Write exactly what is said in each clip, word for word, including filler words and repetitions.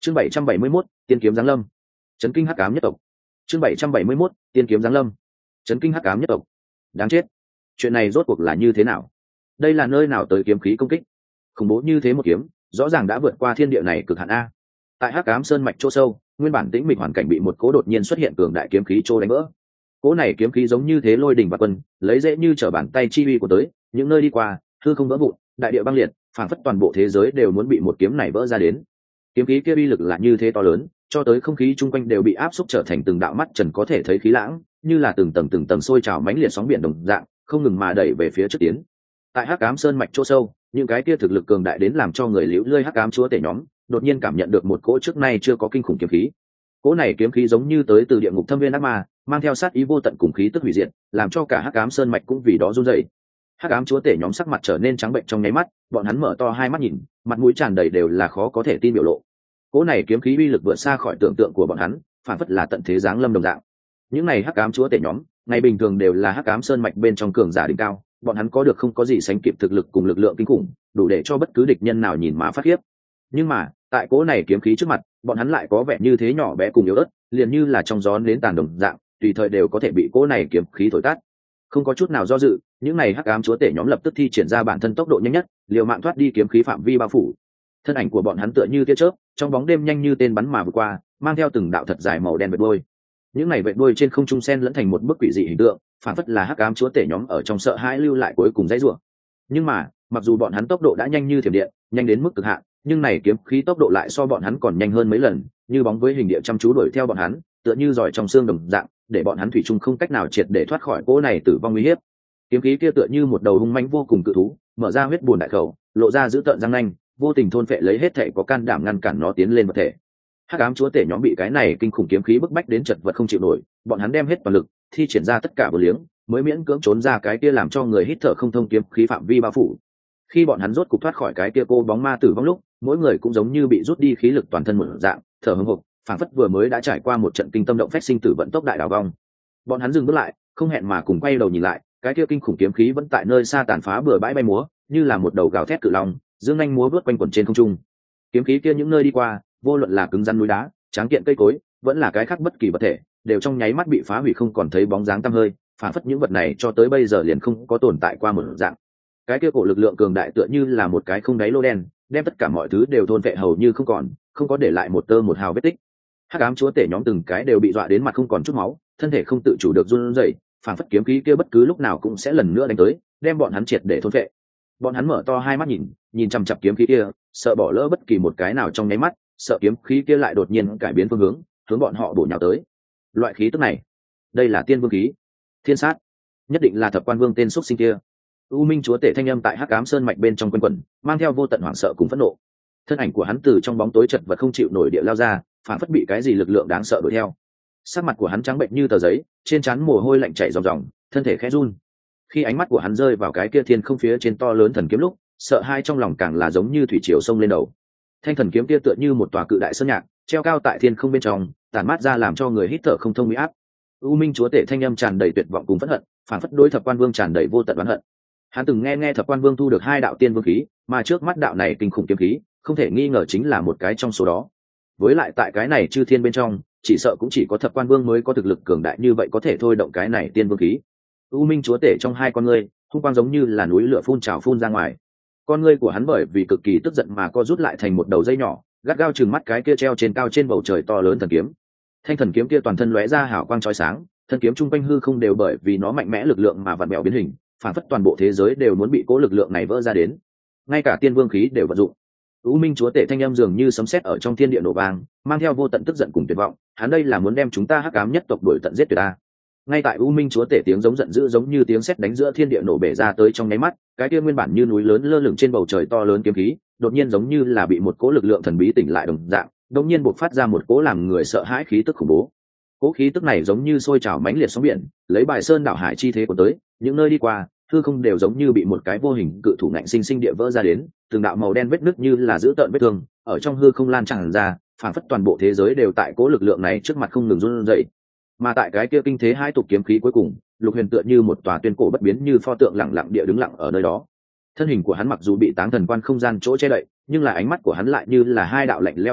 chương bảy trăm bảy mươi mốt tiên kiếm giáng lâm, chấn kinh hắc ám nhất tộc. chương bảy trăm bảy mươi mốt tiên kiếm giáng lâm, chấn kinh hắc ám nhất tộc. Đáng chết, chuyện này rốt cuộc là như thế nào? Đây là nơi nào tới kiếm khí công kích khủng bố như thế? Một kiếm rõ ràng đã vượt qua thiên địa này cực hạn a. Tại hắc ám sơn mạch chỗ sâu, nguyên bản tĩnh mịch hoàn cảnh bị một cố đột nhiên xuất hiện cường đại kiếm khí trô đánh vỡ. Cố này kiếm khí giống như thế lôi đình và quân, lấy dễ như trở bàn tay chi uy của tới, những nơi đi qua hư không vỡ vụn, đại địa băng liệt, phảng phất toàn bộ thế giới đều muốn bị một kiếm này vỡ ra đến. Kiếm khí kia uy lực là như thế to lớn, cho tới không khí chung quanh đều bị áp xúc trở thành từng đạo mắt trần có thể thấy khí lãng, như là từng tầng từng tầng sôi trào mãnh liệt sóng biển đồng dạng, không ngừng mà đẩy về phía trước tiến. Tại hắc ám sơn mạch chỗ sâu, những cái kia thực lực cường đại đến làm cho người liễu lơi hắc ám chúa tể nhóm đột nhiên cảm nhận được một cỗ trước nay chưa có kinh khủng kiếm khí. Cỗ này kiếm khí giống như tới từ địa ngục thâm viên ác ma, mang theo sát ý vô tận cùng khí tức hủy diệt, làm cho cả hắc ám sơn mạch cũng vì đó run rẩy. Hắc ám chúa tể nhóm sắc mặt trở nên trắng bệnh trong nháy mắt, bọn hắn mở to hai mắt nhìn, mặt mũi tràn đầy đều là khó có thể tin biểu lộ. Cỗ này kiếm khí uy lực vượt xa khỏi tưởng tượng của bọn hắn, phản phất là tận thế giáng lâm đồng dạng. Những này hắc ám chúa tể nhóm, ngày bình thường đều là hắc ám sơn mạch bên trong cường giả đỉnh cao, bọn hắn có được không có gì sánh kịp thực lực cùng lực lượng kinh khủng, đủ để cho bất cứ địch nhân nào nhìn mà phát khiếp. Nhưng mà, tại cỗ này kiếm khí trước mặt, bọn hắn lại có vẻ như thế nhỏ bé cùng yếu ớt, liền như là trong gió nến tàn đồng dạng, tùy thời đều có thể bị cỗ này kiếm khí thổi tắt. Không có chút nào do dự, những này hắc ám chúa tể nhóm lập tức thi triển ra bản thân tốc độ nhanh nhất, liều mạng thoát đi kiếm khí phạm vi bao phủ. Thân ảnh của bọn hắn tựa như tia chớp, trong bóng đêm nhanh như tên bắn mà vượt qua, mang theo từng đạo thật dài màu đen vệt đuôi. Những này vệt đuôi trên không trung sen lẫn thành một bức quỷ dị hình tượng, phản phất là hắc ám chúa tể nhóm ở trong sợ hãi lưu lại cuối cùng dãy rủa. Nhưng mà, mặc dù bọn hắn tốc độ đã nhanh như thiểm điện, nhanh đến mức cực hạn, nhưng này kiếm khí tốc độ lại so bọn hắn còn nhanh hơn mấy lần, như bóng với hình địa chăm chú đuổi theo bọn hắn, tựa như giỏi trong xương đồng dạng, để bọn hắn thủy chung không cách nào triệt để thoát khỏi cỗ này tử vong nguy hiểm. Kiếm khí kia tựa như một đầu hung mãnh vô cùng cự thú, mở ra huyết buồn đại khẩu, lộ ra dữ tợn răng nanh, vô tình thôn phệ lấy hết thảy có can đảm ngăn cản nó tiến lên vật thể. Hắc ám chúa tể nhóm bị cái này kinh khủng kiếm khí bức bách đến chật vật không chịu nổi, bọn hắn đem hết toàn lực, thi triển ra tất cả vô liếng, mới miễn cưỡng trốn ra cái kia làm cho người hít thở không thông kiếm khí phạm vi bao phủ. Khi bọn hắn rốt cục thoát khỏi cái kia cô bóng ma tử vong lúc, mỗi người cũng giống như bị rút đi khí lực toàn thân một dạng, thở hổn hộc, phảng phất vừa mới đã trải qua một trận kinh tâm động phách sinh tử vận tốc đại đảo vong. Bọn hắn dừng bước lại, không hẹn mà cùng quay đầu nhìn lại, cái kia kinh khủng kiếm khí vẫn tại nơi xa tàn phá bừa bãi bay múa, như là một đầu gào thét cự long, dương nhanh múa vớt quanh quẩn trên không trung. Kiếm khí kia những nơi đi qua, vô luận là cứng rắn núi đá, tráng kiện cây cối, vẫn là cái khác bất kỳ vật thể, đều trong nháy mắt bị phá hủy không còn thấy bóng dáng tăm hơi, phản phất những vật này cho tới bây giờ liền không có tồn tại qua một dạng. Cái kia cổ lực lượng cường đại tựa như là một cái không đáy lô đen, đem tất cả mọi thứ đều thôn vệ hầu như không còn, không có để lại một tơ một hào vết tích. Hắc ám chúa tể nhóm từng cái đều bị dọa đến mặt không còn chút máu, thân thể không tự chủ được run rẩy, phản phất kiếm khí kia bất cứ lúc nào cũng sẽ lần nữa đánh tới, đem bọn hắn triệt để thôn vệ. Bọn hắn mở to hai mắt nhìn, nhìn chằm chằm kiếm khí kia, sợ bỏ lỡ bất kỳ một cái nào trong nháy mắt, sợ kiếm khí kia lại đột nhiên cải biến phương hướng, hướng bọn họ bổ nhào tới. Loại khí tức này, đây là tiên vương khí, thiên sát, nhất định là thập quan vương tên xuất sinh kia. U minh chúa tể thanh âm tại hắc ám sơn mạch bên trong quanh quẩn, mang theo vô tận hoảng sợ cùng phẫn nộ. Thân ảnh của hắn từ trong bóng tối chật vật không chịu nổi địa lao ra, phản phất bị cái gì lực lượng đáng sợ đuổi theo. Sắc mặt của hắn trắng bệnh như tờ giấy, trên trán mồ hôi lạnh chảy ròng ròng, thân thể khẽ run. Khi ánh mắt của hắn rơi vào cái kia thiên không phía trên to lớn thần kiếm lúc, sợ hai trong lòng càng là giống như thủy triều sông lên đầu. Thanh thần kiếm kia tựa như một tòa cự đại sơn nhạc, treo cao tại thiên không bên trong, tản mát ra làm cho người hít thở không thông uy áp. U minh chúa tể thanh âm tràn đầy tuyệt vọng cùng phẫn hận, phản phất đối thập quan vương tràn đầy vô tận oán hận. Hắn từng nghe nghe thập quan vương thu được hai đạo tiên vương khí, mà trước mắt đạo này kinh khủng kiếm khí, không thể nghi ngờ chính là một cái trong số đó. Với lại tại cái này chư thiên bên trong, chỉ sợ cũng chỉ có thập quan vương mới có thực lực cường đại như vậy có thể thôi động cái này tiên vương khí. U minh chúa tể trong hai con ngươi, hung quang giống như là núi lửa phun trào phun ra ngoài. Con ngươi của hắn bởi vì cực kỳ tức giận mà co rút lại thành một đầu dây nhỏ, gắt gao chừng mắt cái kia treo trên cao trên bầu trời to lớn thần kiếm. Thanh thần kiếm kia toàn thân lóe ra hào quang chói sáng, thân kiếm trung quanh hư không đều bởi vì nó mạnh mẽ lực lượng mà vặn vẹo biến hình, phản phất toàn bộ thế giới đều muốn bị cố lực lượng này vỡ ra đến. Ngay cả tiên vương khí đều vận dụng. U minh chúa tể thanh âm dường như sấm sét ở trong thiên địa nổ vang, mang theo vô tận tức giận cùng tuyệt vọng, hắn đây là muốn đem chúng ta hắc ám nhất tộc đuổi tận giết tuyệt ta. Ngay tại U minh chúa tể tiếng giống giận dữ giống như tiếng sét đánh giữa thiên địa nổ bể ra tới trong nháy mắt, cái kia nguyên bản như núi lớn lơ lửng trên bầu trời to lớn kiếm khí, đột nhiên giống như là bị một cỗ lực lượng thần bí tỉnh lại đồng dạng, đột nhiên bộc phát ra một cỗ làm người sợ hãi khí tức khủng bố. Cỗ khí tức này giống như sôi trào mãnh liệt sóng biển, lấy bài sơn đảo hải chi thế của tới, những nơi đi qua, hư không đều giống như bị một cái vô hình cự thủ ngạnh sinh sinh địa vỡ ra đến, từng đạo màu đen vết nứt như là giữ tợn vết thương, ở trong hư không lan tràn ra, phản phất toàn bộ thế giới đều tại cỗ lực lượng này trước mặt không ngừng run rẩy. Mà tại cái kia kinh thế hai tục kiếm khí cuối cùng, Lục Huyền tựa như một tòa tuyên cổ bất biến như pho tượng lặng lặng địa đứng lặng ở nơi đó. Thân hình của hắn mặc dù bị táng thần quan không gian chỗ che đậy, nhưng là ánh mắt của hắn lại như là hai đạo lạnh lẽo thiểm điện,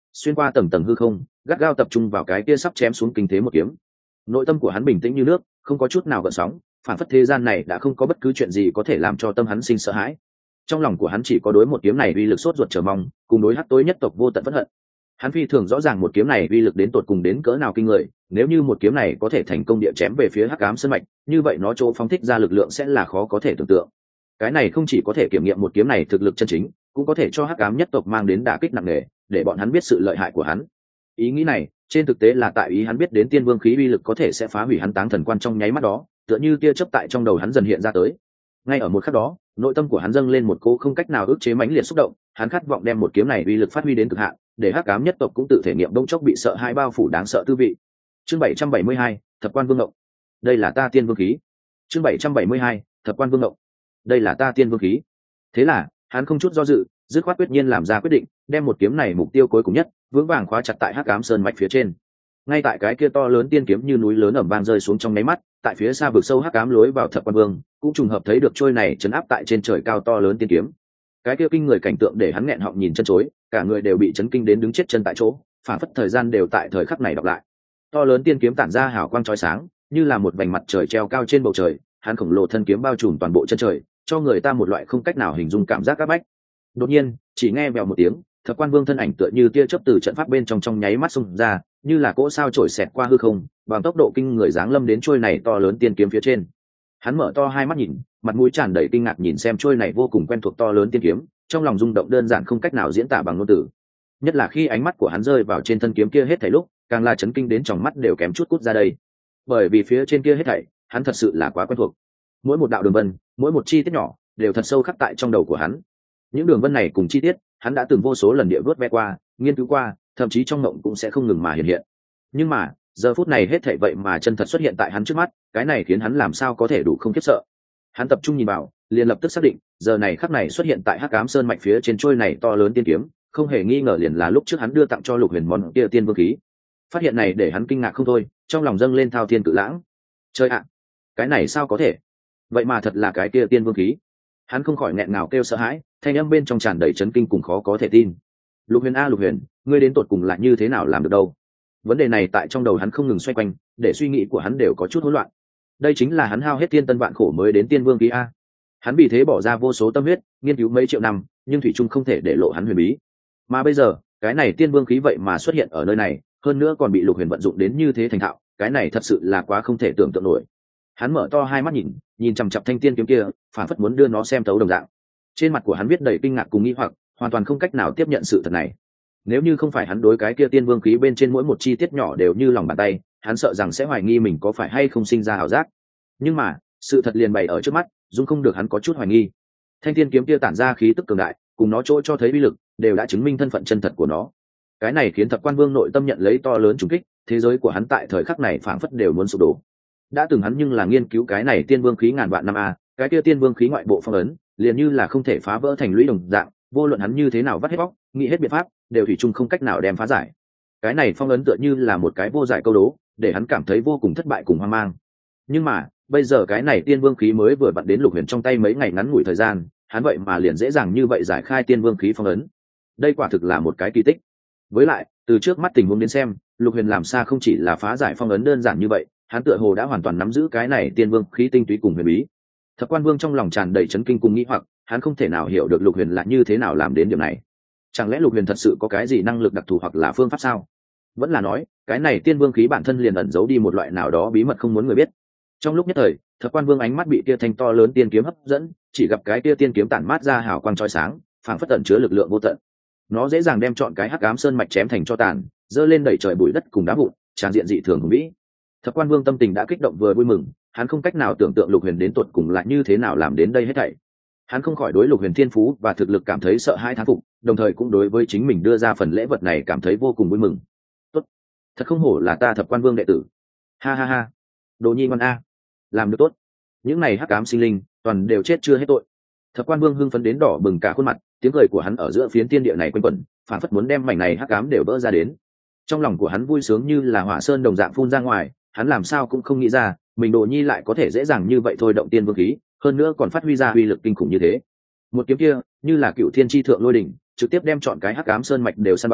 xuyên qua tầng tầng hư không, gắt gao tập trung vào cái kia sắp chém xuống kinh thế một kiếm. Nội tâm của hắn bình tĩnh như nước, không có chút nào gợn sóng, phản phất thế gian này đã không có bất cứ chuyện gì có thể làm cho tâm hắn sinh sợ hãi. Trong lòng của hắn chỉ có đối một kiếm này uy lực sốt ruột chờ mong, cùng đối hắc tối nhất tộc vô tận phẫn hận. Hắn phi thường rõ ràng một kiếm này uy lực đến tột cùng đến cỡ nào kinh người, nếu như một kiếm này có thể thành công địa chém về phía hắc ám sơn mạch, như vậy nó chỗ phóng thích ra lực lượng sẽ là khó có thể tưởng tượng. Cái này không chỉ có thể kiểm nghiệm một kiếm này thực lực chân chính, cũng có thể cho hắc ám nhất tộc mang đến đả kích nặng nề, để bọn hắn biết sự lợi hại của hắn. Ý nghĩ này, trên thực tế là tại ý hắn biết đến tiên vương khí uy lực có thể sẽ phá hủy hắn táng thần quan trong nháy mắt đó, tựa như tia chớp tại trong đầu hắn dần hiện ra tới. Ngay ở một khắc đó, nội tâm của hắn dâng lên một cỗ không cách nào ức chế mãnh liệt xúc động, hắn khát vọng đem một kiếm này uy lực phát huy đến cực hạn, để hắc ám nhất tộc cũng tự thể nghiệm đông chốc bị sợ hai bao phủ đáng sợ tư vị. Chương bảy trăm bảy mươi hai, thập quan vương ngộng. Đây là ta tiên vương khí. Chương bảy trăm bảy mươi hai, thập quan vương ngộng. Đây là ta tiên vương khí. Thế là, hắn không chút do dự, dứt khoát quyết nhiên làm ra quyết định, đem một kiếm này mục tiêu cuối cùng nhất, vững vàng khóa chặt tại hắc ám sơn mạch phía trên. Ngay tại cái kia to lớn tiên kiếm như núi lớn ầm vang rơi xuống trong nháy mắt, tại phía xa vực sâu hắc ám lối vào thập quan vương, cũng trùng hợp thấy được trôi này chấn áp tại trên trời cao to lớn tiên kiếm. Cái kia kinh người cảnh tượng để hắn nghẹn họng nhìn chân chối, cả người đều bị chấn kinh đến đứng chết chân tại chỗ, phản phất thời gian đều tại thời khắc này đọc lại. To lớn tiên kiếm tản ra hào quang chói sáng, như là một vành mặt trời treo cao trên bầu trời, hắn khổng lồ thân kiếm bao trùm toàn bộ chân trời, cho người ta một loại không cách nào hình dung cảm giác áp bách. Đột nhiên, chỉ nghe vèo một tiếng, thập quan vương thân ảnh tựa như tia chớp từ trận pháp bên trong trong nháy mắt xung ra, như là cỗ sao trổi xẹt qua hư không, bằng tốc độ kinh người giáng lâm đến trôi này to lớn tiên kiếm phía trên. Hắn mở to hai mắt nhìn, mặt mũi tràn đầy kinh ngạc nhìn xem trôi này vô cùng quen thuộc to lớn tiên kiếm, trong lòng rung động đơn giản không cách nào diễn tả bằng ngôn từ. Nhất là khi ánh mắt của hắn rơi vào trên thân kiếm kia hết thảy lúc, càng là chấn kinh đến tròng mắt đều kém chút cút ra đây. Bởi vì phía trên kia hết thảy, hắn thật sự là quá quen thuộc. Mỗi một đạo đường vân, mỗi một chi tiết nhỏ, đều thật sâu khắc tại trong đầu của hắn. Những đường vân này cùng chi tiết, hắn đã từng vô số lần địa vớt ve qua, nghiên cứu qua, thậm chí trong mộng cũng sẽ không ngừng mà hiện hiện. Nhưng mà, giờ phút này hết thảy vậy mà chân thật xuất hiện tại hắn trước mắt, cái này khiến hắn làm sao có thể đủ không khiếp sợ. Hắn tập trung nhìn vào, liền lập tức xác định, giờ này khắc này xuất hiện tại hắc ám sơn mạch phía trên trôi này to lớn tiên kiếm, không hề nghi ngờ liền là lúc trước hắn đưa tặng cho Lục Huyền món kia tiên vương khí. Phát hiện này để hắn kinh ngạc không thôi, trong lòng dâng lên thao thiên cự lãng. Chơi ạ, cái này sao có thể? Vậy mà thật là cái kia tiên vương khí. Hắn không khỏi nghẹn ngào kêu sợ hãi, thanh âm bên trong tràn đầy chấn kinh cùng khó có thể tin. Lục Huyền a Lục Huyền, ngươi đến tột cùng là như thế nào làm được đâu? Vấn đề này tại trong đầu hắn không ngừng xoay quanh, để suy nghĩ của hắn đều có chút hỗn loạn. Đây chính là hắn hao hết thiên tân vạn khổ mới đến tiên vương khí a. Hắn vì thế bỏ ra vô số tâm huyết, nghiên cứu mấy triệu năm, nhưng thủy chung không thể để lộ hắn huyền bí. Mà bây giờ, cái này tiên vương khí vậy mà xuất hiện ở nơi này, hơn nữa còn bị Lục Huyền vận dụng đến như thế thành thạo, cái này thật sự là quá không thể tưởng tượng nổi. Hắn mở to hai mắt nhìn, nhìn chằm chằm thanh tiên kiếm kia, phản phất muốn đưa nó xem thấu đồng dạng. Trên mặt của hắn viết đầy kinh ngạc cùng nghi hoặc, hoàn toàn không cách nào tiếp nhận sự thật này. Nếu như không phải hắn đối cái kia tiên vương khí bên trên mỗi một chi tiết nhỏ đều như lòng bàn tay, hắn sợ rằng sẽ hoài nghi mình có phải hay không sinh ra ảo giác. Nhưng mà, sự thật liền bày ở trước mắt, dung không được hắn có chút hoài nghi. Thanh tiên kiếm kia tản ra khí tức cường đại, cùng nó chỗ cho thấy uy lực, đều đã chứng minh thân phận chân thật của nó. Cái này khiến thập quan vương nội tâm nhận lấy to lớn trùng kích, thế giới của hắn tại thời khắc này phảng phất đều muốn sụp đổ. Đã từng hắn nhưng là nghiên cứu cái này tiên vương khí ngàn vạn năm a, cái kia tiên vương khí ngoại bộ phong ấn, liền như là không thể phá vỡ thành lũy đồng dạng, vô luận hắn như thế nào vắt hết bóc, nghĩ hết biện pháp, đều thủy chung không cách nào đem phá giải. Cái này phong ấn tựa như là một cái vô giải câu đố, để hắn cảm thấy vô cùng thất bại cùng hoang mang. Nhưng mà, bây giờ cái này tiên vương khí mới vừa vặn đến Lục Huyền trong tay mấy ngày ngắn ngủi thời gian, hắn vậy mà liền dễ dàng như vậy giải khai tiên vương khí phong ấn. Đây quả thực là một cái kỳ tích. Với lại, từ trước mắt tình huống đến xem, Lục Huyền làm sao không chỉ là phá giải phong ấn đơn giản như vậy, hắn tựa hồ đã hoàn toàn nắm giữ cái này tiên vương khí tinh túy cùng huyền bí. Thập quan vương trong lòng tràn đầy chấn kinh cùng nghĩ hoặc, hắn không thể nào hiểu được Lục Huyền là như thế nào làm đến điểm này. Chẳng lẽ Lục Huyền thật sự có cái gì năng lực đặc thù hoặc là phương pháp sao? Vẫn là nói, cái này tiên vương khí bản thân liền ẩn giấu đi một loại nào đó bí mật không muốn người biết. Trong lúc nhất thời, thập quan vương ánh mắt bị kia thanh to lớn tiên kiếm hấp dẫn, chỉ gặp cái kia tiên kiếm tản mát ra hào quang chói sáng, phảng phất ẩn chứa lực lượng vô tận. Nó dễ dàng đem chọn cái hắc ám sơn mạch chém thành cho tàn, dơ lên đẩy trời bụi đất cùng đá vụn, tràn diện dị thường hùng vĩ. Thập quan vương tâm tình đã kích động vừa vui mừng, hắn không cách nào tưởng tượng Lục Huyền đến tuột cùng là như thế nào làm đến đây hết thảy. Hắn không khỏi đối Lục Huyền thiên phú và thực lực cảm thấy sợ hãi thán phục, đồng thời cũng đối với chính mình đưa ra phần lễ vật này cảm thấy vô cùng vui mừng. Tốt, thật không hổ là ta thập quan vương đệ tử. Ha ha ha, đồ nhi ngoan a, làm được tốt. Những này hắc ám sinh linh toàn đều chết chưa hết tội. Thập quan vương hưng phấn đến đỏ bừng cả khuôn mặt, tiếng cười của hắn ở giữa phiến thiên địa này quanh quẩn, phản phất muốn đem mảnh này hắc ám đều vỡ ra đến. Trong lòng của hắn vui sướng như là hỏa sơn đồng dạng phun ra ngoài, hắn làm sao cũng không nghĩ ra, mình đồ nhi lại có thể dễ dàng như vậy thôi động tiên vương khí, hơn nữa còn phát huy ra uy lực kinh khủng như thế. Một kiếm kia, như là cựu thiên chi thượng lôi đỉnh, trực tiếp đem chọn cái hắc ám sơn mạch đều san bằng,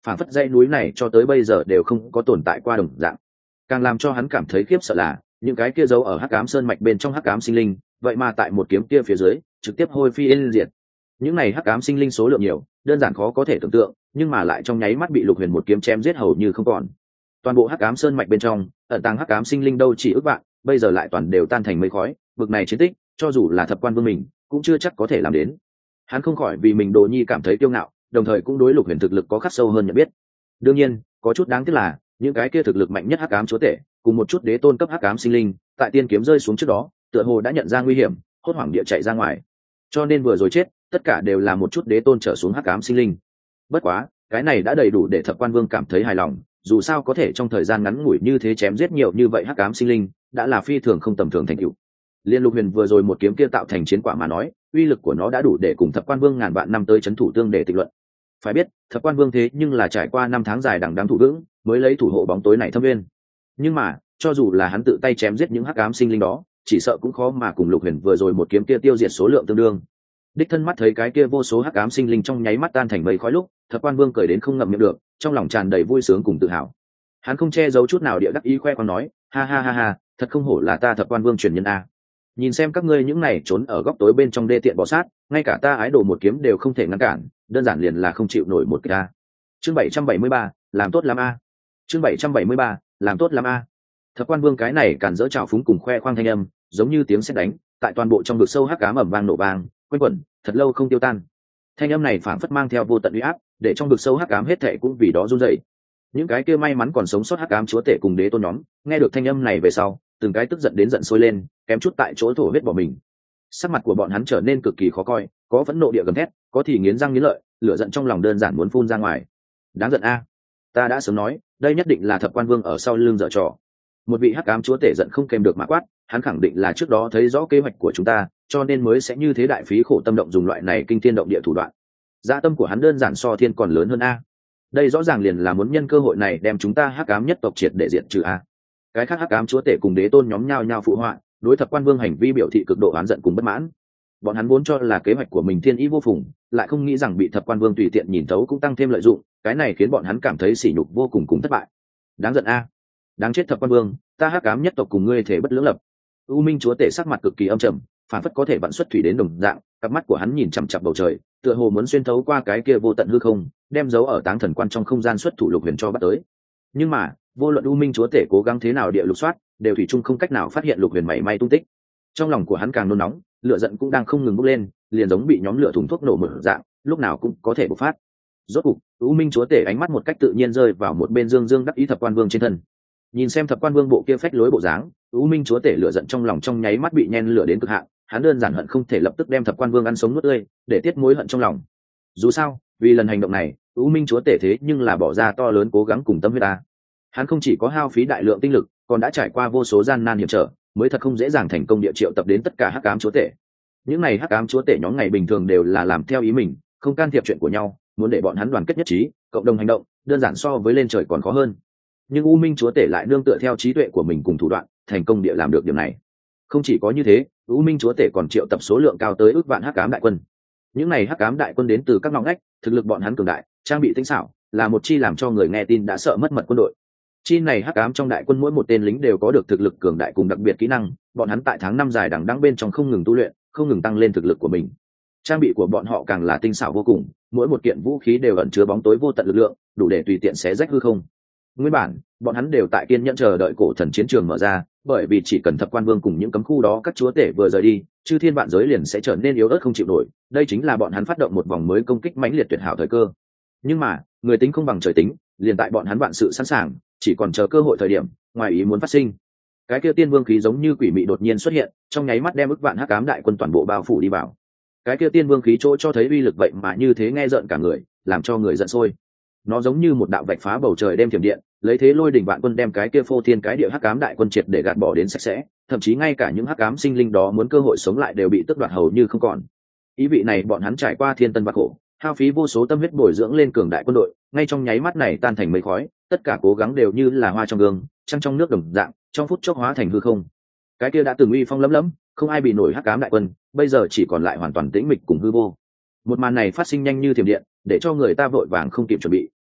phản phất dãy núi này cho tới bây giờ đều không có tồn tại qua đồng dạng. Càng làm cho hắn cảm thấy khiếp sợ là những cái kia giấu ở hắc ám sơn mạch bên trong hắc ám sinh linh, vậy mà tại một kiếm kia phía dưới trực tiếp hôi phi yên diệt. Những này hắc ám sinh linh số lượng nhiều, đơn giản khó có thể tưởng tượng, nhưng mà lại trong nháy mắt bị Lục Huyền một kiếm chém giết hầu như không còn. Toàn bộ hắc ám sơn mạch bên trong, ẩn tàng hắc ám sinh linh đâu chỉ ước vạn, bây giờ lại toàn đều tan thành mây khói, vực này chiến tích, cho dù là thập quan vương mình, cũng chưa chắc có thể làm đến. Hắn không khỏi vì mình Đồ Nhi cảm thấy kiêu ngạo, đồng thời cũng đối Lục Huyền thực lực có khắc sâu hơn nhận biết. Đương nhiên, có chút đáng tiếc là, những cái kia thực lực mạnh nhất hắc ám chúa tể, cùng một chút đế tôn cấp hắc ám sinh linh, tại tiên kiếm rơi xuống trước đó, tựa hồ đã nhận ra nguy hiểm, hốt hoảng địa chạy ra ngoài. Cho nên vừa rồi chết, tất cả đều là một chút đế tôn trở xuống hắc ám sinh linh. Bất quá, cái này đã đầy đủ để thập quan vương cảm thấy hài lòng, dù sao có thể trong thời gian ngắn ngủi như thế chém giết nhiều như vậy hắc ám sinh linh, đã là phi thường không tầm thường thành tựu. Liên Lục Huyền vừa rồi một kiếm kia tạo thành chiến quả mà nói, uy lực của nó đã đủ để cùng thập quan vương ngàn vạn năm tới chấn thủ tương để tịch luận. Phải biết, thập quan vương thế nhưng là trải qua năm tháng dài đằng đẵng thủ vững, mới lấy thủ hộ bóng tối này thâm viên. Nhưng mà, cho dù là hắn tự tay chém giết những hắc ám sinh linh đó, chỉ sợ cũng khó mà cùng Lục Huyền vừa rồi một kiếm kia tiêu diệt số lượng tương đương. Đích thân mắt thấy cái kia vô số hắc ám sinh linh trong nháy mắt tan thành mây khói lúc, thập quan vương cười đến không ngậm miệng được, trong lòng tràn đầy vui sướng cùng tự hào. Hắn không che giấu chút nào địa đắc ý khoe khoang nói, ha ha ha ha, thật không hổ là ta thập quan vương truyền nhân a. Nhìn xem các ngươi những này trốn ở góc tối bên trong đê tiện bò sát, ngay cả ta ái đồ một kiếm đều không thể ngăn cản, đơn giản liền là không chịu nổi một cái a. Chương bảy trăm bảy mươi ba, làm tốt lắm a. Chương bảy trăm bảy mươi ba, làm tốt lắm a. Thập quan vương cái này càn dỡ trào phúng cùng khoe khoang thanh âm, giống như tiếng sét đánh, tại toàn bộ trong vực sâu hắc ám ầm vang nổ vang, quanh quẩn, thật lâu không tiêu tan. Thanh âm này phảng phất mang theo vô tận uy áp, để trong vực sâu hắc ám hết thảy cũng vì đó run rẩy. Những cái kia may mắn còn sống sót hắc ám chúa tể cùng đế tôn nhóm, nghe được thanh âm này về sau, từng cái tức giận đến giận sôi lên, kém chút tại chỗ thổ huyết bỏ mình. Sắc mặt của bọn hắn trở nên cực kỳ khó coi, có phẫn nộ địa gầm thét, có thì nghiến răng nghiến lợi, lửa giận trong lòng đơn giản muốn phun ra ngoài. Đáng giận a! Ta đã sớm nói, đây nhất định là thập quan vương ở sau lưng giở trò. Một vị hắc ám chúa tể giận không kèm được mà quát, hắn khẳng định là trước đó thấy rõ kế hoạch của chúng ta, cho nên mới sẽ như thế đại phí khổ tâm động dùng loại này kinh thiên động địa thủ đoạn. Dạ tâm của hắn đơn giản so thiên còn lớn hơn a. Đây rõ ràng liền là muốn nhân cơ hội này đem chúng ta hắc ám nhất tộc triệt để diệt trừ a. Cái khác hắc ám chúa tể cùng đế tôn nhóm nhau nhau phụ họa, đối thập quan vương hành vi biểu thị cực độ oán giận cùng bất mãn. Bọn hắn vốn cho là kế hoạch của mình thiên ý vô phùng, lại không nghĩ rằng bị thập quan vương tùy tiện nhìn thấu cũng tăng thêm lợi dụng, cái này khiến bọn hắn cảm thấy sỉ nhục vô cùng cùng thất bại. Đáng giận a, đáng chết thập quan vương, ta hắc ám nhất tộc cùng ngươi thể bất lưỡng lập. U Minh chúa tể sắc mặt cực kỳ âm trầm, phản phất có thể vặn xuất thủy đến đồng dạng, cặp mắt của hắn nhìn chằm chằm bầu trời, tựa hồ muốn xuyên thấu qua cái kia vô tận hư không, đem dấu ở táng thần quan trong không gian xuất thủ Lục Huyền cho bắt tới. Nhưng mà, vô luận U Minh chúa tể cố gắng thế nào địa lục soát, đều thủy chung không cách nào phát hiện Lục Huyền mảy may tung tích. Trong lòng của hắn càng nôn nóng, lửa giận cũng đang không ngừng bốc lên, liền giống bị nhóm lửa thùng thuốc nổ mở dạng, lúc nào cũng có thể bộc phát. Rốt cục, U Minh chúa tể ánh mắt một cách tự nhiên rơi vào một bên Dương Dương đắc ý thập quan vương trên thân. Nhìn xem thập quan vương bộ kia phách lối bộ dáng, U Minh chúa tể lửa giận trong lòng trong nháy mắt bị nhen lửa đến cực hạn, hắn đơn giản hận không thể lập tức đem thập quan vương ăn sống nuốt tươi, để tiết mối hận trong lòng. Dù sao, vì lần hành động này, U Minh chúa tể thế nhưng là bỏ ra to lớn cố gắng cùng tâm huyết ta. Hắn không chỉ có hao phí đại lượng tinh lực, còn đã trải qua vô số gian nan hiểm trở, mới thật không dễ dàng thành công địa triệu tập đến tất cả hắc ám chúa tể. Những này hắc ám chúa tể nhóm ngày bình thường đều là làm theo ý mình, không can thiệp chuyện của nhau, muốn để bọn hắn đoàn kết nhất trí, cộng đồng hành động, đơn giản so với lên trời còn khó hơn. Nhưng U Minh chúa tể lại nương tựa theo trí tuệ của mình cùng thủ đoạn, thành công địa làm được điểm này. Không chỉ có như thế, U Minh chúa tể còn triệu tập số lượng cao tới ước vạn hắc ám đại quân. Những này hắc ám đại quân đến từ các ngõ ngách, thực lực bọn hắn cường đại, trang bị tinh xảo, là một chi làm cho người nghe tin đã sợ mất mật quân đội. Chi này hắc ám trong đại quân mỗi một tên lính đều có được thực lực cường đại cùng đặc biệt kỹ năng, bọn hắn tại tháng năm dài đằng đẵng bên trong không ngừng tu luyện, không ngừng tăng lên thực lực của mình. Trang bị của bọn họ càng là tinh xảo vô cùng, mỗi một kiện vũ khí đều ẩn chứa bóng tối vô tận lực lượng, đủ để tùy tiện xé rách hư không. Nguyên bản, bọn hắn đều tại kiên nhẫn chờ đợi cổ thần chiến trường mở ra, bởi vì chỉ cần thập quan vương cùng những cấm khu đó các chúa tể vừa rời đi, chư thiên vạn giới liền sẽ trở nên yếu ớt không chịu nổi, đây chính là bọn hắn phát động một vòng mới công kích mãnh liệt tuyệt hảo thời cơ. Nhưng mà, người tính không bằng trời tính, liền tại bọn hắn vạn sự sẵn sàng, chỉ còn chờ cơ hội thời điểm, ngoài ý muốn phát sinh. Cái kia tiên vương khí giống như quỷ mị đột nhiên xuất hiện, trong nháy mắt đem ức vạn hắc ám đại quân toàn bộ bao phủ đi vào. Cái kia tiên vương khí chỗ cho thấy uy lực vậy mà như thế nghe rợn cả người, làm cho người giận sôi. Nó giống như một đạo vạch phá bầu trời đem thiểm điện, lấy thế lôi đỉnh vạn quân đem cái kia phô thiên cái địa hắc ám đại quân triệt để gạt bỏ đến sạch sẽ, thậm chí ngay cả những hắc ám sinh linh đó muốn cơ hội sống lại đều bị tước đoạt hầu như không còn. Ý vị này bọn hắn trải qua thiên tân vạn khổ, hao phí vô số tâm huyết bồi dưỡng lên cường đại quân đội, ngay trong nháy mắt này tan thành mây khói, tất cả cố gắng đều như là hoa trong gương, trăng trong nước đồng dạng, trong phút chốc hóa thành hư không. Cái kia đã từng uy phong lấm lấm, không ai bị nổi hắc ám đại quân, bây giờ chỉ còn lại hoàn toàn tĩnh mịch cùng hư vô. Một màn này phát sinh nhanh như thiểm điện, để cho người ta vội vàng không kịp chuẩn bị,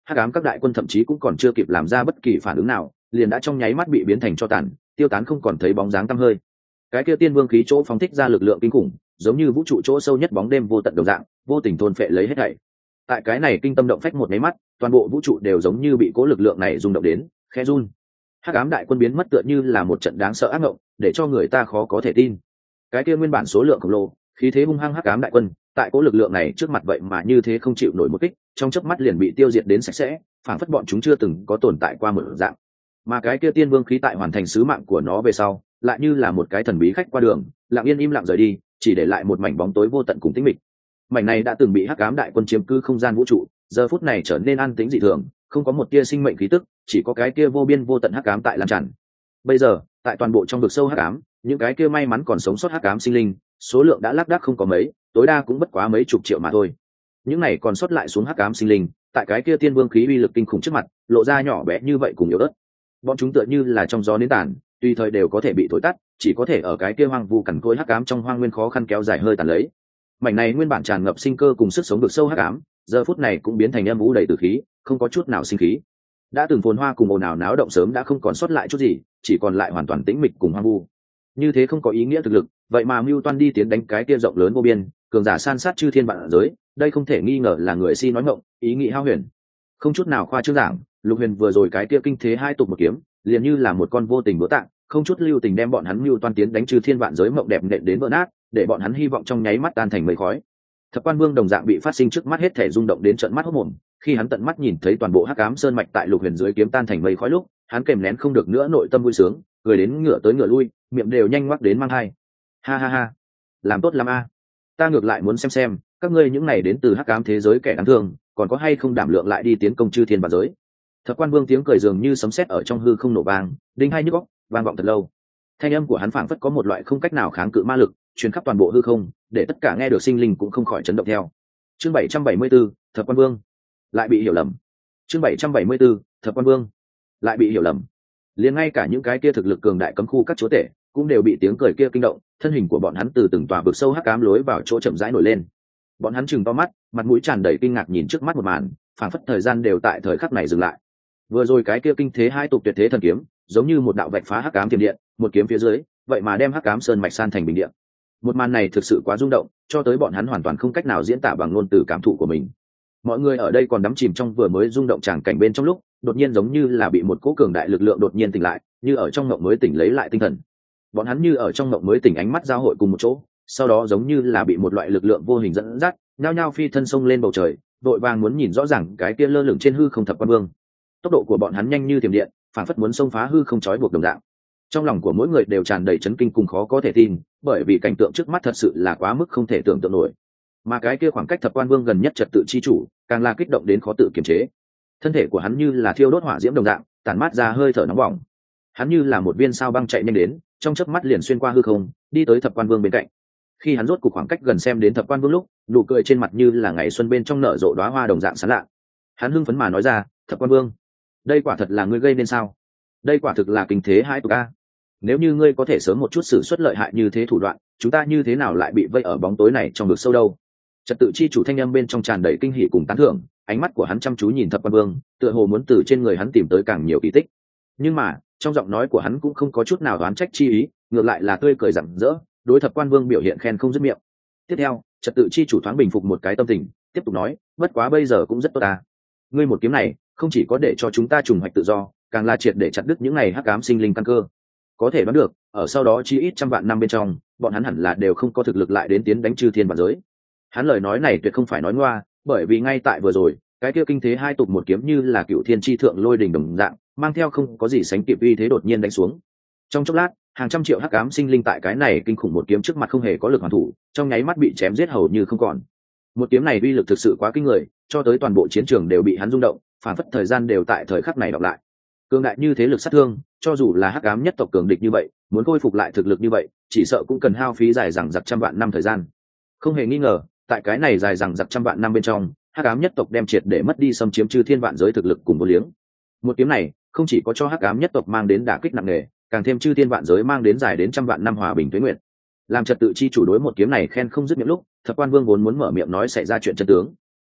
hắc ám các đại quân thậm chí cũng còn chưa kịp làm ra bất kỳ phản ứng nào, liền đã trong nháy mắt bị biến thành cho tàn, tiêu tán không còn thấy bóng dáng tăm hơi. Cái kia tiên vương khí chỗ phóng thích ra lực lượng kinh khủng, giống như vũ trụ chỗ sâu nhất bóng đêm vô tận đồng dạng, vô tình thôn phệ lấy hết thảy. Tại cái này kinh tâm động phách một nháy mắt, toàn bộ vũ trụ đều giống như bị cố lực lượng này rung động đến, khẽ run. Hắc ám đại quân biến mất tựa như là một trận đáng sợ ác mộng, để cho người ta khó có thể tin. Cái kia nguyên bản số lượng khổng lồ, khí thế hung hăng hắc ám đại quân, tại cố lực lượng này trước mặt vậy mà như thế không chịu nổi một kích, trong chớp mắt liền bị tiêu diệt đến sạch sẽ, phản phất bọn chúng chưa từng có tồn tại qua một dạng. Mà cái kia tiên vương khí tại hoàn thành sứ mạng của nó về sau, lại như là một cái thần bí khách qua đường, lặng yên im lặng rời đi, chỉ để lại một mảnh bóng tối vô tận cùng tĩnh mịch. Mảnh này đã từng bị hắc ám đại quân chiếm cứ không gian vũ trụ, giờ phút này trở nên an tĩnh dị thường, không có một tia sinh mệnh khí tức, chỉ có cái kia vô biên vô tận hắc ám tại lan tràn. Bây giờ, tại toàn bộ trong vực sâu hắc ám, những cái kia may mắn còn sống sót hắc ám sinh linh, số lượng đã lác đác không có mấy, tối đa cũng bất quá mấy chục triệu mà thôi. Những này còn sót lại xuống hắc ám sinh linh, tại cái kia tiên vương khí uy lực kinh khủng trước mặt, lộ ra nhỏ bé như vậy cùng yếu ớt. Bọn chúng tựa như là trong gió nến tàn, tùy thời đều có thể bị thổi tắt, chỉ có thể ở cái kia hoang vu cằn cỗi hắc ám trong hoang nguyên khó khăn kéo dài hơi tàn lấy. Mảnh này nguyên bản tràn ngập sinh cơ cùng sức sống vực sâu hắc ám, giờ phút này cũng biến thành âm u đầy tử khí, không có chút nào sinh khí. Đã từng phồn hoa cùng ồn ào náo động sớm đã không còn sót lại chút gì, chỉ còn lại hoàn toàn tĩnh mịch cùng hoang vu. Như thế không có ý nghĩa thực lực, vậy mà mưu toan đi tiến đánh cái kia rộng lớn vô biên, cường giả san sát chư thiên vạn giới, đây không thể nghi ngờ là người si nói ngọng, ý nghĩ hao huyền. Không chút nào khoa trương giảng, Lục Huyền vừa rồi cái kia kinh thế hai tục một kiếm, liền như là một con vô tình búa tạ, không chút lưu tình đem bọn hắn mưu toan tiến đánh chư thiên vạn giới mộng đẹp nện đến vỡ nát, để bọn hắn hy vọng trong nháy mắt tan thành mây khói. Thập Quan Vương đồng dạng bị phát sinh trước mắt hết thể rung động đến trợn mắt hốt mồm, khi hắn tận mắt nhìn thấy toàn bộ hắc ám sơn mạch tại Lục Huyền dưới kiếm tan thành mây khói lúc, hắn kèm nén không được nữa nội tâm vui sướng, cười đến ngửa tới ngửa lui, miệng đều nhanh ngoác đến mang hai. Ha ha ha, làm tốt lắm a. Ta ngược lại muốn xem xem, các ngươi những này đến từ hắc ám thế giới kẻ đáng thương, còn có hay không đảm lượng lại đi tiến công chư thiên vạn giới. Thập Quan Vương tiếng cười dường như sấm sét ở trong hư không nổ vang, đinh hai nhức óc, vang vọng thật lâu. Thanh âm của hắn phảng phất có một loại không cách nào kháng cự ma lực, truyền khắp toàn bộ hư không, để tất cả nghe được sinh linh cũng không khỏi chấn động theo. Chương bảy trăm bảy mươi bốn, Thập Quan Vương lại bị hiểu lầm. Chương bảy trăm bảy mươi bốn, Thập Quan Vương lại bị hiểu lầm. Liền ngay cả những cái kia thực lực cường đại cấm khu các chúa tể, cũng đều bị tiếng cười kia kinh động, thân hình của bọn hắn từ từng tòa vực sâu hắc ám lối vào chỗ chậm rãi nổi lên. Bọn hắn trừng to mắt, mặt mũi tràn đầy kinh ngạc nhìn trước mắt một màn, phảng phất thời gian đều tại thời khắc này dừng lại. Vừa rồi cái kia kinh thế hai tục tuyệt thế thần kiếm, giống như một đạo vạch phá hắc ám tiềm điện, một kiếm phía dưới, vậy mà đem hắc ám sơn mạch san thành bình điện. Một màn này thực sự quá rung động, cho tới bọn hắn hoàn toàn không cách nào diễn tả bằng ngôn từ cảm thụ của mình. Mọi người ở đây còn đắm chìm trong vừa mới rung động tràng cảnh bên trong lúc, đột nhiên giống như là bị một cỗ cường đại lực lượng đột nhiên tỉnh lại, như ở trong mộng mới tỉnh lấy lại tinh thần. Bọn hắn như ở trong mộng mới tỉnh, ánh mắt giao hội cùng một chỗ, sau đó giống như là bị một loại lực lượng vô hình dẫn dắt, nhao nhao phi thân sông lên bầu trời, vội vàng muốn nhìn rõ ràng cái kia lơ lửng trên hư không Thập Quan Vương. Tốc độ của bọn hắn nhanh như thiểm điện, phản phất muốn xông phá hư không trói buộc đồng dạng. Trong lòng của mỗi người đều tràn đầy chấn kinh cùng khó có thể tin, bởi vì cảnh tượng trước mắt thật sự là quá mức không thể tưởng tượng nổi. Mà cái kia khoảng cách Thập Quan Vương gần nhất trật tự chi chủ, càng là kích động đến khó tự kiềm chế. Thân thể của hắn như là thiêu đốt hỏa diễm đồng dạng, tản mát ra hơi thở nóng bỏng. Hắn như là một viên sao băng chạy nhanh đến, trong chớp mắt liền xuyên qua hư không, đi tới Thập Quan Vương bên cạnh. Khi hắn rốt cuộc khoảng cách gần xem đến Thập Quan Vương lúc, nụ cười trên mặt như là ngày xuân bên trong nở rộ đóa hoa đồng dạng sáng lạ. Hắn hưng phấn mà nói ra, "Thập Quan Vương, đây quả thật là ngươi gây nên sao? Đây quả thực là kinh thế hai tục a. Nếu như ngươi có thể sớm một chút sử xuất lợi hại như thế thủ đoạn, chúng ta như thế nào lại bị vây ở bóng tối này trong vực sâu đâu?" Trật tự chi chủ thanh âm bên trong tràn đầy kinh hỉ cùng tán thưởng, ánh mắt của hắn chăm chú nhìn Thập Quan Vương, tựa hồ muốn từ trên người hắn tìm tới càng nhiều kỳ tích. Nhưng mà, trong giọng nói của hắn cũng không có chút nào oán trách chi ý, ngược lại là tươi cười rạng rỡ, đối Thập Quan Vương biểu hiện khen không dứt miệng. Tiếp theo, trật tự chi chủ thoáng bình phục một cái tâm tình, tiếp tục nói, "Bất quá bây giờ cũng rất tốt ta. Ngươi một kiếm này, không chỉ có để cho chúng ta trùng hoạch tự do, càng là triệt để chặt đứt những này hắc ám sinh linh căn cơ. Có thể đoán được, ở sau đó chi ít trăm vạn năm bên trong, bọn hắn hẳn là đều không có thực lực lại đến tiến đánh chư thiên vạn giới." Hắn lời nói này tuyệt không phải nói ngoa, bởi vì ngay tại vừa rồi, cái kia kinh thế hai tục một kiếm như là cựu thiên chi thượng lôi đình đồng dạng, mang theo không có gì sánh kịp uy thế đột nhiên đánh xuống. Trong chốc lát, hàng trăm triệu hắc ám sinh linh tại cái này kinh khủng một kiếm trước mặt không hề có lực hoàn thủ, trong nháy mắt bị chém giết hầu như không còn. Một kiếm này uy lực thực sự quá kinh người, cho tới toàn bộ chiến trường đều bị hắn rung động, phản phất thời gian đều tại thời khắc này đọc lại. Cường đại như thế lực sát thương, cho dù là hắc ám nhất tộc cường địch như vậy, muốn khôi phục lại thực lực như vậy, chỉ sợ cũng cần hao phí dài dằng dặc trăm vạn năm thời gian. Không hề nghi ngờ, tại cái này dài dằng dặc trăm vạn năm bên trong, hắc ám nhất tộc đem triệt để mất đi xâm chiếm chư thiên vạn giới thực lực cùng vô liếng. Một kiếm này không chỉ có cho hắc ám nhất tộc mang đến đả kích nặng nề, càng thêm chư thiên vạn giới mang đến dài đến trăm vạn năm hòa bình tuế nguyện. Làm trật tự chi chủ đối một kiếm này khen không dứt miệng lúc, Thập Quan Vương vốn muốn mở miệng nói xảy ra chuyện chân tướng,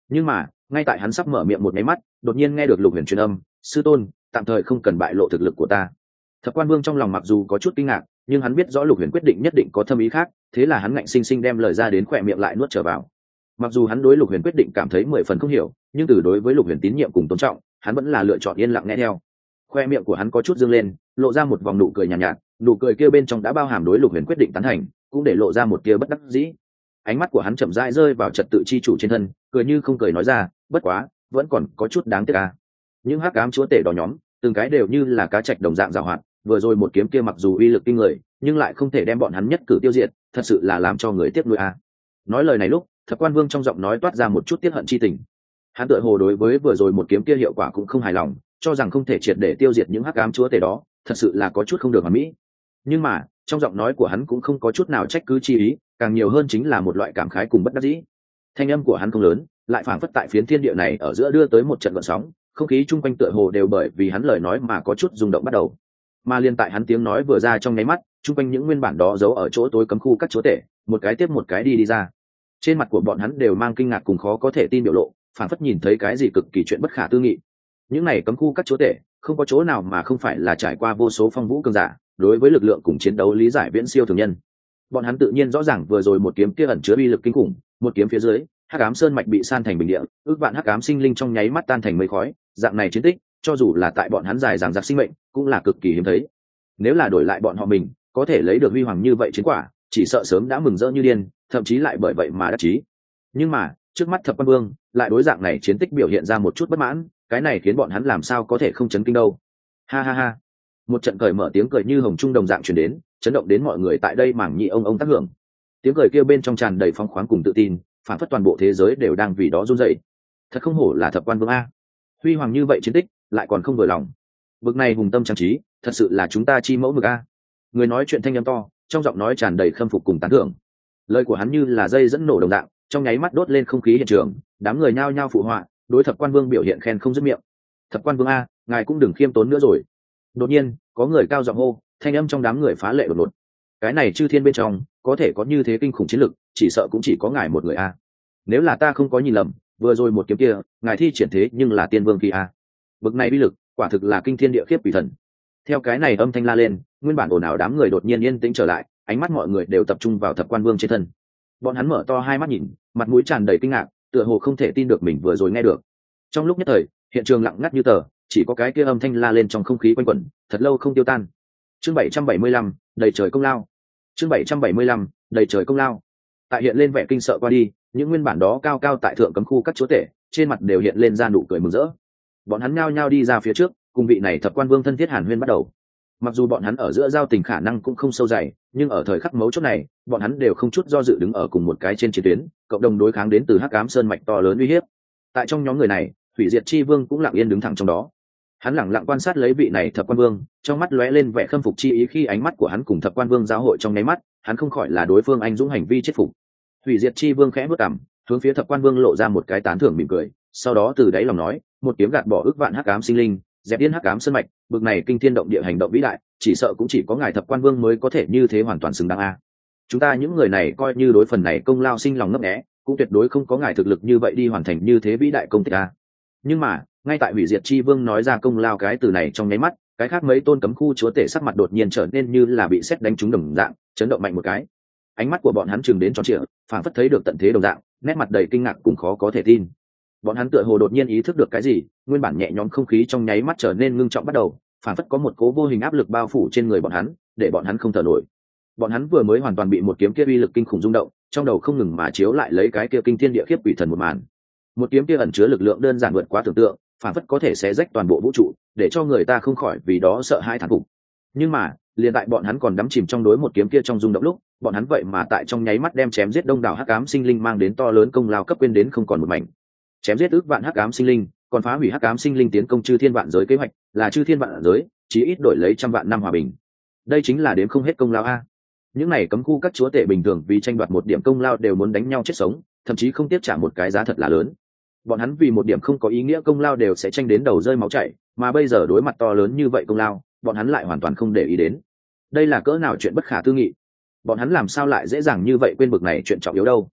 Nhưng mà ngay tại hắn sắp mở miệng một máy mắt, đột nhiên nghe được Lục Huyền truyền âm: sư tôn, tạm thời không cần bại lộ thực lực của ta. Thập Quan Vương trong lòng mặc dù có chút kinh ngạc, nhưng hắn biết rõ Lục Huyền quyết định nhất định có thâm ý khác, thế là hắn ngạnh sinh sinh đem lời ra đến khỏe miệng lại nuốt trở vào. Mặc dù hắn đối Lục Huyền quyết định cảm thấy mười phần không hiểu, nhưng từ đối với Lục Huyền tín nhiệm cùng tôn trọng, hắn vẫn là lựa chọn yên lặng nghe theo. Khoe miệng của hắn có chút dương lên, lộ ra một vòng nụ cười nhàn nhạt, nhạt, nụ cười kia bên trong đã bao hàm đối Lục Huyền quyết định tán thành, cũng để lộ ra một tia bất đắc dĩ. Ánh mắt của hắn chậm rãi rơi vào trật tự chi chủ trên thân, cười như không cười nói ra: bất quá, vẫn còn có chút đáng tiếc à. Những hắc ám chúa tể đó nhóm, từng cái đều như là cá trạch đồng dạng giàu hoạt, vừa rồi một kiếm kia mặc dù uy lực kinh người, nhưng lại không thể đem bọn hắn nhất cử tiêu diệt, thật sự là làm cho người tiếc nuối à. Nói lời này lúc, Thập Quan Vương trong giọng nói toát ra một chút tiếc hận chi tình. Hắn tựa hồ đối với vừa rồi một kiếm kia hiệu quả cũng không hài lòng, cho rằng không thể triệt để tiêu diệt những hắc ám chúa tể đó, thật sự là có chút không được hoàn mỹ. Nhưng mà, trong giọng nói của hắn cũng không có chút nào trách cứ chi ý, càng nhiều hơn chính là một loại cảm khái cùng bất đắc dĩ. Thanh âm của hắn không lớn, lại phảng phất tại phiến thiên địa này ở giữa đưa tới một trận gợn sóng, không khí chung quanh tựa hồ đều bởi vì hắn lời nói mà có chút rung động bắt đầu. Mà liên tại hắn tiếng nói vừa ra trong nháy mắt, chung quanh những nguyên bản đó giấu ở chỗ tối cấm khu các chúa tể, một cái tiếp một cái đi đi ra. Trên mặt của bọn hắn đều mang kinh ngạc cùng khó có thể tin biểu lộ, phảng phất nhìn thấy cái gì cực kỳ chuyện bất khả tư nghị. Những này cấm khu các chúa tể, không có chỗ nào mà không phải là trải qua vô số phong vũ cường giả, đối với lực lượng cùng chiến đấu lý giải viễn siêu thường nhân. Bọn hắn tự nhiên rõ ràng vừa rồi một kiếm kia ẩn chứa uy lực kinh khủng, một kiếm phía dưới, hắc ám sơn mạch bị san thành bình địa, ước vạn hắc ám sinh linh trong nháy mắt tan thành mây khói, dạng này chiến tích, cho dù là tại bọn hắn dài dằng dặc sinh mệnh, cũng là cực kỳ hiếm thấy. Nếu là đổi lại bọn họ mình, có thể lấy được huy hoàng như vậy chiến quả, chỉ sợ sớm đã mừng rỡ như điên, thậm chí lại bởi vậy mà đắc chí. Nhưng mà, trước mắt Thập Quan Vương lại đối dạng này chiến tích biểu hiện ra một chút bất mãn, cái này khiến bọn hắn làm sao có thể không chấn kinh đâu. Ha ha ha. Một trận cười mở tiếng cười như hồng trung đồng dạng truyền đến, chấn động đến mọi người tại đây mảng nhị ông ông tác hưởng. Tiếng cười kia bên trong tràn đầy phong khoáng cùng tự tin, phản phất toàn bộ thế giới đều đang vì đó run rẩy. Thật không hổ là Thập Quan Vương a, huy hoàng như vậy chiến tích, lại còn không vừa lòng. Vực này hùng tâm trang trí, thật sự là chúng ta chi mẫu mực a. Người nói chuyện thanh âm to, trong giọng nói tràn đầy khâm phục cùng tán thưởng. Lời của hắn như là dây dẫn nổ đồng dạng, trong nháy mắt đốt lên không khí hiện trường, đám người nhao nhao phụ họa, đối Thập Quan Vương biểu hiện khen không dứt miệng. Thập Quan Vương a, ngài cũng đừng khiêm tốn nữa rồi. Đột nhiên, có người cao giọng hô, thanh âm trong đám người phá lệ đột ngột. Cái này chư thiên bên trong, có thể có như thế kinh khủng chiến lực, chỉ sợ cũng chỉ có ngài một người a. Nếu là ta không có nhìn lầm, vừa rồi một kiếm kia, ngài thi triển thế nhưng là tiên vương kỳ a. Bực này uy lực, quả thực là kinh thiên địa khiếp quỷ thần. Theo cái này âm thanh la lên, nguyên bản ồn ào đám người đột nhiên yên tĩnh trở lại, ánh mắt mọi người đều tập trung vào Thập Quan Vương trên thân. Bọn hắn mở to hai mắt nhìn, mặt mũi tràn đầy kinh ngạc, tựa hồ không thể tin được mình vừa rồi nghe được. Trong lúc nhất thời, hiện trường lặng ngắt như tờ, chỉ có cái kia âm thanh la lên trong không khí quanh quẩn, thật lâu không tiêu tan. Chương bảy trăm bảy mươi lăm, đầy trời công lao. Chương bảy trăm bảy mươi lăm, đầy trời công lao. Tại hiện lên vẻ kinh sợ qua đi, những nguyên bản đó cao cao tại thượng cấm khu các chúa tể, trên mặt đều hiện lên ra nụ cười mừng rỡ. Bọn hắn nhao nhao đi ra phía trước, cùng vị này Thập Quan Vương thân thiết hàn huyên bắt đầu. Mặc dù bọn hắn ở giữa giao tình khả năng cũng không sâu dày, nhưng ở thời khắc mấu chốt này, bọn hắn đều không chút do dự đứng ở cùng một cái trên chiến tuyến, cộng đồng đối kháng đến từ hắc ám sơn mạch to lớn uy hiếp. Tại trong nhóm người này, Hủy Diệt Chi Vương cũng lặng yên đứng thẳng trong đó. Hắn lẳng lặng quan sát lấy vị này Thập Quan Vương, trong mắt lóe lên vẻ khâm phục chi ý khi ánh mắt của hắn cùng Thập Quan Vương giao hội trong nháy mắt, hắn không khỏi là đối phương anh dũng hành vi chết phục. Hủy Diệt Chi Vương khẽ bước cằm, hướng phía Thập Quan Vương lộ ra một cái tán thưởng mỉm cười, sau đó từ đáy lòng nói, một kiếm gạt bỏ ức vạn hắc ám sinh linh, dẹp điên hắc ám sơn mạch, bực này kinh thiên động địa hành động vĩ đại, chỉ sợ cũng chỉ có ngài Thập Quan Vương mới có thể như thế hoàn toàn xứng đáng a. Chúng ta những người này coi như đối phần này công lao sinh lòng ngấp nghé, cũng tuyệt đối không có ngài thực lực như vậy đi hoàn thành như thế vĩ đại công tích a. Nhưng mà, ngay tại Hủy Diệt Chi Vương nói ra công lao cái từ này trong nháy mắt, cái khác mấy tôn cấm khu chúa tể sắc mặt đột nhiên trở nên như là bị sét đánh trúng đồng dạng, chấn động mạnh một cái. Ánh mắt của bọn hắn chừng đến tròn trịa, phảng phất thấy được tận thế đồng dạng, nét mặt đầy kinh ngạc cùng khó có thể tin. Bọn hắn tựa hồ đột nhiên ý thức được cái gì, nguyên bản nhẹ nhõm không khí trong nháy mắt trở nên ngưng trọng bắt đầu, phảng phất có một cố vô hình áp lực bao phủ trên người bọn hắn, để bọn hắn không thở nổi. Bọn hắn vừa mới hoàn toàn bị một kiếm kia uy lực kinh khủng rung động, trong đầu không ngừng mà chiếu lại lấy cái kia kinh thiên địa khiếp quỷ thần một màn. Một kiếm kia ẩn chứa lực lượng đơn giản vượt quá tưởng tượng, phảng phất có thể xé rách toàn bộ vũ trụ, để cho người ta không khỏi vì đó sợ hãi thán phục. Nhưng mà, liền tại bọn hắn còn đắm chìm trong đối một kiếm kia trong rung động lúc, bọn hắn vậy mà tại trong nháy mắt đem chém giết đông đảo hắc ám sinh linh mang đến to lớn công lao cấp quên đến không còn một mảnh. Chém giết ước vạn hắc ám sinh linh, còn phá hủy hắc ám sinh linh tiến công chư thiên vạn giới kế hoạch, là chư thiên vạn giới, chí ít đổi lấy trăm vạn năm hòa bình. Đây chính là đếm không hết công lao a. Những này cấm khu các chúa tể bình thường vì tranh đoạt một điểm công lao đều muốn đánh nhau chết sống, thậm chí không tiếp trả một cái giá thật là lớn. Bọn hắn vì một điểm không có ý nghĩa công lao đều sẽ tranh đến đầu rơi máu chảy, mà bây giờ đối mặt to lớn như vậy công lao, bọn hắn lại hoàn toàn không để ý đến. Đây là cỡ nào chuyện bất khả tư nghị. Bọn hắn làm sao lại dễ dàng như vậy quên bực này chuyện trọng yếu đâu.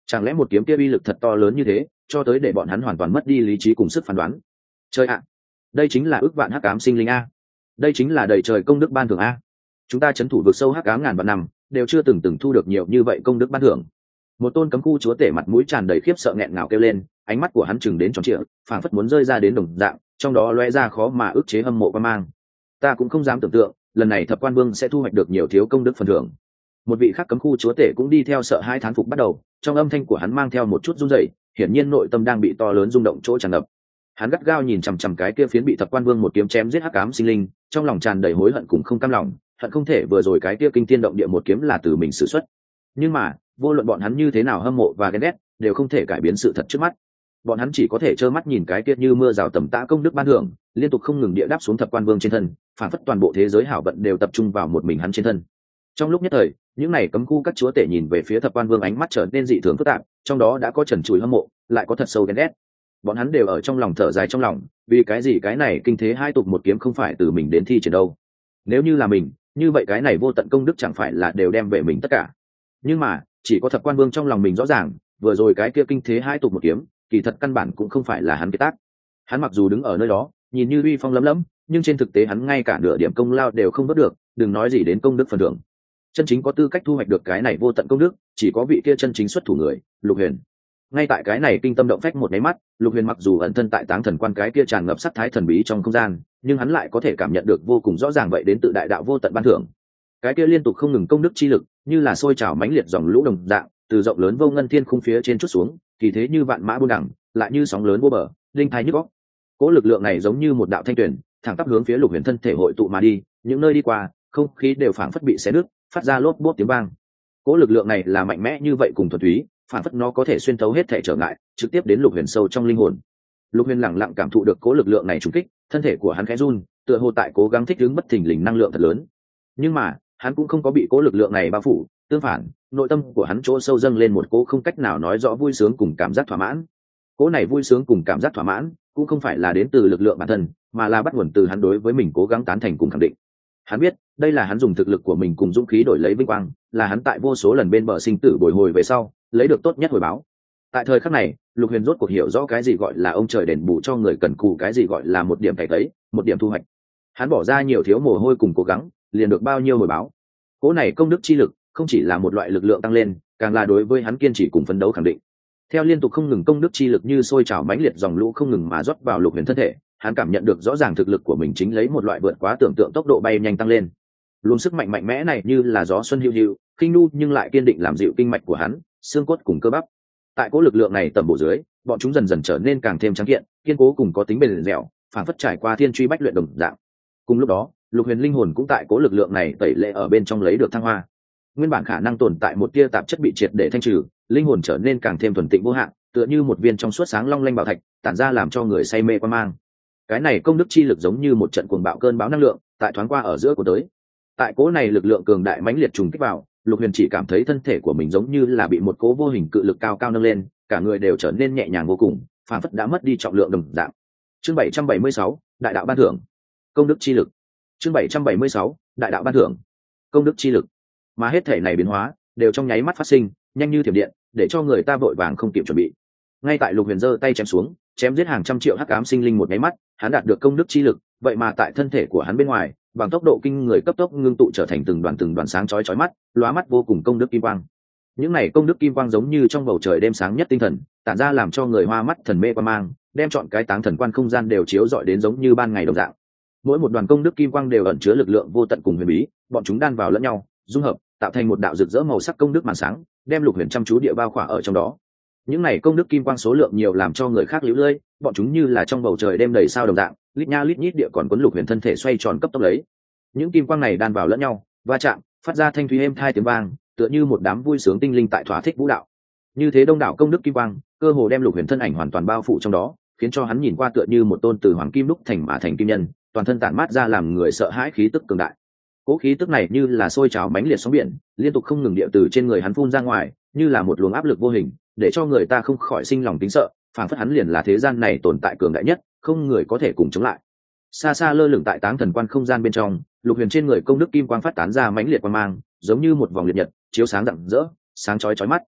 Chẳng lẽ một kiếm kia uy lực thật to lớn như thế, cho tới để bọn hắn hoàn toàn mất đi lý trí cùng sức phán đoán? Chơi ạ, đây chính là ước vạn hắc ám sinh linh a, đây chính là đầy trời công đức ban thưởng a. Chúng ta chấn thủ vực sâu hắc ám ngàn vạn năm, đều chưa từng từng thu được nhiều như vậy công đức ban thưởng. Một tôn cấm khu chúa tể mặt mũi tràn đầy khiếp sợ nghẹn ngào kêu lên, ánh mắt của hắn chừng đến tròn trịa, phảng phất muốn rơi ra đến đồng dạng, trong đó lóe ra khó mà ức chế hâm mộ quan mang. Ta cũng không dám tưởng tượng, lần này thập quan vương sẽ thu hoạch được nhiều thiếu công đức phần thưởng. Một vị khác cấm khu chúa tể cũng đi theo sợ hai thán phục bắt đầu, trong âm thanh của hắn mang theo một chút run rẩy, hiển nhiên nội tâm đang bị to lớn rung động chỗ tràn ngập. Hắn gắt gao nhìn chằm chằm cái kia phiến bị thập quan vương một kiếm chém giết hắc ám sinh linh, trong lòng tràn đầy hối hận cùng không cam lòng, hận không thể vừa rồi cái kia kinh thiên động địa một kiếm là từ mình sử xuất. Nhưng mà vô luận bọn hắn như thế nào hâm mộ và ghen ghét, đều không thể cải biến sự thật trước mắt. Bọn hắn chỉ có thể trơ mắt nhìn cái kia như mưa rào tầm tã công đức ban thưởng liên tục không ngừng địa đáp xuống thập quan vương trên thân, phản phất toàn bộ thế giới hảo vận đều tập trung vào một mình hắn trên thân. Trong lúc nhất thời, những này cấm khu các chúa tể nhìn về phía thập quan vương ánh mắt trở nên dị thường phức tạp, trong đó đã có trần trụi hâm mộ, lại có thật sâu ghen ghét. Bọn hắn đều ở trong lòng thở dài trong lòng, vì cái gì cái này kinh thế hai tục một kiếm không phải từ mình đến thi triển đâu? Nếu như là mình, như vậy cái này vô tận công đức chẳng phải là đều đem về mình tất cả? Nhưng mà chỉ có thập quan vương trong lòng mình rõ ràng, vừa rồi cái kia kinh thế hai tục một kiếm kỳ thật căn bản cũng không phải là hắn kế tác. Hắn mặc dù đứng ở nơi đó nhìn như uy phong lấm lấm, nhưng trên thực tế hắn ngay cả nửa điểm công lao đều không vớt được, đừng nói gì đến công đức phần thưởng. Chân chính có tư cách thu hoạch được cái này vô tận công đức chỉ có vị kia chân chính xuất thủ người, Lục Huyền. Ngay tại cái này kinh tâm động phách một máy mắt, Lục Huyền mặc dù ẩn thân tại Táng Thần Quan cái kia tràn ngập sắc thái thần bí trong không gian, nhưng hắn lại có thể cảm nhận được vô cùng rõ ràng vậy đến tự đại đạo vô tận ban thưởng. Cái kia liên tục không ngừng công đức chi lực, như là sôi trào mãnh liệt dòng lũ đồng dạng, từ rộng lớn vô ngân thiên khung phía trên chút xuống, kỳ thế như vạn mã buôn đẳng, lại như sóng lớn vô bờ, linh thái nhức óc. Cỗ lực lượng này giống như một đạo thanh tuyển, thẳng tắp hướng phía Lục Huyền thân thể hội tụ mà đi, những nơi đi qua, không khí đều phảng phất bị xé nứt, phát ra lốp bốp tiếng vang. Cỗ lực lượng này là mạnh mẽ như vậy cùng thuần túy, phảng phất nó có thể xuyên thấu hết thể trở ngại, trực tiếp đến Lục Huyền sâu trong linh hồn. Lục Huyền lặng lặng cảm thụ được cỗ lực lượng này trùng kích, thân thể của hắn khẽ run, tựa hồ tại cố gắng thích ứng bất thình lình năng lượng thật lớn. Nhưng mà, hắn cũng không có bị cỗ lực lượng này bao phủ, tương phản, nội tâm của hắn chỗ sâu dâng lên một cỗ không cách nào nói rõ vui sướng cùng cảm giác thỏa mãn. Cỗ này vui sướng cùng cảm giác thỏa mãn cũng không phải là đến từ lực lượng bản thân, mà là bắt nguồn từ hắn đối với mình cố gắng tán thành cùng khẳng định. Hắn biết, đây là hắn dùng thực lực của mình cùng dũng khí đổi lấy vinh quang, là hắn tại vô số lần bên bờ sinh tử bồi hồi về sau, lấy được tốt nhất hồi báo. Tại thời khắc này, Lục Huyền rốt cuộc hiểu rõ cái gì gọi là ông trời đền bù cho người cần cù, cái gì gọi là một điểm cày tấy, một điểm thu hoạch. Hắn bỏ ra nhiều thiếu mồ hôi cùng cố gắng, liền được bao nhiêu hồi báo. Cỗ này công đức chi lực không chỉ là một loại lực lượng tăng lên, càng là đối với hắn kiên trì cùng phấn đấu khẳng định. Theo liên tục không ngừng công đức chi lực như sôi trào mãnh liệt dòng lũ không ngừng mà rót vào Lục Huyền thân thể, hắn cảm nhận được rõ ràng thực lực của mình chính lấy một loại vượt quá tưởng tượng tốc độ bay nhanh tăng lên. Luồng sức mạnh mạnh mẽ này như là gió xuân hiu hiu, khinh nu nhưng lại kiên định làm dịu kinh mạch của hắn, xương cốt cùng cơ bắp. Tại cỗ lực lượng này tầm bổ dưới, bọn chúng dần dần trở nên càng thêm trắng kiện, kiên cố cùng có tính bền dẻo, phản phất trải qua thiên truy bách luyện đồng dạng. Cùng lúc đó, Lục Huyền linh hồn cũng tại cỗ lực lượng này tẩy lệ ở bên trong lấy được thăng hoa. Nguyên bản khả năng tồn tại một tia tạp chất bị triệt để thanh trừ, linh hồn trở nên càng thêm thuần tịnh vô hạn, tựa như một viên trong suốt sáng long lanh bảo thạch, tản ra làm cho người say mê quan mang. Cái này công đức chi lực giống như một trận cuồng bạo cơn bão năng lượng, tại thoáng qua ở giữa của tới. Tại cỗ này lực lượng cường đại mãnh liệt trùng kích vào, Lục Huyền chỉ cảm thấy thân thể của mình giống như là bị một cỗ vô hình cự lực cao cao nâng lên, cả người đều trở nên nhẹ nhàng vô cùng, phản phất đã mất đi trọng lượng đồng dạng. Chương bảy trăm bảy mươi sáu, đại đạo ban thưởng. Công đức chi lực. Chương bảy trăm bảy mươi sáu, đại đạo ban thưởng. Công đức chi lực. Mà hết thể này biến hóa đều trong nháy mắt phát sinh, nhanh như thiểm điện, để cho người ta vội vàng không kịp chuẩn bị. Ngay tại Lục Huyền giơ tay chém xuống, chém giết hàng trăm triệu hắc ám sinh linh một nháy mắt, hắn đạt được công đức chi lực, vậy mà tại thân thể của hắn bên ngoài, bằng tốc độ kinh người cấp tốc ngưng tụ trở thành từng đoàn từng đoàn sáng chói chói mắt, lóa mắt vô cùng công đức kim quang. Những này công đức kim quang giống như trong bầu trời đêm sáng nhất tinh thần, tản ra làm cho người hoa mắt thần mê qua mang, đem chọn cái Táng Thần Quan không gian đều chiếu rọi đến giống như ban ngày đồng dạng. Mỗi một đoàn công đức kim quang đều ẩn chứa lực lượng vô tận cùng huyền bí, bọn chúng đan vào lẫn nhau, dung hợp, tạo thành một đạo rực rỡ màu sắc công đức màn sáng, đem Lục Huyền chăm chú địa bao khỏa ở trong đó. Những này công đức kim quang số lượng nhiều làm cho người khác liễu lơi, bọn chúng như là trong bầu trời đêm đầy sao đồng dạng, lít nha lít nhít địa còn cuốn Lục Huyền thân thể xoay tròn cấp tốc lấy. Những kim quang này đan vào lẫn nhau, va chạm, phát ra thanh thúy êm tai tiếng vang, tựa như một đám vui sướng tinh linh tại thỏa thích vũ đạo. Như thế đông đảo công đức kim quang, cơ hồ đem Lục Huyền thân ảnh hoàn toàn bao phủ trong đó, khiến cho hắn nhìn qua tựa như một tôn từ hoàng kim đúc thành mà thành kim nhân, toàn thân tản mát ra làm người sợ hãi khí tức cường đại. Cố khí tức này như là sôi trào mãnh liệt sóng biển, liên tục không ngừng địa từ trên người hắn phun ra ngoài, như là một luồng áp lực vô hình, để cho người ta không khỏi sinh lòng kính sợ, phảng phất hắn liền là thế gian này tồn tại cường đại nhất, không người có thể cùng chống lại. Xa xa lơ lửng tại Táng Thần Quan không gian bên trong, Lục Huyền trên người công đức kim quang phát tán ra mãnh liệt quang mang, giống như một vòng liệt nhật, chiếu sáng rạng rỡ, sáng chói chói mắt.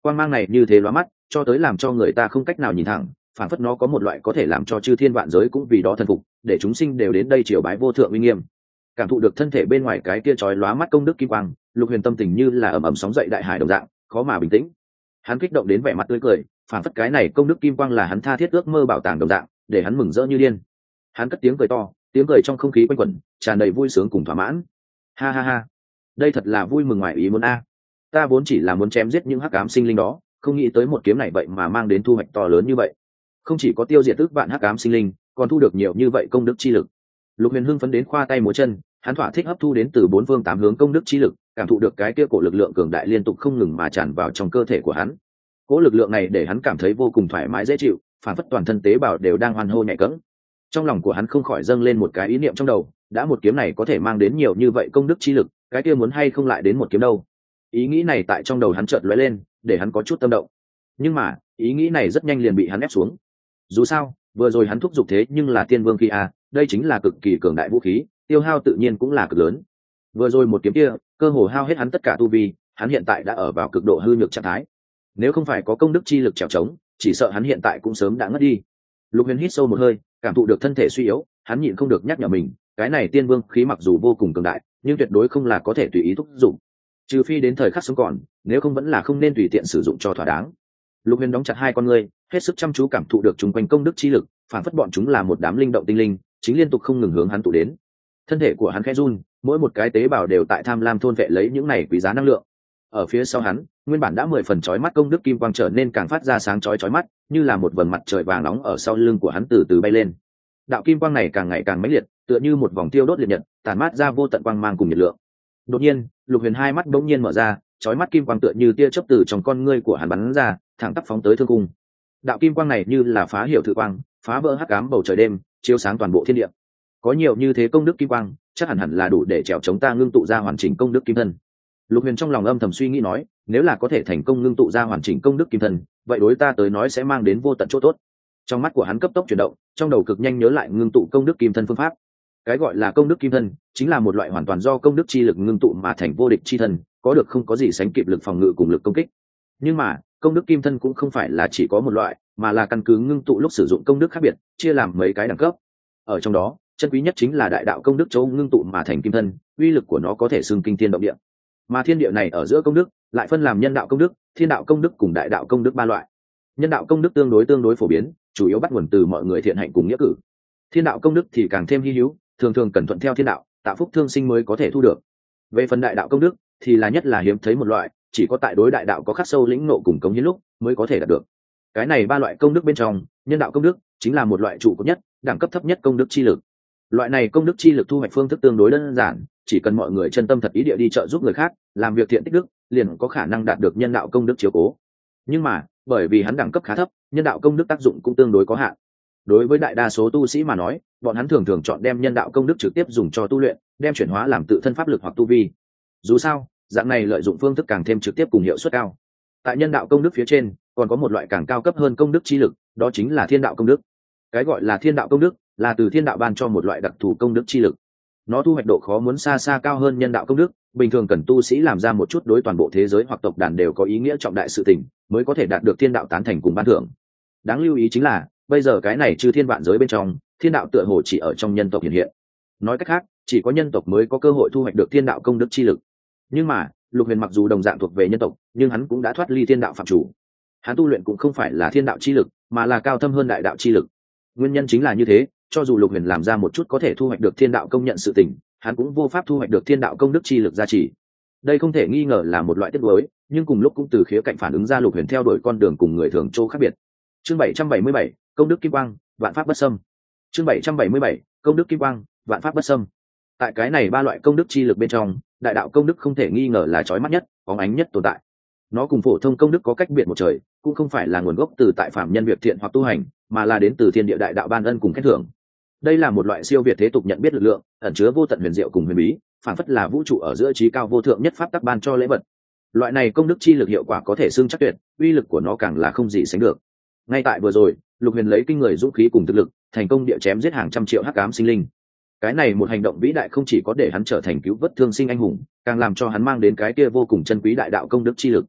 quang mang này như thế lóa mắt, cho tới làm cho người ta không cách nào nhìn thẳng, phản phất nó có một loại có thể làm cho chư thiên vạn giới cũng vì đó thần phục, để chúng sinh đều đến đây triều bái vô thượng uy nghiêm. Cảm thụ được thân thể bên ngoài cái kia chói lóa mắt công đức kim quang, Lục Huyền tâm tình như là ầm ầm sóng dậy đại hải đồng dạng, khó mà bình tĩnh. Hắn kích động đến vẻ mặt tươi cười, phản phất cái này công đức kim quang là hắn tha thiết ước mơ bảo tàng đồng dạng, để hắn mừng rỡ như điên. Hắn cất tiếng cười to, tiếng cười trong không khí quanh quẩn, tràn đầy vui sướng cùng thỏa mãn. Ha ha ha, đây thật là vui mừng ngoài ý muốn a. Ta vốn chỉ là muốn chém giết những hắc ám sinh linh đó, không nghĩ tới một kiếm này vậy mà mang đến thu hoạch to lớn như vậy. Không chỉ có tiêu diệt ước vạn hắc ám sinh linh, còn thu được nhiều như vậy công đức chi lực. Lục Huyền hưng phấn đến khoa tay múa chân, hắn thỏa thích hấp thu đến từ bốn phương tám hướng công đức chi lực, cảm thụ được cái kia cổ lực lượng cường đại liên tục không ngừng mà tràn vào trong cơ thể của hắn. Cỗ lực lượng này để hắn cảm thấy vô cùng thoải mái dễ chịu, phản phất toàn thân tế bào đều đang hoan hô nhảy cẫng. Trong lòng của hắn không khỏi dâng lên một cái ý niệm trong đầu, đã một kiếm này có thể mang đến nhiều như vậy công đức chi lực, cái kia muốn hay không lại đến một kiếm đâu. Ý nghĩ này tại trong đầu hắn chợt lóe lên, để hắn có chút tâm động. Nhưng mà, ý nghĩ này rất nhanh liền bị hắn ép xuống. Dù sao, vừa rồi hắn thúc giục thế nhưng là tiên vương khí a, đây chính là cực kỳ cường đại vũ khí, tiêu hao tự nhiên cũng là cực lớn. Vừa rồi một kiếm kia, cơ hồ hao hết hắn tất cả tu vi, hắn hiện tại đã ở vào cực độ hư nhược trạng thái. Nếu không phải có công đức chi lực trèo trống, chỉ sợ hắn hiện tại cũng sớm đã ngất đi. Lục Huyền hít sâu một hơi, cảm thụ được thân thể suy yếu, hắn nhịn không được nhắc nhở mình, cái này tiên vương khí mặc dù vô cùng cường đại, nhưng tuyệt đối không là có thể tùy ý thúc dụng. Trừ phi đến thời khắc sống còn, nếu không vẫn là không nên tùy tiện sử dụng cho thỏa đáng. Lục Huyền đóng chặt hai con ngươi, hết sức chăm chú cảm thụ được chung quanh công đức chi lực, phản phất bọn chúng là một đám linh động tinh linh, chính liên tục không ngừng hướng hắn tụ đến. Thân thể của hắn khẽ run, mỗi một cái tế bào đều tại tham lam thôn vệ lấy những này quý giá năng lượng. Ở phía sau hắn, nguyên bản đã mười phần chói mắt công đức kim quang trở nên càng phát ra sáng chói chói mắt, như là một vầng mặt trời vàng nóng ở sau lưng của hắn từ từ bay lên. Đạo kim quang này càng ngày càng mãnh liệt, tựa như một vòng tiêu đốt liệt nhật, tản mát ra vô tận quang mang cùng nhiệt lượng. Đột nhiên, Lục Huyền hai mắt bỗng nhiên mở ra, chói mắt kim quang tựa như tia chớp từ trong con ngươi của hắn bắn ra, thẳng tắp phóng tới thương cung. Đạo kim quang này như là phá hiểu thử quang, phá vỡ hắc ám bầu trời đêm, chiếu sáng toàn bộ thiên địa. Có nhiều như thế công đức kim quang, chắc hẳn hẳn là đủ để trèo chống ta ngưng tụ ra hoàn chỉnh công đức kim thân. Lục Huyền trong lòng âm thầm suy nghĩ nói, nếu là có thể thành công ngưng tụ ra hoàn chỉnh công đức kim thân, vậy đối ta tới nói sẽ mang đến vô tận chỗ tốt. Trong mắt của hắn cấp tốc chuyển động, trong đầu cực nhanh nhớ lại ngưng tụ công đức kim thân phương pháp. Cái gọi là công đức kim thân, chính là một loại hoàn toàn do công đức chi lực ngưng tụ mà thành vô địch chi thân, có được không có gì sánh kịp lực phòng ngự cùng lực công kích. Nhưng mà, công đức kim thân cũng không phải là chỉ có một loại, mà là căn cứ ngưng tụ lúc sử dụng công đức khác biệt, chia làm mấy cái đẳng cấp. Ở trong đó, chân quý nhất chính là đại đạo công đức châu ngưng tụ mà thành kim thân, uy lực của nó có thể xưng kinh thiên động địa. Mà thiên địa này ở giữa công đức lại phân làm nhân đạo công đức, thiên đạo công đức cùng đại đạo công đức ba loại. Nhân đạo công đức tương đối tương đối phổ biến, chủ yếu bắt nguồn từ mọi người thiện hạnh cùng nghĩa cử. Thiên đạo công đức thì càng thêm hi hữu, thường thường cần thuận theo thiên đạo, tạo phúc thương sinh mới có thể thu được. Về phần đại đạo công đức thì là nhất là hiếm thấy một loại, chỉ có tại đối đại đạo có khắc sâu lĩnh ngộ cùng cống hiến lúc mới có thể đạt được. Cái này ba loại công đức bên trong, nhân đạo công đức chính là một loại trụ cột nhất, đẳng cấp thấp nhất công đức chi lực. Loại này công đức chi lực thu hoạch phương thức tương đối đơn giản, chỉ cần mọi người chân tâm thật ý địa đi trợ giúp người khác, làm việc thiện tích đức, liền có khả năng đạt được nhân đạo công đức chiếu cố. Nhưng mà, bởi vì hắn đẳng cấp khá thấp, nhân đạo công đức tác dụng cũng tương đối có hạn. Đối với đại đa số tu sĩ mà nói, bọn hắn thường thường chọn đem nhân đạo công đức trực tiếp dùng cho tu luyện, đem chuyển hóa làm tự thân pháp lực hoặc tu vi. Dù sao, dạng này lợi dụng phương thức càng thêm trực tiếp cùng hiệu suất cao. Tại nhân đạo công đức phía trên, còn có một loại càng cao cấp hơn công đức chi lực, đó chính là thiên đạo công đức. Cái gọi là thiên đạo công đức, là từ thiên đạo ban cho một loại đặc thù công đức chi lực. Nó thu hoạch độ khó muốn xa xa cao hơn nhân đạo công đức, bình thường cần tu sĩ làm ra một chút đối toàn bộ thế giới hoặc tộc đàn đều có ý nghĩa trọng đại sự tình, mới có thể đạt được thiên đạo tán thành cùng ban thưởng. Đáng lưu ý chính là, bây giờ cái này chư thiên vạn giới bên trong, thiên đạo tựa hồ chỉ ở trong nhân tộc hiện hiện. Nói cách khác, chỉ có nhân tộc mới có cơ hội thu hoạch được thiên đạo công đức chi lực. Nhưng mà, Lục Huyền mặc dù đồng dạng thuộc về nhân tộc, nhưng hắn cũng đã thoát ly thiên đạo phạm chủ. Hắn tu luyện cũng không phải là thiên đạo chi lực, mà là cao thâm hơn đại đạo chi lực. Nguyên nhân chính là như thế, cho dù Lục Huyền làm ra một chút có thể thu hoạch được thiên đạo công nhận sự tình, hắn cũng vô pháp thu hoạch được thiên đạo công đức chi lực gia trì. Đây không thể nghi ngờ là một loại tiếc nuối, nhưng cùng lúc cũng từ khía cạnh phản ứng ra Lục Huyền theo đuổi con đường cùng người thường chỗ khác biệt. Chương bảy trăm bảy mươi bảy, công đức kim quang, vạn pháp bất xâm. Chương bảy trăm bảy mươi bảy, công đức kim quang, vạn pháp bất xâm. Tại cái này ba loại công đức chi lực bên trong, đại đạo công đức không thể nghi ngờ là chói mắt nhất, bóng ánh nhất tồn tại. Nó cùng phổ thông công đức có cách biệt một trời, cũng không phải là nguồn gốc từ tại phạm nhân việc thiện hoặc tu hành, mà là đến từ thiên địa đại đạo ban ân cùng khen thưởng. Đây là một loại siêu việt thế tục nhận biết lực lượng, ẩn chứa vô tận huyền diệu cùng huyền bí, phản phất là vũ trụ ở giữa trí cao vô thượng nhất pháp tắc ban cho lễ vật. Loại này công đức chi lực hiệu quả có thể xưng chắc tuyệt, uy lực của nó càng là không gì sánh được. Ngay tại vừa rồi, Lục Huyền lấy kinh người dũng khí cùng thực lực, thành công địa chém giết hàng trăm triệu hắc ám sinh linh. Cái này một hành động vĩ đại không chỉ có để hắn trở thành cứu vớt thương sinh anh hùng, càng làm cho hắn mang đến cái kia vô cùng chân quý đại đạo công đức chi lực.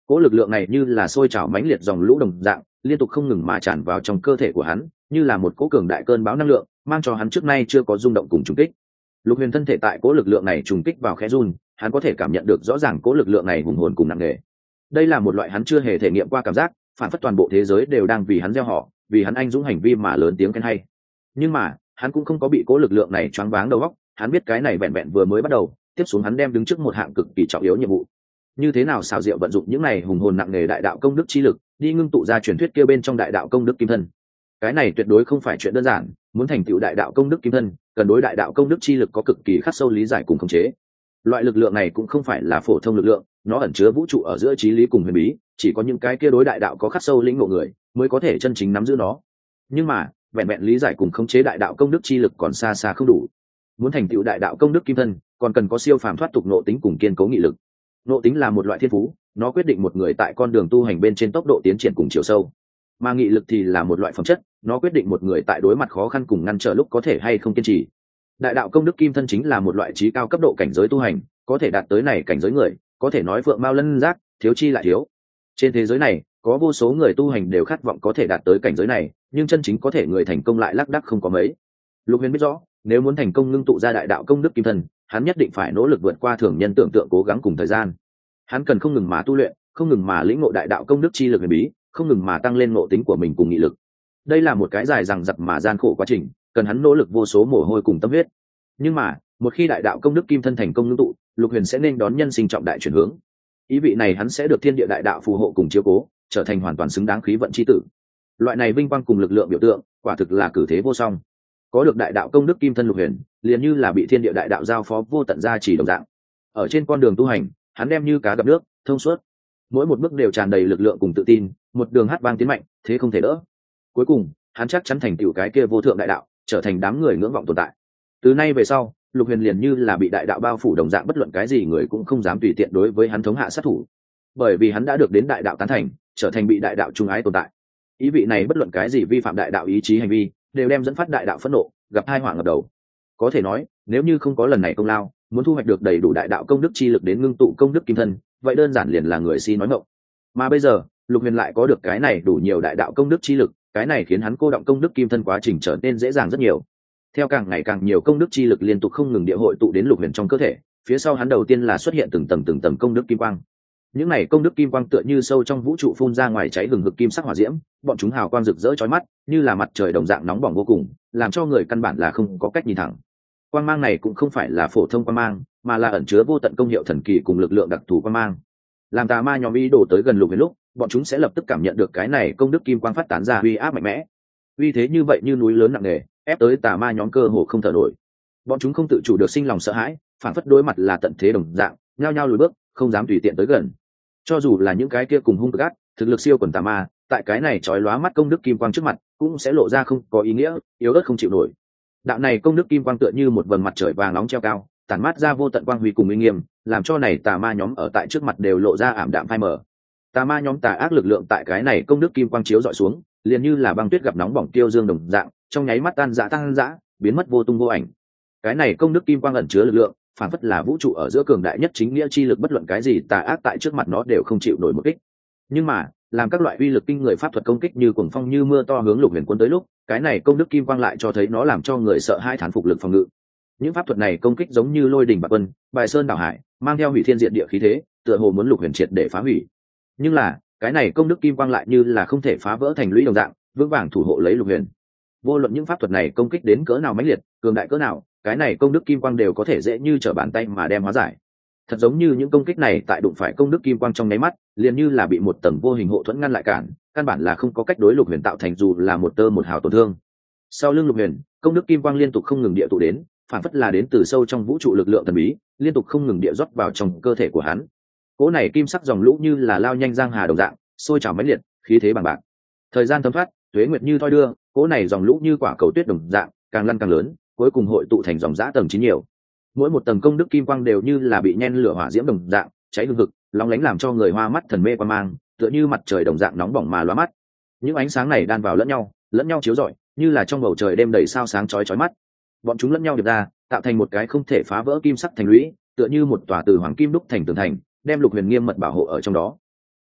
Cỗ lực lượng này như là sôi trào mãnh liệt dòng lũ đồng dạng, liên tục không ngừng mà tràn vào trong cơ thể của hắn, như là một cỗ cường đại cơn bão năng lượng, mang cho hắn trước nay chưa có rung động cùng trùng kích. Lục Huyền thân thể tại cỗ lực lượng này trùng kích vào khẽ run, hắn có thể cảm nhận được rõ ràng cỗ lực lượng này hùng hồn cùng nặng nề. Đây là một loại hắn chưa hề thể nghiệm qua cảm giác, phản phất toàn bộ thế giới đều đang vì hắn gieo họ, vì hắn anh dũng hành vi mà lớn tiếng khen hay. Nhưng mà, hắn cũng không có bị cỗ lực lượng này choáng váng đầu óc, hắn biết cái này vẹn vẹn vừa mới bắt đầu, tiếp xuống hắn đem đứng trước một hạng cực kỳ trọng yếu nhiệm vụ. Như thế nào xảo diệu vận dụng những này hùng hồn nặng nề đại đạo công đức chi lực, đi ngưng tụ ra truyền thuyết kia bên trong đại đạo công đức kim thân. Cái này tuyệt đối không phải chuyện đơn giản, muốn thành tựu đại đạo công đức kim thân, cần đối đại đạo công đức chi lực có cực kỳ khắc sâu lý giải cùng khống chế. Loại lực lượng này cũng không phải là phổ thông lực lượng, nó ẩn chứa vũ trụ ở giữa trí lý cùng huyền bí, chỉ có những cái kia đối đại đạo có khắc sâu lĩnh ngộ người mới có thể chân chính nắm giữ nó. Nhưng mà, vẹn vẹn lý giải cùng khống chế đại đạo công đức chi lực còn xa xa không đủ. Muốn thành tựu đại đạo công đức kim thân, còn cần có siêu phàm thoát tục nội tính cùng kiên cố nghị lực. Nội tính là một loại thiên phú, nó quyết định một người tại con đường tu hành bên trên tốc độ tiến triển cùng chiều sâu. Mà nghị lực thì là một loại phẩm chất, nó quyết định một người tại đối mặt khó khăn cùng ngăn trở lúc có thể hay không kiên trì. Đại đạo công đức kim thân chính là một loại trí cao cấp độ cảnh giới tu hành, có thể đạt tới này cảnh giới người, có thể nói phượng mao lân giác, thiếu chi lại thiếu. Trên thế giới này, có vô số người tu hành đều khát vọng có thể đạt tới cảnh giới này, nhưng chân chính có thể người thành công lại lác đác không có mấy. Lục Huyền biết rõ, nếu muốn thành công ngưng tụ ra đại đạo công đức kim thân, hắn nhất định phải nỗ lực vượt qua thường nhân tưởng tượng cố gắng cùng thời gian. Hắn cần không ngừng mà tu luyện, không ngừng mà lĩnh ngộ đại đạo công đức chi lực huyền bí, không ngừng mà tăng lên ngộ tính của mình cùng nghị lực. Đây là một cái dài dằng dặc mà gian khổ quá trình, cần hắn nỗ lực vô số mồ hôi cùng tâm huyết. Nhưng mà, một khi đại đạo công đức kim thân thành công ngưng tụ, Lục Huyền sẽ nên đón nhân sinh trọng đại chuyển hướng. Ý vị này hắn sẽ được thiên địa đại đạo phù hộ cùng chiếu cố, trở thành hoàn toàn xứng đáng khí vận chi tử. Loại này vinh quang cùng lực lượng biểu tượng, quả thực là cử thế vô song. Có được đại đạo công đức kim thân Lục Huyền, liền như là bị thiên địa đại đạo giao phó vô tận gia trì đồng dạng. Ở trên con đường tu hành, hắn đem như cá gặp nước, thông suốt. Mỗi một bước đều tràn đầy lực lượng cùng tự tin, một đường hát vang tiến mạnh, thế không thể đỡ. Cuối cùng, hắn chắc chắn thành tựu cái kia vô thượng đại đạo, trở thành đám người ngưỡng vọng tồn tại. Từ nay về sau, Lục Huyền liền như là bị đại đạo bao phủ đồng dạng, bất luận cái gì người cũng không dám tùy tiện đối với hắn thống hạ sát thủ, bởi vì hắn đã được đến đại đạo tán thành, trở thành bị đại đạo trung ái tồn tại. Ý vị này bất luận cái gì vi phạm đại đạo ý chí hành vi, đều đem dẫn phát đại đạo phẫn nộ, gặp tai họa ngập đầu. Có thể nói, nếu như không có lần này công lao, muốn thu hoạch được đầy đủ đại đạo công đức chi lực đến ngưng tụ công đức kim thân, vậy đơn giản liền là người si nói ngọng. Mà bây giờ, Lục Huyền lại có được cái này đủ nhiều đại đạo công đức chi lực, cái này khiến hắn cô động công đức kim thân quá trình trở nên dễ dàng rất nhiều. Theo càng ngày càng nhiều công đức chi lực liên tục không ngừng địa hội tụ đến Lục Huyền trong cơ thể, phía sau hắn đầu tiên là xuất hiện từng tầng từng tầng công đức kim quang. Những này công đức kim quang tựa như sâu trong vũ trụ phun ra ngoài cháy hừng hực kim sắc hỏa diễm, bọn chúng hào quang rực rỡ chói mắt, như là mặt trời đồng dạng nóng bỏng vô cùng, làm cho người căn bản là không có cách nhìn thẳng. Quang mang này cũng không phải là phổ thông quang mang, mà là ẩn chứa vô tận công hiệu thần kỳ cùng lực lượng đặc thù quang mang. Làm tà ma nhóm ý đồ tới gần Lục Huyền lúc, bọn chúng sẽ lập tức cảm nhận được cái này công đức kim quang phát tán ra uy áp mạnh mẽ. Uy thế như vậy như núi lớn nặng nề, ép tới tà ma nhóm cơ hồ không thở nổi. Bọn chúng không tự chủ được sinh lòng sợ hãi, phản phất đối mặt là tận thế đồng dạng, nhao nhao lùi bước, không dám tùy tiện tới gần. Cho dù là những cái kia cùng hung gắt, thực lực siêu quần tà ma, tại cái này chói lóa mắt công đức kim quang trước mặt, cũng sẽ lộ ra không có ý nghĩa, yếu ớt không chịu nổi. Đạo này công đức kim quang tựa như một vầng mặt trời vàng nóng treo cao, tản mát ra vô tận quang huy cùng uy nghiêm, làm cho này tà ma nhóm ở tại trước mặt đều lộ ra ảm đạm phai mờ. Tà ma nhóm tà ác lực lượng tại cái này công đức kim quang chiếu dọi xuống, liền như là băng tuyết gặp nóng bỏng tiêu dương đồng dạng, trong nháy mắt tan rã tan rã, biến mất vô tung vô ảnh. Cái này công đức kim quang ẩn chứa lực lượng, phản phất là vũ trụ ở giữa cường đại nhất chính nghĩa chi lực, bất luận cái gì tà ác tại trước mặt nó đều không chịu nổi một kích. Nhưng mà, làm các loại uy lực kinh người pháp thuật công kích như cuồng phong như mưa to hướng Lục Huyền quân tới lúc, cái này công đức kim quang lại cho thấy nó làm cho người sợ hai thán phục lực phòng ngự. Những pháp thuật này công kích giống như lôi đình bạc vân, bài sơn đảo hải, mang theo hủy thiên diệt địa khí thế, tựa hồ muốn Lục Huyền triệt để phá hủy. Nhưng là, cái này công đức kim quang lại như là không thể phá vỡ thành lũy đồng dạng, vững vàng thủ hộ lấy Lục Huyền. Vô luận những pháp thuật này công kích đến cỡ nào mãnh liệt, cường đại cỡ nào, cái này công đức kim quang đều có thể dễ như trở bàn tay mà đem hóa giải. Thật giống như những công kích này tại đụng phải công đức kim quang trong nháy mắt, liền như là bị một tầng vô hình hộ thuẫn ngăn lại cản, căn bản là không có cách đối Lục Huyền tạo thành dù là một tơ một hào tổn thương. Sau lưng Lục Huyền, công đức kim quang liên tục không ngừng địa tụ đến, phản phất là đến từ sâu trong vũ trụ lực lượng thần bí, liên tục không ngừng địa rót vào trong cơ thể của hắn. Cỗ này kim sắc dòng lũ như là lao nhanh giang hà đồng dạng, sôi trào mãnh liệt, khí thế bằng bạc. Thời gian thấm thoát, tuế nguyệt như thoi đưa, cỗ này dòng lũ như quả cầu tuyết đồng dạng, càng lăn càng lớn, cuối cùng hội tụ thành dòng dã tầng chín nhiều. Mỗi một tầng công đức kim quang đều như là bị nhen lửa hỏa diễm đồng dạng, cháy hừng hực, lóng lánh làm cho người hoa mắt thần mê quan mang, tựa như mặt trời đồng dạng nóng bỏng mà lóa mắt. Những ánh sáng này đan vào lẫn nhau, lẫn nhau chiếu rọi, như là trong bầu trời đêm đầy sao sáng chói chói mắt. Bọn chúng lẫn nhau điệp ra, tạo thành một cái không thể phá vỡ kim sắc thành lũy, tựa như một tòa từ hoàng kim đúc thành tường thành, đem Lục Huyền nghiêm mật bảo hộ ở trong đó.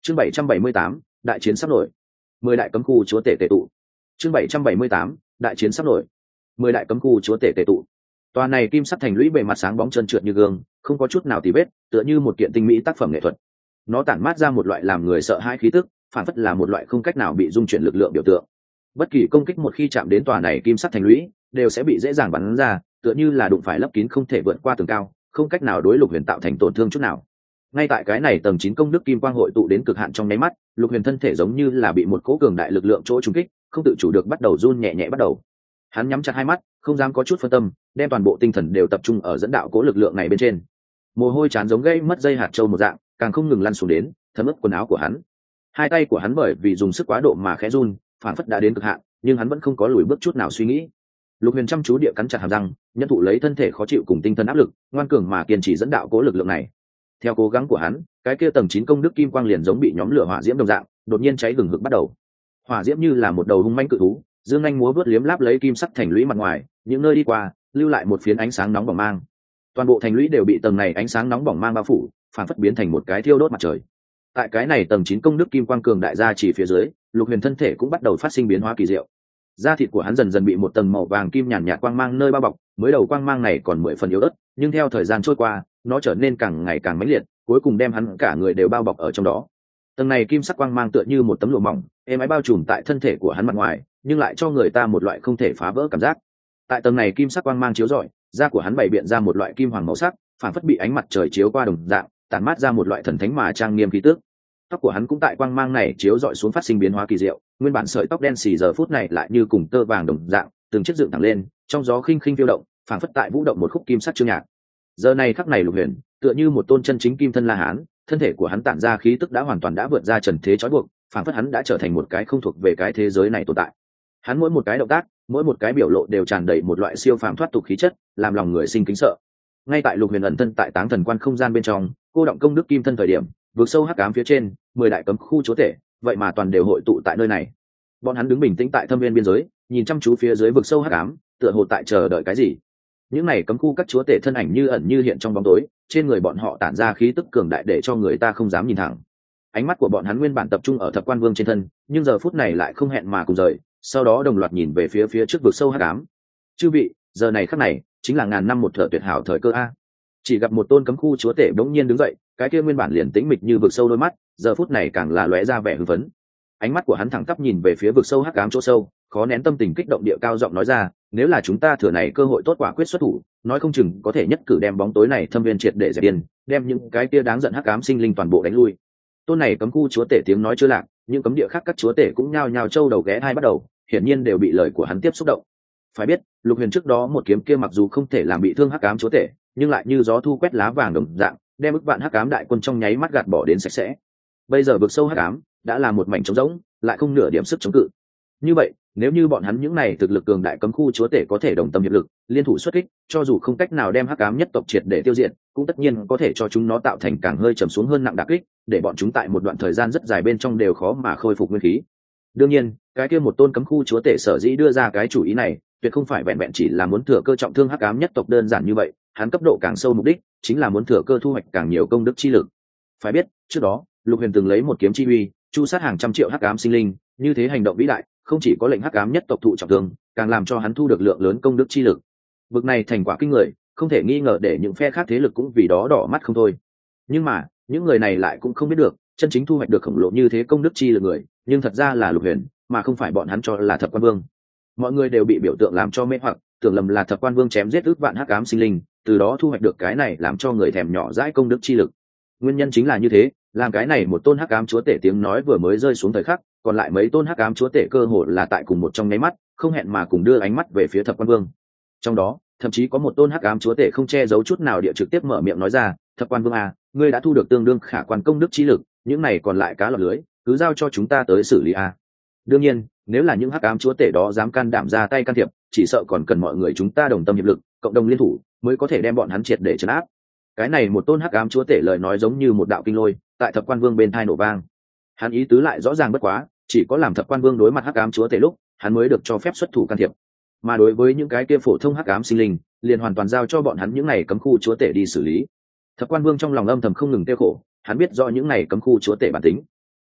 chương bảy trăm bảy mươi tám, đại chiến sắp nổi. Mười đại cấm khu chúa tể tề tụ. chương bảy trăm bảy mươi tám, đại chiến sắp nổi. Mười đại cấm khu chúa tể tề tụ. Tòa này kim sắc thành lũy bề mặt sáng bóng trơn trượt như gương, không có chút nào tì vết, tựa như một kiện tinh mỹ tác phẩm nghệ thuật. Nó tản mát ra một loại làm người sợ hãi khí tức, phản phất là một loại không cách nào bị dung chuyển lực lượng biểu tượng. Bất kỳ công kích một khi chạm đến tòa này kim sắc thành lũy, đều sẽ bị dễ dàng bắn ra, tựa như là đụng phải lấp kín không thể vượt qua tường cao, không cách nào đối Lục Huyền tạo thành tổn thương chút nào. Ngay tại cái này tầng chín công đức kim quang hội tụ đến cực hạn trong nháy mắt, Lục Huyền thân thể giống như là bị một cỗ cường đại lực lượng chỗ trúng kích, không tự chủ được bắt đầu run nhẹ nhẹ bắt đầu. Hắn nhắm chặt hai mắt, không dám có chút phân tâm, đem toàn bộ tinh thần đều tập trung ở dẫn đạo cỗ lực lượng này bên trên. Mồ hôi chán giống gây mất dây hạt châu một dạng, càng không ngừng lăn xuống đến, thấm ướt quần áo của hắn. Hai tay của hắn bởi vì dùng sức quá độ mà khẽ run, phản phất đã đến cực hạn, nhưng hắn vẫn không có lùi bước chút nào suy nghĩ. Lục Huyền chăm chú địa cắn chặt hàm răng, nhận thụ lấy thân thể khó chịu cùng tinh thần áp lực, ngoan cường mà kiên trì dẫn đạo cố lực lượng này. Theo cố gắng của hắn, cái kia tầng chín công đức kim quang liền giống bị nhóm lửa hỏa diễm đồng dạng, đột nhiên cháy gừng hực bắt đầu. Hỏa diễm như là một đầu hung manh cự thú, dương nhanh múa vớt liếm láp lấy kim sắc thành lũy mặt ngoài, những nơi đi qua, lưu lại một phiến ánh sáng nóng bỏng mang. Toàn bộ thành lũy đều bị tầng này ánh sáng nóng bỏng mang bao phủ, phản phất biến thành một cái thiêu đốt mặt trời. Tại cái này tầng chín công đức kim quang cường đại gia chỉ phía dưới, Lục Huyền thân thể cũng bắt đầu phát sinh biến hóa kỳ diệu. Da thịt của hắn dần dần bị một tầng màu vàng kim nhàn nhạt quang mang nơi bao bọc, mới đầu quang mang này còn mười phần yếu ớt, nhưng theo thời gian trôi qua, nó trở nên càng ngày càng mãnh liệt, cuối cùng đem hắn cả người đều bao bọc ở trong đó. Tầng này kim sắc quang mang tựa như một tấm lụa mỏng, êm ái bao trùm tại thân thể của hắn mặt ngoài, nhưng lại cho người ta một loại không thể phá vỡ cảm giác. Tại tầng này kim sắc quang mang chiếu rọi, da của hắn bày biện ra một loại kim hoàng màu sắc, phản phất bị ánh mặt trời chiếu qua đồng dạng, tản mát ra một loại thần thánh mà trang nghiêm khí tức. Tóc của hắn cũng tại quang mang này chiếu rọi xuống phát sinh biến hóa kỳ diệu, nguyên bản sợi tóc đen xì giờ phút này lại như cùng tơ vàng đồng dạng, từng chiếc dựng thẳng lên, trong gió khinh khinh phiêu động, phảng phất tại vũ động một khúc kim sắc chương nhạc. Giờ này khắc này Lục Huyền, tựa như một tôn chân chính kim thân La Hán, thân thể của hắn tản ra khí tức đã hoàn toàn đã vượt ra trần thế trói buộc, phảng phất hắn đã trở thành một cái không thuộc về cái thế giới này tồn tại. Hắn mỗi một cái động tác, mỗi một cái biểu lộ đều tràn đầy một loại siêu phàm thoát tục khí chất, làm lòng người sinh kính sợ. Ngay tại Lục Huyền ẩn thân tại Táng Thần Quan không gian bên trong, cô động công đức kim thân thời điểm, vượt sâu hắc ám phía trên, mười đại cấm khu chúa tể, vậy mà toàn đều hội tụ tại nơi này. Bọn hắn đứng bình tĩnh tại thâm viên biên giới, nhìn chăm chú phía dưới vực sâu hắc ám, tựa hồ tại chờ đợi cái gì. Những này cấm khu các chúa tể thân ảnh như ẩn như hiện trong bóng tối, trên người bọn họ tản ra khí tức cường đại để cho người ta không dám nhìn thẳng. Ánh mắt của bọn hắn nguyên bản tập trung ở Thập Quan Vương trên thân, nhưng giờ phút này lại không hẹn mà cùng rời, sau đó đồng loạt nhìn về phía phía trước vực sâu hắc ám. Chư vị, giờ này khắc này, chính là ngàn năm một thợ tuyệt hảo thời cơ a. Chỉ gặp một tôn cấm khu chúa tể bỗng nhiên đứng dậy, cái kia nguyên bản liền tĩnh mịch như vực sâu đôi mắt, giờ phút này càng là lóe ra vẻ hưng phấn. Ánh mắt của hắn thẳng tắp nhìn về phía vực sâu hắc ám chỗ sâu, khó nén tâm tình kích động địa cao giọng nói ra, nếu là chúng ta thừa này cơ hội tốt quả quyết xuất thủ, nói không chừng có thể nhất cử đem bóng tối này thâm viên triệt để dẹp điên, đem những cái kia đáng giận hắc ám sinh linh toàn bộ đánh lui. Tôn này cấm khu chúa tể tiếng nói chưa lạc, những cấm địa khác các chúa tể cũng nhao nhao châu đầu ghé hai bắt đầu, hiển nhiên đều bị lời của hắn tiếp xúc động. Phải biết, Lục Huyền trước đó một kiếm kia mặc dù không thể làm bị thương hắc ám chúa tể, nhưng lại như gió thu quét lá vàng đồng dạng, đem ức vạn hắc ám đại quân trong nháy mắt gạt bỏ đến sạch sẽ. Bây giờ vực sâu hắc ám đã là một mảnh trống rỗng, lại không nửa điểm sức chống cự. Như vậy, nếu như bọn hắn những này thực lực cường đại cấm khu chúa tể có thể đồng tâm hiệp lực, liên thủ xuất kích, cho dù không cách nào đem hắc ám nhất tộc triệt để tiêu diệt, cũng tất nhiên có thể cho chúng nó tạo thành càng hơi trầm xuống hơn nặng đả kích, để bọn chúng tại một đoạn thời gian rất dài bên trong đều khó mà khôi phục nguyên khí. Đương nhiên, cái kia một tôn cấm khu chúa tể sở dĩ đưa ra cái chủ ý này, tuyệt không phải vẹn vẹn chỉ là muốn thừa cơ trọng thương hắc ám nhất tộc đơn giản như vậy, hắn cấp độ càng sâu mục đích chính là muốn thừa cơ thu hoạch càng nhiều công đức chi lực. Phải biết, trước đó, Lục Huyền từng lấy một kiếm chi uy, chu sát hàng trăm triệu hắc ám sinh linh, như thế hành động vĩ đại, không chỉ có lệnh hắc ám nhất tộc thụ trọng thương, càng làm cho hắn thu được lượng lớn công đức chi lực. Bực này thành quả kinh người, không thể nghi ngờ để những phe khác thế lực cũng vì đó đỏ mắt không thôi. Nhưng mà, những người này lại cũng không biết được, chân chính thu hoạch được khổng lồ như thế công đức chi lực người, nhưng thật ra là Lục Huyền, mà không phải bọn hắn cho là Thập Quan Vương. Mọi người đều bị biểu tượng làm cho mê hoặc, tưởng lầm là Thập Quan Vương chém giết ước vạn hắc ám sinh linh, từ đó thu hoạch được cái này làm cho người thèm nhỏ dãi công đức chi lực. Nguyên nhân chính là như thế, làm cái này một tôn hắc ám chúa tể tiếng nói vừa mới rơi xuống thời khắc, còn lại mấy tôn hắc ám chúa tể cơ hồ là tại cùng một trong nháy mắt, không hẹn mà cùng đưa ánh mắt về phía Thập Quan Vương. Trong đó, thậm chí có một tôn hắc ám chúa tể không che giấu chút nào địa trực tiếp mở miệng nói ra, Thập Quan Vương à, ngươi đã thu được tương đương khả quan công đức chi lực, những này còn lại cá lọt lưới, cứ giao cho chúng ta tới xử lý à. Đương nhiên, nếu là những hắc ám chúa tể đó dám can đảm ra tay can thiệp, chỉ sợ còn cần mọi người chúng ta đồng tâm hiệp lực, cộng đồng liên thủ, mới có thể đem bọn hắn triệt để trấn áp. Cái này một tôn hắc ám chúa tể lời nói giống như một đạo kinh lôi, tại Thập Quan Vương bên tai nổ vang. Hắn ý tứ lại rõ ràng bất quá, chỉ có làm Thập Quan Vương đối mặt hắc ám chúa tể lúc, hắn mới được cho phép xuất thủ can thiệp. Mà đối với những cái kia phổ thông hắc ám sinh linh, liền hoàn toàn giao cho bọn hắn những này cấm khu chúa tể đi xử lý. Thập Quan Vương trong lòng âm thầm không ngừng tiêu khổ, hắn biết rõ những này cấm khu chúa tể bản tính.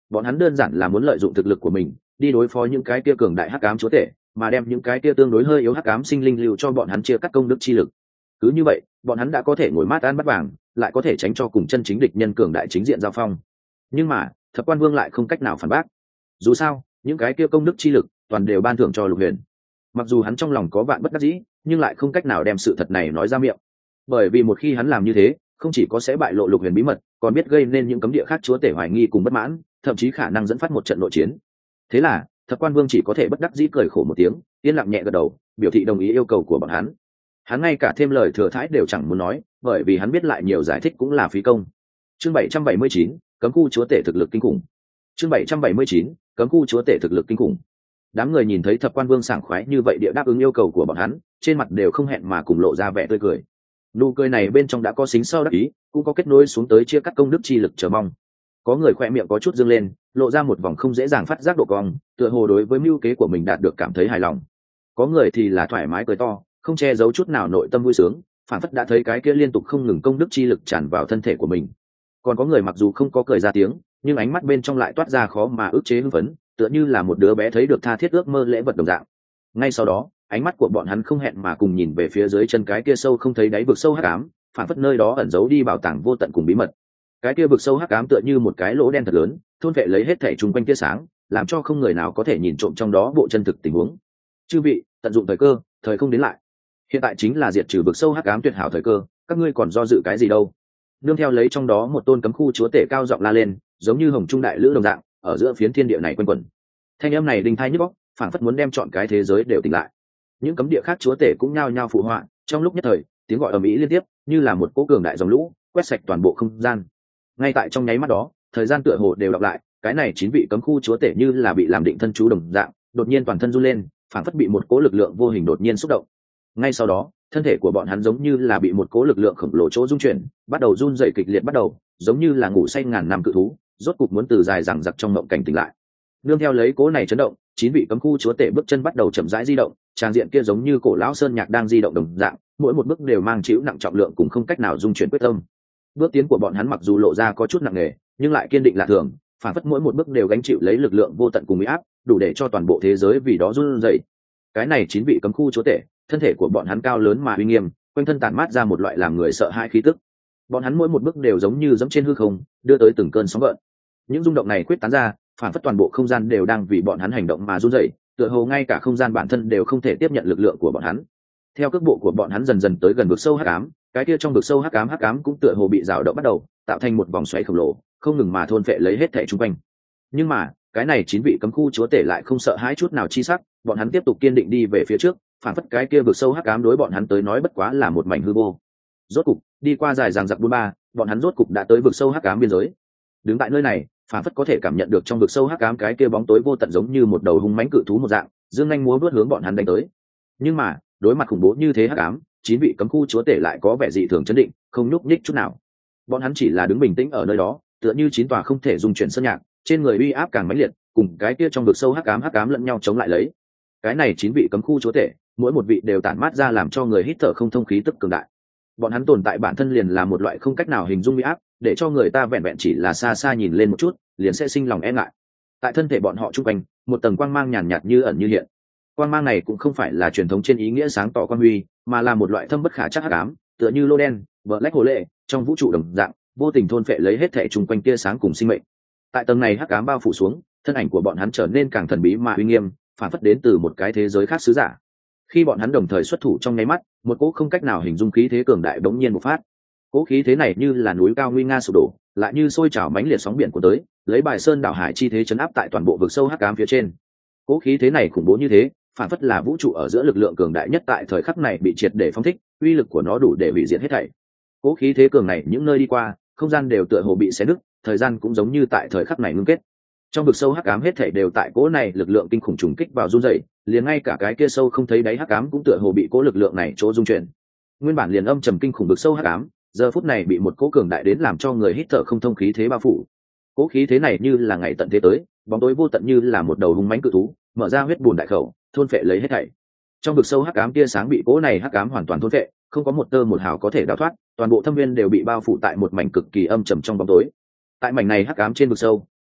Bọn hắn đơn giản là muốn lợi dụng thực lực của mình đi đối phó những cái kia cường đại hắc ám chúa tể, mà đem những cái kia tương đối hơi yếu hắc ám sinh linh lưu cho bọn hắn chia cắt công đức chi lực. Cứ như vậy, bọn hắn đã có thể ngồi mát ăn bắt vàng, lại có thể tránh cho cùng chân chính địch nhân cường đại chính diện giao phong. Nhưng mà Thập Quan Vương lại không cách nào phản bác. Dù sao, những cái kia công đức chi lực toàn đều ban thưởng cho Lục Huyền. Mặc dù hắn trong lòng có vạn bất đắc dĩ, nhưng lại không cách nào đem sự thật này nói ra miệng. Bởi vì một khi hắn làm như thế, không chỉ có sẽ bại lộ Lục Huyền bí mật, còn biết gây nên những cấm địa khác chúa tể hoài nghi cùng bất mãn, thậm chí khả năng dẫn phát một trận nội chiến. Thế là Thập Quan Vương chỉ có thể bất đắc dĩ cười khổ một tiếng, yên lặng nhẹ gật đầu, biểu thị đồng ý yêu cầu của bọn hắn. Hắn ngay cả thêm lời thừa thãi đều chẳng muốn nói, bởi vì hắn biết lại nhiều giải thích cũng là phí công. Chương bảy trăm bảy mươi chín, cấm khu chúa tể thực lực kinh khủng. Chương bảy trăm bảy mươi chín, cấm khu chúa tể thực lực kinh khủng. Đám người nhìn thấy Thập Quan Vương sảng khoái như vậy địa đáp ứng yêu cầu của bọn hắn, trên mặt đều không hẹn mà cùng lộ ra vẻ tươi cười. Nụ cười này bên trong đã có xính sau đắc ý, cũng có kết nối xuống tới chia cắt công đức chi lực chờ mong. Có người khỏe miệng có chút dương lên, lộ ra một vòng không dễ dàng phát giác độ cong, tựa hồ đối với mưu kế của mình đạt được cảm thấy hài lòng. Có người thì là thoải mái cười to, không che giấu chút nào nội tâm vui sướng, phản phất đã thấy cái kia liên tục không ngừng công đức chi lực tràn vào thân thể của mình. Còn có người mặc dù không có cười ra tiếng, nhưng ánh mắt bên trong lại toát ra khó mà ức chế hưng phấn, tựa như là một đứa bé thấy được tha thiết ước mơ lễ vật đồng dạng. Ngay sau đó, ánh mắt của bọn hắn không hẹn mà cùng nhìn về phía dưới chân cái kia sâu không thấy đáy vực sâu hắc ám, phản phất nơi đó ẩn giấu đi bảo tàng vô tận cùng bí mật. Cái kia vực sâu hắc ám tựa như một cái lỗ đen thật lớn, thôn vệ lấy hết thảy chung quanh tia sáng, làm cho không người nào có thể nhìn trộm trong đó bộ chân thực tình huống. Chư vị, tận dụng thời cơ, thời không đến lại. Hiện tại chính là diệt trừ vực sâu hắc ám tuyệt hảo thời cơ, các ngươi còn do dự cái gì đâu? Nương theo lấy trong đó một tôn cấm khu chúa tể cao giọng la lên, giống như hồng trung đại lữ đồng dạng, ở giữa phiến thiên địa này quanh quẩn. Thanh âm này đinh tai nhức óc, phảng phất muốn đem trọn cái thế giới đều tỉnh lại. Những cấm địa khác chúa tể cũng nhao nhao phụ họa, trong lúc nhất thời, tiếng gọi ầm ĩ liên tiếp, như là một cỗ cường đại dòng lũ, quét sạch toàn bộ không gian. Ngay tại trong nháy mắt đó, thời gian tựa hồ đều đọc lại, cái này chín vị cấm khu chúa tể như là bị làm định thân chú đồng dạng, đột nhiên toàn thân run lên, phảng phất bị một cỗ lực lượng vô hình đột nhiên xúc động. Ngay sau đó, thân thể của bọn hắn giống như là bị một cỗ lực lượng khổng lồ chỗ rung chuyển, bắt đầu run rẩy kịch liệt bắt đầu, giống như là ngủ say ngàn năm cự thú, rốt cục muốn từ dài dằng dặc trong mộng cảnh tỉnh lại. Nương theo lấy cỗ này chấn động, chín vị cấm khu chúa tể bước chân bắt đầu chậm rãi di động, tràng diện kia giống như cổ lão sơn nhạc đang di động đồng dạng, mỗi một bước đều mang chịu nặng trọng lượng cùng không cách nào dung chuyển quyết tâm. Bước tiến của bọn hắn mặc dù lộ ra có chút nặng nề, nhưng lại kiên định lạ thường, phản phất mỗi một bước đều gánh chịu lấy lực lượng vô tận cùng uy áp, đủ để cho toàn bộ thế giới vì đó run rẩy. Cái này chín vị cấm khu chúa tể, thân thể của bọn hắn cao lớn mà uy nghiêm, quanh thân tản mát ra một loại làm người sợ hãi khí tức. Bọn hắn mỗi một bước đều giống như giẫm trên hư không, đưa tới từng cơn sóng gợn. Những rung động này quyết tán ra, phản phất toàn bộ không gian đều đang vì bọn hắn hành động mà run rẩy, tựa hồ ngay cả không gian bản thân đều không thể tiếp nhận lực lượng của bọn hắn. Theo cước bộ của bọn hắn dần dần tới gần vực sâu hắc ám, cái kia trong vực sâu hắc ám hắc ám cũng tựa hồ bị rào động bắt đầu, tạo thành một vòng xoáy khổng lồ, không ngừng mà thôn phệ lấy hết thảy xung quanh. Nhưng mà, cái này chín vị cấm khu chúa tể lại không sợ hãi chút nào chi sắc, bọn hắn tiếp tục kiên định đi về phía trước, phản phất cái kia vực sâu hắc ám đối bọn hắn tới nói bất quá là một mảnh hư vô. Rốt cục, đi qua dài dằng dặc bốn ba, bọn hắn rốt cục đã tới vực sâu hắc ám biên giới. Đứng tại nơi này, phản phất có thể cảm nhận được trong vực sâu hắc ám cái kia bóng tối vô tận giống như một đầu hung mãnh cự thú một dạng, dương nhanh múa vuốt hướng bọn hắn đánh tới. Nhưng mà, đối mặt khủng bố như thế hắc ám, chín vị cấm khu chúa tể lại có vẻ dị thường chấn định, không nhúc nhích chút nào. Bọn hắn chỉ là đứng bình tĩnh ở nơi đó, tựa như chín tòa không thể dung chuyển sơn nhạc, trên người uy áp càng mãnh liệt, cùng cái kia trong vực sâu hắc ám hắc ám lẫn nhau chống lại lấy. Cái này chín vị cấm khu chúa tể, mỗi một vị đều tản mát ra làm cho người hít thở không thông khí tức cường đại. Bọn hắn tồn tại bản thân liền là một loại không cách nào hình dung uy áp, để cho người ta vẹn vẹn chỉ là xa xa nhìn lên một chút, liền sẽ sinh lòng e ngại. Tại thân thể bọn họ trung quanh, một tầng quang mang nhàn nhạt như ẩn như hiện. Quang mang này cũng không phải là truyền thống trên ý nghĩa sáng tỏ quang huy, mà là một loại thâm bất khả trắc hắc ám, tựa như lô đen, black hole trong vũ trụ đồng dạng, vô tình thôn phệ lấy hết thảy chung quanh tia sáng cùng sinh mệnh. Tại tầng này hắc ám bao phủ xuống, thân ảnh của bọn hắn trở nên càng thần bí mà uy nghiêm, phản phất đến từ một cái thế giới khác sứ giả. Khi bọn hắn đồng thời xuất thủ trong nháy mắt, một cỗ không cách nào hình dung khí thế cường đại bỗng nhiên bộc phát. Cỗ khí thế này như là núi cao nguy nga sụp đổ, lại như sôi trào mãnh liệt sóng biển của tới, lấy bài sơn đảo hải chi thế chấn áp tại toàn bộ vực sâu hắc ám phía trên. Cỗ khí thế này khủng bố như thế, phản phất là vũ trụ ở giữa lực lượng cường đại nhất tại thời khắc này bị triệt để phóng thích, uy lực của nó đủ để hủy diệt hết thảy. Cỗ khí thế cường này những nơi đi qua, không gian đều tựa hồ bị xé nứt, thời gian cũng giống như tại thời khắc này ngưng kết. Trong vực sâu hắc ám hết thảy đều tại cỗ này lực lượng kinh khủng trùng kích vào run rẩy, liền ngay cả cái kia sâu không thấy đáy hắc ám cũng tựa hồ bị cỗ lực lượng này chỗ rung chuyển. Nguyên bản liền âm trầm kinh khủng vực sâu hắc ám, giờ phút này bị một cỗ cường đại đến làm cho người hít thở không thông khí thế bao phủ. Cỗ khí thế này như là ngày tận thế tới, bóng tối vô tận như là một đầu hung mãnh cự thú, mở ra huyết bùn đại khẩu, thôn phệ lấy hết thảy. Trong vực sâu hắc ám tia sáng bị cỗ này hắc ám hoàn toàn thôn phệ, không có một tơ một hào có thể đào thoát, toàn bộ thâm viên đều bị bao phủ tại một mảnh cực kỳ âm trầm trong bóng tối. Tại mảnh này hắc ám trên vực sâu,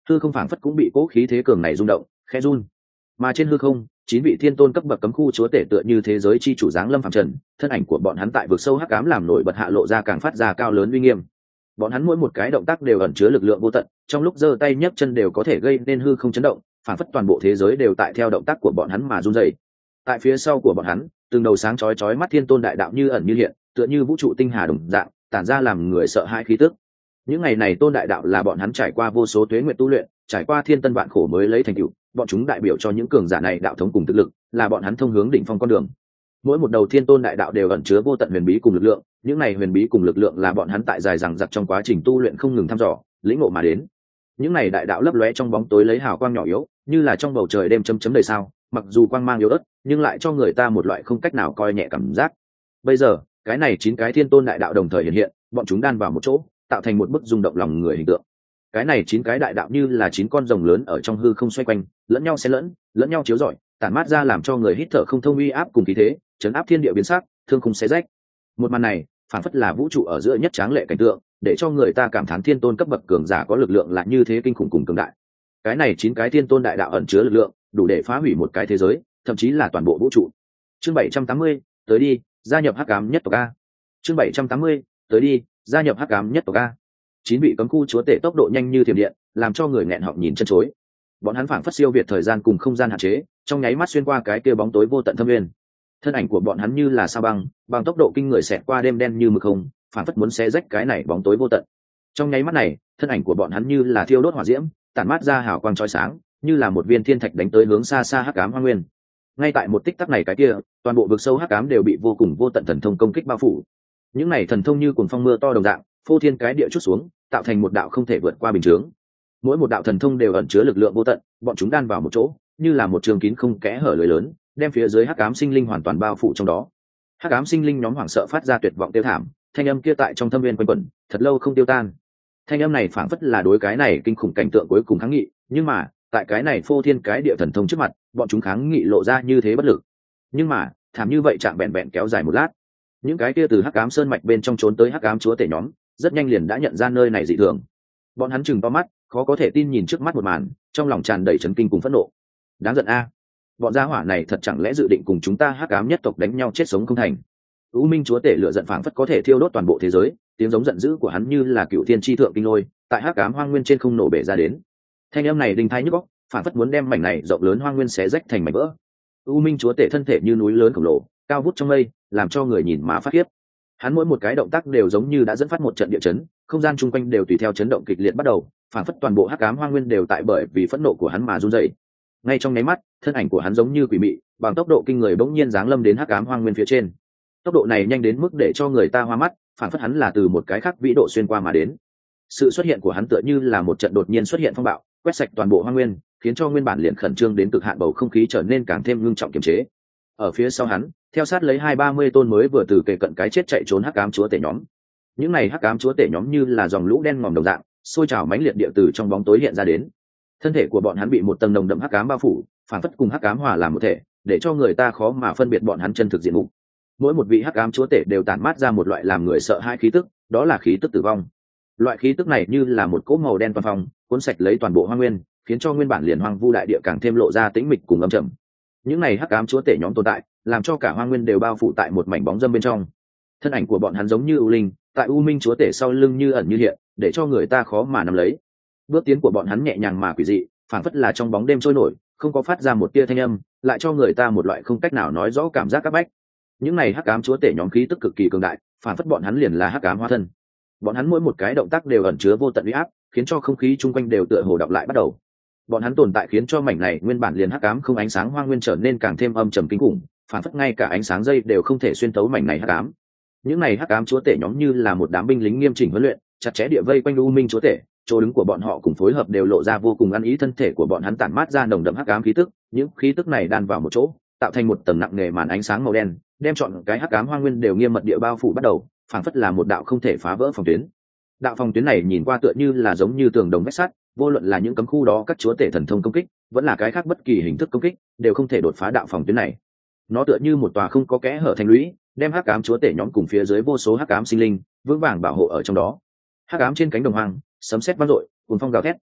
hư không phảng phất cũng bị cố khí thế cường này rung động khẽ run. Mà trên hư không, chín vị thiên tôn cấp bậc cấm khu chúa tể tựa như thế giới chi chủ dáng lâm phàm trần, thân ảnh của bọn hắn tại vực sâu hắc ám làm nổi bật hạ lộ ra càng phát ra cao lớn uy nghiêm. Bọn hắn mỗi một cái động tác đều ẩn chứa lực lượng vô tận, trong lúc giơ tay nhấc chân đều có thể gây nên hư không chấn động, phản phất toàn bộ thế giới đều tại theo động tác của bọn hắn mà run rẩy. Tại phía sau của bọn hắn, từng đầu sáng chói chói mắt thiên tôn đại đạo như ẩn như hiện, tựa như vũ trụ tinh hà đồng dạng, tản ra làm người sợ hãi khí tức. Những ngày này tôn đại đạo là bọn hắn trải qua vô số tuế nguyệt tu luyện, trải qua thiên tân vạn khổ mới lấy thành tựu, bọn chúng đại biểu cho những cường giả này đạo thống cùng thực lực, là bọn hắn thông hướng đỉnh phong con đường. Mỗi một đầu thiên tôn đại đạo đều ẩn chứa vô tận huyền bí cùng lực lượng, những này huyền bí cùng lực lượng là bọn hắn tại dài dằng dặc trong quá trình tu luyện không ngừng thăm dò, lĩnh ngộ mà đến. Những này đại đạo lấp lóe trong bóng tối lấy hào quang nhỏ yếu, như là trong bầu trời đêm chấm chấm đầy sao, mặc dù quang mang yếu ớt, nhưng lại cho người ta một loại không cách nào coi nhẹ cảm giác. Bây giờ, cái này chín cái thiên tôn đại đạo đồng thời hiện hiện, bọn chúng đan vào một chỗ, tạo thành một bức rung động lòng người hình tượng. Cái này chín cái đại đạo như là chín con rồng lớn ở trong hư không xoay quanh, lẫn nhau xen lẫn, lẫn nhau chiếu rọi, tản mát ra làm cho người hít thở không thông uy áp cùng khí thế, chấn áp thiên địa biến sắc, thương khung xé rách. Một màn này, phản phất là vũ trụ ở giữa nhất tráng lệ cảnh tượng, để cho người ta cảm thán thiên tôn cấp bậc cường giả có lực lượng là như thế kinh khủng cùng cường đại. Cái này chín cái thiên tôn đại đạo ẩn chứa lực lượng, đủ để phá hủy một cái thế giới, thậm chí là toàn bộ vũ trụ. Chương bảy trăm tám mươi, tới đi, gia nhập hắc ám nhất tộc a. Chương bảy trăm tám mươi, tới đi, gia nhập hắc ám nhất tộc a. Chín vị cấm khu chúa tể tốc độ nhanh như thiểm điện, làm cho người nghẹn họng nhìn chân chối. Bọn hắn phảng phất siêu việt thời gian cùng không gian hạn chế, trong nháy mắt xuyên qua cái kia bóng tối vô tận thâm nguyên. Thân ảnh của bọn hắn như là sao băng, bằng tốc độ kinh người xẹt qua đêm đen như mực không, phảng phất muốn xé rách cái này bóng tối vô tận. Trong nháy mắt này, thân ảnh của bọn hắn như là thiêu đốt hỏa diễm, tản mát ra hào quang chói sáng, như là một viên thiên thạch đánh tới hướng xa xa hắc ám hoang nguyên. Ngay tại một tích tắc này cái kia, toàn bộ vực sâu hắc ám đều bị vô cùng vô tận thần thông công kích bao phủ. Những này thần thông như cuồng phong mưa to đồng dạng, phô thiên cái địa chút xuống, tạo thành một đạo không thể vượt qua bình chướng. Mỗi một đạo thần thông đều ẩn chứa lực lượng vô tận, bọn chúng đan vào một chỗ, như là một trường kín không kẽ hở lưới lớn, đem phía dưới hắc ám sinh linh hoàn toàn bao phủ trong đó. Hắc ám sinh linh nhóm hoảng sợ phát ra tuyệt vọng tiêu thảm, thanh âm kia tại trong thâm viên quanh quẩn, thật lâu không tiêu tan. Thanh âm này phảng phất là đối cái này kinh khủng cảnh tượng cuối cùng kháng nghị, nhưng mà, tại cái này phô thiên cái địa thần thông trước mặt, bọn chúng kháng nghị lộ ra như thế bất lực. Nhưng mà, thảm như vậy chạm bẹn bẹn kéo dài một lát. Những cái kia từ hắc ám sơn mạch bên trong trốn tới hắc ám chúa tể nhóm, rất nhanh liền đã nhận ra nơi này dị thường. Bọn hắn chừng to mắt, khó có thể tin nhìn trước mắt một màn, trong lòng tràn đầy chấn kinh cùng phẫn nộ. Đáng giận a, bọn gia hỏa này thật chẳng lẽ dự định cùng chúng ta hắc ám nhất tộc đánh nhau chết sống không thành? U Minh chúa tể lửa giận phảng phất có thể thiêu đốt toàn bộ thế giới, tiếng giống giận dữ của hắn như là cựu thiên chi thượng kinh lôi, tại hắc ám hoang nguyên trên không nổ bể ra đến. Thanh âm này đinh thái nhức óc, phảng phất muốn đem mảnh này rộng lớn hoang nguyên xé rách thành mảnh vỡ. U Minh chúa tể thân thể như núi lớn khổng lồ, cao vút trong mây, làm cho người nhìn mà phát khiếp. Hắn mỗi một cái động tác đều giống như đã dẫn phát một trận địa chấn, không gian chung quanh đều tùy theo chấn động kịch liệt bắt đầu, phảng phất toàn bộ hắc ám hoang nguyên đều tại bởi vì phẫn nộ của hắn mà run rẩy. Ngay trong nháy mắt, thân ảnh của hắn giống như quỷ mị, bằng tốc độ kinh người bỗng nhiên giáng lâm đến hắc ám hoang nguyên phía trên. Tốc độ này nhanh đến mức để cho người ta hoa mắt, phảng phất hắn là từ một cái khác vĩ độ xuyên qua mà đến. Sự xuất hiện của hắn tựa như là một trận đột nhiên xuất hiện phong bạo, quét sạch toàn bộ hoang nguyên, khiến cho nguyên bản liền khẩn trương đến cực hạn bầu không khí trở nên càng thêm ngưng trọng kiềm chế. Ở phía sau hắn, theo sát lấy hai ba mươi tôn mới vừa từ kề cận cái chết chạy trốn hắc ám chúa tể nhóm. Những này hắc ám chúa tể nhóm như là dòng lũ đen ngòm đồng dạng, sôi trào mãnh liệt địa từ trong bóng tối hiện ra đến. Thân thể của bọn hắn bị một tầng nồng đậm hắc ám bao phủ, phản phất cùng hắc ám hòa làm một thể, để cho người ta khó mà phân biệt bọn hắn chân thực diện mục. Mỗi một vị hắc ám chúa tể đều tản mát ra một loại làm người sợ hãi khí tức, đó là khí tức tử vong. Loại khí tức này như là một cỗ màu đen toàn phòng, cuốn sạch lấy toàn bộ hoang nguyên, khiến cho nguyên bản liền hoang vu đại địa càng thêm lộ ra tĩnh mịch cùng âm trầm. Những này hắc ám chúa tể nhóm tồn tại, làm cho cả hoang nguyên đều bao phủ tại một mảnh bóng dâm bên trong. Thân ảnh của bọn hắn giống như u linh, tại u minh chúa tể sau lưng như ẩn như hiện, để cho người ta khó mà nắm lấy. Bước tiến của bọn hắn nhẹ nhàng mà quỷ dị, phảng phất là trong bóng đêm trôi nổi, không có phát ra một tia thanh âm, lại cho người ta một loại không cách nào nói rõ cảm giác áp bách. Những này hắc ám chúa tể nhóm khí tức cực kỳ cường đại, phảng phất bọn hắn liền là hắc ám hóa thân. Bọn hắn mỗi một cái động tác đều ẩn chứa vô tận uy áp, khiến cho không khí chung quanh đều tựa hồ đọng lại bắt đầu. Bọn hắn tồn tại khiến cho mảnh này nguyên bản liền hắc ám không ánh sáng hoang nguyên trở nên càng thêm âm trầm kinh khủng, phản phất ngay cả ánh sáng dây đều không thể xuyên tấu mảnh này hắc ám. Những này hắc ám chúa tể nhóm như là một đám binh lính nghiêm chỉnh huấn luyện, chặt chẽ địa vây quanh U Minh chúa tể, chỗ đứng của bọn họ cùng phối hợp đều lộ ra vô cùng ăn ý, thân thể của bọn hắn tản mát ra nồng đậm hắc ám khí tức, những khí tức này đan vào một chỗ, tạo thành một tầng nặng nề màn ánh sáng màu đen, đem trọn cái hắc ám hoang nguyên đều nghiêm mật địa bao phủ bắt đầu, phản phất là một đạo không thể phá vỡ phòng tuyến. Đạo phòng tuyến này nhìn qua tựa như là giống như tường đồng vách sắt, vô luận là những cấm khu đó các chúa tể thần thông công kích, vẫn là cái khác bất kỳ hình thức công kích, đều không thể đột phá đạo phòng tuyến này. Nó tựa như một tòa không có kẽ hở thành lũy, đem hắc ám chúa tể nhóm cùng phía dưới vô số hắc ám sinh linh vững vàng bảo hộ ở trong đó. Hắc ám trên cánh đồng hoang, sấm sét vang dội, cuồng phong gào thét,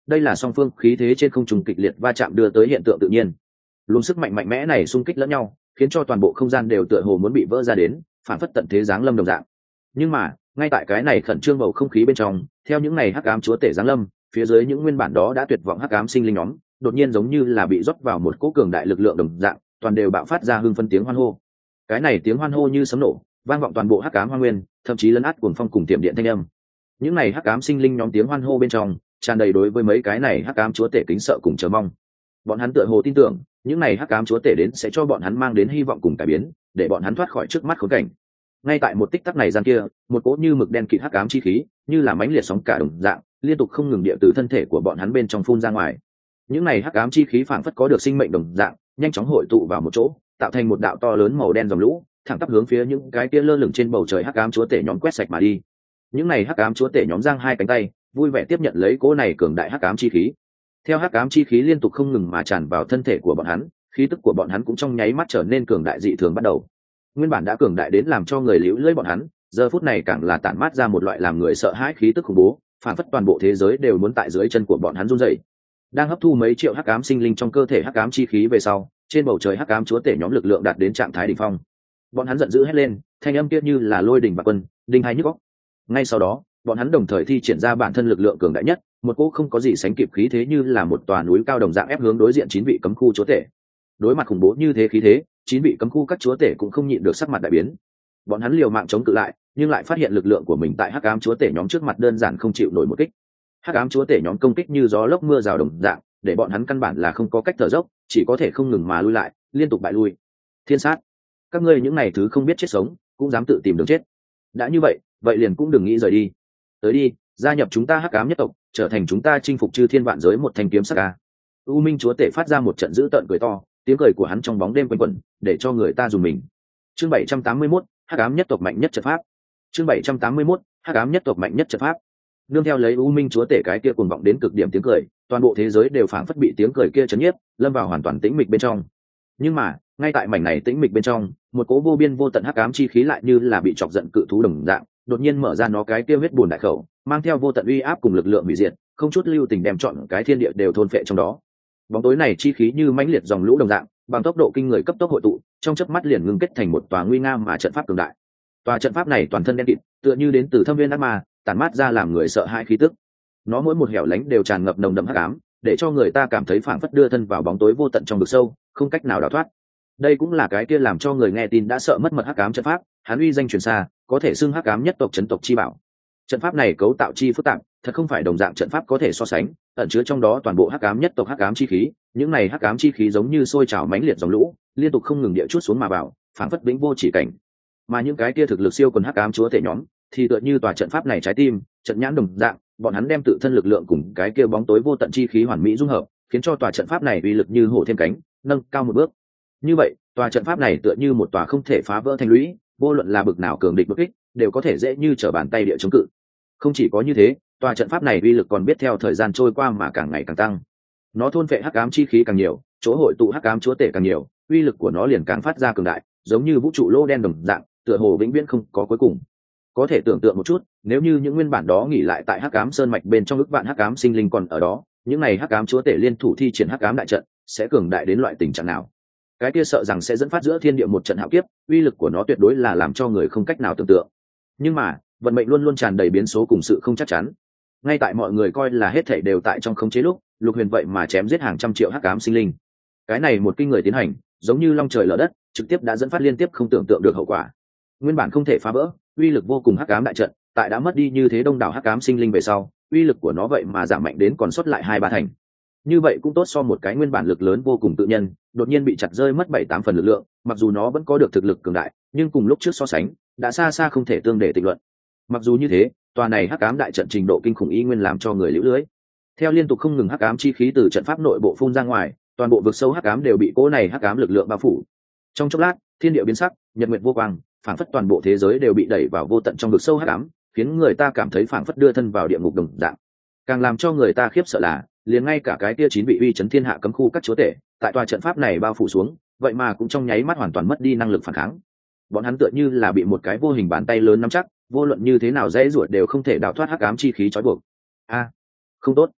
đây là song phương khí thế trên không trung kịch liệt va chạm đưa tới hiện tượng tự nhiên. Luồng sức mạnh mạnh mẽ này xung kích lẫn nhau, khiến cho toàn bộ không gian đều tựa hồ muốn bị vỡ ra đến, phản phất tận thế giáng lâm đồng dạng. Nhưng mà ngay tại cái này khẩn trương bầu không khí bên trong, theo những ngày hắc ám chúa tể giáng lâm, phía dưới những nguyên bản đó đã tuyệt vọng hắc ám sinh linh nhóm đột nhiên giống như là bị rót vào một cỗ cường đại lực lượng đồng dạng, toàn đều bạo phát ra hưng phân tiếng hoan hô. Cái này tiếng hoan hô như sấm nổ, vang vọng toàn bộ hắc ám hoang nguyên, thậm chí lấn át cuồng phong cùng tiệm điện thanh âm. Những này hắc ám sinh linh nhóm tiếng hoan hô bên trong tràn đầy đối với mấy cái này hắc ám chúa tể kính sợ cùng chờ mong. Bọn hắn tựa hồ tin tưởng những này hắc ám chúa tể đến sẽ cho bọn hắn mang đến hy vọng cùng cải biến, để bọn hắn thoát khỏi trước mắt khốn cảnh. Ngay tại một tích tắc này gian kia, một cỗ như mực đen kịt hắc ám chi khí, như là mãnh liệt sóng cả đồng dạng, liên tục không ngừng địa từ thân thể của bọn hắn bên trong phun ra ngoài. Những này hắc ám chi khí phảng phất có được sinh mệnh đồng dạng, nhanh chóng hội tụ vào một chỗ, tạo thành một đạo to lớn màu đen dòng lũ, thẳng tắp hướng phía những cái kia lơ lửng trên bầu trời hắc ám chúa tể nhóm quét sạch mà đi. Những này hắc ám chúa tể nhóm giang hai cánh tay, vui vẻ tiếp nhận lấy cỗ này cường đại hắc ám chi khí. Theo hắc ám chi khí liên tục không ngừng mà tràn vào thân thể của bọn hắn, khí tức của bọn hắn cũng trong nháy mắt trở nên cường đại dị thường bắt đầu. Nguyên bản đã cường đại đến làm cho người liễu lưỡi bọn hắn, giờ phút này càng là tản mát ra một loại làm người sợ hãi khí tức khủng bố, phản phất toàn bộ thế giới đều muốn tại dưới chân của bọn hắn run rẩy. Đang hấp thu mấy triệu hắc ám sinh linh trong cơ thể hắc ám chi khí về sau, trên bầu trời hắc ám chúa tể nhóm lực lượng đạt đến trạng thái đỉnh phong. Bọn hắn giận dữ hét lên, thanh âm kia như là lôi đình và quân, đinh hai nhức óc. Ngay sau đó, bọn hắn đồng thời thi triển ra bản thân lực lượng cường đại nhất, một cỗ không có gì sánh kịp khí thế như là một tòa núi cao đồng dạng ép hướng đối diện chín vị cấm khu chúa tể. Đối mặt khủng bố như thế khí thế, chín vị cấm khu các chúa tể cũng không nhịn được sắc mặt đại biến. Bọn hắn liều mạng chống cự lại, nhưng lại phát hiện lực lượng của mình tại hắc ám chúa tể nhóm trước mặt đơn giản không chịu nổi một kích. Hắc ám chúa tể nhóm công kích như gió lốc mưa rào đồng dạng, để bọn hắn căn bản là không có cách thở dốc, chỉ có thể không ngừng mà lui lại, liên tục bại lui. Thiên sát, các ngươi những này thứ không biết chết sống, cũng dám tự tìm đường chết. Đã như vậy, vậy liền cũng đừng nghĩ rời đi. Tới đi, gia nhập chúng ta hắc ám nhất tộc, trở thành chúng ta chinh phục chư thiên vạn giới một thanh kiếm sắc a. U Minh chúa tể phát ra một trận dữ tợn cười to, tiếng cười của hắn trong bóng đêm quanh quẩn, để cho người ta dùng mình. Chương bảy trăm tám mươi mốt, hắc ám nhất tộc mạnh nhất trận pháp. Chương bảy trăm tám mươi mốt, hắc ám nhất tộc mạnh nhất trận pháp. Nương theo lấy U Minh chúa tể cái kia cuồng vọng đến cực điểm tiếng cười, toàn bộ thế giới đều phảng phất bị tiếng cười kia chấn nhiếp, lâm vào hoàn toàn tĩnh mịch bên trong. Nhưng mà, ngay tại mảnh này tĩnh mịch bên trong, một cỗ vô biên vô tận hắc ám chi khí lại như là bị chọc giận cự thú đồng dạng, đột nhiên mở ra nó cái kia huyết buồn đại khẩu, mang theo vô tận uy áp cùng lực lượng hủy diệt, không chút lưu tình đem trọn cái thiên địa đều thôn phệ trong đó. Bóng tối này chi khí như mãnh liệt dòng lũ đồng dạng, bằng tốc độ kinh người cấp tốc hội tụ, trong chớp mắt liền ngưng kết thành một tòa nguy nga mà trận pháp cường đại. Tòa trận pháp này toàn thân đen kịt, tựa như đến từ thâm viên ác ma, tản mát ra làm người sợ hãi khí tức. Nó mỗi một hẻo lánh đều tràn ngập nồng đậm hắc ám, để cho người ta cảm thấy phảng phất đưa thân vào bóng tối vô tận trong vực sâu, không cách nào đào thoát. Đây cũng là cái kia làm cho người nghe tin đã sợ mất mật hắc ám trận pháp, hắn uy danh truyền xa, có thể xưng hắc ám nhất tộc chấn tộc chi bảo. Trận pháp này cấu tạo chi phức tạp, thật không phải đồng dạng trận pháp có thể so sánh, ẩn chứa trong đó toàn bộ hắc ám nhất tộc hắc ám chi khí, những này hắc ám chi khí giống như sôi trào mãnh liệt dòng lũ, liên tục không ngừng địa chút xuống mà vào, phảng phất vĩnh vô chỉ cảnh. Mà những cái kia thực lực siêu quần hắc ám chúa tể nhóm, thì tựa như tòa trận pháp này trái tim, trận nhãn đồng dạng, bọn hắn đem tự thân lực lượng cùng cái kia bóng tối vô tận chi khí hoàn mỹ dung hợp, khiến cho tòa trận pháp này uy lực như hổ thêm cánh, nâng cao một bước. Như vậy, tòa trận pháp này tựa như một tòa không thể phá vỡ thành lũy, vô luận là bực nào cường địch bức kích, đều có thể dễ như trở bàn tay địa chống cự. Không chỉ có như thế, tòa trận pháp này uy lực còn biết theo thời gian trôi qua mà càng ngày càng tăng. Nó thôn phệ hắc ám chi khí càng nhiều, chỗ hội tụ hắc ám chúa tể càng nhiều, uy lực của nó liền càng phát ra cường đại, giống như vũ trụ lô đen đồng dạng, tựa hồ vĩnh viễn không có cuối cùng. Có thể tưởng tượng một chút, nếu như những nguyên bản đó nghỉ lại tại hắc ám sơn mạch bên trong ức vạn hắc ám sinh linh còn ở đó, những này hắc ám chúa tể liên thủ thi triển hắc ám đại trận, sẽ cường đại đến loại tình trạng nào? Cái kia sợ rằng sẽ dẫn phát giữa thiên địa một trận hạo kiếp, uy lực của nó tuyệt đối là làm cho người không cách nào tưởng tượng. Nhưng mà, vận mệnh luôn luôn tràn đầy biến số cùng sự không chắc chắn. Ngay tại mọi người coi là hết thảy đều tại trong khống chế lúc, Lục Huyền vậy mà chém giết hàng trăm triệu hắc ám sinh linh. Cái này một kinh người tiến hành, giống như long trời lở đất, trực tiếp đã dẫn phát liên tiếp không tưởng tượng được hậu quả. Nguyên bản không thể phá vỡ, uy lực vô cùng hắc ám đại trận, tại đã mất đi như thế đông đảo hắc ám sinh linh về sau, uy lực của nó vậy mà giảm mạnh đến còn sót lại hai ba thành. Như vậy cũng tốt so một cái nguyên bản lực lớn vô cùng tự nhân, đột nhiên bị chặt rơi mất bảy tám phần lực lượng, mặc dù nó vẫn có được thực lực cường đại, nhưng cùng lúc trước so sánh, đã xa xa không thể tương để tịch luận. Mặc dù như thế, tòa này hắc ám đại trận trình độ kinh khủng ý nguyên làm cho người liễu lưới. Theo liên tục không ngừng hắc ám chi khí từ trận pháp nội bộ phun ra ngoài, toàn bộ vực sâu hắc ám đều bị cỗ này hắc ám lực lượng bao phủ. Trong chốc lát, thiên địa biến sắc, nhật nguyệt vô quang, phảng phất toàn bộ thế giới đều bị đẩy vào vô tận trong vực sâu hắc ám, khiến người ta cảm thấy phảng phất đưa thân vào địa ngục đồng dạng. Càng làm cho người ta khiếp sợ là, liền ngay cả cái kia chín vị uy chấn thiên hạ cấm khu các chúa tể, tại tòa trận pháp này bao phủ xuống, vậy mà cũng trong nháy mắt hoàn toàn mất đi năng lực phản kháng. Bọn hắn tựa như là bị một cái vô hình bàn tay lớn nắm chắc, vô luận như thế nào dễ ruột đều không thể đào thoát hắc ám chi khí trói buộc. A, không tốt,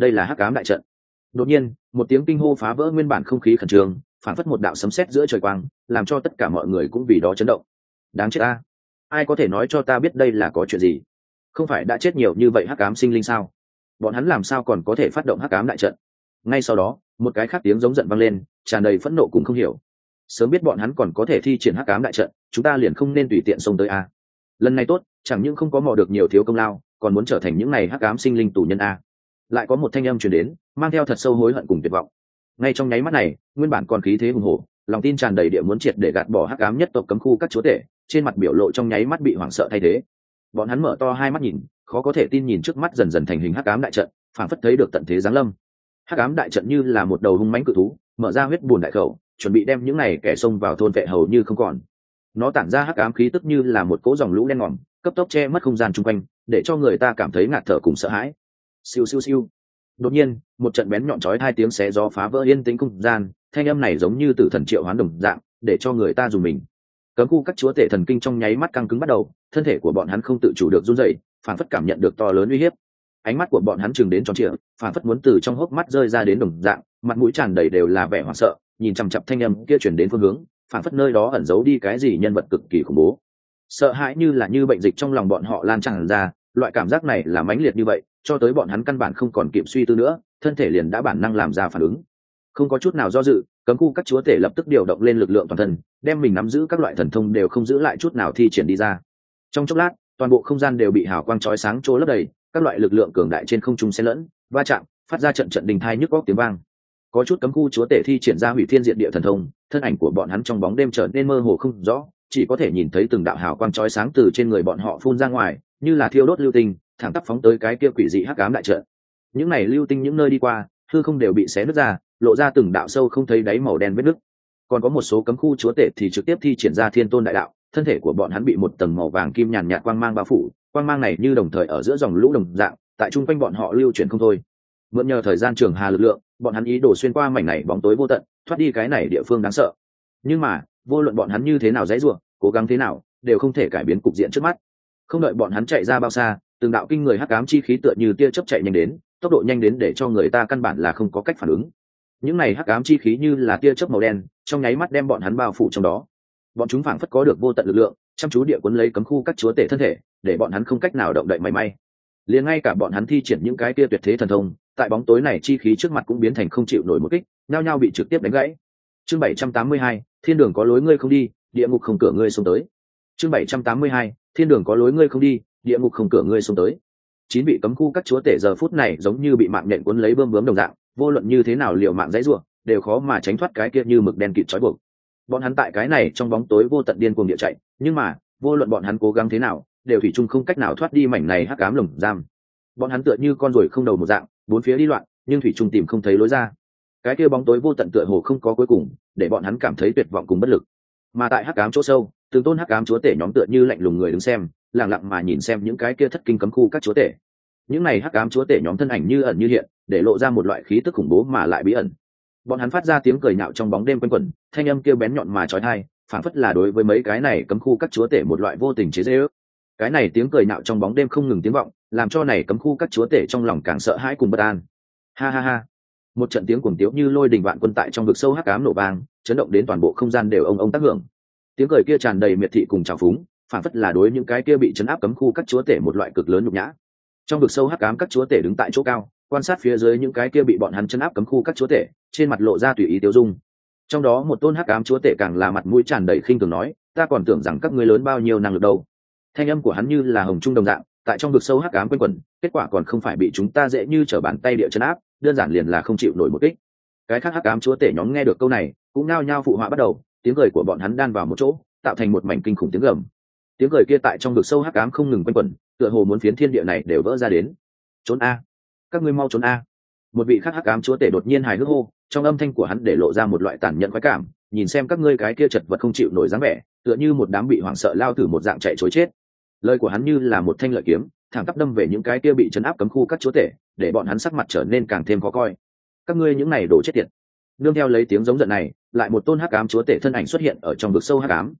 đây là hắc ám đại trận. Đột nhiên một tiếng kinh hô phá vỡ nguyên bản không khí khẩn trương, phản phất một đạo sấm sét giữa trời quang, làm cho tất cả mọi người cũng vì đó chấn động. Đáng chết ta, ai có thể nói cho ta biết đây là có chuyện gì? Không phải đã chết nhiều như vậy hắc ám sinh linh sao? Bọn hắn làm sao còn có thể phát động hắc ám đại trận? Ngay sau đó một cái khác tiếng giống giận vang lên, tràn đầy phẫn nộ cùng không hiểu. Sớm biết bọn hắn còn có thể thi triển hắc ám đại trận, chúng ta liền không nên tùy tiện xông tới a. Lần này tốt, chẳng những không có mò được nhiều thiếu công lao, còn muốn trở thành những này hắc ám sinh linh tù nhân a. Lại có một thanh âm truyền đến, mang theo thật sâu hối hận cùng tuyệt vọng. Ngay trong nháy mắt này, nguyên bản còn khí thế hùng hổ, lòng tin tràn đầy địa muốn triệt để gạt bỏ hắc ám nhất tộc cấm khu các chúa tể, trên mặt biểu lộ trong nháy mắt bị hoảng sợ thay thế. Bọn hắn mở to hai mắt nhìn, khó có thể tin nhìn trước mắt dần dần thành hình hắc ám đại trận, phảng phất thấy được tận thế giáng lâm. Hắc ám đại trận như là một đầu hung mãnh cự thú, mở ra huyết bùn đại khẩu, chuẩn bị đem những này kẻ xông vào thôn vệ hầu như không còn. Nó tản ra hắc ám khí tức như là một cỗ dòng lũ đen ngòm, cấp tốc che mất không gian chung quanh, để cho người ta cảm thấy ngạt thở cùng sợ hãi. Siêu siêu siêu. Đột nhiên một trận bén nhọn chói hai tiếng xé gió phá vỡ yên tĩnh không gian, thanh âm này giống như tử thần triệu hoán đồng dạng, để cho người ta dùng mình. Cấm khu các chúa tể thần kinh trong nháy mắt căng cứng bắt đầu, thân thể của bọn hắn không tự chủ được run rẩy, phản phất cảm nhận được to lớn uy hiếp. Ánh mắt của bọn hắn chừng đến tròn trịa, phản phất muốn từ trong hốc mắt rơi ra đến đồng dạng, mặt mũi tràn đầy đều là vẻ hoảng sợ, nhìn chằm chằm thanh âm kia truyền đến phương hướng, phản phất nơi đó ẩn giấu đi cái gì nhân vật cực kỳ khủng bố. Sợ hãi như là như bệnh dịch trong lòng bọn họ lan tràn ra, loại cảm giác này là mãnh liệt như vậy, cho tới bọn hắn căn bản không còn kịp suy tư nữa, thân thể liền đã bản năng làm ra phản ứng. Không có chút nào do dự, cấm khu các chúa tể lập tức điều động lên lực lượng toàn thân, đem mình nắm giữ các loại thần thông đều không giữ lại chút nào thi triển đi ra. Trong chốc lát, toàn bộ không gian đều bị hào quang chói sáng trô lấp đầy, các loại lực lượng cường đại trên không trung xen lẫn, va chạm, phát ra trận trận đình thai nhức óc tiếng vang. Có chút cấm khu chúa tể thi triển ra hủy thiên diệt địa thần thông, thân ảnh của bọn hắn trong bóng đêm trở nên mơ hồ không rõ, chỉ có thể nhìn thấy từng đạo hào quang chói sáng từ trên người bọn họ phun ra ngoài, như là thiêu đốt lưu tinh, thẳng tắp phóng tới cái kia quỷ dị hắc ám đại trận. Những này lưu tinh những nơi đi qua, hư không đều bị xé nứt ra, lộ ra từng đạo sâu không thấy đáy màu đen vết nứt. Còn có một số cấm khu chúa tể thì trực tiếp thi triển ra thiên tôn đại đạo, thân thể của bọn hắn bị một tầng màu vàng kim nhàn nhạt quang mang bao phủ, quang mang này như đồng thời ở giữa dòng lũ đồng dạng, tại trung quanh bọn họ lưu chuyển không thôi. Mượn nhờ thời gian trường hà lực lượng, bọn hắn ý đồ xuyên qua mảnh này bóng tối vô tận, thoát đi cái này địa phương đáng sợ. Nhưng mà, vô luận bọn hắn như thế nào dãy rủa, cố gắng thế nào, đều không thể cải biến cục diện trước mắt. Không đợi bọn hắn chạy ra bao xa, từng đạo kinh người hắc ám chi khí tựa như tia chớp chạy nhanh đến, tốc độ nhanh đến để cho người ta căn bản là không có cách phản ứng. Những này hắc ám chi khí như là tia chớp màu đen, trong nháy mắt đem bọn hắn bao phủ trong đó. Bọn chúng phảng phất có được vô tận lực lượng, chăm chú địa cuốn lấy cấm khu các chúa tể thân thể, để bọn hắn không cách nào động đậy mảy may. Liền ngay cả bọn hắn thi triển những cái tia tuyệt thế thần thông, tại bóng tối này chi khí trước mặt cũng biến thành không chịu nổi một kích, nhao nhao bị trực tiếp đánh gãy. Chương bảy trăm tám mươi hai, thiên đường có lối ngươi không đi, địa ngục không cửa ngươi xuống tới. Chương bảy trăm tám mươi hai, thiên đường có lối ngươi không đi, địa ngục không cửa ngươi xuống tới. Chín vị cấm khu các chúa tể giờ phút này giống như bị mạng nhện cuốn lấy bơm bướm đồng dạng, vô luận như thế nào liều mạng dãy rủa, đều khó mà tránh thoát cái kia như mực đen kịt trói buộc. Bọn hắn tại cái này trong bóng tối vô tận điên cuồng địa chạy, nhưng mà, vô luận bọn hắn cố gắng thế nào, đều thủy chung không cách nào thoát đi mảnh này hắc ám lồng giam. Bọn hắn tựa như con ruồi không đầu một dạng, bốn phía đi loạn, nhưng thủy chung tìm không thấy lối ra. Cái kia bóng tối vô tận tựa hồ không có cuối cùng, để bọn hắn cảm thấy tuyệt vọng cùng bất lực. Mà tại hắc ám chỗ sâu, từng tôn hắc ám chúa tể nhóm tựa như lạnh lùng người đứng xem, lặng lặng mà nhìn xem những cái kia thất kinh cấm khu các chúa tể. Những này hắc ám chúa tể nhóm thân ảnh như ẩn như hiện, để lộ ra một loại khí tức khủng bố mà lại bí ẩn. Bọn hắn phát ra tiếng cười nhạo trong bóng đêm quanh quẩn, thanh âm kêu bén nhọn mà chói tai, phảng phất là đối với mấy cái này cấm khu các chúa tể một loại vô tình chế giễu. Cái này tiếng cười nhạo trong bóng đêm không ngừng tiếng vọng, làm cho này cấm khu các chúa tể trong lòng càng sợ hãi cùng bất an. Ha ha ha. Một trận tiếng cuồng tiếu như lôi đình vạn quân tại trong vực sâu hắc ám nổ vang, chấn động đến toàn bộ không gian đều ông ông tác hưởng. Tiếng cười kia tràn đầy miệt thị cùng trào phúng, phảng phất là đối những cái kia bị chấn áp cấm khu các chúa tể một loại cực lớn nhục nhã. Trong vực sâu hắc ám các chúa tể đứng tại chỗ cao, quan sát phía dưới những cái kia bị bọn hắn chấn áp cấm khu các chúa tể, trên mặt lộ ra tùy ý tiêu dung. Trong đó một tôn hắc ám chúa tể càng là mặt mũi tràn đầy khinh thường nói, ta còn tưởng rằng các ngươi lớn bao nhiêu năng lực đâu. Thanh âm của hắn như là hồng trung đồng dạng, tại trong vực sâu hắc ám quanh quẩn, kết quả còn không phải bị chúng ta dễ như trở bàn tay địa chấn áp, đơn giản liền là không chịu nổi một kích. Cái khác hắc ám chúa tể nhóm nghe được câu này, cũng nao nhao phụ họa bắt đầu, tiếng cười của bọn hắn đan vào một chỗ, tạo thành một mảnh kinh khủng tiếng gầm. Tiếng cười kia tại trong vực sâu hắc ám không ngừng quanh quẩn, tựa hồ muốn phiến thiên địa này đều vỡ ra đến. Trốn a, các ngươi mau trốn a. Một vị khác hắc ám chúa tể đột nhiên hài hước hô, trong âm thanh của hắn để lộ ra một loại tàn nhẫn khoái cảm, nhìn xem các ngươi cái kia chật vật không chịu nổi dáng vẻ, tựa như một đám bị hoảng sợ lao thử một dạng chạy trối chết. Lời của hắn như là một thanh lợi kiếm, thẳng tắp đâm về những cái kia bị chấn áp cấm khu các chúa tể, để bọn hắn sắc mặt trở nên càng thêm khó coi. Các ngươi những này đổ chết tiệt. Nương theo lấy tiếng giống giận này, lại một tôn hắc ám chúa tể thân ảnh xuất hiện ở trong vực sâu hắc ám.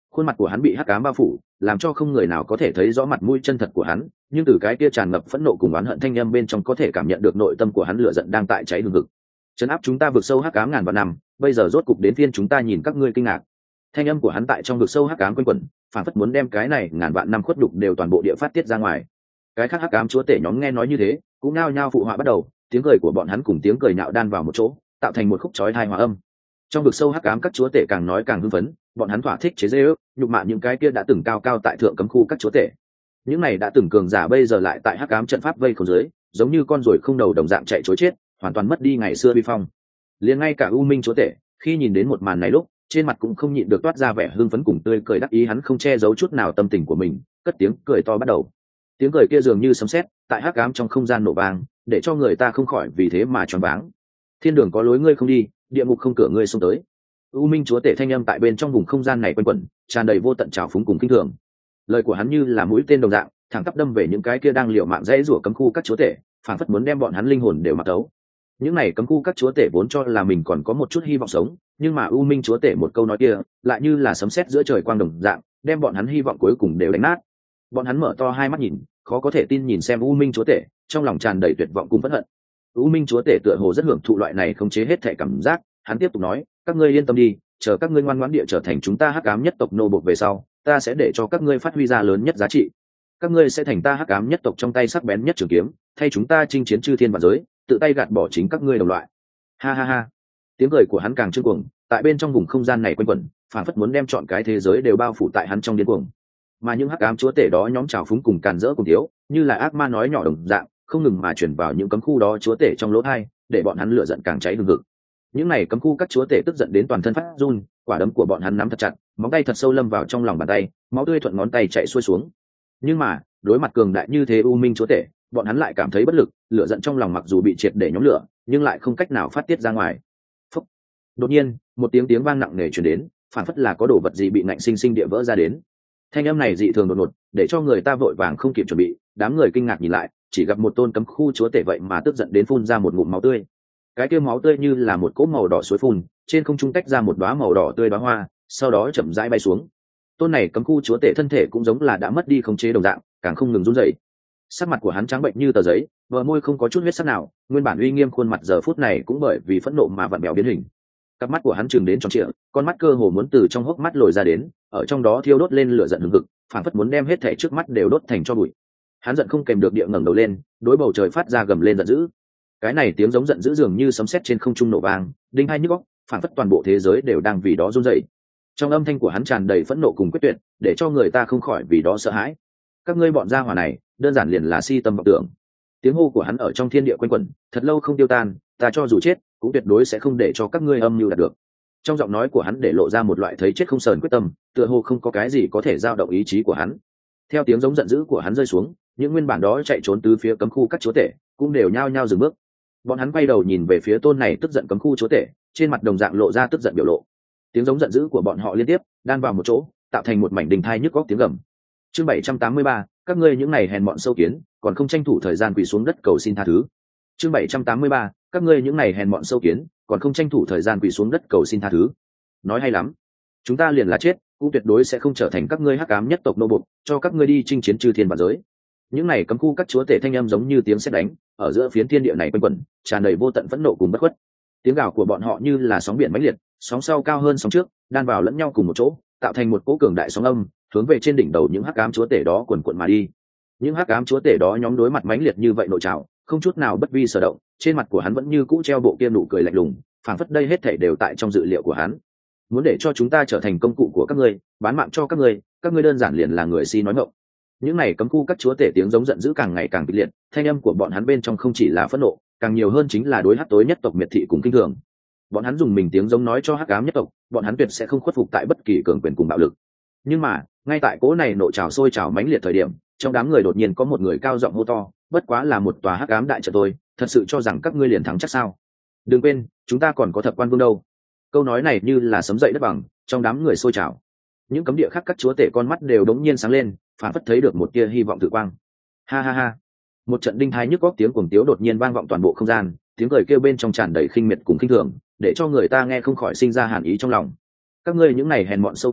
khuôn mặt của hắn bị hắc ám bao phủ, làm cho không người nào có thể thấy rõ mặt mũi chân thật của hắn, nhưng từ cái kia tràn ngập phẫn nộ cùng oán hận thanh âm bên trong có thể cảm nhận được nội tâm của hắn lửa giận đang tại cháy hừng hực. Trấn áp chúng ta vực sâu hắc ám ngàn vạn năm, bây giờ rốt cục đến phiên chúng ta nhìn các ngươi kinh ngạc. Thanh âm của hắn tại trong vực sâu hắc ám quanh quẩn, phản phất muốn đem cái này ngàn vạn năm khuất đục đều toàn bộ địa phát tiết ra ngoài. Cái khác hắc ám chúa tể nhóm nghe nói như thế, cũng nao nhao phụ họa bắt đầu, tiếng cười của bọn hắn cùng tiếng cười nhạo đan vào một chỗ, tạo thành một khúc chói tai hòa âm. Trong vực sâu hắc ám các chúa tể càng nói càng hưng phấn, bọn hắn thỏa thích chế giễu, nhục mạ những cái kia đã từng cao cao tại thượng cấm khu các chúa tể. Những này đã từng cường giả bây giờ lại tại hắc ám trận pháp vây khốn dưới, giống như con ruồi không đầu đồng dạng chạy trối chết, hoàn toàn mất đi ngày xưa uy phong. Liền ngay cả U Minh chúa tể, khi nhìn đến một màn này lúc, trên mặt cũng không nhịn được toát ra vẻ hưng phấn cùng tươi cười đắc ý, hắn không che giấu chút nào tâm tình của mình, cất tiếng cười to bắt đầu. Tiếng cười kia dường như sấm sét, tại hắc ám trong không gian nổ vang, để cho người ta không khỏi vì thế mà choáng váng. Thiên đường có lối ngươi không đi, địa ngục không cửa ngươi xông tới. U Minh chúa tể thanh âm tại bên trong vùng không gian này quanh quẩn, tràn đầy vô tận trào phúng cùng kinh thường. Lời của hắn như là mũi tên đồng dạng, thẳng tắp đâm về những cái kia đang liều mạng dãy rủa cấm khu các chúa tể, phảng phất muốn đem bọn hắn linh hồn đều mặc tấu. Những này cấm khu các chúa tể vốn cho là mình còn có một chút hy vọng sống, nhưng mà U Minh chúa tể một câu nói kia, lại như là sấm sét giữa trời quang đồng dạng, đem bọn hắn hy vọng cuối cùng đều đánh nát. Bọn hắn mở to hai mắt nhìn, khó có thể tin nhìn xem U Minh chúa tể, trong lòng tràn đầy tuyệt vọng cùng phẫn hận. U Minh chúa tể tựa hồ rất hưởng thụ loại này khống chế hết thể cảm giác, hắn tiếp tục nói, các ngươi yên tâm đi, chờ các ngươi ngoan ngoãn địa trở thành chúng ta hắc ám nhất tộc nô bộc về sau, ta sẽ để cho các ngươi phát huy ra lớn nhất giá trị. Các ngươi sẽ thành ta hắc ám nhất tộc trong tay sắc bén nhất trường kiếm, thay chúng ta chinh chiến chư thiên vạn giới, tự tay gạt bỏ chính các ngươi đồng loại. Ha ha ha. Tiếng cười của hắn càng trương cuồng, tại bên trong vùng không gian này quanh quẩn, phản phất muốn đem trọn cái thế giới đều bao phủ tại hắn trong điên cuồng. Mà những hắc ám chúa tể đó nhóm trào phúng cùng càn rỡ cùng thiếu, như là ác ma nói nhỏ đồng dạng, không ngừng mà truyền vào những cấm khu đó chúa tể trong lỗ tai, để bọn hắn lửa giận càng cháy hừng hực. Những này cấm khu các chúa tể tức giận đến toàn thân phát run, quả đấm của bọn hắn nắm thật chặt, móng tay thật sâu lâm vào trong lòng bàn tay, máu tươi thuận ngón tay chảy xuôi xuống. Nhưng mà, đối mặt cường đại như thế U Minh chúa tể, bọn hắn lại cảm thấy bất lực, lửa giận trong lòng mặc dù bị triệt để nhóm lửa, nhưng lại không cách nào phát tiết ra ngoài. Phúc. Đột nhiên, một tiếng tiếng vang nặng nề truyền đến, phản phất là có đồ vật gì bị ngạnh sinh sinh địa vỡ ra đến. Thanh âm này dị thường đột ngột, để cho người ta vội vàng không kịp chuẩn bị, đám người kinh ngạc nhìn lại, chỉ gặp một tôn cấm khu chúa tể vậy mà tức giận đến phun ra một ngụm máu tươi. Cái kia máu tươi như là một cỗ màu đỏ suối phun, trên không trung tách ra một đóa màu đỏ tươi đóa hoa, sau đó chậm rãi bay xuống. Tôn này cấm khu chúa tể thân thể cũng giống là đã mất đi khống chế đồng dạng, càng không ngừng run rẩy. Sắc mặt của hắn trắng bệnh như tờ giấy, bờ môi không có chút huyết sắc nào, nguyên bản uy nghiêm khuôn mặt giờ phút này cũng bởi vì phẫn nộ mà vặn vẹo biến hình. Cặp mắt của hắn trừng đến tròn trịa, con mắt cơ hồ muốn từ trong hốc mắt lồi ra đến, ở trong đó thiêu đốt lên lửa giận hừng hực, phảng phất muốn đem hết thảy trước mắt đều đốt thành tro bụi. Hắn giận không kèm được địa ngẩng đầu lên, đối bầu trời phát ra gầm lên giận dữ. Cái này tiếng giống giận dữ dường như sấm sét trên không trung nổ vang, đinh hai nhức óc, phảng phất toàn bộ thế giới đều đang vì đó run rẩy. Trong âm thanh của hắn tràn đầy phẫn nộ cùng quyết tuyệt, để cho người ta không khỏi vì đó sợ hãi. Các ngươi bọn gia hỏa này, đơn giản liền là si tâm vọng tưởng. Tiếng hô của hắn ở trong thiên địa quanh quẩn, thật lâu không tiêu tan, ta cho dù chết, cũng tuyệt đối sẽ không để cho các ngươi âm mưu đạt được. Trong giọng nói của hắn để lộ ra một loại thấy chết không sờn quyết tâm, tựa hồ không có cái gì có thể dao động ý chí của hắn. Theo tiếng giống giận dữ của hắn rơi xuống, những nguyên bản đó chạy trốn tứ phía cấm khu các chúa tể cũng đều nhao nhao dừng bước. Bọn hắn quay đầu nhìn về phía tôn này tức giận cấm khu chúa tể, trên mặt đồng dạng lộ ra tức giận biểu lộ. Tiếng giống giận dữ của bọn họ liên tiếp đan vào một chỗ, tạo thành một mảnh đình thai nhức góc tiếng gầm. Chương bảy trăm tám mươi ba, các ngươi những này hèn mọn sâu kiến, còn không tranh thủ thời gian quỳ xuống đất cầu xin tha thứ. Chương bảy trăm tám mươi ba, các ngươi những này hèn mọn sâu kiến, còn không tranh thủ thời gian quỳ xuống đất cầu xin tha thứ. Nói hay lắm, chúng ta liền là chết, cũng tuyệt đối sẽ không trở thành các ngươi hắc ám nhất tộc nô bộc, cho các ngươi đi chinh chiến chư thiên vạn giới. Những này cấm khu các chúa tể thanh âm giống như tiếng sét đánh, ở giữa phiến thiên địa này quanh quẩn, tràn đầy vô tận phẫn nộ cùng bất khuất. Tiếng gào của bọn họ như là sóng biển mãnh liệt, sóng sau cao hơn sóng trước, đan vào lẫn nhau cùng một chỗ, tạo thành một cỗ cường đại sóng âm, hướng về trên đỉnh đầu những hắc ám chúa tể đó quần quần mà đi. Những hắc ám chúa tể đó nhóm đối mặt mãnh liệt như vậy nội trào, không chút nào bất vi sở động, trên mặt của hắn vẫn như cũ treo bộ kia nụ cười lạnh lùng, phảng phất đây hết thảy đều tại trong dự liệu của hắn. Muốn để cho chúng ta trở thành công cụ của các ngươi, bán mạng cho các ngươi, các ngươi đơn giản liền là người si nói ngọng. Những này cấm khu các chúa tể tiếng giống giận dữ càng ngày càng kịch liệt, thanh âm của bọn hắn bên trong không chỉ là phẫn nộ, càng nhiều hơn chính là đối hắc tối nhất tộc miệt thị cùng kinh thường. Bọn hắn dùng mình tiếng giống nói cho hắc ám nhất tộc, bọn hắn tuyệt sẽ không khuất phục tại bất kỳ cường quyền cùng bạo lực. Nhưng mà, ngay tại cỗ này nộ trào sôi trào mãnh liệt thời điểm, trong đám người đột nhiên có một người cao giọng hô to, bất quá là một tòa hắc ám đại trận thôi, thật sự cho rằng các ngươi liền thắng chắc sao? Đừng quên, chúng ta còn có thập quan vương đâu. Câu nói này như là sấm dậy đất bằng, trong đám người sôi trào. Những cấm địa khác các chúa tể con mắt đều đống nhiên sáng lên, phản phất thấy được một tia hy vọng tự quang. Ha ha ha. Một trận đinh thái nhức góc tiếng cuồng tiếu đột nhiên vang vọng toàn bộ không gian, tiếng cười kêu bên trong tràn đầy khinh miệt cùng khinh thường, để cho người ta nghe không khỏi sinh ra hàn ý trong lòng. Các ngươi những này hèn mọn sâu kiến,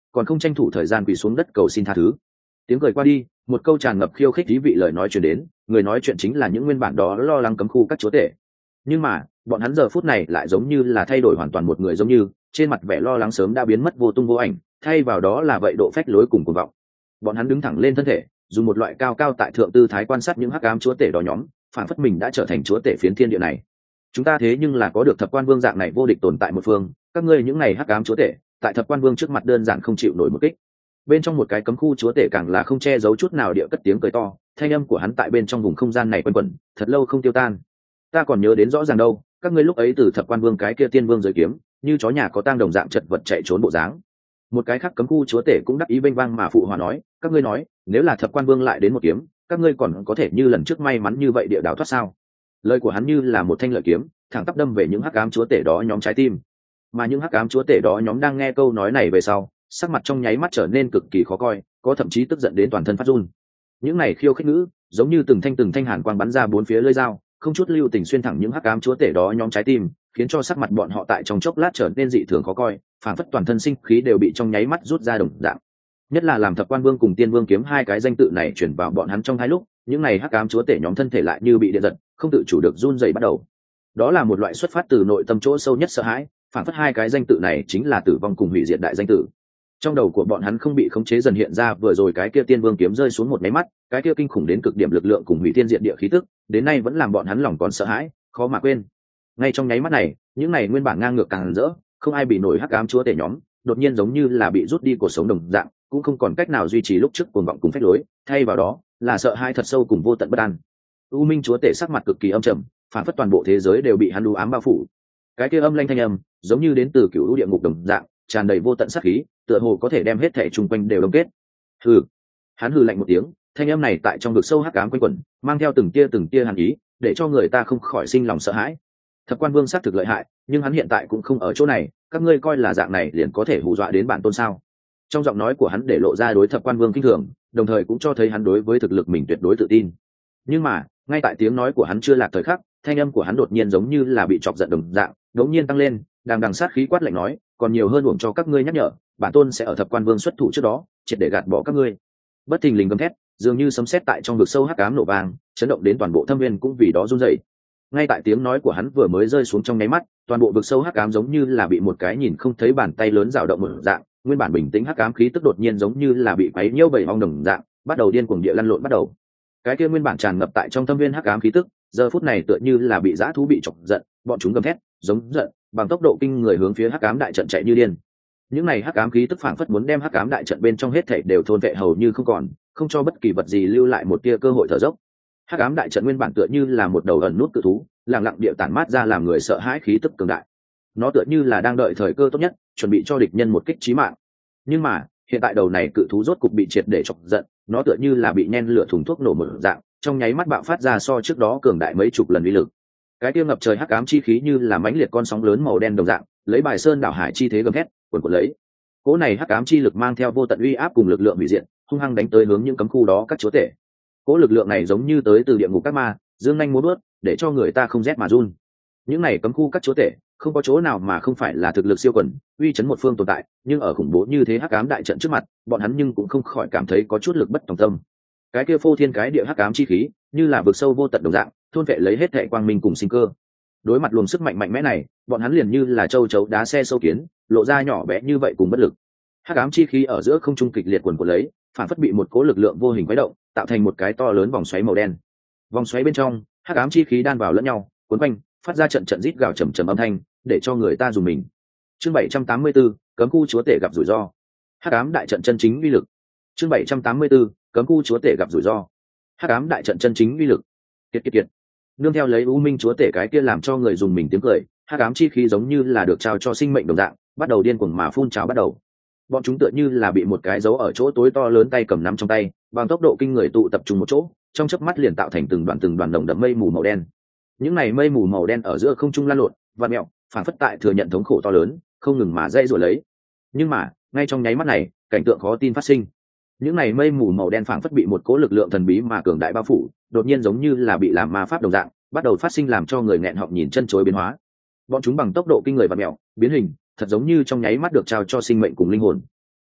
còn không tranh thủ thời gian quỳ xuống đất cầu xin tha thứ. Tiếng cười qua đi, một câu tràn ngập khiêu khích ý vị lời nói truyền đến, người nói chuyện chính là những nguyên bản đó lo lắng cấm khu các chúa tể. Nhưng mà bọn hắn giờ phút này lại giống như là thay đổi hoàn toàn một người, giống như trên mặt vẻ lo lắng sớm đã biến mất vô tung vô ảnh, thay vào đó là vậy độ phách lối cùng cuồng vọng. Bọn hắn đứng thẳng lên thân thể, dùng một loại cao cao tại thượng tư thái quan sát những hắc ám chúa tể đó nhóm, phản phất mình đã trở thành chúa tể phiến thiên địa này. Chúng ta thế nhưng là có được thập quan vương dạng này vô địch tồn tại một phương, các ngươi những này hắc ám chúa tể tại thập quan vương trước mặt đơn giản không chịu nổi một kích. Bên trong một cái cấm khu chúa tể càng là không che giấu chút nào địa cất tiếng cười to, thanh âm của hắn tại bên trong vùng không gian này quanh quẩn thật lâu không tiêu tan. Ta còn nhớ đến rõ ràng đâu, các ngươi lúc ấy từ thập quan vương cái kia tiên vương giới kiếm, như chó nhà có tang đồng dạng chật vật chạy trốn bộ dáng. Một cái khác cấm khu chúa tể cũng đắc ý vênh vang mà phụ hòa nói, các ngươi nói nếu là thập quan vương lại đến một kiếm, các ngươi còn có thể như lần trước may mắn như vậy địa đào thoát sao? Lời của hắn như là một thanh lợi kiếm, thẳng tắp đâm về những hắc ám chúa tể đó nhóm trái tim. Mà những hắc ám chúa tể đó nhóm đang nghe câu nói này về sau, sắc mặt trong nháy mắt trở nên cực kỳ khó coi, có thậm chí tức giận đến toàn thân phát run. Những này khiêu khích ngữ giống như từng thanh từng thanh hàn quang bắn ra bốn phía lưỡi dao, không chút lưu tình xuyên thẳng những hắc ám chúa tể đó nhóm trái tim, khiến cho sắc mặt bọn họ tại trong chốc lát trở nên dị thường khó coi, phản phất toàn thân sinh khí đều bị trong nháy mắt rút ra đồng dạng. Nhất là làm thập quan vương cùng tiên vương kiếm hai cái danh tự này truyền vào bọn hắn trong hai lúc, những này hắc ám chúa tể nhóm thân thể lại như bị điện giật, không tự chủ được run rẩy bắt đầu. Đó là một loại xuất phát từ nội tâm chỗ sâu nhất sợ hãi, phản phất hai cái danh tự này chính là tử vong cùng hủy diệt đại danh tử. Trong đầu của bọn hắn không bị khống chế dần hiện ra vừa rồi cái kia tiên vương kiếm rơi xuống một máy mắt, cái kia kinh khủng đến cực điểm lực lượng cùng hủy thiên diệt địa khí tức, đến nay vẫn làm bọn hắn lòng còn sợ hãi, khó mà quên. Ngay trong nháy mắt này, những này nguyên bản ngang ngược càng rỡ, không ai bị nổi hắc ám chúa tể nhóm, đột nhiên giống như là bị rút đi cuộc sống đồng dạng, cũng không còn cách nào duy trì lúc trước cuồng vọng cùng phách lối, thay vào đó là sợ hãi thật sâu cùng vô tận bất an. U Minh chúa tể sắc mặt cực kỳ âm trầm, phản phất toàn bộ thế giới đều bị hắn u ám bao phủ. Cái kia âm lanh thanh âm, giống như đến từ cựu lũ địa ngục đồng dạng, tràn đầy vô tận sát khí, tựa hồ có thể đem hết thảy chung quanh đều đông kết. Hừ. Hắn hừ lạnh một tiếng, thanh âm này tại trong vực sâu hắc ám quanh quẩn, mang theo từng tia từng tia hàn ý, để cho người ta không khỏi sinh lòng sợ hãi. Thập quan vương xác thực lợi hại, nhưng hắn hiện tại cũng không ở chỗ này, các ngươi coi là dạng này liền có thể hù dọa đến bản tôn sao? Trong giọng nói của hắn để lộ ra đối thập quan vương kinh thường, đồng thời cũng cho thấy hắn đối với thực lực mình tuyệt đối tự tin. Nhưng mà, ngay tại tiếng nói của hắn chưa lạc thời khắc, thanh âm của hắn đột nhiên giống như là bị chọc giận đồng dạng, đống nhiên tăng lên, đang đằng sát khí quát lạnh nói, còn nhiều hơn uổng cho các ngươi nhắc nhở, bản tôn sẽ ở thập quan vương xuất thủ trước đó, triệt để gạt bỏ các ngươi. Bất thình lình gầm thét, dường như sấm sét tại trong vực sâu hắc ám nổ vang, chấn động đến toàn bộ thâm viên cũng vì đó run rẩy. Ngay tại tiếng nói của hắn vừa mới rơi xuống trong nháy mắt, toàn bộ vực sâu hắc ám giống như là bị một cái nhìn không thấy bàn tay lớn dao động một dạng, nguyên bản bình tĩnh hắc ám khí tức đột nhiên giống như là bị quấy nhiễu bởi ong đồng dạng, bắt đầu điên cuồng địa lăn lộn bắt đầu. Cái kia nguyên bản tràn ngập tại trong thâm viên hắc ám khí tức, giờ phút này tựa như là bị dã thú bị chọc giận, bọn chúng gầm thét, giống giận, bằng tốc độ kinh người hướng phía hắc ám đại trận chạy như điên. Những này hắc ám khí tức phảng phất muốn đem hắc ám đại trận bên trong hết thảy đều thôn vệ hầu như không còn, không cho bất kỳ vật gì lưu lại một tia cơ hội thở dốc. Hắc ám đại trận nguyên bản tựa như là một đầu ẩn nút cự thú, lặng lặng địa tản mát ra làm người sợ hãi khí tức cường đại. Nó tựa như là đang đợi thời cơ tốt nhất, chuẩn bị cho địch nhân một kích chí mạng. Nhưng mà, hiện tại đầu này cự thú rốt cục bị triệt để chọc giận, nó tựa như là bị nhen lửa thùng thuốc nổ một dạng, trong nháy mắt bạo phát ra so trước đó cường đại mấy chục lần uy lực. Cái tiêu ngập trời hắc ám chi khí như là mãnh liệt con sóng lớn màu đen đồng dạng, lấy bài sơn đảo hải chi thế gầm thét, cuồn cuộn lấy. Cỗ này hắc ám chi lực mang theo vô tận uy áp cùng lực lượng hủy diệt, hung hăng đánh tới hướng những cấm khu đó các chúa tể. Cỗ lực lượng này giống như tới từ địa ngục các ma, dương nhanh múa bước, để cho người ta không rét mà run. Những này cấm khu các chúa tể, không có chỗ nào mà không phải là thực lực siêu quần, uy chấn một phương tồn tại, nhưng ở khủng bố như thế hắc ám đại trận trước mặt, bọn hắn nhưng cũng không khỏi cảm thấy có chút lực bất tòng tâm. Cái kia phô thiên cái địa hắc ám chi khí, như là vực sâu vô tận đồng dạng, thôn vệ lấy hết thảy quang minh cùng sinh cơ. Đối mặt luồng sức mạnh mạnh mẽ này, bọn hắn liền như là châu chấu đá xe sâu kiến, lộ ra nhỏ bé như vậy cùng bất lực. Hắc ám chi khí ở giữa không trung kịch liệt quần quật lấy, phản phất bị một cỗ lực lượng vô hình quấy động, tạo thành một cái to lớn vòng xoáy màu đen. Vòng xoáy bên trong, hắc ám chi khí đan vào lẫn nhau, cuốn quanh, phát ra trận trận rít gào trầm trầm âm thanh, để cho người ta dùng mình. Chương bảy trăm tám mươi tư, cấm khu chúa tể gặp rủi ro. Hắc ám đại trận chân chính uy lực. Chương bảy trăm tám mươi tư, cấm khu chúa tể gặp rủi ro. Hắc ám đại trận chân chính uy lực. Kiệt kiệt kiệt. Nương theo lấy U Minh chúa tể cái kia làm cho người dùng mình tiếng cười, hắc ám chi khí giống như là được trao cho sinh mệnh đồng dạng, bắt đầu điên cuồng mà phun trào bắt đầu. Bọn chúng tựa như là bị một cái dấu ở chỗ tối to lớn tay cầm nắm trong tay, bằng tốc độ kinh người tụ tập trung một chỗ, trong chớp mắt liền tạo thành từng đoàn từng đoàn đồng đậm mây mù màu đen. Những này mây mù màu đen ở giữa không trung lan lộn, vặn mèo, phản phất tại thừa nhận thống khổ to lớn, không ngừng mà dây rồi lấy. Nhưng mà, ngay trong nháy mắt này, cảnh tượng khó tin phát sinh. Những này mây mù màu đen phản phất bị một cỗ lực lượng thần bí mà cường đại bao phủ, đột nhiên giống như là bị làm ma pháp đồng dạng, bắt đầu phát sinh làm cho người nghẹn họng nhìn chân chối biến hóa. Bọn chúng bằng tốc độ kinh người vặn mèo, biến hình, thật giống như trong nháy mắt được trao cho sinh mệnh cùng linh hồn.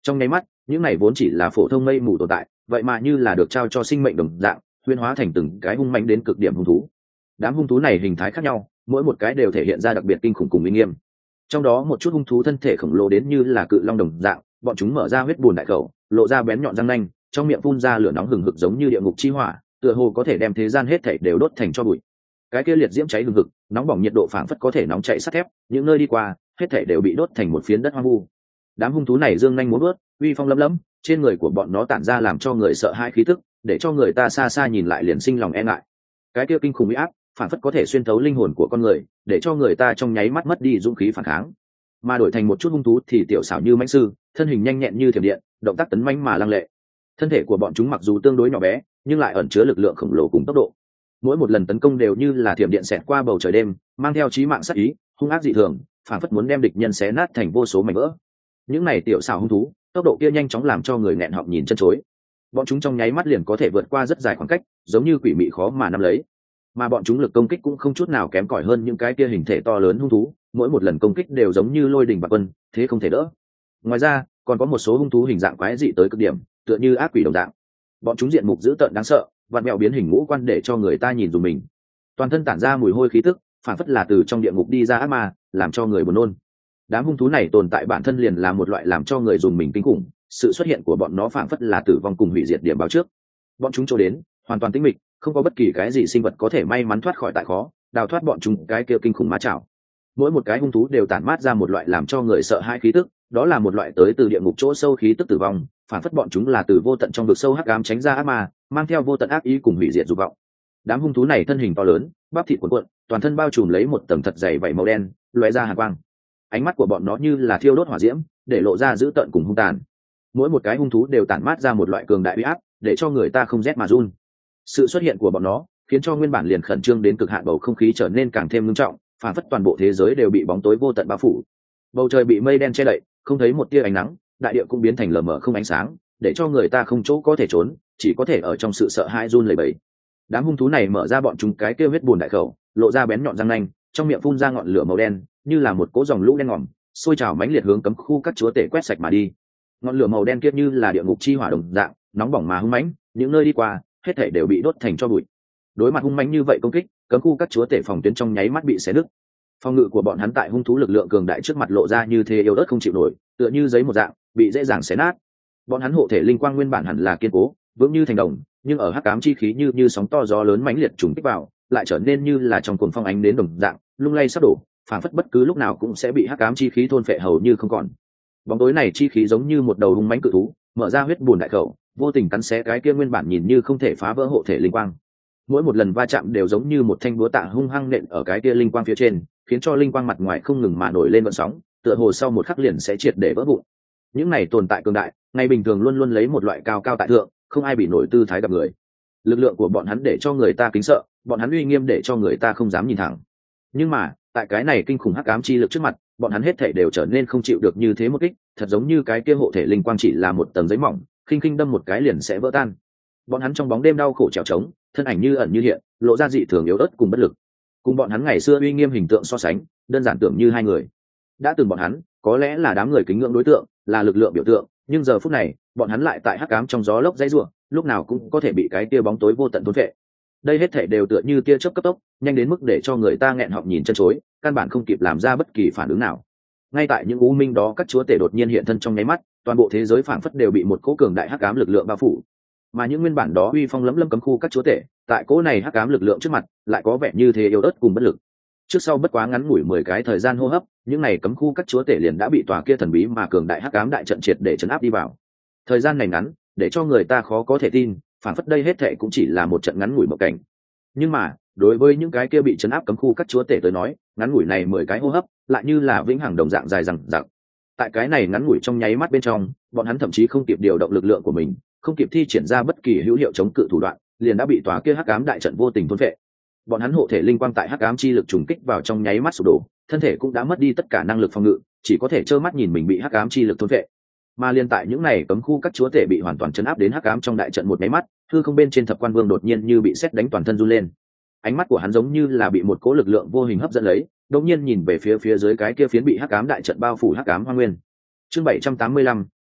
Trong nháy mắt, những này vốn chỉ là phổ thông mây mù tồn tại, vậy mà như là được trao cho sinh mệnh đồng dạng, huyễn hóa thành từng cái hung mãnh đến cực điểm hung thú. Đám hung thú này hình thái khác nhau, mỗi một cái đều thể hiện ra đặc biệt kinh khủng cùng uy nghiêm. Trong đó một chút hung thú thân thể khổng lồ đến như là cự long đồng dạng, bọn chúng mở ra huyết bùn đại khẩu, lộ ra bén nhọn răng nanh, trong miệng phun ra lửa nóng hừng hực giống như địa ngục chi hỏa, tựa hồ có thể đem thế gian hết thảy đều đốt thành tro bụi. Cái kia liệt diễm cháy hừng hực, nóng bỏng nhiệt độ phảng phất có thể nóng chảy sắt thép, những nơi đi qua, hết thảy đều bị đốt thành một phiến đất hoang vu. Đám hung thú này dương nhanh múa vớt, uy phong lấm lấm, trên người của bọn nó tản ra làm cho người sợ hãi khí tức, để cho người ta xa xa nhìn lại liền sinh lòng e ngại. Cái kia kinh khủng uy áp, phảng phất có thể xuyên thấu linh hồn của con người, để cho người ta trong nháy mắt mất đi dũng khí phản kháng. Mà đổi thành một chút hung thú thì tiểu xảo như mãnh sư, thân hình nhanh nhẹn như thiểm điện, động tác tấn mãnh mà lăng lệ. Thân thể của bọn chúng mặc dù tương đối nhỏ bé, nhưng lại ẩn chứa lực lượng khổng lồ cùng tốc độ. Mỗi một lần tấn công đều như là thiểm điện xẹt qua bầu trời đêm, mang theo chí mạng sát ý, hung ác dị thường, phảng phất muốn đem địch nhân xé nát thành vô số mảnh vỡ. Những này tiểu xảo hung thú, tốc độ kia nhanh chóng làm cho người nghẹn họng nhìn chân chối. Bọn chúng trong nháy mắt liền có thể vượt qua rất dài khoảng cách, giống như quỷ mị khó mà nắm lấy. Mà bọn chúng lực công kích cũng không chút nào kém cỏi hơn những cái kia hình thể to lớn hung thú, mỗi một lần công kích đều giống như lôi đình bạc quân, thế không thể đỡ. Ngoài ra, còn có một số hung thú hình dạng quái dị tới cực điểm, tựa như ác quỷ đồng dạng. Bọn chúng diện mục dữ tợn đáng sợ, vặn mèo biến hình ngũ quan để cho người ta nhìn dùng mình. Toàn thân tản ra mùi hôi khí tức, phản phất là từ trong địa ngục đi ra ác ma, làm cho người buồn nôn. Đám hung thú này tồn tại bản thân liền là một loại làm cho người dùng mình kinh khủng, sự xuất hiện của bọn nó phản phất là tử vong cùng hủy diệt điểm báo trước. Bọn chúng trôi đến, hoàn toàn tĩnh mịch, không có bất kỳ cái gì sinh vật có thể may mắn thoát khỏi tại khó, đào thoát bọn chúng cái kia kinh khủng ma chảo. Mỗi một cái hung thú đều tản mát ra một loại làm cho người sợ hãi khí tức, đó là một loại tới từ địa ngục chỗ sâu khí tức tử vong, phản phất bọn chúng là từ vô tận trong vực sâu hắc ám tránh ra ác ma, mang theo vô tận ác ý cùng hủy diệt dục vọng. Đám hung thú này thân hình to lớn, bắp thịt cuộn cuộn, toàn thân bao trùm lấy một tầng thật dày vảy màu đen, lóe ra hàn quang. Ánh mắt của bọn nó như là thiêu đốt hỏa diễm, để lộ ra dữ tợn cùng hung tàn. Mỗi một cái hung thú đều tản mát ra một loại cường đại uy áp, để cho người ta không rét mà run. Sự xuất hiện của bọn nó khiến cho nguyên bản liền khẩn trương đến cực hạn bầu không khí trở nên càng thêm nghiêm trọng, phản phất toàn bộ thế giới đều bị bóng tối vô tận bao phủ. Bầu trời bị mây đen che đậy, không thấy một tia ánh nắng, đại địa cũng biến thành lờ mờ không ánh sáng, để cho người ta không chỗ có thể trốn, chỉ có thể ở trong sự sợ hãi run lẩy bẩy. Đám hung thú này mở ra bọn chúng cái kêu huyết buồn đại khẩu, lộ ra bén nhọn răng nanh, trong miệng phun ra ngọn lửa màu đen, như là một cỗ dòng lũ đen ngòm, sôi trào mãnh liệt hướng cấm khu các chúa tể quét sạch mà đi. Ngọn lửa màu đen kia như là địa ngục chi hỏa đồng dạng, nóng bỏng mà hung mãnh, những nơi đi qua, hết thảy đều bị đốt thành tro bụi. Đối mặt hung mãnh như vậy công kích, cấm khu các chúa tể phòng tuyến trong nháy mắt bị xé nứt. Phòng ngự của bọn hắn tại hung thú lực lượng cường đại trước mặt lộ ra như thế yếu ớt không chịu nổi, tựa như giấy một dạng, bị dễ dàng xé nát. Bọn hắn hộ thể linh quang nguyên bản hẳn là kiên cố, vững như thành đồng, nhưng ở hắc ám chi khí như như sóng to gió lớn mãnh liệt trùng kích vào, lại trở nên như là trong cuồng phong ánh đến đồng dạng, lung lay sắp đổ, phảng phất bất cứ lúc nào cũng sẽ bị hắc ám chi khí thôn phệ hầu như không còn. Bóng tối này chi khí giống như một đầu hung mãnh cự thú, mở ra huyết buồn đại khẩu, vô tình cắn xé cái kia nguyên bản nhìn như không thể phá vỡ hộ thể linh quang. Mỗi một lần va chạm đều giống như một thanh búa tạ hung hăng nện ở cái kia linh quang phía trên, khiến cho linh quang mặt ngoài không ngừng mà nổi lên gợn sóng, tựa hồ sau một khắc liền sẽ triệt để vỡ vụn. Những này tồn tại cường đại, ngày bình thường luôn luôn lấy một loại cao cao tại thượng, không ai bị nổi tư thái gặp người. Lực lượng của bọn hắn để cho người ta kính sợ, bọn hắn uy nghiêm để cho người ta không dám nhìn thẳng. Nhưng mà, tại cái này kinh khủng hắc ám chi lực trước mặt, bọn hắn hết thảy đều trở nên không chịu được như thế một kích, thật giống như cái kia hộ thể linh quang chỉ là một tầng giấy mỏng, khinh khinh đâm một cái liền sẽ vỡ tan. Bọn hắn trong bóng đêm đau khổ trèo trống, thân ảnh như ẩn như hiện, lộ ra dị thường yếu ớt cùng bất lực. Cùng bọn hắn ngày xưa uy nghiêm hình tượng so sánh, đơn giản tưởng như hai người. Đã từng bọn hắn, có lẽ là đám người kính ngưỡng đối tượng, là lực lượng biểu tượng, nhưng giờ phút này, bọn hắn lại tại hắc ám trong gió lốc dãy rủa, lúc nào cũng có thể bị cái tia bóng tối vô tận thôn phệ. Đây hết thảy đều tựa như tia chớp cấp tốc, nhanh đến mức để cho người ta nghẹn họng nhìn chân chối, căn bản không kịp làm ra bất kỳ phản ứng nào. Ngay tại những u minh đó, các chúa tể đột nhiên hiện thân trong nháy mắt, toàn bộ thế giới phảng phất đều bị một cỗ cường đại hắc ám lực lượng bao phủ. Mà những nguyên bản đó uy phong lẫm lâm cấm khu các chúa tể, tại cỗ này hắc ám lực lượng trước mặt, lại có vẻ như thế yếu ớt cùng bất lực. Trước sau bất quá ngắn ngủi mười cái thời gian hô hấp, những này cấm khu các chúa tể liền đã bị tòa kia thần bí mà cường đại hắc ám đại trận triệt để trấn áp đi vào. Thời gian này ngắn, để cho người ta khó có thể tin, phản phất đây hết thệ cũng chỉ là một trận ngắn ngủi mộng cảnh. Nhưng mà, đối với những cái kia bị trấn áp cấm khu các chúa tể tới nói, ngắn ngủi này mười cái hô hấp, lại như là vĩnh hằng đồng dạng dài dằng dặc. Tại cái này ngắn ngủi trong nháy mắt bên trong, bọn hắn thậm chí không kịp điều động lực lượng của mình, không kịp thi triển ra bất kỳ hữu hiệu chống cự thủ đoạn, liền đã bị tòa kia hắc ám đại trận vô tình thôn phệ. Bọn hắn hộ thể linh quang tại hắc ám chi lực trùng kích vào trong nháy mắt sụp đổ, thân thể cũng đã mất đi tất cả năng lực phòng ngự, chỉ có thể trơ mắt nhìn mình bị hắc ám chi lực thôn phệ. Mà liên tại những này cấm khu các chúa tể bị hoàn toàn chấn áp đến hắc ám trong đại trận một nháy mắt, hư không bên trên thập quan vương đột nhiên như bị sét đánh toàn thân run lên. Ánh mắt của hắn giống như là bị một cỗ lực lượng vô hình hấp dẫn lấy, đột nhiên nhìn về phía phía dưới cái kia phiến bị hắc ám đại trận bao phủ hắc ám hoang nguyên. Chương bảy trăm tám mươi lăm,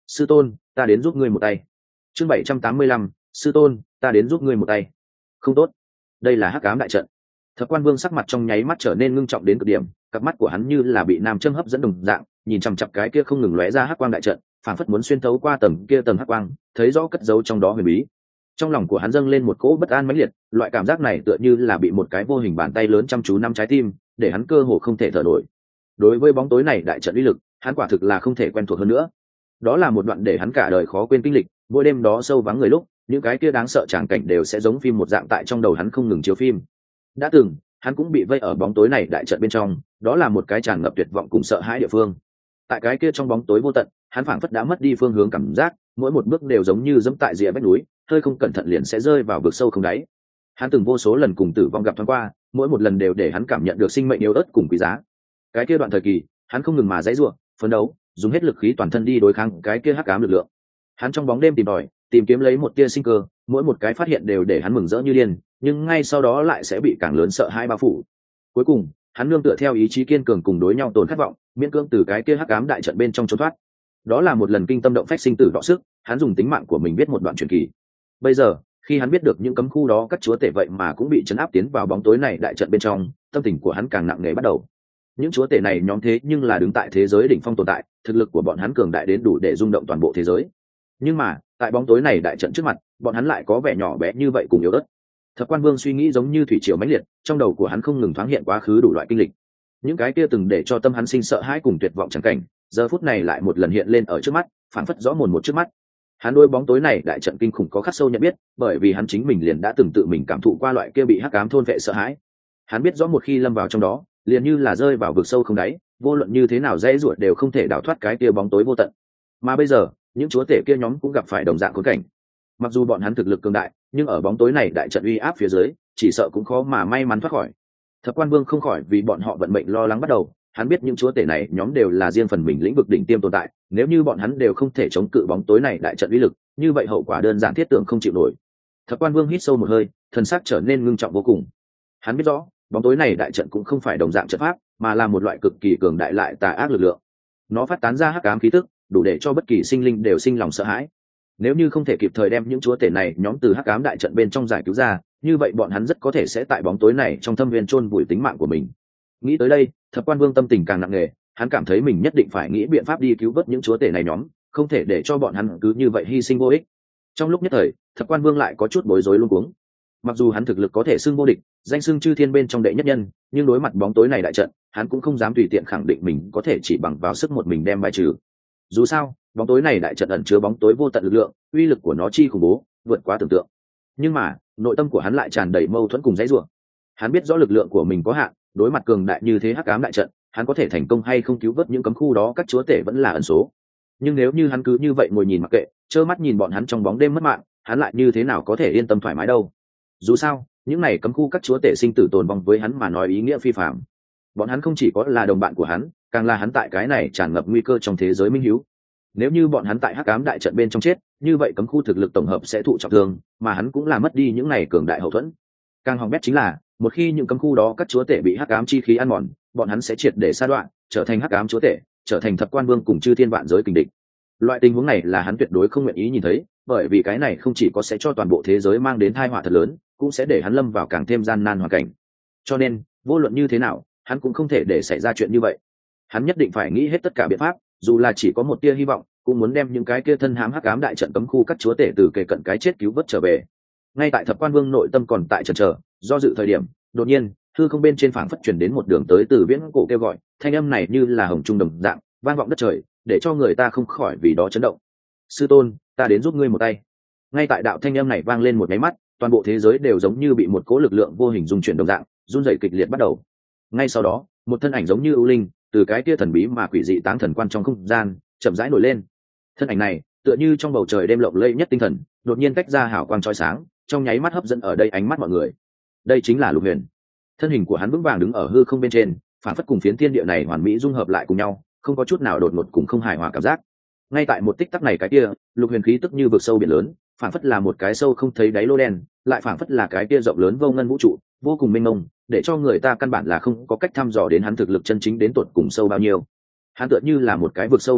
sư tôn ta đến giúp ngươi một tay. Chương bảy trăm tám mươi lăm, sư tôn ta đến giúp ngươi một tay. Không tốt, đây là hắc ám đại trận. Thập Quan Vương sắc mặt trong nháy mắt trở nên ngưng trọng đến cực điểm, cặp mắt của hắn như là bị nam châm hấp dẫn đồng dạng, nhìn chằm chằm cái kia không ngừng lóe ra hắc quang đại trận, phảng phất muốn xuyên thấu qua tầng kia tầng hắc quang, thấy rõ cất giấu trong đó huyền bí. Trong lòng của hắn dâng lên một cỗ bất an mãnh liệt, loại cảm giác này tựa như là bị một cái vô hình bàn tay lớn chăm chú nắm trái tim, để hắn cơ hồ không thể thở nổi. Đối với bóng tối này đại trận uy lực, hắn quả thực là không thể quen thuộc hơn nữa. Đó là một đoạn để hắn cả đời khó quên kinh lịch, mỗi đêm đó sâu vắng người lúc, những cái kia đáng sợ tràng cảnh đều sẽ giống phim một dạng tại trong đầu hắn không ngừng chiếu phim. Đã từng, hắn cũng bị vây ở bóng tối này đại trận bên trong, đó là một cái tràn ngập tuyệt vọng cùng sợ hãi địa phương. Tại cái kia trong bóng tối vô tận, hắn phảng phất đã mất đi phương hướng cảm giác, mỗi một bước đều giống như dẫm tại rìa vách núi, hơi không cẩn thận liền sẽ rơi vào vực sâu không đáy. Hắn từng vô số lần cùng tử vong gặp thoáng qua, mỗi một lần đều để hắn cảm nhận được sinh mệnh yếu ớt cùng quý giá. Cái kia đoạn thời kỳ, hắn không ngừng mà dãy rủa, phấn đấu, dùng hết lực khí toàn thân đi đối kháng cái kia hắc ám lực lượng. Hắn trong bóng đêm tìm tòi, tìm kiếm lấy một tia sinh cơ, mỗi một cái phát hiện đều để hắn mừng rỡ như điên, nhưng ngay sau đó lại sẽ bị càng lớn sợ hãi bao phủ. Cuối cùng, hắn nương tựa theo ý chí kiên cường cùng đối nhau tồn khát vọng, miễn cưỡng từ cái kia hắc ám đại trận bên trong trốn thoát. Đó là một lần kinh tâm động phách sinh tử đọ sức, hắn dùng tính mạng của mình viết một đoạn truyền kỳ. Bây giờ, khi hắn biết được những cấm khu đó các chúa tể vậy mà cũng bị chấn áp tiến vào bóng tối này đại trận bên trong, tâm tình của hắn càng nặng nề bắt đầu. Những chúa tể này nhóm thế nhưng là đứng tại thế giới đỉnh phong tồn tại, thực lực của bọn hắn cường đại đến đủ để rung động toàn bộ thế giới. Nhưng mà, tại bóng tối này đại trận trước mặt, bọn hắn lại có vẻ nhỏ bé như vậy cùng yếu ớt. Thập Quan Vương suy nghĩ giống như thủy triều mãnh liệt, trong đầu của hắn không ngừng thoáng hiện quá khứ đủ loại kinh lịch. Những cái kia từng để cho tâm hắn sinh sợ hãi cùng tuyệt vọng chẳng cảnh, giờ phút này lại một lần hiện lên ở trước mắt, phản phất rõ mồn một trước mắt. Hắn đôi bóng tối này đại trận kinh khủng có khắc sâu nhận biết, bởi vì hắn chính mình liền đã từng tự mình cảm thụ qua loại kia bị hắc ám thôn vệ sợ hãi. Hắn biết rõ một khi lâm vào trong đó, liền như là rơi vào vực sâu không đáy, vô luận như thế nào dễ ruột đều không thể đào thoát cái kia bóng tối vô tận. Mà bây giờ, những chúa tể kia nhóm cũng gặp phải đồng dạng khốn cảnh. Mặc dù bọn hắn thực lực cường đại, nhưng ở bóng tối này đại trận uy áp phía dưới, chỉ sợ cũng khó mà may mắn thoát khỏi. Thập Quan Vương không khỏi vì bọn họ vận mệnh lo lắng bắt đầu. Hắn biết những chúa tể này nhóm đều là riêng phần mình lĩnh vực đỉnh tiêm tồn tại, nếu như bọn hắn đều không thể chống cự bóng tối này đại trận uy lực, như vậy hậu quả đơn giản thiết tưởng không chịu nổi. Thập Quan Vương hít sâu một hơi, thần sắc trở nên ngưng trọng vô cùng. Hắn biết rõ, bóng tối này đại trận cũng không phải đồng dạng trận pháp, mà là một loại cực kỳ cường đại lại tà ác lực lượng. Nó phát tán ra hắc ám khí tức, đủ để cho bất kỳ sinh linh đều sinh lòng sợ hãi. Nếu như không thể kịp thời đem những chúa tể này nhóm từ hắc ám đại trận bên trong giải cứu ra, như vậy bọn hắn rất có thể sẽ tại bóng tối này trong thâm viên chôn vùi tính mạng của mình. Nghĩ tới đây, Thập Quan Vương tâm tình càng nặng nề, hắn cảm thấy mình nhất định phải nghĩ biện pháp đi cứu vớt những chúa tể này nhóm, không thể để cho bọn hắn cứ như vậy hy sinh vô ích. Trong lúc nhất thời, Thập Quan Vương lại có chút bối rối luống cuống. Mặc dù hắn thực lực có thể xưng vô địch, danh xưng chư thiên bên trong đệ nhất nhân, nhưng đối mặt bóng tối này đại trận, hắn cũng không dám tùy tiện khẳng định mình có thể chỉ bằng vào sức một mình đem bài trừ. Dù sao, bóng tối này đại trận ẩn chứa bóng tối vô tận lực lượng, uy lực của nó chi khủng bố, vượt quá tưởng tượng. Nhưng mà, nội tâm của hắn lại tràn đầy mâu thuẫn cùng dãy rủa. Hắn biết rõ lực lượng của mình có hạn, đối mặt cường đại như thế hắc ám đại trận, hắn có thể thành công hay không cứu vớt những cấm khu đó các chúa tể vẫn là ẩn số. Nhưng nếu như hắn cứ như vậy ngồi nhìn mặc kệ, trơ mắt nhìn bọn hắn trong bóng đêm mất mạng, hắn lại như thế nào có thể yên tâm thoải mái đâu? Dù sao, những này cấm khu các chúa tể sinh tử tồn vong với hắn mà nói ý nghĩa phi phàm. Bọn hắn không chỉ có là đồng bạn của hắn, càng là hắn tại cái này tràn ngập nguy cơ trong thế giới minh hiếu. Nếu như bọn hắn tại hắc ám đại trận bên trong chết, như vậy cấm khu thực lực tổng hợp sẽ thụ trọng thương, mà hắn cũng là mất đi những này cường đại hậu thuẫn. Càng hỏng bét chính là, một khi những cấm khu đó các chúa tể bị hắc ám chi khí ăn mòn, bọn hắn sẽ triệt để sa đoạn, trở thành hắc ám chúa tể, trở thành Thập Quan Vương cùng chư thiên vạn giới kình địch. Loại tình huống này là hắn tuyệt đối không nguyện ý nhìn thấy, bởi vì cái này không chỉ có sẽ cho toàn bộ thế giới mang đến tai họa thật lớn, cũng sẽ để hắn lâm vào càng thêm gian nan hoàn cảnh. Cho nên, vô luận như thế nào, hắn cũng không thể để xảy ra chuyện như vậy. Hắn nhất định phải nghĩ hết tất cả biện pháp, dù là chỉ có một tia hy vọng, cũng muốn đem những cái kia thân hãm hắc ám đại trận cấm khu các chúa tể từ kề cận cái chết cứu vớt trở về. Ngay tại Thập Quan Vương nội tâm còn tại chần chờ, do dự thời điểm, đột nhiên, hư không bên trên phảng phất truyền đến một đường tới từ viễn cổ kêu gọi, thanh âm này như là hồng trung đồng dạng, vang vọng đất trời, để cho người ta không khỏi vì đó chấn động. Sư tôn, ta đến giúp ngươi một tay. Ngay tại đạo thanh âm này vang lên một cái mắt, toàn bộ thế giới đều giống như bị một cỗ lực lượng vô hình dung chuyển đồng dạng, run rẩy kịch liệt bắt đầu. Ngay sau đó, một thân ảnh giống như ưu linh, từ cái kia thần bí mà quỷ dị táng thần quan trong không gian, chậm rãi nổi lên. Thân ảnh này, tựa như trong bầu trời đêm lộng lẫy nhất tinh thần, đột nhiên tách ra hào quang chói sáng, trong nháy mắt hấp dẫn ở đây ánh mắt mọi người. Đây chính là Lục Huyền. Thân hình của hắn vững vàng đứng ở hư không bên trên, phản phất cùng phiến thiên địa này hoàn mỹ dung hợp lại cùng nhau, không có chút nào đột ngột cùng không hài hòa cảm giác. Ngay tại một tích tắc này cái kia, Lục Huyền khí tức như vực sâu biển lớn, phản phất là một cái sâu không thấy đáy lô đen, lại phản phất là cái kia rộng lớn vô ngân vũ trụ, vô cùng mênh mông, để cho người ta căn bản là không có cách thăm dò đến hắn thực lực chân chính đến tột cùng sâu bao nhiêu. Hắn tựa như là một cái vực sâu vô tận,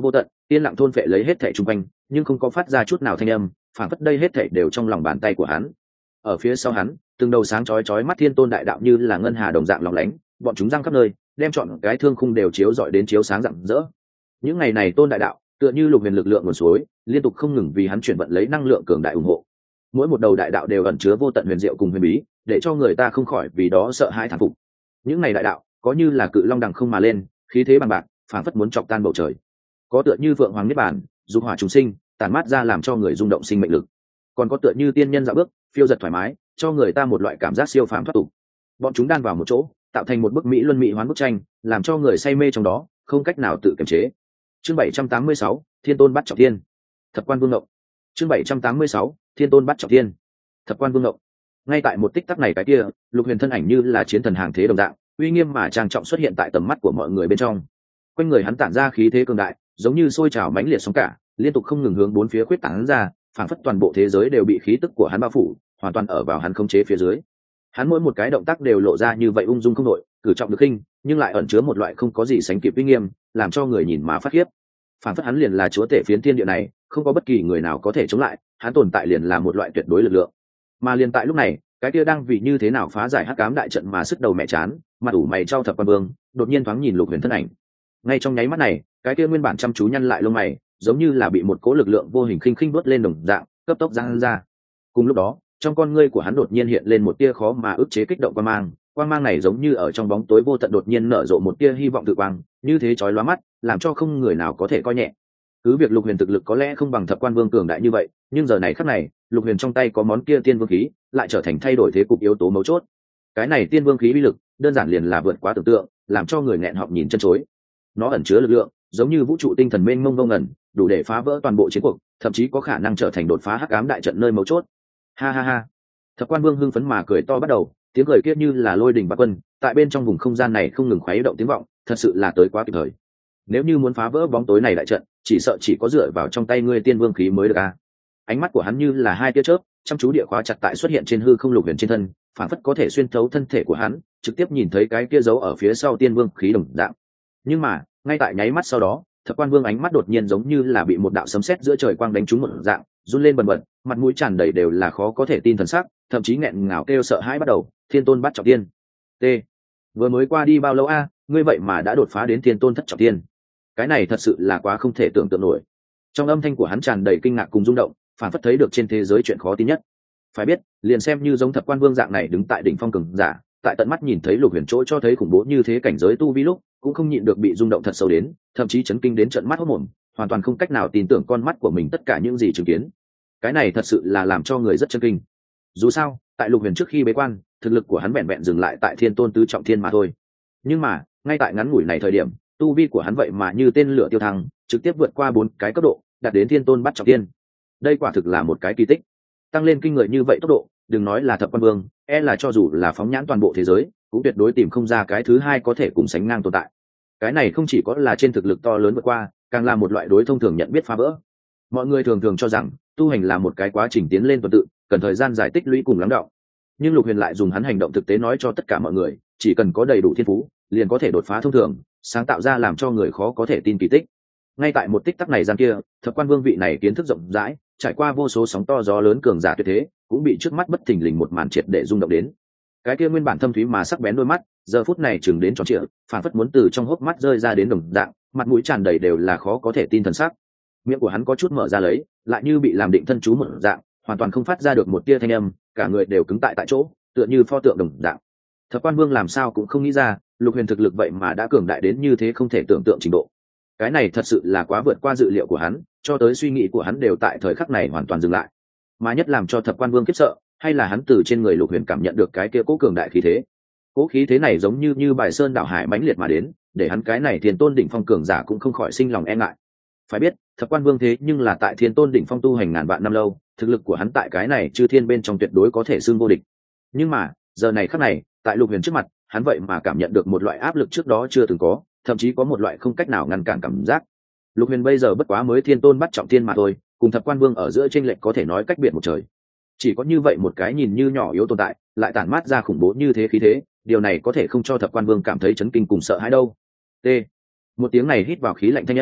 yên lặng thôn phệ lấy hết thể chung quanh, nhưng không có phát ra chút nào thanh âm, phản phất đây hết thể đều trong lòng bàn tay của hắn. Ở phía sau hắn, từng đầu sáng chói chói mắt thiên tôn đại đạo như là ngân hà đồng dạng lóng lánh, bọn chúng răng khắp nơi, đem chọn cái thương khung đều chiếu rọi đến chiếu sáng rạng rỡ. Những ngày này tôn đại đạo tựa như lục huyền lực lượng nguồn suối, liên tục không ngừng vì hắn chuyển vận lấy năng lượng cường đại ủng hộ. Mỗi một đầu đại đạo đều ẩn chứa vô tận huyền diệu cùng huyền bí, để cho người ta không khỏi vì đó sợ hãi thán phục. Những ngày đại đạo có như là cự long đằng không mà lên, khí thế bằng bạc, phảng phất muốn chọc tan bầu trời. Có tựa như vượng hoàng niết bàn, dục hỏa chúng sinh, tản mát ra làm cho người rung động sinh mệnh lực. Còn có tựa như tiên nhân dạo bước, phiêu giật thoải mái, cho người ta một loại cảm giác siêu phàm thoát tục. Bọn chúng đan vào một chỗ, tạo thành một bức mỹ luân mỹ hoán bức tranh, làm cho người say mê trong đó, không cách nào tự kiềm chế. Chương bảy trăm tám mươi sáu, Thiên Tôn bắt trọng thiên. Thập Quan Vương Ngộng. Chương bảy trăm tám mươi sáu, Thiên Tôn bắt trọng thiên. Thập Quan Vương Ngộng. Ngay tại một tích tắc này cái kia, Lục Huyền thân ảnh như là chiến thần hàng thế đồng dạng, uy nghiêm mà trang trọng xuất hiện tại tầm mắt của mọi người bên trong. Quanh người hắn tản ra khí thế cường đại, giống như sôi trào mãnh liệt sóng cả, liên tục không ngừng hướng bốn phía khuyết tán ra, phảng phất toàn bộ thế giới đều bị khí tức của hắn bao phủ, hoàn toàn ở vào hắn khống chế phía dưới. Hắn mỗi một cái động tác đều lộ ra như vậy ung dung không đội, cử trọng được khinh, nhưng lại ẩn chứa một loại không có gì sánh kịp uy nghiêm, làm cho người nhìn mà phát khiếp. Phảng phất hắn liền là chúa tể phiến thiên địa này, không có bất kỳ người nào có thể chống lại, hắn tồn tại liền là một loại tuyệt đối lực lượng. Mà liền tại lúc này, cái kia đang vì như thế nào phá giải hắc ám đại trận mà sức đầu mẹ chán, mặt ủ mày trao Thập Quan Vương, đột nhiên thoáng nhìn Lục Huyền thân ảnh. Ngay trong nháy mắt này, cái kia nguyên bản chăm chú nhăn lại lông mày, giống như là bị một cỗ lực lượng vô hình khinh khinh đốt lên đồng dạng, cấp tốc giãn ra. Cùng lúc đó, trong con ngươi của hắn đột nhiên hiện lên một tia khó mà ức chế kích động quang mang, quang mang này giống như ở trong bóng tối vô tận đột nhiên nở rộ một tia hy vọng tự quang, như thế chói lóa mắt, làm cho không người nào có thể coi nhẹ. Cứ việc Lục Huyền thực lực có lẽ không bằng Thập Quan Vương cường đại như vậy, nhưng giờ này khắc này, Lục Huyền trong tay có món kia tiên vương khí, lại trở thành thay đổi thế cục yếu tố mấu chốt. Cái này tiên vương khí uy lực, đơn giản liền là vượt quá tưởng tượng, làm cho người nghẹn họng nhìn chân chối. Nó ẩn chứa lực lượng, giống như vũ trụ tinh thần mênh mông vô ngần, đủ để phá vỡ toàn bộ chiến cuộc, thậm chí có khả năng trở thành đột phá hắc ám đại trận nơi mấu chốt. Ha ha ha. Thập Quan Vương hưng phấn mà cười to bắt đầu, tiếng cười kia như là lôi đình bạt quân, tại bên trong vùng không gian này không ngừng khuấy động tiếng vọng, thật sự là tới quá kịp thời. Nếu như muốn phá vỡ bóng tối này đại trận, chỉ sợ chỉ có dựa vào trong tay ngươi tiên vương khí mới được a. Ánh mắt của hắn như là hai tia chớp, chăm chú địa khóa chặt tại xuất hiện trên hư không Lục Huyền trên thân, phản phất có thể xuyên thấu thân thể của hắn, trực tiếp nhìn thấy cái kia giấu ở phía sau tiên vương khí đồng dạng. Nhưng mà, ngay tại nháy mắt sau đó, Thập Quan Vương ánh mắt đột nhiên giống như là bị một đạo sấm sét giữa trời quang đánh trúng một dạng, run lên bần bật, mặt mũi tràn đầy đều là khó có thể tin thần sắc, thậm chí nghẹn ngào kêu sợ hãi bắt đầu. Thiên Tôn bắt trọng tiên. T. Vừa mới qua đi bao lâu a, ngươi vậy mà đã đột phá đến Thiên Tôn thất trọng tiên. Cái này thật sự là quá không thể tưởng tượng nổi. Trong âm thanh của hắn tràn đầy kinh ngạc cùng rung động, phản phất thấy được trên thế giới chuyện khó tin nhất. Phải biết, liền xem như giống Thập Quan Vương dạng này đứng tại đỉnh phong cường giả, tại tận mắt nhìn thấy Lục Huyền chỗ cho thấy khủng bố như thế cảnh giới tu vi lúc, cũng không nhịn được bị rung động thật sâu đến, thậm chí chấn kinh đến trợn mắt hốt mồm, hoàn toàn không cách nào tin tưởng con mắt của mình tất cả những gì chứng kiến. Cái này thật sự là làm cho người rất chấn kinh. Dù sao, tại Lục Huyền trước khi bế quan, thực lực của hắn vẹn vẹn dừng lại tại Thiên Tôn tứ trọng thiên mà thôi. Nhưng mà, ngay tại ngắn ngủi này thời điểm, tu vi của hắn vậy mà như tên lửa tiêu thăng, trực tiếp vượt qua bốn cái cấp độ, đạt đến Thiên Tôn bắt trọng thiên. Đây quả thực là một cái kỳ tích. Tăng lên kinh người như vậy tốc độ, đừng nói là Thập Quan Vương, e là cho dù là phóng nhãn toàn bộ thế giới, cũng tuyệt đối tìm không ra cái thứ hai có thể cùng sánh ngang tồn tại. Cái này không chỉ có là trên thực lực to lớn vượt qua, càng là một loại đối thông thường nhận biết phá vỡ. Mọi người thường thường cho rằng tu hành là một cái quá trình tiến lên tuần tự, cần thời gian giải tích lũy cùng lắng đọng. Nhưng Lục Huyền lại dùng hắn hành động thực tế nói cho tất cả mọi người, chỉ cần có đầy đủ thiên phú, liền có thể đột phá thông thường, sáng tạo ra làm cho người khó có thể tin kỳ tích. Ngay tại một tích tắc này gian kia, Thập Quan Vương vị này kiến thức rộng rãi, trải qua vô số sóng to gió lớn cường giả tuyệt thế, cũng bị trước mắt bất thình lình một màn triệt để rung động đến. Cái kia nguyên bản thâm thúy mà sắc bén đôi mắt, giờ phút này chừng đến tròn trịa, phản phất muốn từ trong hốc mắt rơi ra đến đồng dạng, mặt mũi tràn đầy đều là khó có thể tin thần sắc. Miệng của hắn có chút mở ra lấy, lại như bị làm định thân chú một dạng, hoàn toàn không phát ra được một tia thanh âm, cả người đều cứng tại tại chỗ, tựa như pho tượng đồng dạng. Thập Quan Vương làm sao cũng không nghĩ ra, Lục Huyền thực lực vậy mà đã cường đại đến như thế không thể tưởng tượng trình độ. Cái này thật sự là quá vượt qua dự liệu của hắn, cho tới suy nghĩ của hắn đều tại thời khắc này hoàn toàn dừng lại. Mà nhất làm cho Thập Quan Vương khiếp sợ, hay là hắn từ trên người Lục Huyền cảm nhận được cái kia cố cường đại khí thế. Cố khí thế này giống như như bài sơn đảo hải mãnh liệt mà đến, để hắn cái này Thiên Tôn đỉnh phong cường giả cũng không khỏi sinh lòng e ngại. Phải biết, Thập Quan Vương thế nhưng là tại Thiên Tôn đỉnh phong tu hành ngàn vạn năm lâu, thực lực của hắn tại cái này chư thiên bên trong tuyệt đối có thể xưng vô địch. Nhưng mà, giờ này khắc này, tại Lục Huyền trước mặt, hắn vậy mà cảm nhận được một loại áp lực trước đó chưa từng có, thậm chí có một loại không cách nào ngăn cản cảm giác. Lục Huyền bây giờ bất quá mới Thiên Tôn bắt trọng thiên mà thôi, cùng Thập Quan Vương ở giữa chênh lệch có thể nói cách biệt một trời. Chỉ có như vậy một cái nhìn như nhỏ yếu tồn tại, lại tản mát ra khủng bố như thế khí thế, điều này có thể không cho Thập Quan Vương cảm thấy chấn kinh cùng sợ hãi đâu. T. Một tiếng này hít vào khí lạnh thanh âm,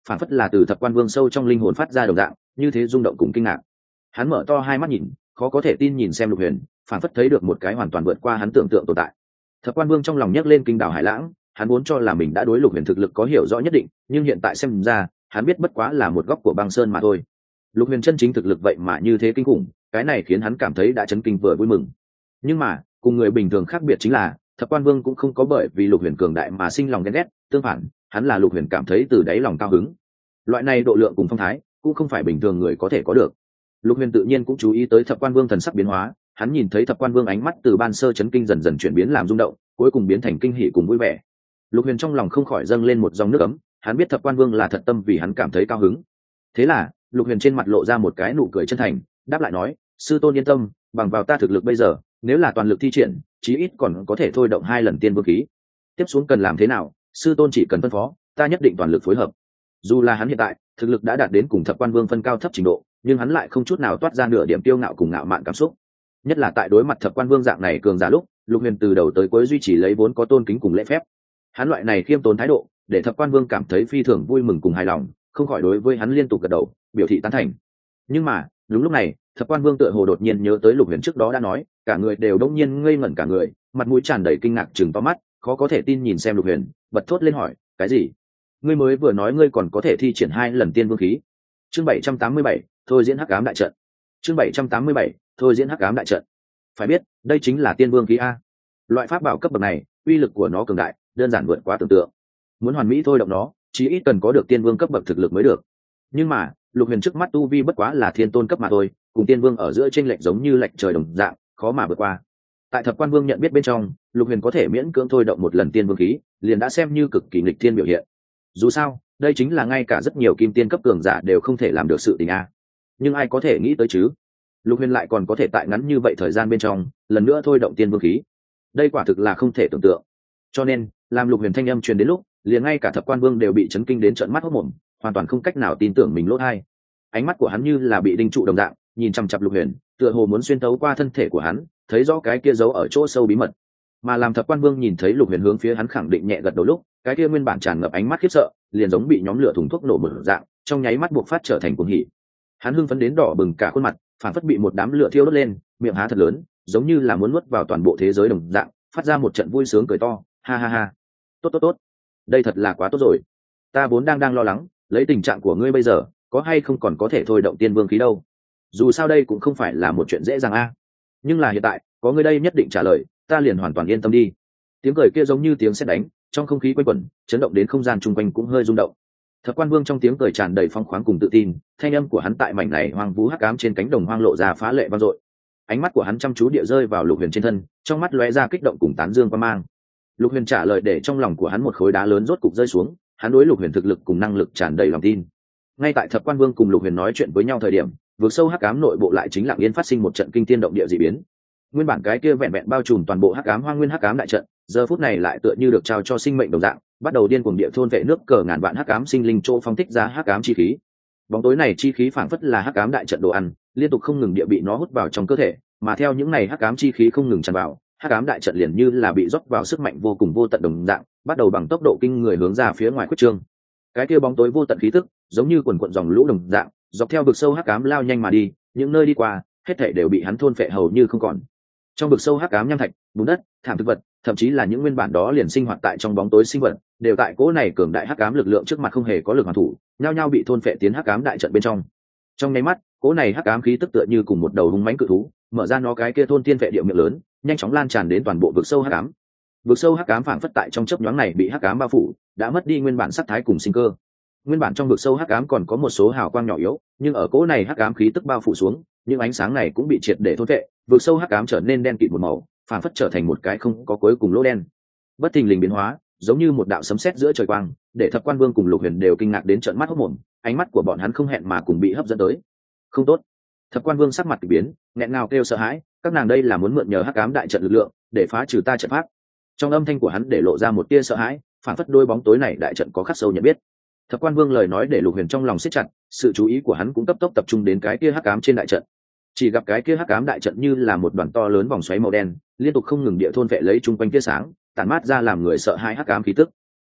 phản phất là từ thập quan vương sâu trong linh hồn phát ra đồng dạng, như thế rung động cùng kinh ngạc. Hắn mở to hai mắt nhìn, khó có thể tin nhìn xem Lục Huyền, phản phất thấy được một cái hoàn toàn vượt qua hắn tưởng tượng tồn tại. Thập quan vương trong lòng nhấc lên kinh đảo hải lãng, hắn vốn cho là mình đã đối Lục Huyền thực lực có hiểu rõ nhất định, nhưng hiện tại xem ra hắn biết bất quá là một góc của băng sơn mà thôi. Lục Huyền chân chính thực lực vậy mà như thế kinh khủng, cái này khiến hắn cảm thấy đã chấn kinh vừa vui mừng. Nhưng mà cùng người bình thường khác biệt chính là thập quan vương cũng không có bởi vì Lục Huyền cường đại mà sinh lòng ghen ghét, tương phản hắn là Lục Huyền cảm thấy từ đáy lòng cao hứng. Loại này độ lượng cùng phong thái cũng không phải bình thường người có thể có được. Lục Huyền tự nhiên cũng chú ý tới thập quan vương thần sắc biến hóa, hắn nhìn thấy thập quan vương ánh mắt từ ban sơ chấn kinh dần dần chuyển biến làm rung động, cuối cùng biến thành kinh hỉ cùng vui vẻ. Lục Huyền trong lòng không khỏi dâng lên một dòng nước ấm, hắn biết thập quan vương là thật tâm vì hắn cảm thấy cao hứng. Thế là Lục Huyền trên mặt lộ ra một cái nụ cười chân thành, đáp lại nói: sư tôn yên tâm, bằng vào ta thực lực bây giờ, nếu là toàn lực thi triển, chí ít còn có thể thôi động hai lần tiên vương khí. Tiếp xuống cần làm thế nào, sư tôn chỉ cần phân phó, ta nhất định toàn lực phối hợp. Dù là hắn hiện tại thực lực đã đạt đến cùng thập quan vương phân cao thấp trình độ, nhưng hắn lại không chút nào toát ra nửa điểm tiêu ngạo cùng ngạo mạn cảm xúc. Nhất là tại đối mặt thập quan vương dạng này cường giả lúc, Lục Huyền từ đầu tới cuối duy trì lấy vốn có tôn kính cùng lễ phép. Hắn loại này khiêm tốn thái độ, để thập quan vương cảm thấy phi thường vui mừng cùng hài lòng, không khỏi đối với hắn liên tục gật đầu biểu thị tán thành. Nhưng mà đúng lúc này, thập quan vương tựa hồ đột nhiên nhớ tới Lục Huyền trước đó đã nói, cả người đều đông nhiên ngây ngẩn cả người, mặt mũi tràn đầy kinh ngạc chừng to mắt, khó có thể tin nhìn xem Lục Huyền, bật thốt lên hỏi: cái gì? Ngươi mới vừa nói ngươi còn có thể thi triển hai lần tiên vương khí? Chương bảy trăm tám mươi bảy, thôi diễn hắc ám đại trận. Chương bảy trăm tám mươi bảy, thôi diễn hắc ám đại trận. Phải biết, đây chính là tiên vương khí a. Loại pháp bảo cấp bậc này, uy lực của nó cường đại, đơn giản vượt quá tưởng tượng. Muốn hoàn mỹ thôi động nó, chí ít cần có được tiên vương cấp bậc thực lực mới được. Nhưng mà Lục Huyền trước mắt tu vi bất quá là thiên tôn cấp mà thôi, cùng tiên vương ở giữa chênh lệch giống như lệch trời đồng dạng, khó mà vượt qua. Tại thập quan vương nhận biết bên trong, Lục Huyền có thể miễn cưỡng thôi động một lần tiên vương khí, liền đã xem như cực kỳ nghịch thiên biểu hiện. Dù sao, đây chính là ngay cả rất nhiều kim tiên cấp cường giả đều không thể làm được sự tình a. Nhưng ai có thể nghĩ tới chứ? Lục Huyền lại còn có thể tại ngắn như vậy thời gian bên trong, lần nữa thôi động tiên vương khí. Đây quả thực là không thể tưởng tượng. Cho nên, làm Lục Huyền thanh âm truyền đến lúc, liền ngay cả thập quan vương đều bị chấn kinh đến trợn mắt hốt mồm, hoàn toàn không cách nào tin tưởng mình lỗ tai. Ánh mắt của hắn như là bị đinh trụ đồng dạng, nhìn chằm chằm Lục Huyền, tựa hồ muốn xuyên tấu qua thân thể của hắn, thấy rõ cái kia giấu ở chỗ sâu bí mật. Mà làm thập quan vương nhìn thấy Lục Huyền hướng phía hắn khẳng định nhẹ gật đầu lúc, cái kia nguyên bản tràn ngập ánh mắt khiếp sợ, liền giống bị nhóm lửa thùng thuốc nổ mở dạng, trong nháy mắt buộc phát trở thành cuồng hỉ. Hắn hưng phấn đến đỏ bừng cả khuôn mặt, phản phất bị một đám lửa thiêu đốt lên, miệng há thật lớn, giống như là muốn nuốt vào toàn bộ thế giới đồng dạng, phát ra một trận vui sướng cười to, ha ha ha. Tốt tốt tốt, đây thật là quá tốt rồi. Ta vốn đang đang lo lắng, lấy tình trạng của ngươi bây giờ, có hay không còn có thể thôi động tiên vương khí đâu. Dù sao đây cũng không phải là một chuyện dễ dàng a. Nhưng là hiện tại, có ngươi đây nhất định trả lời, ta liền hoàn toàn yên tâm đi. Tiếng cười kia giống như tiếng sét đánh, trong không khí quanh quẩn, chấn động đến không gian chung quanh cũng hơi rung động. Thập quan vương trong tiếng cười tràn đầy phong khoáng cùng tự tin, thanh âm của hắn tại mảnh này hoang vu hắc ám trên cánh đồng hoang lộ ra phá lệ vang dội. Ánh mắt của hắn chăm chú địa rơi vào Lục Huyền trên thân, trong mắt lóe ra kích động cùng tán dương quan mang. Lục Huyền trả lời để trong lòng của hắn một khối đá lớn rốt cục rơi xuống, hắn đối Lục Huyền thực lực cùng năng lực tràn đầy lòng tin. Ngay tại thập quan vương cùng Lục Huyền nói chuyện với nhau thời điểm, vượt sâu hắc ám nội bộ lại chính lặng yên phát sinh một trận kinh thiên động địa dị biến. Nguyên bản cái kia vẹn vẹn bao trùm toàn bộ hắc ám hoang nguyên hắc ám đại trận, giờ phút này lại tựa như được trao cho sinh mệnh đồng dạng, bắt đầu điên cuồng địa thôn vệ nước cờ ngàn vạn hắc ám sinh linh chỗ phong thích ra hắc ám chi khí. Bóng tối này chi khí phảng phất là hắc ám đại trận đồ ăn, liên tục không ngừng địa bị nó hút vào trong cơ thể, mà theo những này hắc ám chi khí không ngừng tràn vào, hắc ám đại trận liền như là bị rót vào sức mạnh vô cùng vô tận đồng dạng, bắt đầu bằng tốc độ kinh người hướng ra phía ngoài khuyết trương. Cái kia bóng tối vô tận khí tức, giống như quần quần dòng lũ đồng dạng, dọc theo vực sâu hắc ám lao nhanh mà đi, những nơi đi qua, hết thảy đều bị hắn thôn phệ hầu như không còn. Trong vực sâu hắc ám nham thạch, bùn đất, thảm thực vật, thậm chí là những nguyên bản đó liền sinh hoạt tại trong bóng tối sinh vật, đều tại cỗ này cường đại hắc ám lực lượng trước mặt không hề có lực hoàn thủ, nhao nhao bị thôn phệ tiến hắc ám đại trận bên trong. Trong nháy mắt, cỗ này hắc ám khí tức tựa như cùng một đầu hung mãnh cự thú, mở ra nó cái kia thôn tiên vệ địa miệng lớn, nhanh chóng lan tràn đến toàn bộ vực sâu hắc ám. Vực sâu hắc ám phảng phất tại trong chớp nhoáng này bị hắc ám bao phủ, đã mất đi nguyên bản sắc thái cùng sinh cơ. Nguyên bản trong vực sâu hắc ám còn có một số hào quang nhỏ yếu, nhưng ở cỗ này hắc ám khí tức bao phủ xuống, những ánh sáng này cũng bị triệt để thôn phệ, vực sâu hắc ám trở nên đen kịt một màu, phảng phất trở thành một cái không có cuối cùng lỗ đen. Bất thình lình biến hóa, giống như một đạo sấm sét giữa trời quang, để thập quan vương cùng Lục Huyền đều kinh ngạc đến trợn mắt hốt mồm, ánh mắt của bọn hắn không hẹn mà cùng bị hấp dẫn tới. Không tốt! Thập quan vương sắc mặt kỳ biến, nghẹn ngào kêu sợ hãi, các nàng đây là muốn mượn nhờ hắc ám đại trận lực lượng để phá trừ ta trận pháp. Trong âm thanh của hắn để lộ ra một tia sợ hãi, phảng phất đôi bóng tối này đại trận có khắc sâu nhận biết. Thập quan vương lời nói để Lục Huyền trong lòng siết chặt, sự chú ý của hắn cũng cấp tốc tập trung đến cái kia hắc ám trên đại trận. Chỉ gặp cái kia hắc ám đại trận như là một đoàn to lớn vòng xoáy màu đen, liên tục không ngừng địa thôn vệ lấy chung quanh tia sáng, tản mát ra làm người sợ hãi hắc ám khí tức.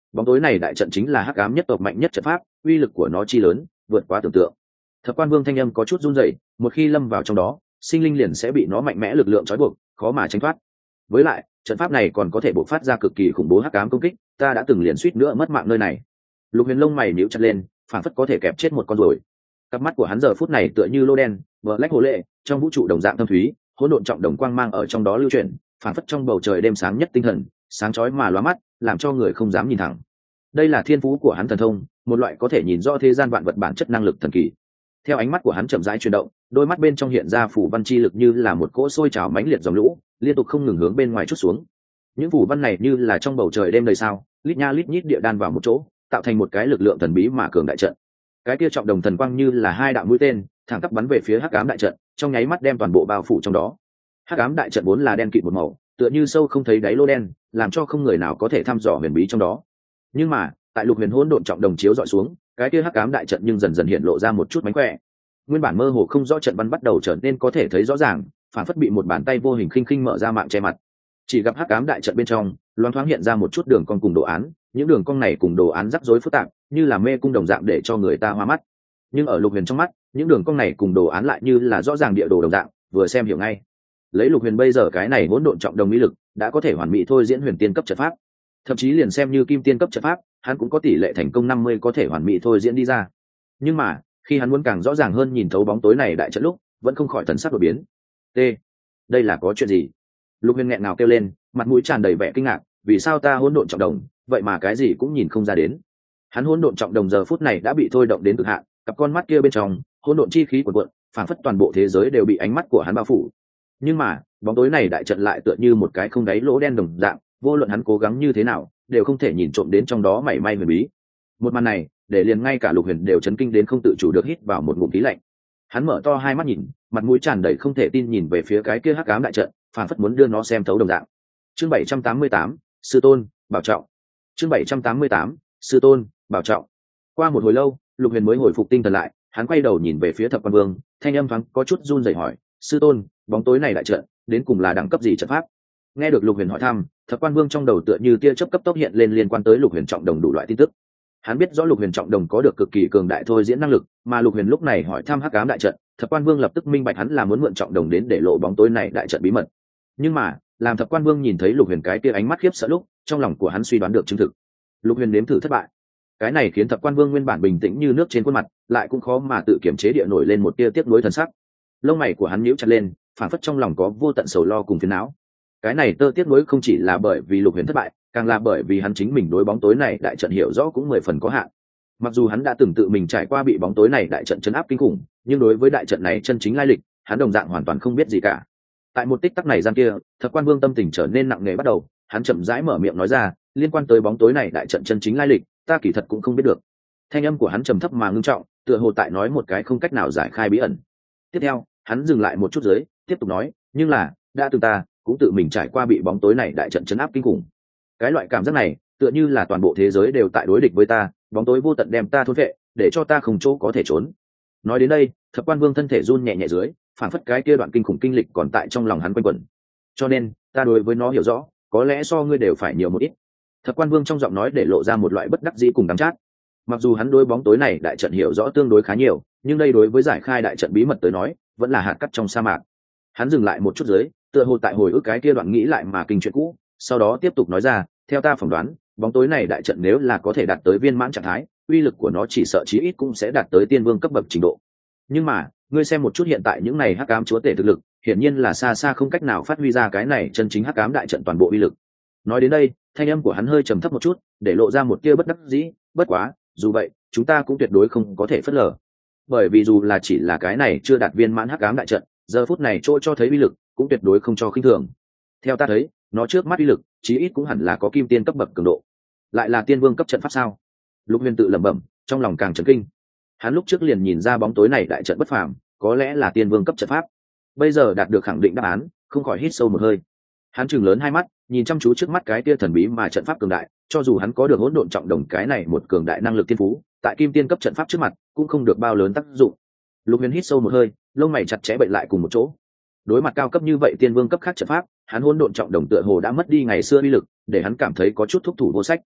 Bóng tối này đại trận chính là hắc ám nhất tộc mạnh nhất trận pháp, uy lực của nó chi lớn vượt quá tưởng tượng. Thập Quan Vương thanh âm có chút run rẩy, một khi lâm vào trong đó, sinh linh liền sẽ bị nó mạnh mẽ lực lượng trói buộc, khó mà tránh thoát. Với lại, trận pháp này còn có thể bộc phát ra cực kỳ khủng bố hắc ám công kích, ta đã từng liền suýt nữa mất mạng nơi này. Lục Huyền lông mày nhíu chặt lên, phảng phất có thể kẹp chết một con ruồi. Cặp mắt của hắn giờ phút này tựa như lô đen, Black hồ lệ, trong vũ trụ đồng dạng thâm thúy, hỗn độn trọng đồng quang mang ở trong đó lưu chuyển, phảng phất trong bầu trời đêm sáng nhất tinh thần, sáng chói mà lóa mắt, làm cho người không dám nhìn thẳng. Đây là thiên phú của hắn thần thông, một loại có thể nhìn rõ thế gian vạn vật bản chất năng lực thần kỳ. Theo ánh mắt của hắn chậm rãi chuyển động, đôi mắt bên trong hiện ra phủ văn chi lực như là một cỗ sôi trào mãnh liệt dòng lũ, liên tục không ngừng hướng bên ngoài chút xuống. Những phủ văn này như là trong bầu trời đêm đầy sao, lít nha lít nhít địa đan vào một chỗ, tạo thành một cái lực lượng thần bí mà cường đại trận. Cái kia trọng đồng thần quang như là hai đạo mũi tên, thẳng tắp bắn về phía hắc ám đại trận, trong nháy mắt đem toàn bộ bao phủ trong đó. Hắc ám đại trận vốn là đen kịt một màu, tựa như sâu không thấy đáy lô đen, làm cho không người nào có thể thăm dò huyền bí trong đó. Nhưng mà, tại Lục Huyền hỗn độn trọng đồng chiếu dọi xuống, cái kia hắc ám đại trận nhưng dần dần hiện lộ ra một chút mánh khỏe. Nguyên bản mơ hồ không rõ trận văn bắt đầu trở nên có thể thấy rõ ràng, phản phất bị một bàn tay vô hình khinh khinh mở ra mạng che mặt. Chỉ gặp hắc ám đại trận bên trong, loáng thoáng hiện ra một chút đường cong cùng đồ án, những đường cong này cùng đồ án rắc rối phức tạp, như là mê cung đồng dạng để cho người ta hoa mắt. Nhưng ở Lục Huyền trong mắt, những đường cong này cùng đồ án lại như là rõ ràng địa đồ đồng dạng, vừa xem hiểu ngay. Lấy Lục Huyền bây giờ cái này hỗn độn trọng đồng ý lực, đã có thể hoàn mỹ thôi diễn huyền tiên cấp trận pháp. Thậm chí liền xem như kim tiên cấp trận pháp, hắn cũng có tỷ lệ thành công năm mươi có thể hoàn mỹ thôi diễn đi ra. Nhưng mà, khi hắn muốn càng rõ ràng hơn nhìn thấu bóng tối này đại trận lúc, vẫn không khỏi thần sắc đổi biến. T, đây là có chuyện gì? Lục Huyền nghẹn ngào kêu lên, mặt mũi tràn đầy vẻ kinh ngạc, vì sao ta hỗn độn trọng đồng, vậy mà cái gì cũng nhìn không ra đến. Hắn hỗn độn trọng đồng giờ phút này đã bị thôi động đến cực hạn, cặp con mắt kia bên trong, hỗn độn chi khí cuồn cuộn, phảng phất toàn bộ thế giới đều bị ánh mắt của hắn bao phủ. Nhưng mà, bóng tối này đại trận lại tựa như một cái không đáy lỗ đen đồng dạng, vô luận hắn cố gắng như thế nào, đều không thể nhìn trộm đến trong đó mảy may huyền bí. Một màn này, để liền ngay cả Lục Huyền đều chấn kinh đến không tự chủ được hít vào một ngụm khí lạnh. Hắn mở to hai mắt nhìn, mặt mũi tràn đầy không thể tin nhìn về phía cái kia hắc ám đại trận, phảng phất muốn đưa nó xem thấu đồng dạng. Chương bảy trăm tám mươi tám, sư tôn, bảo trọng. Chương bảy trăm tám mươi tám, sư tôn, bảo trọng. Qua một hồi lâu, Lục Huyền mới hồi phục tinh thần lại, hắn quay đầu nhìn về phía Thập Quan Vương, thanh âm thoáng có chút run rẩy hỏi: "Sư tôn, bóng tối này đại trận, đến cùng là đẳng cấp gì trận pháp?" Nghe được Lục Huyền hỏi thăm, Thập Quan Vương trong đầu tựa như tia chớp cấp tốc hiện lên liên quan tới Lục Huyền trọng đồng đủ loại tin tức. Hắn biết rõ Lục Huyền trọng đồng có được cực kỳ cường đại thôi diễn năng lực, mà Lục Huyền lúc này hỏi thăm hắc ám đại trận, Thập Quan Vương lập tức minh bạch hắn là muốn mượn trọng đồng đến để lộ bóng tối này đại trận bí mật. Nhưng mà, làm Thập Quan Vương nhìn thấy Lục Huyền cái tia ánh mắt khiếp sợ lúc, trong lòng của hắn suy đoán được chứng thực. Lục Huyền nếm thử thất bại. Cái này khiến Thập Quan Vương nguyên bản bình tĩnh như nước trên khuôn mặt, lại cũng khó mà tự kiểm chế địa nổi lên một tia tiếc nuối thần sắc. Lông mày của hắn nhíu chặt lên, phảng phất trong lòng có vô tận sầu lo cùng phiền não. Cái này tơ tiếc nuối không chỉ là bởi vì Lục Huyền thất bại, càng là bởi vì hắn chính mình đối bóng tối này đại trận hiểu rõ cũng mười phần có hạn. Mặc dù hắn đã từng tự mình trải qua bị bóng tối này đại trận chấn áp kinh khủng, nhưng đối với đại trận này chân chính lai lịch, hắn đồng dạng hoàn toàn không biết gì cả. Tại một tích tắc này gian kia, Thập Quan Vương tâm tình trở nên nặng nề bắt đầu, hắn chậm rãi mở miệng nói ra, liên quan tới bóng tối này đại trận chân chính lai lịch, ta kỳ thật cũng không biết được. Thanh âm của hắn trầm thấp mà ngưng trọng, tựa hồ tại nói một cái không cách nào giải khai bí ẩn. Tiếp theo, hắn dừng lại một chút dưới, tiếp tục nói, nhưng là, đã từng ta cũng tự mình trải qua bị bóng tối này đại trận chấn áp kinh khủng. Cái loại cảm giác này, tựa như là toàn bộ thế giới đều tại đối địch với ta, bóng tối vô tận đem ta thôn phệ, để cho ta không chỗ có thể trốn. Nói đến đây, Thập Quan Vương thân thể run nhẹ nhẹ dưới, phản phất cái kia đoạn kinh khủng kinh lịch còn tại trong lòng hắn quanh quẩn. Cho nên, ta đối với nó hiểu rõ, có lẽ so ngươi đều phải nhiều một ít. Thập Quan Vương trong giọng nói để lộ ra một loại bất đắc dĩ cùng đắng chát. Mặc dù hắn đối bóng tối này đại trận hiểu rõ tương đối khá nhiều, nhưng đây đối với giải khai đại trận bí mật tới nói, vẫn là hạt cát trong sa mạc. Hắn dừng lại một chút dưới, tựa hồ tại hồi ức cái kia đoạn nghĩ lại mà kinh chuyện cũ, sau đó tiếp tục nói ra, theo ta phỏng đoán, bóng tối này đại trận nếu là có thể đạt tới viên mãn trạng thái, uy lực của nó chỉ sợ chí ít cũng sẽ đạt tới tiên vương cấp bậc trình độ. Nhưng mà, ngươi xem một chút hiện tại những này hắc ám chúa tể thực lực, hiển nhiên là xa xa không cách nào phát huy ra cái này chân chính hắc ám đại trận toàn bộ uy lực. Nói đến đây, thanh âm của hắn hơi trầm thấp một chút, để lộ ra một tia bất đắc dĩ, bất quá, dù vậy, chúng ta cũng tuyệt đối không có thể phớt lờ. Bởi vì dù là chỉ là cái này chưa đạt viên mãn hắc ám đại trận, giờ phút này chỗ cho thấy uy lực, cũng tuyệt đối không cho khinh thường. Theo ta thấy, nó trước mắt uy lực, chí ít cũng hẳn là có kim tiên cấp bậc cường độ. Lại là tiên vương cấp trận pháp sao? Lục Huyền tự lẩm bẩm, trong lòng càng chấn kinh. Hắn lúc trước liền nhìn ra bóng tối này đại trận bất phàm, có lẽ là tiên vương cấp trận pháp. Bây giờ đạt được khẳng định đáp án, không khỏi hít sâu một hơi. Hắn trừng lớn hai mắt, nhìn chăm chú trước mắt cái tia thần bí mà trận pháp cường đại, cho dù hắn có được hỗn độn trọng đồng cái này một cường đại năng lực tiên phú, tại kim tiên cấp trận pháp trước mặt, cũng không được bao lớn tác dụng. Lục Huyền hít sâu một hơi, lông mày chặt chẽ bệnh lại cùng một chỗ. Đối mặt cao cấp như vậy tiên vương cấp khác trận pháp, hắn hỗn độn trọng đồng tựa hồ đã mất đi ngày xưa uy lực, để hắn cảm thấy có chút thúc thủ vô sách.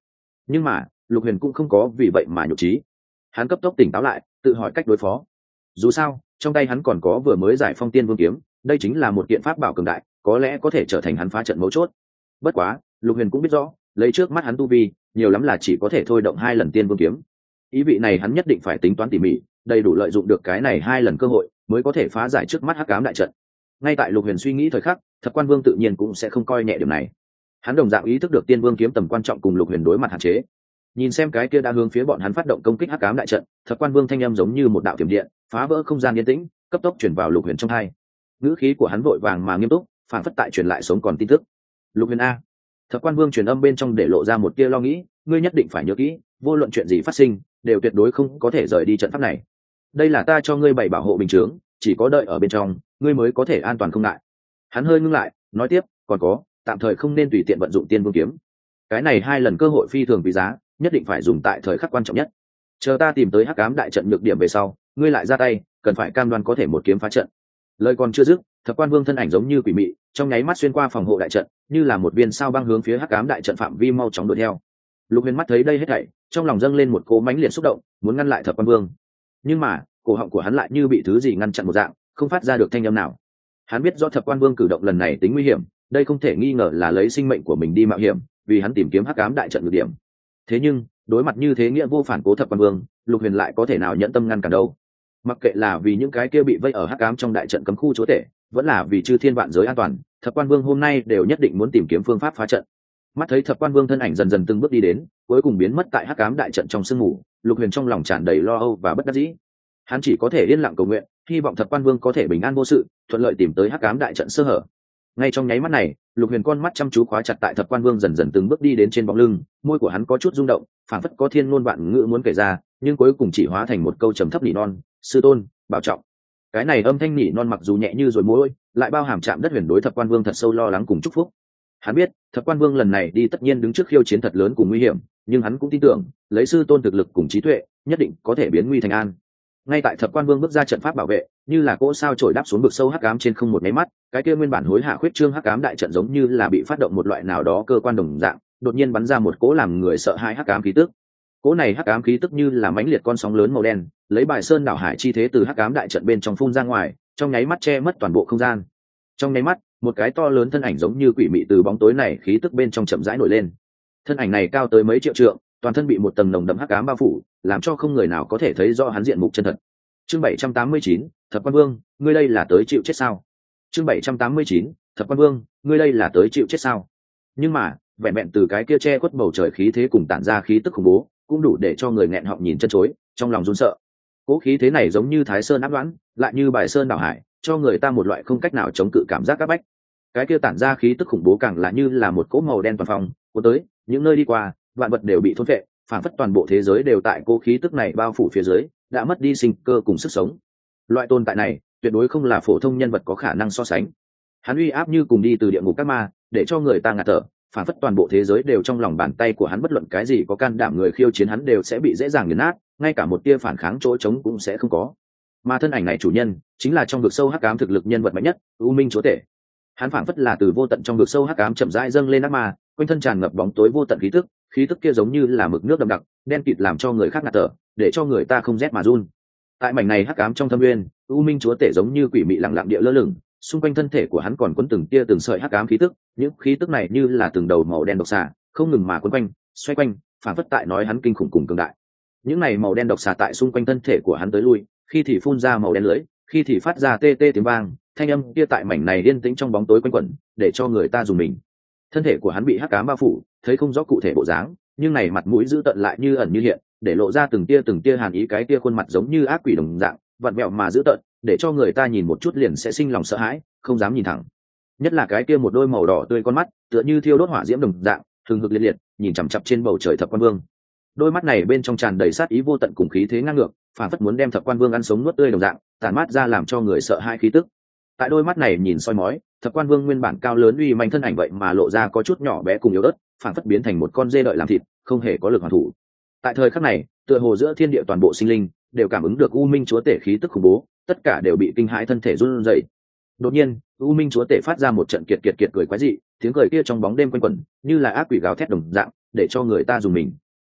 Nhưng mà Lục Huyền cũng không có vì vậy mà nhục trí. Hắn cấp tốc tỉnh táo lại, tự hỏi cách đối phó. Dù sao trong tay hắn còn có vừa mới giải phong tiên vương kiếm, đây chính là một kiện pháp bảo cường đại, có lẽ có thể trở thành hắn phá trận mấu chốt. Bất quá Lục Huyền cũng biết rõ, lấy trước mắt hắn tu vi, nhiều lắm là chỉ có thể thôi động hai lần tiên vương kiếm. Ý vị này hắn nhất định phải tính toán tỉ mỉ, đầy đủ lợi dụng được cái này hai lần cơ hội, mới có thể phá giải trước mắt hắc ám đại trận. Ngay tại Lục Huyền suy nghĩ thời khắc, Thập Quan Vương tự nhiên cũng sẽ không coi nhẹ điểm này. Hắn đồng dạng ý thức được tiên vương kiếm tầm quan trọng cùng Lục Huyền đối mặt hạn chế. Nhìn xem cái kia đã hướng phía bọn hắn phát động công kích hắc ám đại trận, Thập Quan Vương thanh âm giống như một đạo thiểm điện, phá vỡ không gian yên tĩnh, cấp tốc chuyển vào Lục Huyền trong tai. Ngữ khí của hắn vội vàng mà nghiêm túc, phản phất tại truyền lại sống còn tin tức. Lục Huyền a. Thập Quan Vương truyền âm bên trong để lộ ra một tia lo nghĩ, ngươi nhất định phải nhớ kỹ, vô luận chuyện gì phát sinh, đều tuyệt đối không có thể rời đi trận pháp này. Đây là ta cho ngươi bảy bảo hộ bình chướng, chỉ có đợi ở bên trong, ngươi mới có thể an toàn không ngại. Hắn hơi ngưng lại, nói tiếp, còn có, tạm thời không nên tùy tiện vận dụng tiên vương kiếm. Cái này hai lần cơ hội phi thường quý giá, nhất định phải dùng tại thời khắc quan trọng nhất. Chờ ta tìm tới hắc ám đại trận nhược điểm về sau, ngươi lại ra tay, cần phải cam đoan có thể một kiếm phá trận. Lời còn chưa dứt, Thập Quan Vương thân ảnh giống như quỷ mị, trong nháy mắt xuyên qua phòng hộ đại trận, như là một viên sao băng hướng phía hắc ám đại trận phạm vi mau chóng đuổi theo. Lục Huyền mắt thấy đây hết thảy, trong lòng dâng lên một cỗ mãnh liệt xúc động, muốn ngăn lại Thập Quan Vương. Nhưng mà cổ họng của hắn lại như bị thứ gì ngăn chặn một dạng, không phát ra được thanh âm nào. Hắn biết rõ Thập Quan Vương cử động lần này tính nguy hiểm, đây không thể nghi ngờ là lấy sinh mệnh của mình đi mạo hiểm, vì hắn tìm kiếm hắc ám đại trận nhược điểm. Thế nhưng đối mặt như thế nghĩa vô phản cố Thập Quan Vương, Lục Huyền lại có thể nào nhẫn tâm ngăn cản đâu? Mặc kệ là vì những cái kia bị vây ở hắc ám trong đại trận cấm khu chúa tể, vẫn là vì chư thiên vạn giới an toàn, Thập Quan Vương hôm nay đều nhất định muốn tìm kiếm phương pháp phá trận. Mắt thấy Thập Quan Vương thân ảnh dần dần từng bước đi đến, cuối cùng biến mất tại hắc ám đại trận trong sương mù, Lục Huyền trong lòng tràn đầy lo âu và bất đắc dĩ. Hắn chỉ có thể yên lặng cầu nguyện, hy vọng Thập Quan Vương có thể bình an vô sự, thuận lợi tìm tới hắc ám đại trận sơ hở. Ngay trong nháy mắt này, Lục Huyền con mắt chăm chú khóa chặt tại Thập Quan Vương dần dần từng bước đi đến trên bóng lưng, môi của hắn có chút rung động, phảng phất có thiên ngôn vạn ngữ muốn kể ra, nhưng cuối cùng chỉ hóa thành một câu trầm thấp nỉ non, sư tôn bảo trọng. Cái này âm thanh nỉ non mặc dù nhẹ như rồi môi, lại bao hàm chạm đất huyền đối Thập Quan Vương thật sâu lo lắng cùng chúc phúc. Hắn biết Thập Quan Vương lần này đi tất nhiên đứng trước khiêu chiến thật lớn cùng nguy hiểm, nhưng hắn cũng tin tưởng lấy sư tôn thực lực cùng trí tuệ, nhất định có thể biến nguy thành an. Ngay tại Thập Quan Vương bước ra trận pháp bảo vệ, như là cỗ sao trổi đáp xuống vực sâu hắc ám trên không một máy mắt, cái kia nguyên bản hối hạ khuyết trương hắc ám đại trận giống như là bị phát động một loại nào đó cơ quan đồng dạng, đột nhiên bắn ra một cỗ làm người sợ hãi hắc ám khí tức. Cỗ này hắc ám khí tức như là mãnh liệt con sóng lớn màu đen, lấy bài sơn đảo hải chi thế từ hắc ám đại trận bên trong phun ra ngoài, trong nháy mắt che mất toàn bộ không gian. Trong nháy mắt, một cái to lớn thân ảnh giống như quỷ mị từ bóng tối này khí tức bên trong chậm rãi nổi lên. Thân ảnh này cao tới mấy triệu trượng, toàn thân bị một tầng nồng đậm hắc ám bao phủ, làm cho không người nào có thể thấy rõ hắn diện mục chân thật. Chương bảy trăm tám mươi chín, Thập Quan Vương, ngươi đây là tới chịu chết sao? Chương bảy trăm tám mươi chín, Thập Quan Vương, ngươi đây là tới chịu chết sao? Nhưng mà, vẹn vẹn từ cái kia che khuất bầu trời khí thế cùng tản ra khí tức khủng bố, cũng đủ để cho người nghẹn họng nhìn chân chối, trong lòng run sợ. Cố khí thế này giống như Thái Sơn áp đoán, lại như bài sơn đảo hải, cho người ta một loại không cách nào chống cự cảm giác áp bách. Cái kia tản ra khí tức khủng bố càng là như là một cỗ màu đen toàn phòng, cuốn tới, những nơi đi qua, vạn vật đều bị thôn phệ, phản phất toàn bộ thế giới đều tại cố khí tức này bao phủ phía dưới, đã mất đi sinh cơ cùng sức sống. Loại tồn tại này tuyệt đối không là phổ thông nhân vật có khả năng so sánh. Hắn uy áp như cùng đi từ địa ngục các ma, để cho người ta ngạt thở, phản phất toàn bộ thế giới đều trong lòng bàn tay của hắn, bất luận cái gì có can đảm người khiêu chiến hắn đều sẽ bị dễ dàng nghiền nát, ngay cả một tia phản kháng chỗ trống cũng sẽ không có. Mà thân ảnh này chủ nhân chính là trong vực sâu hắc ám thực lực nhân vật mạnh nhất, U Minh chúa tể. Hắn phản phất là từ vô tận trong vực sâu hắc ám chậm rãi dâng lên ác ma, quanh thân tràn ngập bóng tối vô tận khí tức, khí tức kia giống như là mực nước đậm đặc, đen kịt làm cho người khác ngạt thở, để cho người ta không rét mà run. Tại mảnh này hắc ám trong thâm nguyên, U Minh chúa tể giống như quỷ mị lặng lặng địa lơ lửng, xung quanh thân thể của hắn còn quấn từng tia từng sợi hắc ám khí tức, những khí tức này như là từng đầu màu đen độc xà, không ngừng mà quấn quanh, xoay quanh, phản phất tại nói hắn kinh khủng cùng cường đại. Những này màu đen độc xà tại xung quanh thân thể của hắn tới lui, khi thì phun ra màu đen lưỡi, khi thì phát ra tê tê tiếng vang, thanh âm kia tại mảnh này yên tĩnh trong bóng tối quanh quẩn, để cho người ta dùng mình. Thân thể của hắn bị hắc ám bao phủ, thấy không rõ cụ thể bộ dáng, nhưng này mặt mũi dữ tợn lại như ẩn như hiện, để lộ ra từng tia từng tia hàn ý, cái tia khuôn mặt giống như ác quỷ đồng dạng, vặn vẹo mà dữ tợn, để cho người ta nhìn một chút liền sẽ sinh lòng sợ hãi, không dám nhìn thẳng. Nhất là cái kia một đôi màu đỏ tươi con mắt, tựa như thiêu đốt hỏa diễm đồng dạng, hừng hực liệt liệt, nhìn chằm chằm trên bầu trời Thập Quan Vương. Đôi mắt này bên trong tràn đầy sát ý vô tận cùng khí thế ngang ngược, phản phất muốn đem Thập Quan Vương ăn sống nuốt tươi đồng dạng, tàn mát ra làm cho người sợ hãi khí tức. Tại đôi mắt này nhìn soi mói, Thập Quan Vương nguyên bản cao lớn uy manh thân ảnh vậy mà lộ ra có chút nhỏ bé cùng yếu ớt, phản phất biến thành một con dê đợi làm thịt, không hề có lực hoàn thủ. Tại thời khắc này, tựa hồ giữa thiên địa toàn bộ sinh linh đều cảm ứng được U Minh chúa tể khí tức khủng bố, tất cả đều bị kinh hãi thân thể run rẩy. Đột nhiên, U Minh chúa tể phát ra một trận kiệt kiệt kiệt cười quái dị, tiếng cười kia trong bóng đêm quanh quẩn, như là ác quỷ gào thét đồng dạng, để cho người ta dùng mình.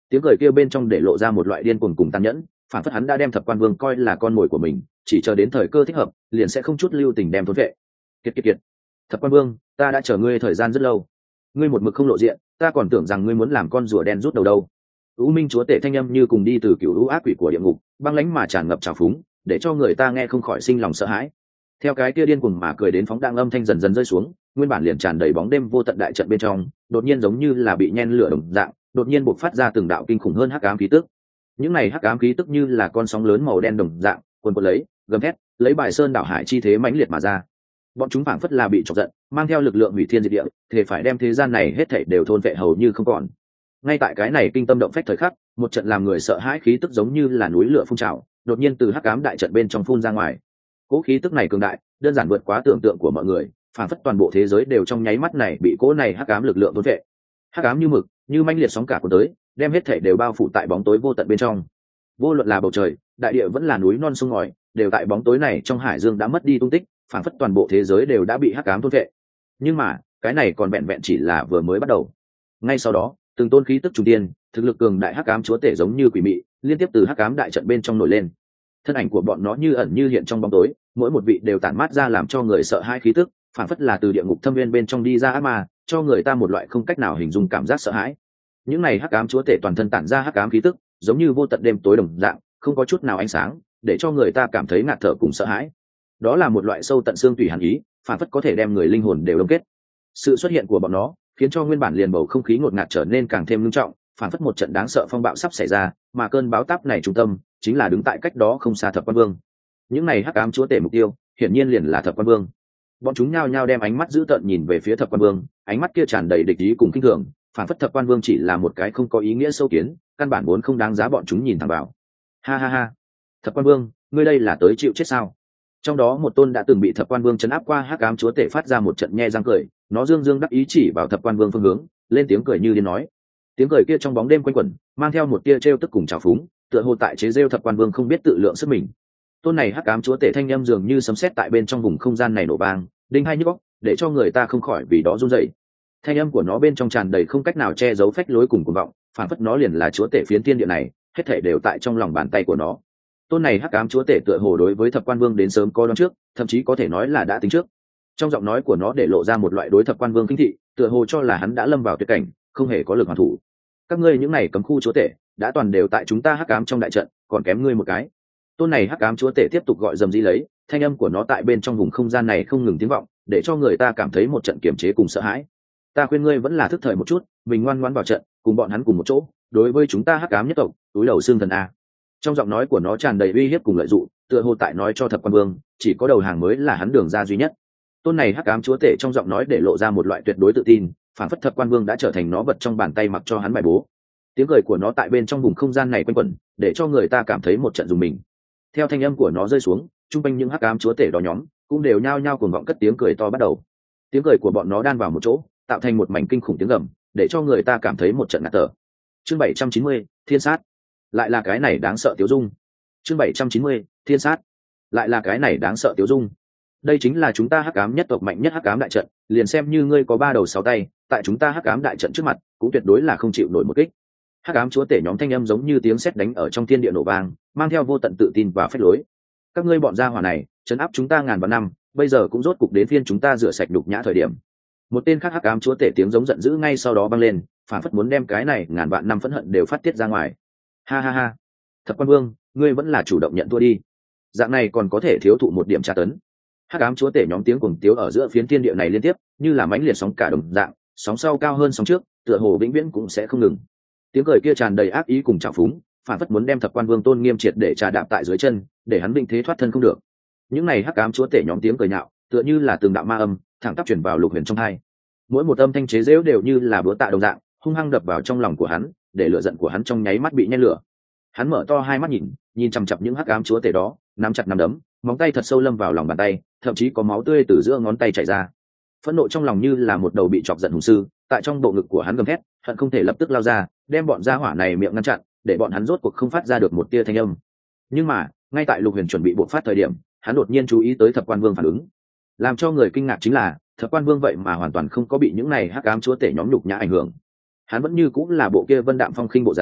Tiếng cười kia bên trong để lộ ra một loại điên cuồng cùng tàn nhẫn, phản phất hắn đã đem thập quan vương coi là con mồi của mình, chỉ chờ đến thời cơ thích hợp liền sẽ không chút lưu tình đem thốn vệ. Kiệt kiệt kiệt, thập quan vương, ta đã chờ ngươi thời gian rất lâu, ngươi một mực không lộ diện, ta còn tưởng rằng ngươi muốn làm con rùa đen rút đầu đâu. U minh chúa tể thanh âm như cùng đi từ cựu u ác quỷ của địa ngục, băng lãnh mà tràn ngập trào phúng, để cho người ta nghe không khỏi sinh lòng sợ hãi. Theo cái kia điên cuồng mà cười đến phóng đãng âm thanh dần dần rơi xuống, nguyên bản liền tràn đầy bóng đêm vô tận đại trận bên trong, đột nhiên giống như là bị nhen lửa đồng dạng, đột nhiên bộc phát ra từng đạo kinh khủng hơn hắc ám khí tức. Những này hắc ám khí tức như là con sóng lớn màu đen đồng dạng, cuồn cuộn lấy, gầm thét, lấy bài sơn đảo hải chi thế mãnh liệt mà ra. Bọn chúng phảng phất là bị chọc giận, mang theo lực lượng hủy thiên diệt địa, thể phải đem thế gian này hết thảy đều thôn vệ hầu như không còn. Ngay tại cái này kinh tâm động phách thời khắc, một trận làm người sợ hãi khí tức giống như là núi lửa phun trào, đột nhiên từ hắc ám đại trận bên trong phun ra ngoài. Cỗ khí tức này cường đại, đơn giản vượt quá tưởng tượng của mọi người, phảng phất toàn bộ thế giới đều trong nháy mắt này bị cỗ này hắc ám lực lượng thôn vệ. Hắc ám như mực, như manh liệt sóng cả cuốn tới, đem hết thảy đều bao phủ tại bóng tối vô tận bên trong. Vô luận là bầu trời, đại địa vẫn là núi non sông ngòi, đều tại bóng tối này trong hải dương đã mất đi tung tích, phảng phất toàn bộ thế giới đều đã bị hắc ám thôn vệ. Nhưng mà, cái này còn vẹn vẹn chỉ là vừa mới bắt đầu. Ngay sau đó, từng tôn khí tức trùng tiên, thực lực cường đại hắc ám chúa tể giống như quỷ mị, liên tiếp từ hắc ám đại trận bên trong nổi lên. Thân ảnh của bọn nó như ẩn như hiện trong bóng tối, mỗi một vị đều tản mát ra làm cho người sợ hãi khí tức, phảng phất là từ địa ngục thâm viên bên trong đi ra ác ma, cho người ta một loại không cách nào hình dung cảm giác sợ hãi. Những này hắc ám chúa tể toàn thân tản ra hắc ám khí tức, giống như vô tận đêm tối đồng dạng, không có chút nào ánh sáng, để cho người ta cảm thấy ngạt thở cùng sợ hãi. Đó là một loại sâu tận xương tủy hàn ý, phảng phất có thể đem người linh hồn đều đông kết. Sự xuất hiện của bọn nó khiến cho nguyên bản liền bầu không khí ngột ngạt trở nên càng thêm nghiêm trọng, phảng phất một trận đáng sợ phong bạo sắp xảy ra, mà cơn báo táp này trung tâm chính là đứng tại cách đó không xa thập quan vương. Những này hắc ám chúa tể mục tiêu hiển nhiên liền là thập quan vương. Bọn chúng nhao nhao đem ánh mắt dữ tợn nhìn về phía thập quan vương, ánh mắt kia tràn đầy địch ý cùng kinh thường, phảng phất thập quan vương chỉ là một cái không có ý nghĩa sâu kiến, căn bản vốn không đáng giá bọn chúng nhìn thẳng vào. Ha ha ha, thập quan vương, ngươi đây là tới chịu chết sao? Trong đó một tôn đã từng bị thập quan vương chấn áp qua hắc ám chúa tể phát ra một trận nhe răng cười, nó dương dương đắc ý chỉ vào thập quan vương phương hướng, lên tiếng cười như điên nói. Tiếng cười kia trong bóng đêm quanh quẩn, mang theo một tia trêu tức cùng trào phúng, tựa hồ tại chế rêu thập quan vương không biết tự lượng sức mình. Tôn này hắc ám chúa tể thanh âm dường như sấm sét tại bên trong vùng không gian này nổ vang, đinh hai nhức óc, để cho người ta không khỏi vì đó run rẩy. Thanh âm của nó bên trong tràn đầy không cách nào che giấu phách lối cùng cuồng vọng, phản phất nó liền là chúa tể phiến thiên địa này, hết thảy đều tại trong lòng bàn tay của nó. Tôn này hắc ám chúa tể tựa hồ đối với thập quan vương đến sớm có đoán trước, thậm chí có thể nói là đã tính trước. Trong giọng nói của nó để lộ ra một loại đối thập quan vương kinh thị, tựa hồ cho là hắn đã lâm vào tuyệt cảnh, không hề có lực hoàn thủ. Các ngươi những này cấm khu chúa tể đã toàn đều tại chúng ta hắc ám trong đại trận, còn kém ngươi một cái. Tôn này hắc ám chúa tể tiếp tục gọi dầm dĩ lấy, thanh âm của nó tại bên trong vùng không gian này không ngừng tiếng vọng, để cho người ta cảm thấy một trận kiềm chế cùng sợ hãi. Ta khuyên ngươi vẫn là thức thời một chút, mình ngoan ngoãn vào trận, cùng bọn hắn cùng một chỗ, đối với chúng ta hắc ám nhất tộc, túi đầu xương thần a. Trong giọng nói của nó tràn đầy uy hiếp cùng lợi dụng, tựa hồ tại nói cho thập quan vương, chỉ có đầu hàng mới là hắn đường ra duy nhất. Tôn này hắc ám chúa tể trong giọng nói để lộ ra một loại tuyệt đối tự tin, phản phất thập quan vương đã trở thành nó vật trong bàn tay mặc cho hắn bài bố. Tiếng cười của nó tại bên trong vùng không gian này quanh quẩn, để cho người ta cảm thấy một trận rùng mình. Theo thanh âm của nó rơi xuống, trung quanh những hắc ám chúa tể đó nhóm cũng đều nhao nhao cuồng vọng cất tiếng cười to bắt đầu. Tiếng cười của bọn nó đan vào một chỗ, tạo thành một mảnh kinh khủng tiếng gầm, để cho người ta cảm thấy một trận ngạt thở. Chương bảy trăm chín mươi, Thiên sát. Lại là cái này đáng sợ Tiếu Dung. Chương bảy trăm chín mươi, Thiên sát. Lại là cái này đáng sợ Tiếu Dung. Đây chính là chúng ta hắc ám nhất tộc mạnh nhất hắc ám đại trận, liền xem như ngươi có ba đầu sáu tay, tại chúng ta hắc ám đại trận trước mặt, cũng tuyệt đối là không chịu nổi một kích. Hắc ám chúa tể nhóm thanh âm giống như tiếng sét đánh ở trong thiên địa nổ vang, mang theo vô tận tự tin và phách lối. Các ngươi bọn gia hỏa này, trấn áp chúng ta ngàn vạn năm, bây giờ cũng rốt cục đến phiên chúng ta rửa sạch đục nhã thời điểm. Một tên khác hắc ám chúa tể tiếng giống giận dữ ngay sau đó vang lên, phản phất muốn đem cái này ngàn vạn năm phẫn hận đều phát tiết ra ngoài. Ha ha ha, Thập Quan Vương, ngươi vẫn là chủ động nhận thua đi. Dạng này còn có thể thiếu thụ một điểm tra tấn. Hắc ám chúa tể nhóm tiếng cuồng tiếu ở giữa phiến thiên địa này liên tiếp, như là mãnh liệt sóng cả đồng dạng, sóng sau cao hơn sóng trước, tựa hồ vĩnh viễn cũng sẽ không ngừng. Tiếng cười kia tràn đầy ác ý cùng trào phúng, phản phất muốn đem Thập Quan Vương tôn nghiêm triệt để trà đạp tại dưới chân, để hắn vĩnh thế thoát thân không được. Những này hắc ám chúa tể nhóm tiếng cười nhạo, tựa như là từng đạo ma âm, thẳng tắp truyền vào Lục Huyền trong tai. Mỗi một âm thanh chế giễu đều như là búa tạ đồng dạng, hung hăng đập vào trong lòng của hắn, để lửa giận của hắn trong nháy mắt bị nhen lửa. Hắn mở to hai mắt nhìn, nhìn chằm chằm những hắc ám chúa tể đó, nắm chặt nắm đấm, móng tay thật sâu lâm vào lòng bàn tay, thậm chí có máu tươi từ giữa ngón tay chảy ra. Phẫn nộ trong lòng như là một đầu bị chọc giận hùng sư, tại trong bộ ngực của hắn gầm thét, hận không thể lập tức lao ra, đem bọn gia hỏa này miệng ngăn chặn, để bọn hắn rốt cuộc không phát ra được một tia thanh âm. Nhưng mà, ngay tại Lục Huyền chuẩn bị bộc phát thời điểm, hắn đột nhiên chú ý tới Thập Quan Vương phản ứng. Làm cho người kinh ngạc chính là, Thập Quan Vương vậy mà hoàn toàn không có bị những này hắc ám chúa tể nhóm nhục nhã ảnh hưởng. Hắn vẫn như cũng là bộ kia vân đạm phong khinh bộ dáng,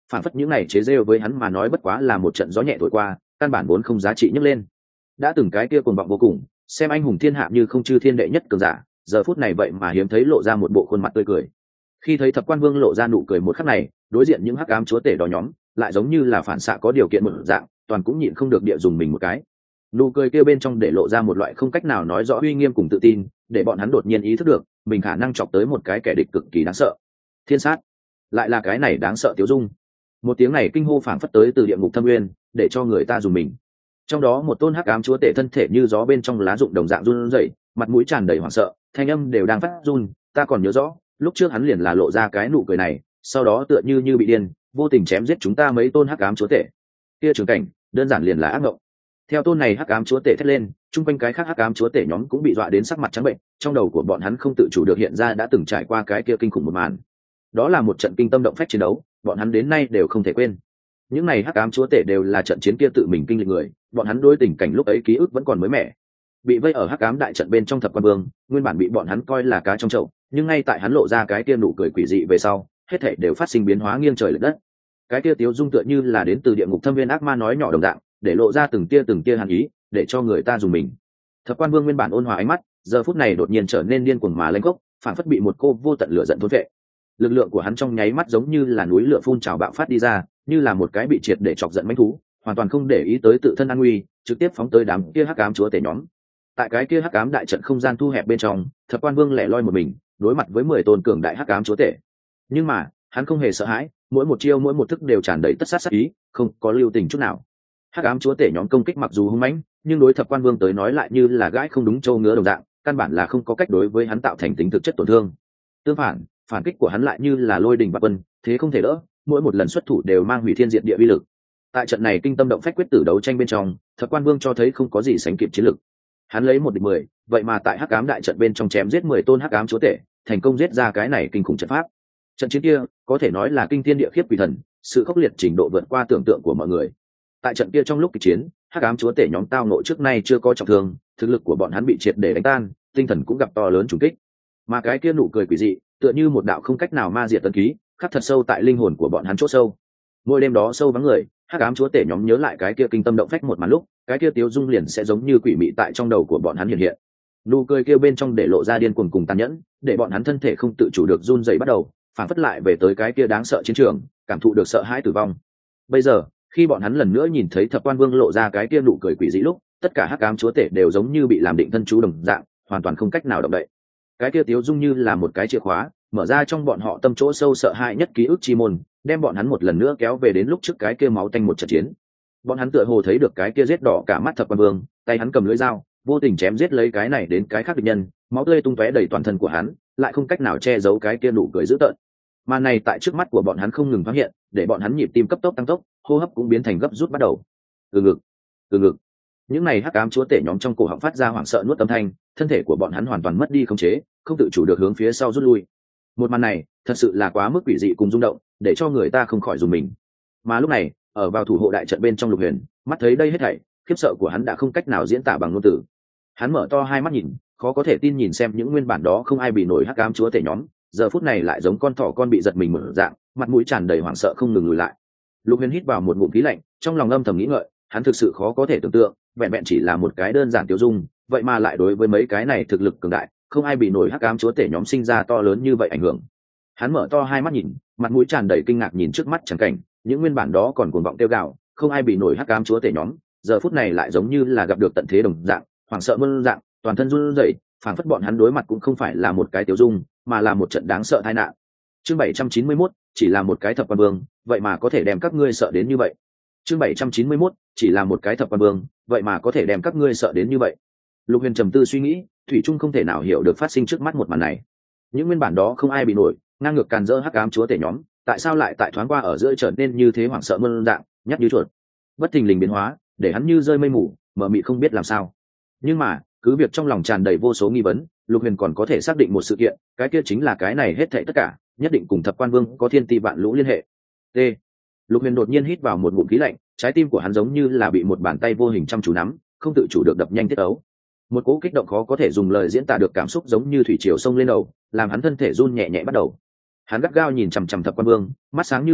phản phất những này chế rêu với hắn mà nói bất quá là một trận gió nhẹ thổi qua, căn bản vốn không giá trị nhấc lên. Đã từng cái kia cuồng vọng vô cùng, xem anh hùng thiên hạ như không chư thiên đệ nhất cường giả, giờ phút này vậy mà hiếm thấy lộ ra một bộ khuôn mặt tươi cười. Khi thấy thập quan vương lộ ra nụ cười một khắc này, đối diện những hắc ám chúa tể đó nhóm lại giống như là phản xạ có điều kiện một dạng, toàn cũng nhịn không được địa dùng mình một cái. Nụ cười kia bên trong để lộ ra một loại không cách nào nói rõ uy nghiêm cùng tự tin, để bọn hắn đột nhiên ý thức được mình khả năng chọc tới một cái kẻ địch cực kỳ đáng sợ. Thiên sát, lại là cái này đáng sợ Tiếu Dung. Một tiếng này kinh hô phảng phất tới từ địa ngục thâm nguyên, để cho người ta dùng mình. Trong đó một tôn hắc ám chúa tể thân thể như gió bên trong lá rụng đồng dạng run rẩy, mặt mũi tràn đầy hoảng sợ, thanh âm đều đang phát run. Ta còn nhớ rõ, lúc trước hắn liền là lộ ra cái nụ cười này, sau đó tựa như như bị điên, vô tình chém giết chúng ta mấy tôn hắc ám chúa tể. Kia trường cảnh, đơn giản liền là ác mộng. Theo tôn này hắc ám chúa tể thét lên, chung quanh cái khác hắc ám chúa tể nhóm cũng bị dọa đến sắc mặt trắng bệnh, trong đầu của bọn hắn không tự chủ được hiện ra đã từng trải qua cái kia kinh khủng một màn. Đó là một trận kinh tâm động phách chiến đấu, bọn hắn đến nay đều không thể quên. Những này hắc ám chúa tể đều là trận chiến kia tự mình kinh lịch người, bọn hắn đối tình cảnh lúc ấy ký ức vẫn còn mới mẻ. Bị vây ở hắc ám đại trận bên trong thập quan vương, nguyên bản bị bọn hắn coi là cá trong chậu, nhưng ngay tại hắn lộ ra cái kia nụ cười quỷ dị về sau, hết thảy đều phát sinh biến hóa nghiêng trời lệch đất. Cái kia Tiếu Dung tựa như là đến từ địa ngục thâm viên ác ma nói nhỏ đồng dạng, để lộ ra từng tia từng tia hàn ý, để cho người ta dùng mình. Thập quan vương nguyên bản ôn hòa ánh mắt, giờ phút này đột nhiên trở nên điên cuồng mà lênh gốc, phản phất bị một cô vô tận lửa giận thôn phệ. Lực lượng của hắn trong nháy mắt giống như là núi lửa phun trào bạo phát đi ra, như là một cái bị triệt để chọc giận mãnh thú, hoàn toàn không để ý tới tự thân an nguy, trực tiếp phóng tới đám kia hắc ám chúa tể nhóm. Tại cái kia hắc ám đại trận không gian thu hẹp bên trong, thập quan vương lẻ loi một mình, đối mặt với mười tôn cường đại hắc ám chúa tể. Nhưng mà hắn không hề sợ hãi, mỗi một chiêu mỗi một thức đều tràn đầy tất sát sát ý, không có lưu tình chút nào. Hắc ám chúa tể nhóm công kích mặc dù hung mãnh, nhưng đối thập quan vương tới nói lại như là gãi không đúng châu ngứa đồng dạng, căn bản là không có cách đối với hắn tạo thành tính thực chất tổn thương. Tương phản, phản kích của hắn lại như là lôi đình bạt quân, thế không thể đỡ, mỗi một lần xuất thủ đều mang hủy thiên diệt địa uy lực. Tại trận này kinh tâm động phách quyết tử đấu tranh bên trong, thập quan vương cho thấy không có gì sánh kịp chiến lực. Hắn lấy một địch mười, vậy mà tại hắc ám đại trận bên trong chém giết mười tôn hắc ám chúa tể, thành công giết ra cái này kinh khủng trận pháp. Trận chiến kia có thể nói là kinh thiên địa khiếp quỷ thần, sự khốc liệt trình độ vượt qua tưởng tượng của mọi người. Tại trận kia trong lúc kịch chiến, hắc ám chúa tể nhóm tao nội trước nay chưa có trọng thương, thực lực của bọn hắn bị triệt để đánh tan, tinh thần cũng gặp to lớn trùng kích. Mà cái kia nụ cười quỷ dị, tựa như một đạo không cách nào ma diệt tấn ký, khắc thật sâu tại linh hồn của bọn hắn chỗ sâu. Mỗi đêm đó sâu vắng người, hắc ám chúa tể nhóm nhớ lại cái kia kinh tâm động phách một màn lúc, cái kia Tiếu Dung liền sẽ giống như quỷ mị tại trong đầu của bọn hắn hiện hiện. Nụ cười kia bên trong để lộ ra điên cuồng cùng tàn nhẫn, để bọn hắn thân thể không tự chủ được run rẩy bắt đầu, phản phất lại về tới cái kia đáng sợ chiến trường, cảm thụ được sợ hãi tử vong. Bây giờ, khi bọn hắn lần nữa nhìn thấy thập quan vương lộ ra cái kia nụ cười quỷ dị lúc, tất cả hắc ám chúa tể đều giống như bị làm định thân chú đồng dạng, hoàn toàn không cách nào động đậy. Cái kia Tiếu Dung như là một cái chìa khóa, mở ra trong bọn họ tâm chỗ sâu sợ hãi nhất ký ức chi môn, đem bọn hắn một lần nữa kéo về đến lúc trước cái kia máu tanh một trận chiến. Bọn hắn tựa hồ thấy được cái kia giết đỏ cả mắt thập quan vương, tay hắn cầm lưỡi dao, vô tình chém giết lấy cái này đến cái khác địch nhân, máu tươi tung tóe đầy toàn thân của hắn, lại không cách nào che giấu cái kia nụ cười dữ tợn. Mà này tại trước mắt của bọn hắn không ngừng thoáng hiện, để bọn hắn nhịp tim cấp tốc tăng tốc, hô hấp cũng biến thành gấp rút bắt đầu. Từ ngực, từ ngực. Những này hắc ám chúa tể nhóm trong cổ họng phát ra hoảng sợ nuốt âm thanh, thân thể của bọn hắn hoàn toàn mất đi khống chế, không tự chủ được hướng phía sau rút lui. Một màn này, thật sự là quá mức quỷ dị cùng rung động, để cho người ta không khỏi dùng mình. Mà lúc này, ở vào thủ hộ đại trận bên trong Lục Huyền, mắt thấy đây hết thảy, khiếp sợ của hắn đã không cách nào diễn tả bằng ngôn từ. Hắn mở to hai mắt nhìn, khó có thể tin nhìn xem những nguyên bản đó không ai bị nổi hắc ám chúa tể nhóm, giờ phút này lại giống con thỏ con bị giật mình mở dạng, mặt mũi tràn đầy hoảng sợ không ngừng lùi lại. Lục Huyền hít vào một ngụm khí lạnh, trong lòng âm thầm nghĩ ngợi, hắn thực sự khó có thể tưởng tượng, vẹn vẹn chỉ là một cái đơn giản Tiếu Dung, vậy mà lại đối với mấy cái này thực lực cường đại, không ai bị nổi hắc ám chúa tể nhóm sinh ra to lớn như vậy ảnh hưởng. Hắn mở to hai mắt nhìn, mặt mũi tràn đầy kinh ngạc nhìn trước mắt chẳng cảnh, những nguyên bản đó còn cuồng vọng tiêu gạo, không ai bị nổi hắc ám chúa tể nhóm, giờ phút này lại giống như là gặp được tận thế đồng dạng, hoảng sợ muôn dạng, toàn thân run rẩy, phảng phất bọn hắn đối mặt cũng không phải là một cái Tiếu Dung, mà là một trận đáng sợ tai nạn. Chương bảy trăm chín mươi mốt, chỉ là một cái thập quan vương, vậy mà có thể đem các ngươi sợ đến như vậy. Chương bảy trăm chín mươi mốt, chỉ là một cái thập quan vương, vậy mà có thể đem các ngươi sợ đến như vậy. Lục Huyền trầm tư suy nghĩ, thủy chung không thể nào hiểu được phát sinh trước mắt một màn này. Những nguyên bản đó không ai bị nổi, ngang ngược càn rỡ hắc ám chúa tể nhóm, tại sao lại tại thoáng qua ở giữa trở nên như thế hoảng sợ mơn dạng, nhát như chuột. Bất thình lình biến hóa, để hắn như rơi mây mù, mờ mịt không biết làm sao. Nhưng mà, cứ việc trong lòng tràn đầy vô số nghi vấn, Lục Huyền còn có thể xác định một sự kiện, cái kia chính là cái này hết thảy tất cả, nhất định cùng thập quan vương có thiên ti vạn lũ liên hệ. T. Lục Huyền đột nhiên hít vào một ngụm khí lạnh, trái tim của hắn giống như là bị một bàn tay vô hình chăm chú nắm, không tự chủ được đập nhanh tiết ấu. Một cỗ kích động khó có thể dùng lời diễn tả được cảm xúc giống như thủy triều sông lên đầu, làm hắn thân thể run nhẹ nhẹ bắt đầu. Hắn gắt gao nhìn chằm chằm thập quan vương, mắt sáng như đuốc,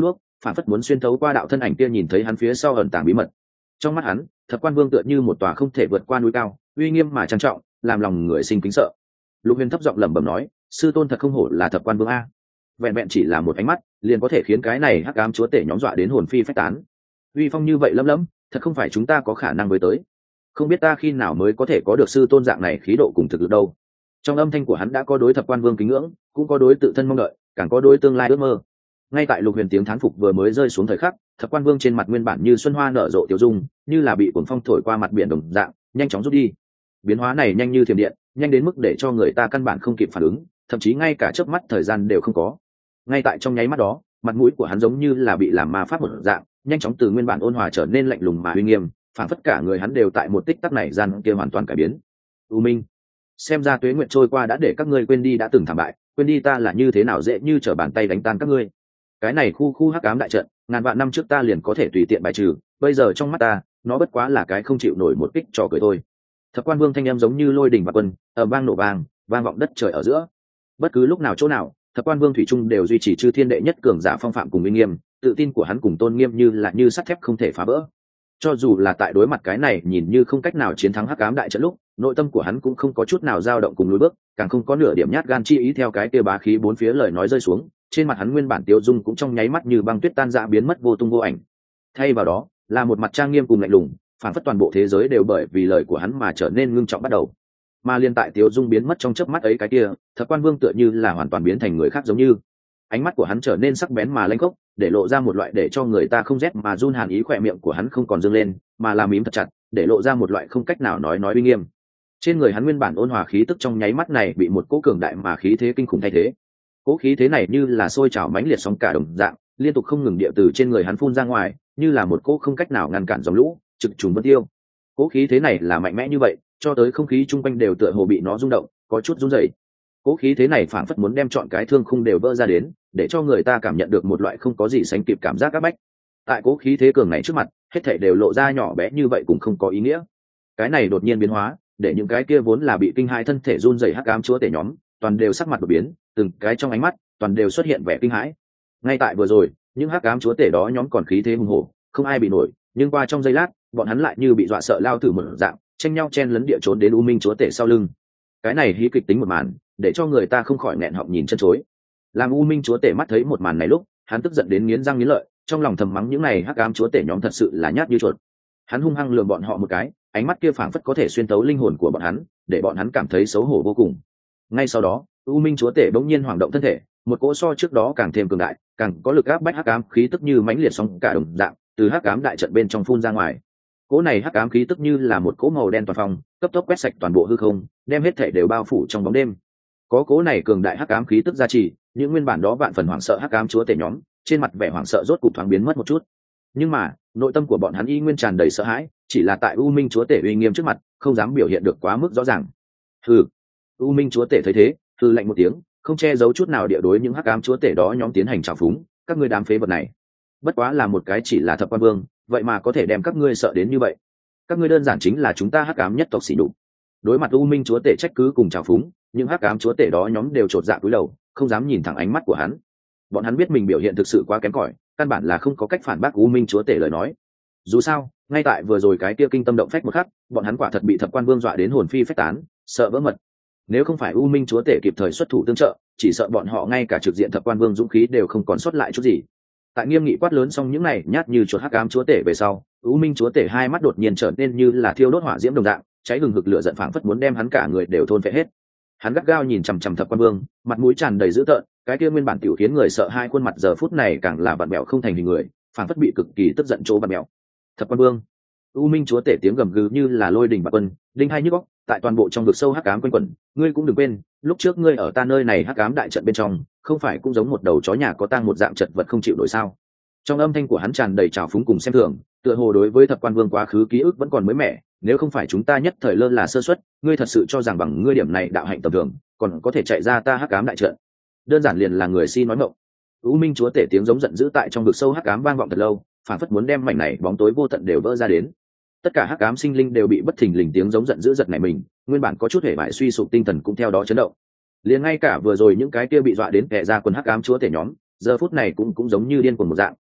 phản phất muốn xuyên thấu qua đạo thân ảnh kia nhìn thấy hắn phía sau ẩn tàng bí mật. Trong mắt hắn, Thập Quan Vương tựa như một tòa không thể vượt qua núi cao, uy nghiêm mà trang trọng, làm lòng người sinh kính sợ. Lục Huyền thấp giọng lẩm bẩm nói, sư tôn thật không hổ là Thập Quan Vương a. Vẹn vẹn chỉ là một ánh mắt, liền có thể khiến cái này hắc ám chúa tể nhóm dọa đến hồn phi phách tán. Uy phong như vậy lấm lấm, thật không phải chúng ta có khả năng với tới. Không biết ta khi nào mới có thể có được sư tôn dạng này khí độ cùng thực lực đâu. Trong âm thanh của hắn đã có đối Thập Quan Vương kính ngưỡng, cũng có đối tự thân mong đợi, càng có đối tương lai ước mơ. Ngay tại Lục Huyền tiếng thán phục vừa mới rơi xuống thời khắc, Thập Quan Vương trên mặt nguyên bản như xuân hoa nở rộ tiểu dung, như là bị cuồng phong thổi qua mặt biển đồng dạng, nhanh chóng rút đi. Biến hóa này nhanh như thiểm điện, nhanh đến mức để cho người ta căn bản không kịp phản ứng, thậm chí ngay cả chớp mắt thời gian đều không có. Ngay tại trong nháy mắt đó, mặt mũi của hắn giống như là bị làm ma pháp một dạng, nhanh chóng từ nguyên bản ôn hòa trở nên lạnh lùng mà uy nghiêm, phản phất cả người hắn đều tại một tích tắc này gian kia hoàn toàn cải biến. U Minh, xem ra tuế nguyện trôi qua đã để các ngươi quên đi đã từng thảm bại, quên đi ta là như thế nào dễ như trở bàn tay đánh tan các ngươi. Cái này khu khu hắc ám đại trận, ngàn vạn năm trước ta liền có thể tùy tiện bài trừ, bây giờ trong mắt ta, nó bất quá là cái không chịu nổi một kích trò cười thôi. Thập Quan Vương thanh âm giống như lôi đình và quân, ầm vang nổ vang, vang vọng đất trời ở giữa. Bất cứ lúc nào chỗ nào, Thập Quan Vương thủy chung đều duy trì chư thiên đệ nhất cường giả phong phạm cùng uy nghiêm, tự tin của hắn cùng tôn nghiêm như là như sắt thép không thể phá vỡ. Cho dù là tại đối mặt cái này nhìn như không cách nào chiến thắng hắc ám đại trận lúc, nội tâm của hắn cũng không có chút nào dao động cùng lùi bước, càng không có nửa điểm nhát gan chi ý theo cái kia bá khí bốn phía lời nói rơi xuống, trên mặt hắn nguyên bản tiêu dung cũng trong nháy mắt như băng tuyết tan rã biến mất vô tung vô ảnh. Thay vào đó, là một mặt trang nghiêm cùng lạnh lùng, phản phất toàn bộ thế giới đều bởi vì lời của hắn mà trở nên ngưng trọng bắt đầu. Mà liên tại tiêu dung biến mất trong chớp mắt ấy cái kia, Thập Quan Vương tựa như là hoàn toàn biến thành người khác giống như. Ánh mắt của hắn trở nên sắc bén mà lanh khốc, để lộ ra một loại để cho người ta không rét mà run hàn ý, khỏe miệng của hắn không còn dương lên, mà là mím thật chặt, để lộ ra một loại không cách nào nói nói uy nghiêm. Trên người hắn nguyên bản ôn hòa khí tức trong nháy mắt này bị một cỗ cường đại mà khí thế kinh khủng thay thế. Cỗ khí thế này như là sôi trào mãnh liệt sóng cả đồng dạng, liên tục không ngừng địa từ trên người hắn phun ra ngoài, như là một cỗ không cách nào ngăn cản dòng lũ, trực trùng vân tiêu. Cỗ khí thế này là mạnh mẽ như vậy, cho tới không khí chung quanh đều tựa hồ bị nó rung động, có chút run rẩy. Cỗ khí thế này phảng phất muốn đem trọn cái thương khung đều vỡ ra đến, để cho người ta cảm nhận được một loại không có gì sánh kịp cảm giác áp bách. Tại cỗ khí thế cường này trước mặt, hết thảy đều lộ ra nhỏ bé như vậy cũng không có ý nghĩa. Cái này đột nhiên biến hóa, để những cái kia vốn là bị kinh hãi thân thể run rẩy hắc ám chúa tể nhóm, toàn đều sắc mặt đổi biến, từng cái trong ánh mắt, toàn đều xuất hiện vẻ kinh hãi. Ngay tại vừa rồi, những hắc ám chúa tể đó nhóm còn khí thế hùng hổ, không ai bị nổi, nhưng qua trong giây lát, bọn hắn lại như bị dọa sợ lao thử một dạng, tranh nhau chen lấn địa trốn đến U Minh chúa tể sau lưng. Cái này hí kịch tính một màn, để cho người ta không khỏi nghẹn họng nhìn chân chối. Làm U Minh chúa tể mắt thấy một màn này lúc, hắn tức giận đến nghiến răng nghiến lợi, trong lòng thầm mắng những này hắc ám chúa tể nhóm thật sự là nhát như chuột. Hắn hung hăng lườm bọn họ một cái, ánh mắt kia phảng phất có thể xuyên tấu linh hồn của bọn hắn, để bọn hắn cảm thấy xấu hổ vô cùng. Ngay sau đó, U Minh chúa tể bỗng nhiên hoảng động thân thể, một cỗ so trước đó càng thêm cường đại, càng có lực áp bách hắc ám khí tức như mãnh liệt sóng cả đồng dạng, từ hắc ám đại trận bên trong phun ra ngoài. Cỗ này hắc ám khí tức như là một cỗ màu đen toàn phòng, cấp tốc quét sạch toàn bộ hư không, đem hết thể đều bao phủ trong bóng đêm. Có cỗ này cường đại hắc ám khí tức gia trì, những nguyên bản đó vạn phần hoảng sợ hắc ám chúa tể nhóm, trên mặt vẻ hoảng sợ rốt cục thoáng biến mất một chút. Nhưng mà, nội tâm của bọn hắn y nguyên tràn đầy sợ hãi, chỉ là tại U Minh chúa tể uy nghiêm trước mặt, không dám biểu hiện được quá mức rõ ràng. Hừ. U Minh chúa tể thấy thế, hừ lạnh một tiếng, không che giấu chút nào địa đối những hắc ám chúa tể đó nhóm tiến hành trào phúng, các ngươi đám phế vật này, bất quá là một cái chỉ là Thập Quan Vương, vậy mà có thể đem các ngươi sợ đến như vậy. Các ngươi đơn giản chính là chúng ta hắc ám nhất tộc xỉ nhục. Đối mặt U Minh chúa tể trách cứ cùng trào phúng, những hắc ám chúa tể đó nhóm đều chột dạ cúi đầu, không dám nhìn thẳng ánh mắt của hắn. Bọn hắn biết mình biểu hiện thực sự quá kém cỏi, căn bản là không có cách phản bác U Minh chúa tể lời nói. Dù sao, ngay tại vừa rồi cái kia kinh tâm động phách một khắc, bọn hắn quả thật bị Thập Quan Vương dọa đến hồn phi phách tán, sợ vỡ mật. Nếu không phải U Minh chúa tể kịp thời xuất thủ tương trợ, chỉ sợ bọn họ ngay cả trực diện Thập Quan Vương dũng khí đều không còn sót lại chút gì. Tại nghiêm nghị quát lớn xong những này nhát như chuột hắc ám chúa tể về sau, U Minh chúa tể hai mắt đột nhiên trở nên như là thiêu đốt hỏa diễm đồng dạng, cháy hừng hực lửa giận phảng phất muốn đem hắn cả người đều thôn phệ hết. Hắn gắt gao nhìn chằm chằm Thập Quan Vương, mặt mũi tràn đầy dữ tợn, cái kia nguyên bản tiểu khiến người sợ hai khuôn mặt giờ phút này càng là vặn bẹo không thành hình người, phảng phất bị cực kỳ tức giận chỗ vặn bẹo. Thập Quan Vương, U Minh chúa tể tiếng gầm gừ như là lôi đình bạt quân, đinh hai nhức óc, tại toàn bộ trong vực sâu hắc ám quanh quẩn. Ngươi cũng đừng quên, lúc trước ngươi ở ta nơi này hắc ám đại trận bên trong, không phải cũng giống một đầu chó nhà có tang một dạng chật vật không chịu nổi sao? Trong âm thanh của hắn tràn đầy trào phúng cùng xem thường, tựa hồ đối với Thập Quan Vương quá khứ ký ức vẫn còn mới mẻ. Nếu không phải chúng ta nhất thời lơ là sơ suất, ngươi thật sự cho rằng bằng ngươi điểm này đạo hạnh tầm thường, còn có thể chạy ra ta hắc ám đại trận? Đơn giản liền là người si nói ngọng. U Minh chúa tể tiếng giống giận dữ tại trong vực sâu hắc ám vang vọng thật lâu, phản phất muốn đem mảnh này bóng tối vô tận đều vỡ ra đến. Tất cả hắc ám sinh linh đều bị bất thình lình tiếng giống giận dữ giật nảy mình, nguyên bản có chút hề bại suy sụp tinh thần cũng theo đó chấn động. Liền ngay cả vừa rồi những cái kia bị dọa đến kẻ ra quân hắc ám chúa tể nhóm, giờ phút này cũng cũng giống như điên cuồng một dạng,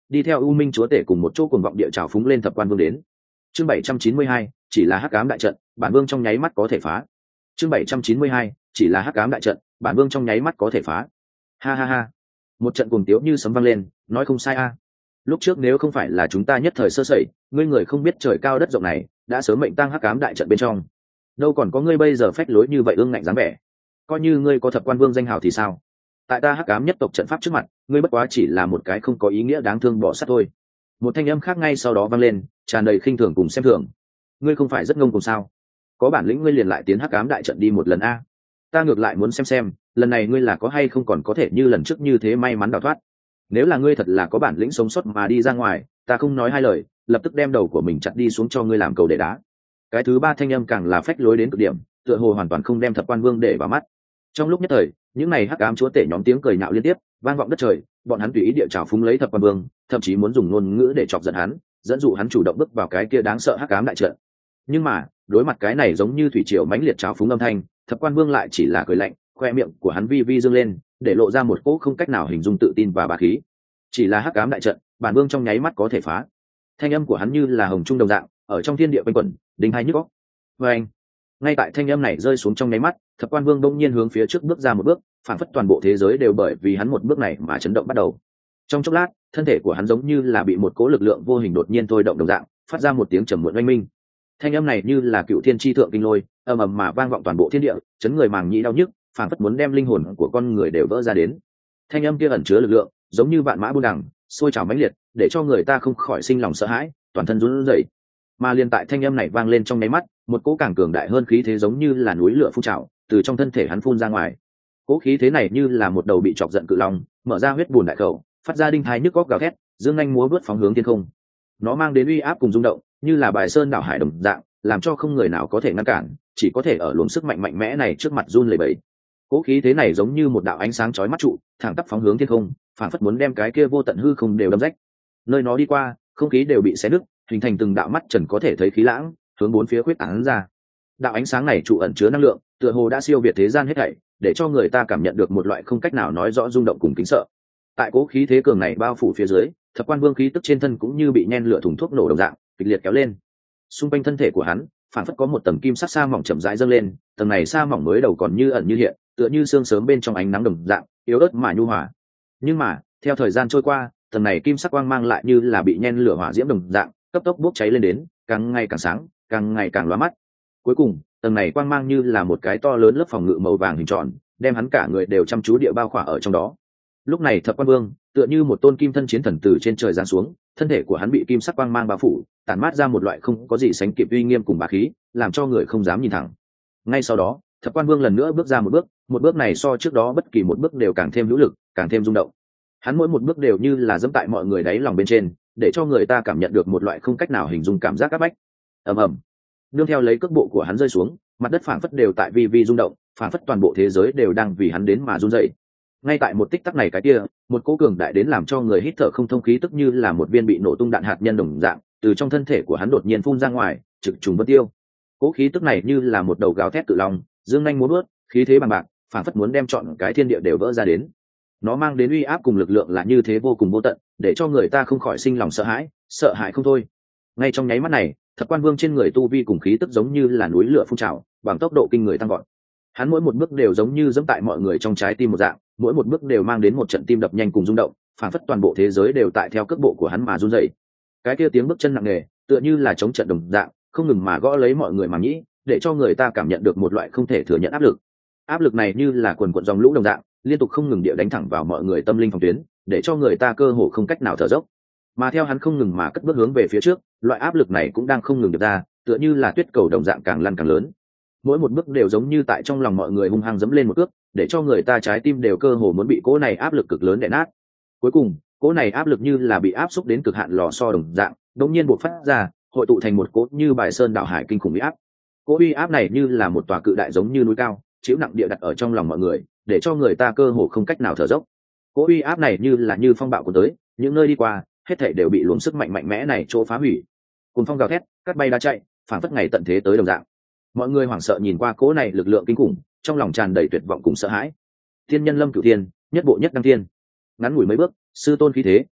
đi theo u minh chúa tể cùng một chỗ cuồng vọng địa trào phúng lên thập quan vương đến. Chương bảy trăm chín mươi hai, chỉ là hắc ám đại trận, bản vương trong nháy mắt có thể phá. Chương bảy trăm chín mươi hai, chỉ là hắc ám đại trận, bản vương trong nháy mắt có thể phá. Ha ha ha. Một trận cuồng tiếu như sấm vang lên, nói không sai a. Lúc trước nếu không phải là chúng ta nhất thời sơ sẩy, ngươi người không biết trời cao đất rộng này, đã sớm mệnh tăng hắc ám đại trận bên trong. Đâu còn có ngươi bây giờ phách lối như vậy ương ngạnh dáng vẻ. Coi như ngươi có thập quan vương danh hào thì sao? Tại ta hắc ám nhất tộc trận pháp trước mặt, ngươi bất quá chỉ là một cái không có ý nghĩa đáng thương bỏ sát thôi. Một thanh âm khác ngay sau đó vang lên, tràn đầy khinh thường cùng xem thường. Ngươi không phải rất ngông cùng sao? Có bản lĩnh ngươi liền lại tiến hắc ám đại trận đi một lần a. Ta ngược lại muốn xem xem, lần này ngươi là có hay không còn có thể như lần trước như thế may mắn đào thoát. Nếu là ngươi thật là có bản lĩnh sống sót mà đi ra ngoài, ta không nói hai lời, lập tức đem đầu của mình chặt đi xuống cho ngươi làm cầu để đá. Cái thứ ba thanh âm càng là phách lối đến cực điểm, tựa hồ hoàn toàn không đem thập quan vương để vào mắt. Trong lúc nhất thời, những này hắc ám chúa tể nhóm tiếng cười nhạo liên tiếp vang vọng đất trời, bọn hắn tùy ý địa trào phúng lấy thập quan vương, thậm chí muốn dùng ngôn ngữ để chọc giận hắn, dẫn dụ hắn chủ động bước vào cái kia đáng sợ hắc ám đại trận. Nhưng mà đối mặt cái này giống như thủy triều mãnh liệt trào phúng âm thanh, thập quan vương lại chỉ là cười lạnh, khoe miệng của hắn vi vi dương lên, để lộ ra một cỗ không cách nào hình dung tự tin và bá khí. Chỉ là hắc ám đại trận, bản vương trong nháy mắt có thể phá. Thanh âm của hắn như là hồng trung đồng dạng, ở trong thiên địa quanh quẩn, đinh hai nhức óc. Và anh, ngay tại thanh âm này rơi xuống trong nháy mắt, thập quan vương bỗng nhiên hướng phía trước bước ra một bước, phản phất toàn bộ thế giới đều bởi vì hắn một bước này mà chấn động bắt đầu. Trong chốc lát, thân thể của hắn giống như là bị một cỗ lực lượng vô hình đột nhiên thôi động đồng dạng, phát ra một tiếng trầm muộn oanh minh. Thanh âm này như là cựu thiên chi thượng kinh lôi, ầm ầm mà vang vọng toàn bộ thiên địa, chấn người màng nhĩ đau nhức, phản phất muốn đem linh hồn của con người đều vỡ ra đến. Thanh âm kia ẩn chứa lực lượng, giống như vạn mã buôn đằng, sôi trào mãnh liệt, để cho người ta không khỏi sinh lòng sợ hãi, toàn thân run rẩy. Mà liên tại thanh âm này vang lên trong nháy mắt, một cỗ càng cường đại hơn khí thế giống như là núi lửa phun trào, từ trong thân thể hắn phun ra ngoài. Cỗ khí thế này như là một đầu bị chọc giận cự long, mở ra huyết bùn đại khẩu, phát ra đinh thái nhức góc gào thét, dương nhanh múa vớt phóng hướng thiên không. Nó mang đến uy áp cùng rung động, như là bài sơn đảo hải đồng dạng, làm cho không người nào có thể ngăn cản, chỉ có thể ở luồng sức mạnh mạnh mẽ này trước mặt run lẩy bẩy. Cỗ khí thế này giống như một đạo ánh sáng chói mắt trụ, thẳng tắp phóng hướng thiên không, phản phất muốn đem cái kia vô tận hư không đều đâm rách. Nơi nó đi qua, không khí đều bị xé nứt, hình thành từng đạo mắt trần có thể thấy khí lãng, hướng bốn phía khuyết tán ra. Đạo ánh sáng này trụ ẩn chứa năng lượng, tựa hồ đã siêu việt thế gian hết thảy, để cho người ta cảm nhận được một loại không cách nào nói rõ rung động cùng kính sợ. Tại cố khí thế cường này bao phủ phía dưới, thập quan vương khí tức trên thân cũng như bị nhen lửa thùng thuốc nổ đồng dạng, kịch liệt kéo lên. Xung quanh thân thể của hắn, phản phất có một tầng kim sắc sa mỏng chậm rãi dâng lên, tầng này sa mỏng mới đầu còn như ẩn như hiện, tựa như sương sớm bên trong ánh nắng đồng dạng, yếu ớt mà nhu hòa. Nhưng mà, theo thời gian trôi qua, tầng này kim sắc quang mang lại như là bị nhen lửa hỏa diễm đồng dạng, cấp tốc bốc cháy lên đến, càng ngày càng sáng, càng ngày càng lóa mắt. Cuối cùng, tầng này quang mang như là một cái to lớn lớp phòng ngự màu vàng hình tròn, đem hắn cả người đều chăm chú địa bao khỏa ở trong đó. Lúc này thập quan vương tựa như một tôn kim thân chiến thần từ trên trời giáng xuống, thân thể của hắn bị kim sắc quang mang bao phủ, tản mát ra một loại không có gì sánh kịp uy nghiêm cùng bá khí, làm cho người không dám nhìn thẳng. Ngay sau đó, thập quan vương lần nữa bước ra một bước, một bước này so trước đó bất kỳ một bước đều càng thêm hữu lực, càng thêm rung động. Hắn mỗi một bước đều như là dẫm tại mọi người đáy lòng bên trên, để cho người ta cảm nhận được một loại không cách nào hình dung cảm giác áp bách. Ầm ầm. Nương theo lấy cước bộ của hắn rơi xuống, mặt đất phảng phất đều tại vi vi rung động, phảng phất toàn bộ thế giới đều đang vì hắn đến mà run rẩy. Ngay tại một tích tắc này cái kia, một cỗ cường đại đến làm cho người hít thở không thông khí tức như là một viên bị nổ tung đạn hạt nhân đồng dạng, từ trong thân thể của hắn đột nhiên phun ra ngoài, trực trùng vân tiêu. Cỗ khí tức này như là một đầu gào thét tự long, dương nhanh múa vớt, khí thế bằng bạc, phảng phất muốn đem trọn cái thiên địa đều vỡ ra đến. Nó mang đến uy áp cùng lực lượng là như thế vô cùng vô tận, để cho người ta không khỏi sinh lòng sợ hãi, sợ hãi không thôi. Ngay trong nháy mắt này, thập quan vương trên người tu vi cùng khí tức giống như là núi lửa phun trào, bằng tốc độ kinh người tăng vọt. Hắn mỗi một bước đều giống như giẫm tại mọi người trong trái tim một dạng, mỗi một bước đều mang đến một trận tim đập nhanh cùng rung động, phảng phất toàn bộ thế giới đều tại theo cước bộ của hắn mà run rẩy. Cái kia tiếng bước chân nặng nề, tựa như là chống trận đồng dạng, không ngừng mà gõ lấy mọi người mà nhĩ, để cho người ta cảm nhận được một loại không thể thừa nhận áp lực. Áp lực này như là quần quần dòng lũ đồng dạng, liên tục không ngừng địa đánh thẳng vào mọi người tâm linh phòng tuyến, để cho người ta cơ hồ không cách nào thở dốc. Mà theo hắn không ngừng mà cất bước hướng về phía trước, loại áp lực này cũng đang không ngừng được ra, tựa như là tuyết cầu đồng dạng càng lăn càng lớn. Mỗi một bước đều giống như tại trong lòng mọi người hung hăng dẫm lên một cước, để cho người ta trái tim đều cơ hồ muốn bị cỗ này áp lực cực lớn đè nát. Cuối cùng, cỗ này áp lực như là bị áp xúc đến cực hạn lò xo đồng dạng, đột nhiên bộc phát ra, hội tụ thành một cỗ như bài sơn đảo hải kinh khủng uy áp. Cỗ uy áp này như là một tòa cự đại giống như núi cao, chịu nặng địa đặt ở trong lòng mọi người, để cho người ta cơ hồ không cách nào thở dốc. Cỗ uy áp này như là như phong bạo cuốn tới, những nơi đi qua, hết thảy đều bị luồng sức mạnh mạnh mẽ này chỗ phá hủy. Cùng phong gào thét, cắt bay đá chạy, phảng phất ngày tận thế tới đồng dạng. Mọi người hoảng sợ nhìn qua cỗ này lực lượng kinh khủng, trong lòng tràn đầy tuyệt vọng cùng sợ hãi. Thiên nhân lâm cửu thiên, nhất bộ nhất đăng thiên. Ngắn ngủi mấy bước, sư tôn khí thế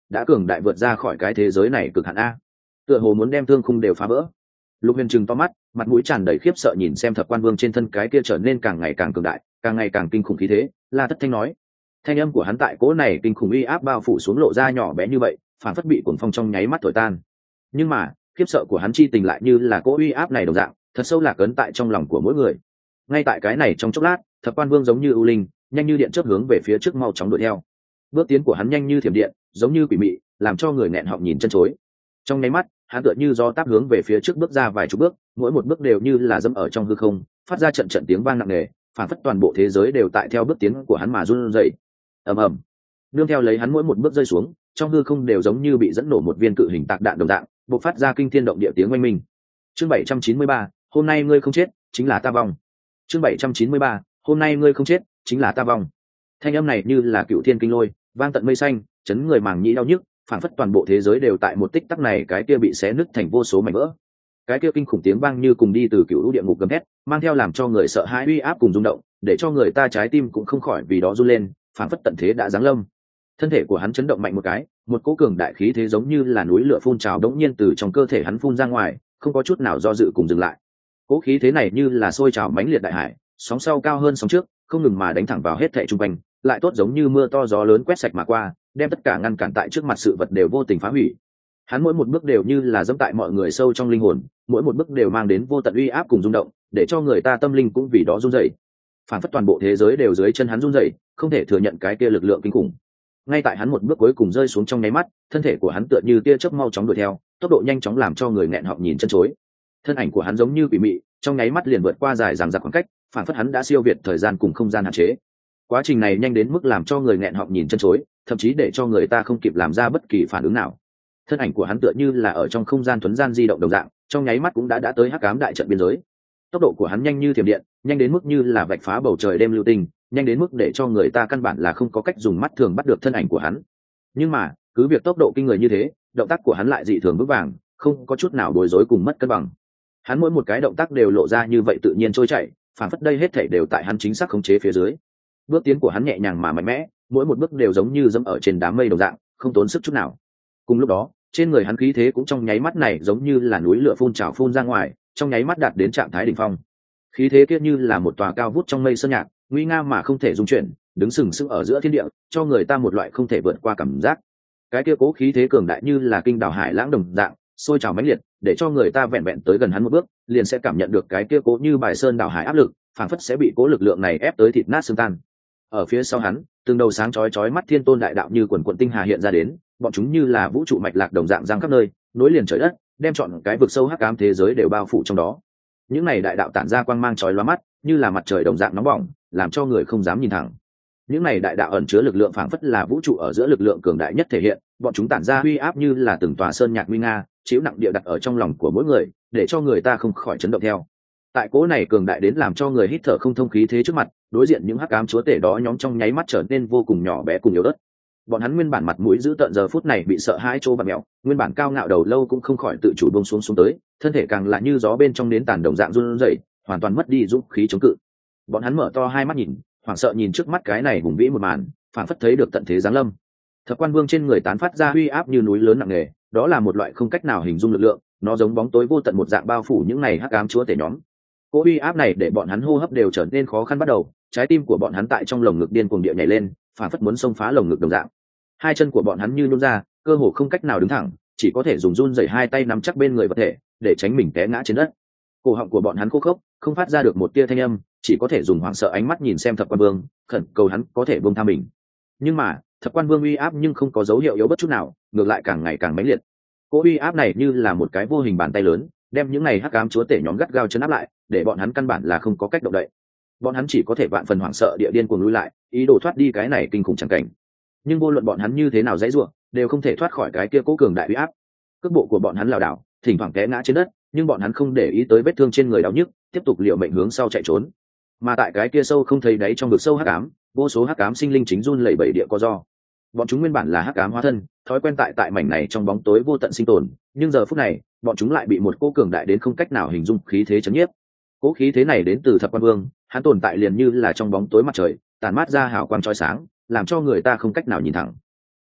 đã cường đại vượt ra khỏi cái thế giới này cực hạn a, tựa hồ muốn đem thương khung đều phá vỡ. Lục Huyền trừng to mắt, mặt mũi tràn đầy khiếp sợ nhìn xem Thập Quan Vương trên thân cái kia trở nên càng ngày càng cường đại, càng ngày càng kinh khủng khí thế, La Thất Thanh nói. Thanh âm của hắn tại cỗ này kinh khủng uy áp bao phủ xuống lộ ra nhỏ bé như vậy, phản phất bị cuồng phong trong nháy mắt thổi tan. Nhưng mà, khiếp sợ của hắn chi tình lại như là cỗ uy áp này đồng dạng, thật sâu lạc ấn tại trong lòng của mỗi người. Ngay tại cái này trong chốc lát, Thập Quan Vương giống như ưu linh, nhanh như điện chớp hướng về phía trước mau chóng đuổi theo. Bước tiến của hắn nhanh như thiểm điện, giống như quỷ mị, làm cho người nghẹn họng nhìn chân chối. Trong nháy mắt, hắn tựa như do táp hướng về phía trước bước ra vài chục bước, mỗi một bước đều như là dẫm ở trong hư không, phát ra trận trận tiếng vang nặng nề, phản phất toàn bộ thế giới đều tại theo bước tiến của hắn mà run rẩy. Ầm ầm. Nương theo lấy hắn mỗi một bước rơi xuống, trong hư không đều giống như bị dẫn nổ một viên cự hình tạc đạn đồng dạng, bộc phát ra kinh thiên động địa tiếng oanh minh. Chương bảy trăm chín mươi ba, hôm nay ngươi không chết, chính là ta vong. Chương bảy trăm chín mươi ba, hôm nay ngươi không chết, chính là ta vong. Thanh âm này như là cựu thiên kinh lôi, vang tận mây xanh, chấn người màng nhĩ đau nhức, phản phất toàn bộ thế giới đều tại một tích tắc này cái kia bị xé nứt thành vô số mảnh vỡ. Cái kia kinh khủng tiếng vang như cùng đi từ cựu lũ địa ngục gầm thét, mang theo làm cho người sợ hãi uy áp cùng rung động, để cho người ta trái tim cũng không khỏi vì đó run lên, phản phất tận thế đã giáng lâm. Thân thể của hắn chấn động mạnh một cái, một cỗ cường đại khí thế giống như là núi lửa phun trào đống nhiên từ trong cơ thể hắn phun ra ngoài, không có chút nào do dự cùng dừng lại. Cỗ khí thế này như là sôi trào mãnh liệt đại hải, sóng sau cao hơn sóng trước, không ngừng mà đánh thẳng vào hết thảy xung quanh, lại tốt giống như mưa to gió lớn quét sạch mà qua, đem tất cả ngăn cản tại trước mặt sự vật đều vô tình phá hủy. Hắn mỗi một bước đều như là dẫm tại mọi người sâu trong linh hồn, mỗi một bước đều mang đến vô tận uy áp cùng rung động, để cho người ta tâm linh cũng vì đó run rẩy. Phản phất toàn bộ thế giới đều dưới chân hắn run rẩy, không thể thừa nhận cái kia lực lượng kinh khủng. Ngay tại hắn một bước cuối cùng rơi xuống trong nháy mắt, thân thể của hắn tựa như tia chớp mau chóng đuổi theo, tốc độ nhanh chóng làm cho người nghẹn họng nhìn chân chối. Thân ảnh của hắn giống như quỷ mị, trong nháy mắt liền vượt qua dài dằng dặc khoảng cách, phản phất hắn đã siêu việt thời gian cùng không gian hạn chế. Quá trình này nhanh đến mức làm cho người nghẹn họng nhìn chân chối, thậm chí để cho người ta không kịp làm ra bất kỳ phản ứng nào. Thân ảnh của hắn tựa như là ở trong không gian thuấn gian di động đồng dạng, trong nháy mắt cũng đã đã tới hắc ám đại trận biên giới. Tốc độ của hắn nhanh như thiểm điện, nhanh đến mức như là vạch phá bầu trời đêm lưu tinh, nhanh đến mức để cho người ta căn bản là không có cách dùng mắt thường bắt được thân ảnh của hắn. Nhưng mà, cứ việc tốc độ kinh người như thế, động tác của hắn lại dị thường vững vàng, không có chút nào bối rối cùng mất cân bằng. Hắn mỗi một cái động tác đều lộ ra như vậy tự nhiên trôi chảy, phản phất đây hết thảy đều tại hắn chính xác khống chế phía dưới. Bước tiến của hắn nhẹ nhàng mà mạnh mẽ, mỗi một bước đều giống như dẫm ở trên đám mây đồng dạng, không tốn sức chút nào. Cùng lúc đó, trên người hắn khí thế cũng trong nháy mắt này giống như là núi lửa phun trào phun ra ngoài, trong nháy mắt đạt đến trạng thái đỉnh phong. Khí thế kia như là một tòa cao vút trong mây sơn nhạc, nguy nga mà không thể dung chuyển, đứng sừng sững ở giữa thiên địa, cho người ta một loại không thể vượt qua cảm giác. Cái kia cố khí thế cường đại như là kinh đảo hải lãng đồng dạng, sôi trào mãnh liệt, để cho người ta vẹn vẹn tới gần hắn một bước, liền sẽ cảm nhận được cái kia cố như bài sơn đảo hải áp lực, phảng phất sẽ bị cố lực lượng này ép tới thịt nát xương tan. Ở phía sau hắn, từng đầu sáng chói chói mắt thiên tôn đại đạo như quần quần tinh hà hiện ra đến, bọn chúng như là vũ trụ mạch lạc đồng dạng giang khắp nơi, nối liền trời đất, đem trọn cái vực sâu hắc ám thế giới đều bao phủ trong đó. Những này đại đạo tản ra quang mang chói lóa mắt, như là mặt trời đồng dạng nóng bỏng, làm cho người không dám nhìn thẳng. Những này đại đạo ẩn chứa lực lượng phảng phất là vũ trụ ở giữa lực lượng cường đại nhất thể hiện, bọn chúng tản ra uy áp như là từng tòa sơn nhạc nguy nga, chiếu nặng địa đặt ở trong lòng của mỗi người, để cho người ta không khỏi chấn động theo. Tại cố này cường đại đến làm cho người hít thở không thông khí thế trước mặt, đối diện những hắc ám chúa tể đó nhóm trong nháy mắt trở nên vô cùng nhỏ bé cùng yếu ớt. Bọn hắn nguyên bản mặt mũi giữ tợn giờ phút này bị sợ hãi trô bặm mèo, nguyên bản cao ngạo đầu lâu cũng không khỏi tự chủ buông xuống xuống tới, thân thể càng là như gió bên trong nến tàn đồng dạng run rẩy, hoàn toàn mất đi dũng khí chống cự. Bọn hắn mở to hai mắt nhìn, hoảng sợ nhìn trước mắt cái này hùng vĩ một màn, phảng phất thấy được tận thế giáng lâm. Thập Quan Vương trên người tán phát ra uy áp như núi lớn nặng nề, đó là một loại không cách nào hình dung lực lượng, nó giống bóng tối vô tận một dạng bao phủ những này hắc ám chúa tể nhóm. Cỗ uy áp này để bọn hắn hô hấp đều trở nên khó khăn bắt đầu, trái tim của bọn hắn tại trong lồng ngực điên cuồng địa nhảy lên, phảng phất muốn xông phá lồng ngực đồng dạng. Hai chân của bọn hắn như nhũn ra, cơ hồ không cách nào đứng thẳng, chỉ có thể dùng run rẩy hai tay nắm chắc bên người vật thể, để tránh mình té ngã trên đất. Cổ họng của bọn hắn khô khốc, không phát ra được một tia thanh âm, chỉ có thể dùng hoảng sợ ánh mắt nhìn xem Thập Quan Vương, khẩn cầu hắn có thể buông tha mình. Nhưng mà, Thập Quan Vương uy áp nhưng không có dấu hiệu yếu bất chút nào, ngược lại càng ngày càng mãnh liệt. Cỗ uy áp này như là một cái vô hình bàn tay lớn, đem những này hắc ám chúa tể nhóm gắt gao chấn áp lại, để bọn hắn căn bản là không có cách động đậy. Bọn hắn chỉ có thể vạn phần hoảng sợ địa điên cuồng lùi lại, ý đồ thoát đi cái này kinh khủng chẳng cảnh. Nhưng vô luận bọn hắn như thế nào dãy rủa, đều không thể thoát khỏi cái kia cố cường đại uy áp. Cước bộ của bọn hắn lảo đảo, thỉnh thoảng té ngã trên đất, nhưng bọn hắn không để ý tới vết thương trên người đau nhức, tiếp tục liều mệnh hướng sau chạy trốn. Mà tại cái kia sâu không thấy đáy trong vực sâu hắc ám, vô số hắc ám sinh linh chính run lẩy bẩy địa co do. Bọn chúng nguyên bản là hắc ám hóa thân, thói quen tại tại mảnh này trong bóng tối vô tận sinh tồn, nhưng giờ phút này, bọn chúng lại bị một cỗ cường đại đến không cách nào hình dung khí thế chấn nhiếp. Cỗ khí thế này đến từ Thập Quan Vương, hắn tồn tại liền như là trong bóng tối mặt trời, tàn mát ra hào quang chói sáng, làm cho người ta không cách nào nhìn thẳng.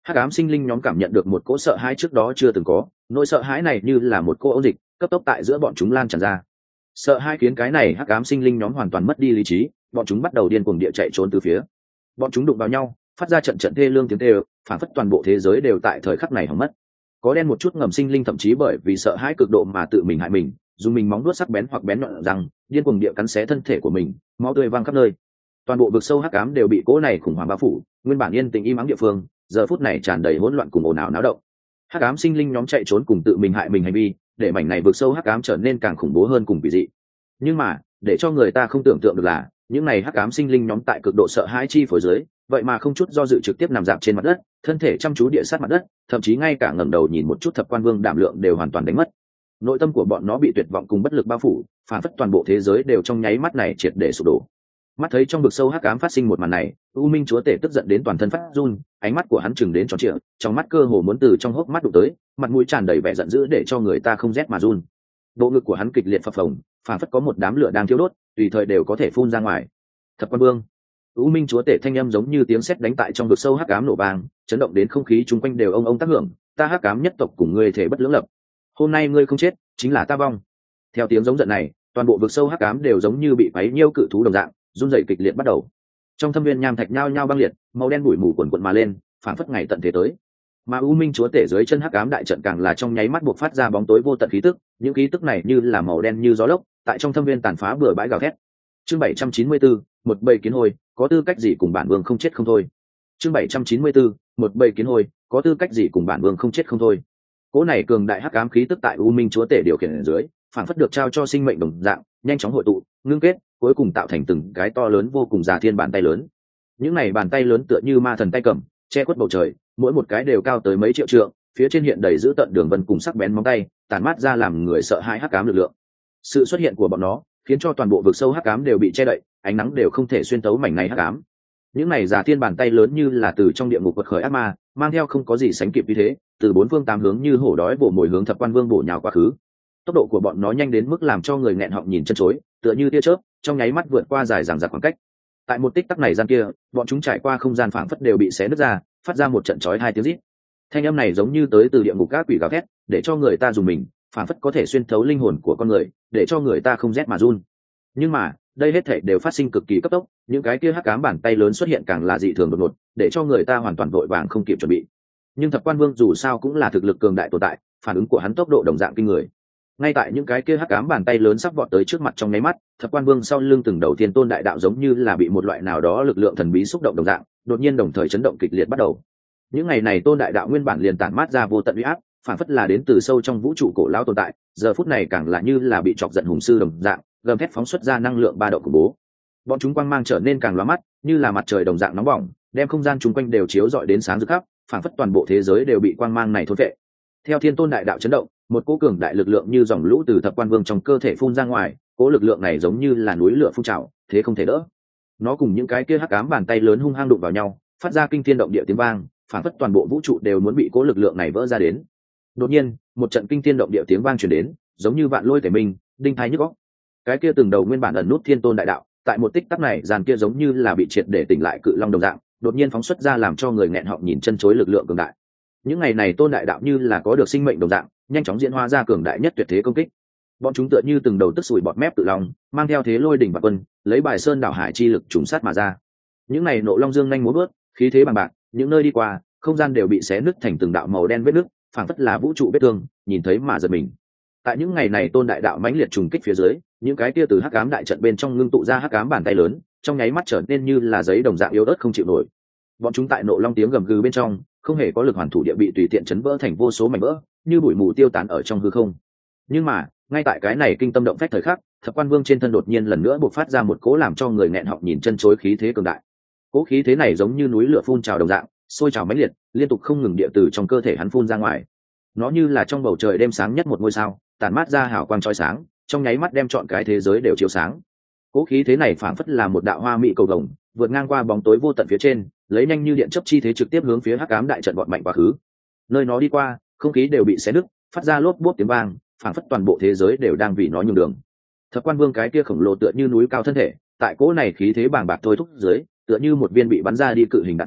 hắc ám sinh linh nhóm cảm nhận được một cỗ sợ hãi trước đó chưa từng có, nỗi sợ hãi này như là một cỗ ấu dịch cấp tốc tại giữa bọn chúng lan tràn ra. Sợ hãi khiến cái này hắc ám sinh linh nhóm hoàn toàn mất đi lý trí, bọn chúng bắt đầu điên cuồng địa chạy trốn từ phía. Bọn chúng đụng vào nhau, phát ra trận trận thê lương tiếng kêu, phản phất toàn bộ thế giới đều tại thời khắc này hỏng mất. Có đen một chút ngầm sinh linh thậm chí bởi vì sợ hãi cực độ mà tự mình hại mình, dùng mình móng vuốt sắc bén hoặc bén nhọn răng, điên cuồng địa cắn xé thân thể của mình, máu tươi văng khắp nơi. Toàn bộ vực sâu hắc ám đều bị cỗ này khủng hoảng bao phủ, nguyên bản yên tĩnh im ắng địa phương, giờ phút này tràn đầy hỗn loạn cùng ồn ào náo động. Hắc ám sinh linh nhóm chạy trốn cùng tự mình hại mình hành vi, để mảnh này vực sâu hắc ám trở nên càng khủng bố hơn cùng kỳ dị. Nhưng mà, để cho người ta không tưởng tượng được là, những này hắc ám sinh linh nhóm tại cực độ sợ hãi chi phối dưới, vậy mà không chút do dự trực tiếp nằm dạp trên mặt đất, thân thể chăm chú địa sát mặt đất, thậm chí ngay cả ngẩng đầu nhìn một chút thập quan vương đảm lượng đều hoàn toàn đánh mất. Nội tâm của bọn nó bị tuyệt vọng cùng bất lực bao phủ, phản phất toàn bộ thế giới đều trong nháy mắt này triệt để sụp đổ. Mắt thấy trong vực sâu hắc ám phát sinh một màn này, U Minh chúa tể tức giận đến toàn thân phát run, ánh mắt của hắn chừng đến tròn trịa, trong mắt cơ hồ muốn từ trong hốc mắt đụng tới, mặt mũi tràn đầy vẻ giận dữ để cho người ta không rét mà run. Bộ ngực của hắn kịch liệt phập phồng, phản phất có một đám lửa đang thiêu đốt, tùy thời đều có thể phun ra ngoài. Thập quan vương, U Minh chúa tể thanh âm giống như tiếng sét đánh tại trong vực sâu hắc ám nổ vang, chấn động đến không khí chung quanh đều ông ông tác hưởng. Ta hắc ám nhất tộc cùng ngươi thể bất lưỡng lập, hôm nay ngươi không chết, chính là ta vong. Theo tiếng giống giận này, toàn bộ vực sâu hắc ám đều giống như bị quấy nhiêu cự thú đồng dạng, run rẩy kịch liệt bắt đầu. Trong thâm viên nham thạch nhao nhao băng liệt, màu đen bụi mù cuồn cuộn mà lên, phảng phất ngày tận thế tới. Mà U Minh chúa tể dưới chân hắc ám đại trận càng là trong nháy mắt buộc phát ra bóng tối vô tận khí tức, những khí tức này như là màu đen như gió lốc, tại trong thâm viên tàn phá bừa bãi gào thét. Chương bảy trăm chín mươi tư, một bầy kiến hôi, có tư cách gì cùng bản vương không chết không thôi. Chương bảy trăm chín mươi tư, một bầy kiến hôi, có tư cách gì cùng bản vương không chết không thôi. Cỗ này cường đại hắc ám khí tức tại U Minh chúa tể điều khiển ở dưới, phảng phất được trao cho sinh mệnh đồng dạng, nhanh chóng hội tụ, ngưng kết, cuối cùng tạo thành từng cái to lớn vô cùng già thiên bàn tay lớn. Những này bàn tay lớn tựa như ma thần tay cầm, che khuất bầu trời, mỗi một cái đều cao tới mấy triệu trượng, phía trên hiện đầy giữ tận đường vân cùng sắc bén móng tay, tản mát ra làm người sợ hãi hắc ám lực lượng. Sự xuất hiện của bọn nó khiến cho toàn bộ vực sâu hắc ám đều bị che đậy, ánh nắng đều không thể xuyên tấu mảnh này hắc ám. Những này già thiên bàn tay lớn như là từ trong địa ngục quật khởi ác ma, mang theo không có gì sánh kịp như thế, từ bốn phương tám hướng như hổ đói vồ mồi hướng thập quan vương bổ nhào quá khứ. Tốc độ của bọn nó nhanh đến mức làm cho người nghẹn họng nhìn chân chối, tựa như tia chớp, trong nháy mắt vượt qua dài dằng dặc khoảng cách. Tại một tích tắc này gian kia, bọn chúng trải qua không gian phảng phất đều bị xé nứt ra, phát ra một trận chói hai tiếng rít. Thanh âm này giống như tới từ địa ngục các quỷ gào thét, để cho người ta dùng mình, phảng phất có thể xuyên thấu linh hồn của con người, để cho người ta không rét mà run. Nhưng mà, đây hết thảy đều phát sinh cực kỳ cấp tốc, những cái kia hắc ám bàn tay lớn xuất hiện càng là dị thường đột ngột, để cho người ta hoàn toàn vội vàng không kịp chuẩn bị. Nhưng thập quan vương dù sao cũng là thực lực cường đại tồn tại, phản ứng của hắn tốc độ đồng dạng kinh người. Ngay tại những cái kia hắc ám bàn tay lớn sắp vọt tới trước mặt trong nháy mắt, thập quan vương sau lưng từng đầu tiên tôn đại đạo giống như là bị một loại nào đó lực lượng thần bí xúc động đồng dạng, đột nhiên đồng thời chấn động kịch liệt bắt đầu. Những ngày này tôn đại đạo nguyên bản liền tản mát ra vô tận uy áp, phản phất là đến từ sâu trong vũ trụ cổ lão tồn tại, giờ phút này càng là như là bị chọc giận hùng sư đồng dạng, gầm thét phóng xuất ra năng lượng ba độ khủng bố. Bọn chúng quang mang trở nên càng lóa mắt, như là mặt trời đồng dạng nóng bỏng, đem không gian chung quanh đều chiếu rọi đến sáng rực khắp, phản phất toàn bộ thế giới đều bị quang mang này thôn vệ. Theo thiên tôn đại đạo chấn động, một cỗ cường đại lực lượng như dòng lũ từ thập quan vương trong cơ thể phun ra ngoài, cỗ lực lượng này giống như là núi lửa phun trào, thế không thể đỡ. Nó cùng những cái kia hắc ám bàn tay lớn hung hăng đụng vào nhau, phát ra kinh thiên động địa tiếng vang, phản phất toàn bộ vũ trụ đều muốn bị cỗ lực lượng này vỡ ra đến. Đột nhiên, một trận kinh thiên động địa tiếng vang truyền đến, giống như vạn lôi tề minh, đinh thái nhức óc. Cái kia từng đầu nguyên bản ẩn nút thiên tôn đại đạo, tại một tích tắc này dàn kia giống như là bị triệt để tỉnh lại cự long đồng dạng, đột nhiên phóng xuất ra làm cho người nghẹn họng nhìn chân chối lực lượng cường đại. Những ngày này tôn đại đạo như là có được sinh mệnh đồng dạng, nhanh chóng diễn hóa ra cường đại nhất tuyệt thế công kích. Bọn chúng tựa như từng đầu tức sủi bọt mép tự long, mang theo thế lôi đỉnh và quân, lấy bài sơn đảo hải chi lực trùng sát mà ra. Những này nộ long dương nhanh múa bước, khí thế bằng bạc, những nơi đi qua, không gian đều bị xé nứt thành từng đạo màu đen vết nứt, phảng phất là vũ trụ vết thương, nhìn thấy mà giật mình. Tại những ngày này tôn đại đạo mãnh liệt trùng kích phía dưới, những cái kia từ hắc ám đại trận bên trong ngưng tụ ra hắc ám bàn tay lớn, trong nháy mắt trở nên như là giấy đồng dạng yếu ớt không chịu nổi. Bọn chúng tại nộ long tiếng gầm gừ bên trong, không hề có lực hoàn thủ địa bị tùy tiện chấn vỡ thành vô số mảnh vỡ, như bụi mù tiêu tán ở trong hư không. Nhưng mà, ngay tại cái này kinh tâm động phách thời khắc, thập quan vương trên thân đột nhiên lần nữa bộc phát ra một cỗ làm cho người nghẹn họng nhìn chân chối khí thế cường đại. Cỗ khí thế này giống như núi lửa phun trào đồng dạng, sôi trào mãnh liệt, liên tục không ngừng địa từ trong cơ thể hắn phun ra ngoài. Nó như là trong bầu trời đêm sáng nhất một ngôi sao, tản mát ra hào quang chói sáng, trong nháy mắt đem trọn cái thế giới đều chiếu sáng. Cỗ khí thế này phảng phất là một đạo hoa mỹ cầu vồng, vượt ngang qua bóng tối vô tận phía trên, lấy nhanh như điện chớp chi thế trực tiếp hướng phía hắc ám đại trận vọt mạnh quá khứ. Nơi nó đi qua, không khí đều bị xé nứt, phát ra lốp bốp tiếng vang, phảng phất toàn bộ thế giới đều đang vì nó nhường đường. Thập quan vương cái kia khổng lồ tựa như núi cao thân thể, tại cỗ này khí thế bàng bạc thôi thúc dưới, tựa như một viên bị bắn ra đi cự hình đạn tháo,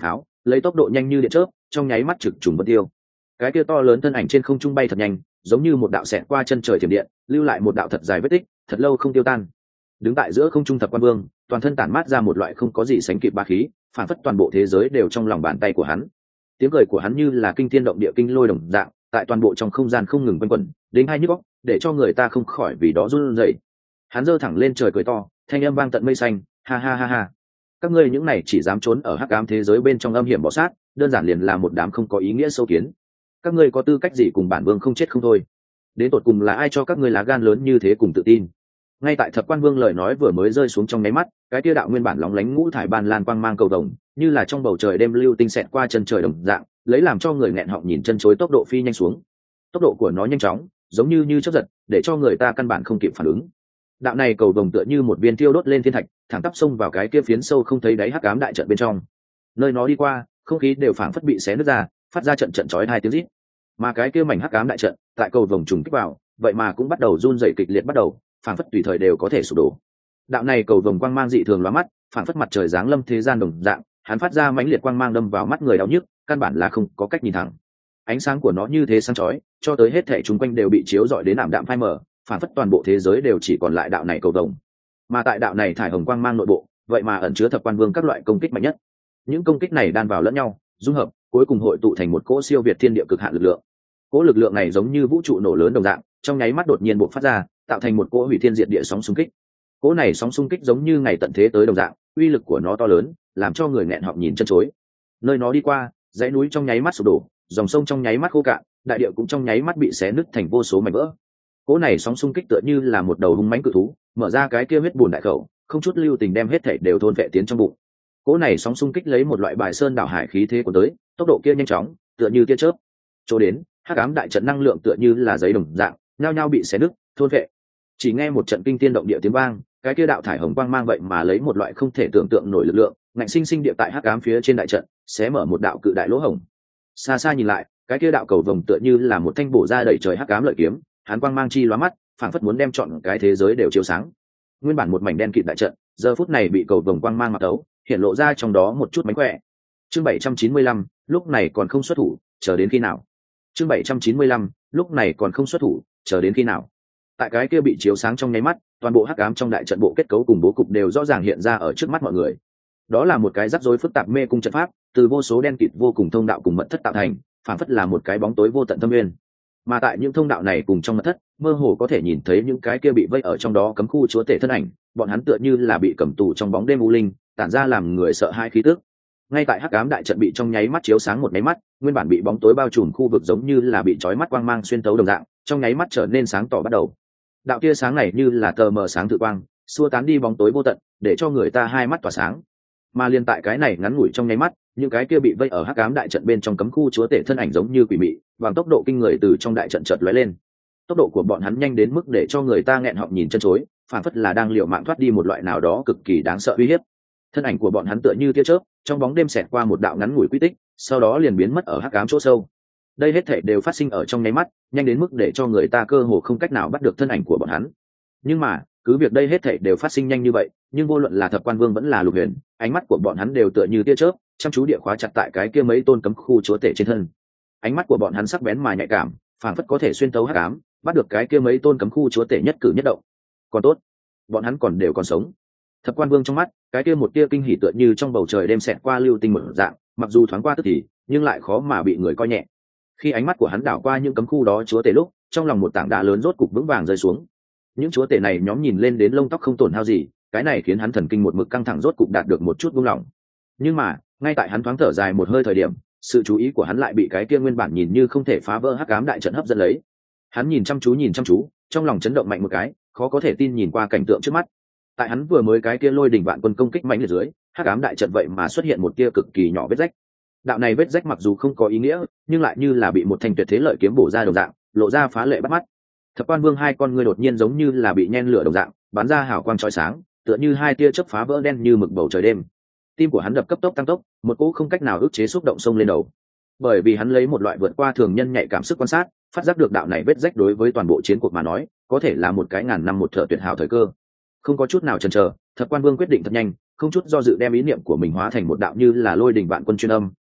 lấy tốc độ nhanh như điện chớp trong nháy mắt trực trùng vân tiêu. Cái kia to lớn thân ảnh trên không trung bay thật nhanh, giống như một đạo xẹt qua chân trời thiểm điện, lưu lại một đạo thật dài vết tích, thật lâu không tiêu tan. Đứng tại giữa không trung Thập Quan Vương, toàn thân tản mát ra một loại không có gì sánh kịp bá khí, phản phất toàn bộ thế giới đều trong lòng bàn tay của hắn. Tiếng cười của hắn như là kinh thiên động địa kinh lôi đồng dạng, tại toàn bộ trong không gian không ngừng quanh quẩn, đến hai nhức óc, để cho người ta không khỏi vì đó run rẩy. Hắn giơ thẳng lên trời cười to, thanh âm vang tận mây xanh, ha ha ha ha. Các ngươi những này chỉ dám trốn ở hắc ám thế giới bên trong âm hiểm bọ sát, đơn giản liền là một đám không có ý nghĩa sâu kiến. Các ngươi có tư cách gì cùng bản vương không chết không thôi? Đến tột cùng là ai cho các ngươi lá gan lớn như thế cùng tự tin? Ngay tại Thập Quan Vương lời nói vừa mới rơi xuống trong nháy mắt, cái kia đạo nguyên bản lóng lánh ngũ thải ban lan quang mang cầu đồng, như là trong bầu trời đêm lưu tinh xẹt qua chân trời đồng dạng, lấy làm cho người nghẹn họng nhìn chân chối tốc độ phi nhanh xuống. Tốc độ của nó nhanh chóng, giống như như chớp giật, để cho người ta căn bản không kịp phản ứng. Đạo này cầu đồng tựa như một viên tiêu đốt lên thiên thạch, thẳng tắp xông vào cái kia phiến sâu không thấy đáy hắc ám đại trận bên trong. Nơi nó đi qua, không khí đều phảng phất bị xé nứt ra, phát ra trận trận chói hai tiếng rít. Mà cái kia mảnh hắc ám đại trận, tại cầu vồng trùng kích vào, vậy mà cũng bắt đầu run rẩy kịch liệt bắt đầu, phảng phất tùy thời đều có thể sụp đổ. Đạo này cầu vồng quang mang dị thường lóa mắt, phảng phất mặt trời giáng lâm thế gian đồng dạng, hắn phát ra mãnh liệt quang mang đâm vào mắt người đau nhức, căn bản là không có cách nhìn thẳng. Ánh sáng của nó như thế sáng chói, cho tới hết thảy chúng quanh đều bị chiếu rọi đến ảm đạm phai mờ, phảng phất toàn bộ thế giới đều chỉ còn lại đạo này cầu vồng. Mà tại đạo này thải hồng quang mang nội bộ, vậy mà ẩn chứa Thập Quan Vương các loại công kích mạnh nhất. Những công kích này đan vào lẫn nhau, dung hợp, cuối cùng hội tụ thành một cỗ siêu việt thiên địa cực hạn lực lượng. Cỗ lực lượng này giống như vũ trụ nổ lớn đồng dạng, trong nháy mắt đột nhiên bộc phát ra, tạo thành một cỗ hủy thiên diệt địa sóng xung kích. Cỗ này sóng xung kích giống như ngày tận thế tới đồng dạng, uy lực của nó to lớn, làm cho người nghẹn họng nhìn chân chối. Nơi nó đi qua, dãy núi trong nháy mắt sụp đổ, dòng sông trong nháy mắt khô cạn, đại địa cũng trong nháy mắt bị xé nứt thành vô số mảnh vỡ. Cỗ này sóng xung kích tựa như là một đầu hung mãnh cự thú, mở ra cái kia huyết bùn đại khẩu, không chút lưu tình đem hết thảy đều thôn vệ tiến trong bụng. Cỗ này sóng xung kích lấy một loại bài sơn đảo hải khí thế của tới, tốc độ kia nhanh chóng, tựa như tia chớp. Chỗ đến, hắc ám đại trận năng lượng tựa như là giấy đồng dạng, nhao nhao bị xé nứt, thôn vệ. Chỉ nghe một trận kinh thiên động địa tiếng vang, cái kia đạo thải hồng quang mang vậy mà lấy một loại không thể tưởng tượng nổi lực lượng, ngạnh sinh sinh địa tại hắc ám phía trên đại trận, xé mở một đạo cự đại lỗ hổng. Xa xa nhìn lại, cái kia đạo cầu vồng tựa như là một thanh bổ ra đẩy trời hắc ám lợi kiếm, hắn quang mang chi lóa mắt, phảng phất muốn đem trọn cái thế giới đều chiếu sáng. Nguyên bản một mảnh đen kịt đại trận, giờ phút này bị cầu vồng quang mang mặc tấu, hiện lộ ra trong đó một chút mánh khỏe. Chương bảy trăm chín mươi lăm, lúc này còn không xuất thủ, chờ đến khi nào? Chương bảy trăm chín mươi lăm, lúc này còn không xuất thủ, chờ đến khi nào? Tại cái kia bị chiếu sáng trong nháy mắt, toàn bộ hắc ám trong đại trận bộ kết cấu cùng bố cục đều rõ ràng hiện ra ở trước mắt mọi người. Đó là một cái rắc rối phức tạp mê cung trận pháp, từ vô số đen kịt vô cùng thông đạo cùng mật thất tạo thành, phảng phất là một cái bóng tối vô tận thâm nguyên. Mà tại những thông đạo này cùng trong mật thất, mơ hồ có thể nhìn thấy những cái kia bị vây ở trong đó cấm khu chúa tể thân ảnh, bọn hắn tựa như là bị cầm tù trong bóng đêm u linh, tản ra làm người sợ hai khí tức. Ngay tại hắc ám đại trận bị trong nháy mắt chiếu sáng một nháy mắt, nguyên bản bị bóng tối bao trùm khu vực giống như là bị chói mắt quang mang xuyên tấu đồng dạng, trong nháy mắt trở nên sáng tỏ bắt đầu. Đạo tia sáng này như là tờ mờ sáng tự quang, xua tán đi bóng tối vô tận, để cho người ta hai mắt tỏa sáng. Mà liên tại cái này ngắn ngủi trong nháy mắt, những cái kia bị vây ở hắc ám đại trận bên trong cấm khu chúa tể thân ảnh giống như quỷ mị, bằng tốc độ kinh người từ trong đại trận chợt lóe lên. Tốc độ của bọn hắn nhanh đến mức để cho người ta nghẹn họng nhìn chân chối, phản phất là đang liều mạng thoát đi một loại nào đó cực kỳ đáng sợ uy hiếp. Thân ảnh của bọn hắn tựa như tia chớp, trong bóng đêm xẹt qua một đạo ngắn ngủi quy tích, sau đó liền biến mất ở hắc ám chỗ sâu. Đây hết thảy đều phát sinh ở trong nháy mắt, nhanh đến mức để cho người ta cơ hồ không cách nào bắt được thân ảnh của bọn hắn. Nhưng mà, cứ việc đây hết thảy đều phát sinh nhanh như vậy, nhưng vô luận là Thập Quan Vương vẫn là Lục Huyền, ánh mắt của bọn hắn đều tựa như tia chớp, chăm chú địa khóa chặt tại cái kia mấy tôn cấm khu chúa tể trên thân. Ánh mắt của bọn hắn sắc bén mà nhạy cảm, phảng phất có thể xuyên tấu hắc ám, bắt được cái kia mấy tôn cấm khu chúa tể nhất cử nhất động. Còn tốt, bọn hắn còn đều còn sống. Thập Quan Vương trong mắt, cái kia một tia kinh hỉ tựa như trong bầu trời đêm xẹt qua lưu tinh một dạng, mặc dù thoáng qua tức thì, nhưng lại khó mà bị người coi nhẹ. Khi ánh mắt của hắn đảo qua những cấm khu đó chúa tể lúc, trong lòng một tảng đá lớn rốt cục vững vàng rơi xuống. Những chúa tể này nhóm nhìn lên đến lông tóc không tổn hao gì, cái này khiến hắn thần kinh một mực căng thẳng rốt cục đạt được một chút buông lỏng. Nhưng mà, ngay tại hắn thoáng thở dài một hơi thời điểm, sự chú ý của hắn lại bị cái kia nguyên bản nhìn như không thể phá vỡ hắc ám đại trận hấp dẫn lấy. Hắn nhìn chăm chú nhìn chăm chú, trong lòng chấn động mạnh một cái, khó có thể tin nhìn qua cảnh tượng trước mắt. Tại hắn vừa mới cái kia lôi đỉnh vạn quân công kích mạnh ở dưới, hắc ám đại trận vậy mà xuất hiện một tia cực kỳ nhỏ vết rách. Đạo này vết rách mặc dù không có ý nghĩa, nhưng lại như là bị một thanh tuyệt thế lợi kiếm bổ ra đồng dạng, lộ ra phá lệ bắt mắt. Thập Quan Vương hai con ngươi đột nhiên giống như là bị nhen lửa đồng dạng, bắn ra hào quang chói sáng, tựa như hai tia chớp phá vỡ đen như mực bầu trời đêm. Tim của hắn đập cấp tốc tăng tốc, một cỗ không cách nào ức chế xúc động xông lên đầu. Bởi vì hắn lấy một loại vượt qua thường nhân nhạy cảm sức quan sát, phát giác được đạo này vết rách đối với toàn bộ chiến cuộc mà nói, có thể là một cái ngàn năm một thợ tuyệt hảo thời cơ. Không có chút nào chần chờ, Thập Quan Vương quyết định thật nhanh, không chút do dự đem ý niệm của mình hóa thành một đạo như là lôi đỉnh vạn quân chuyên âm,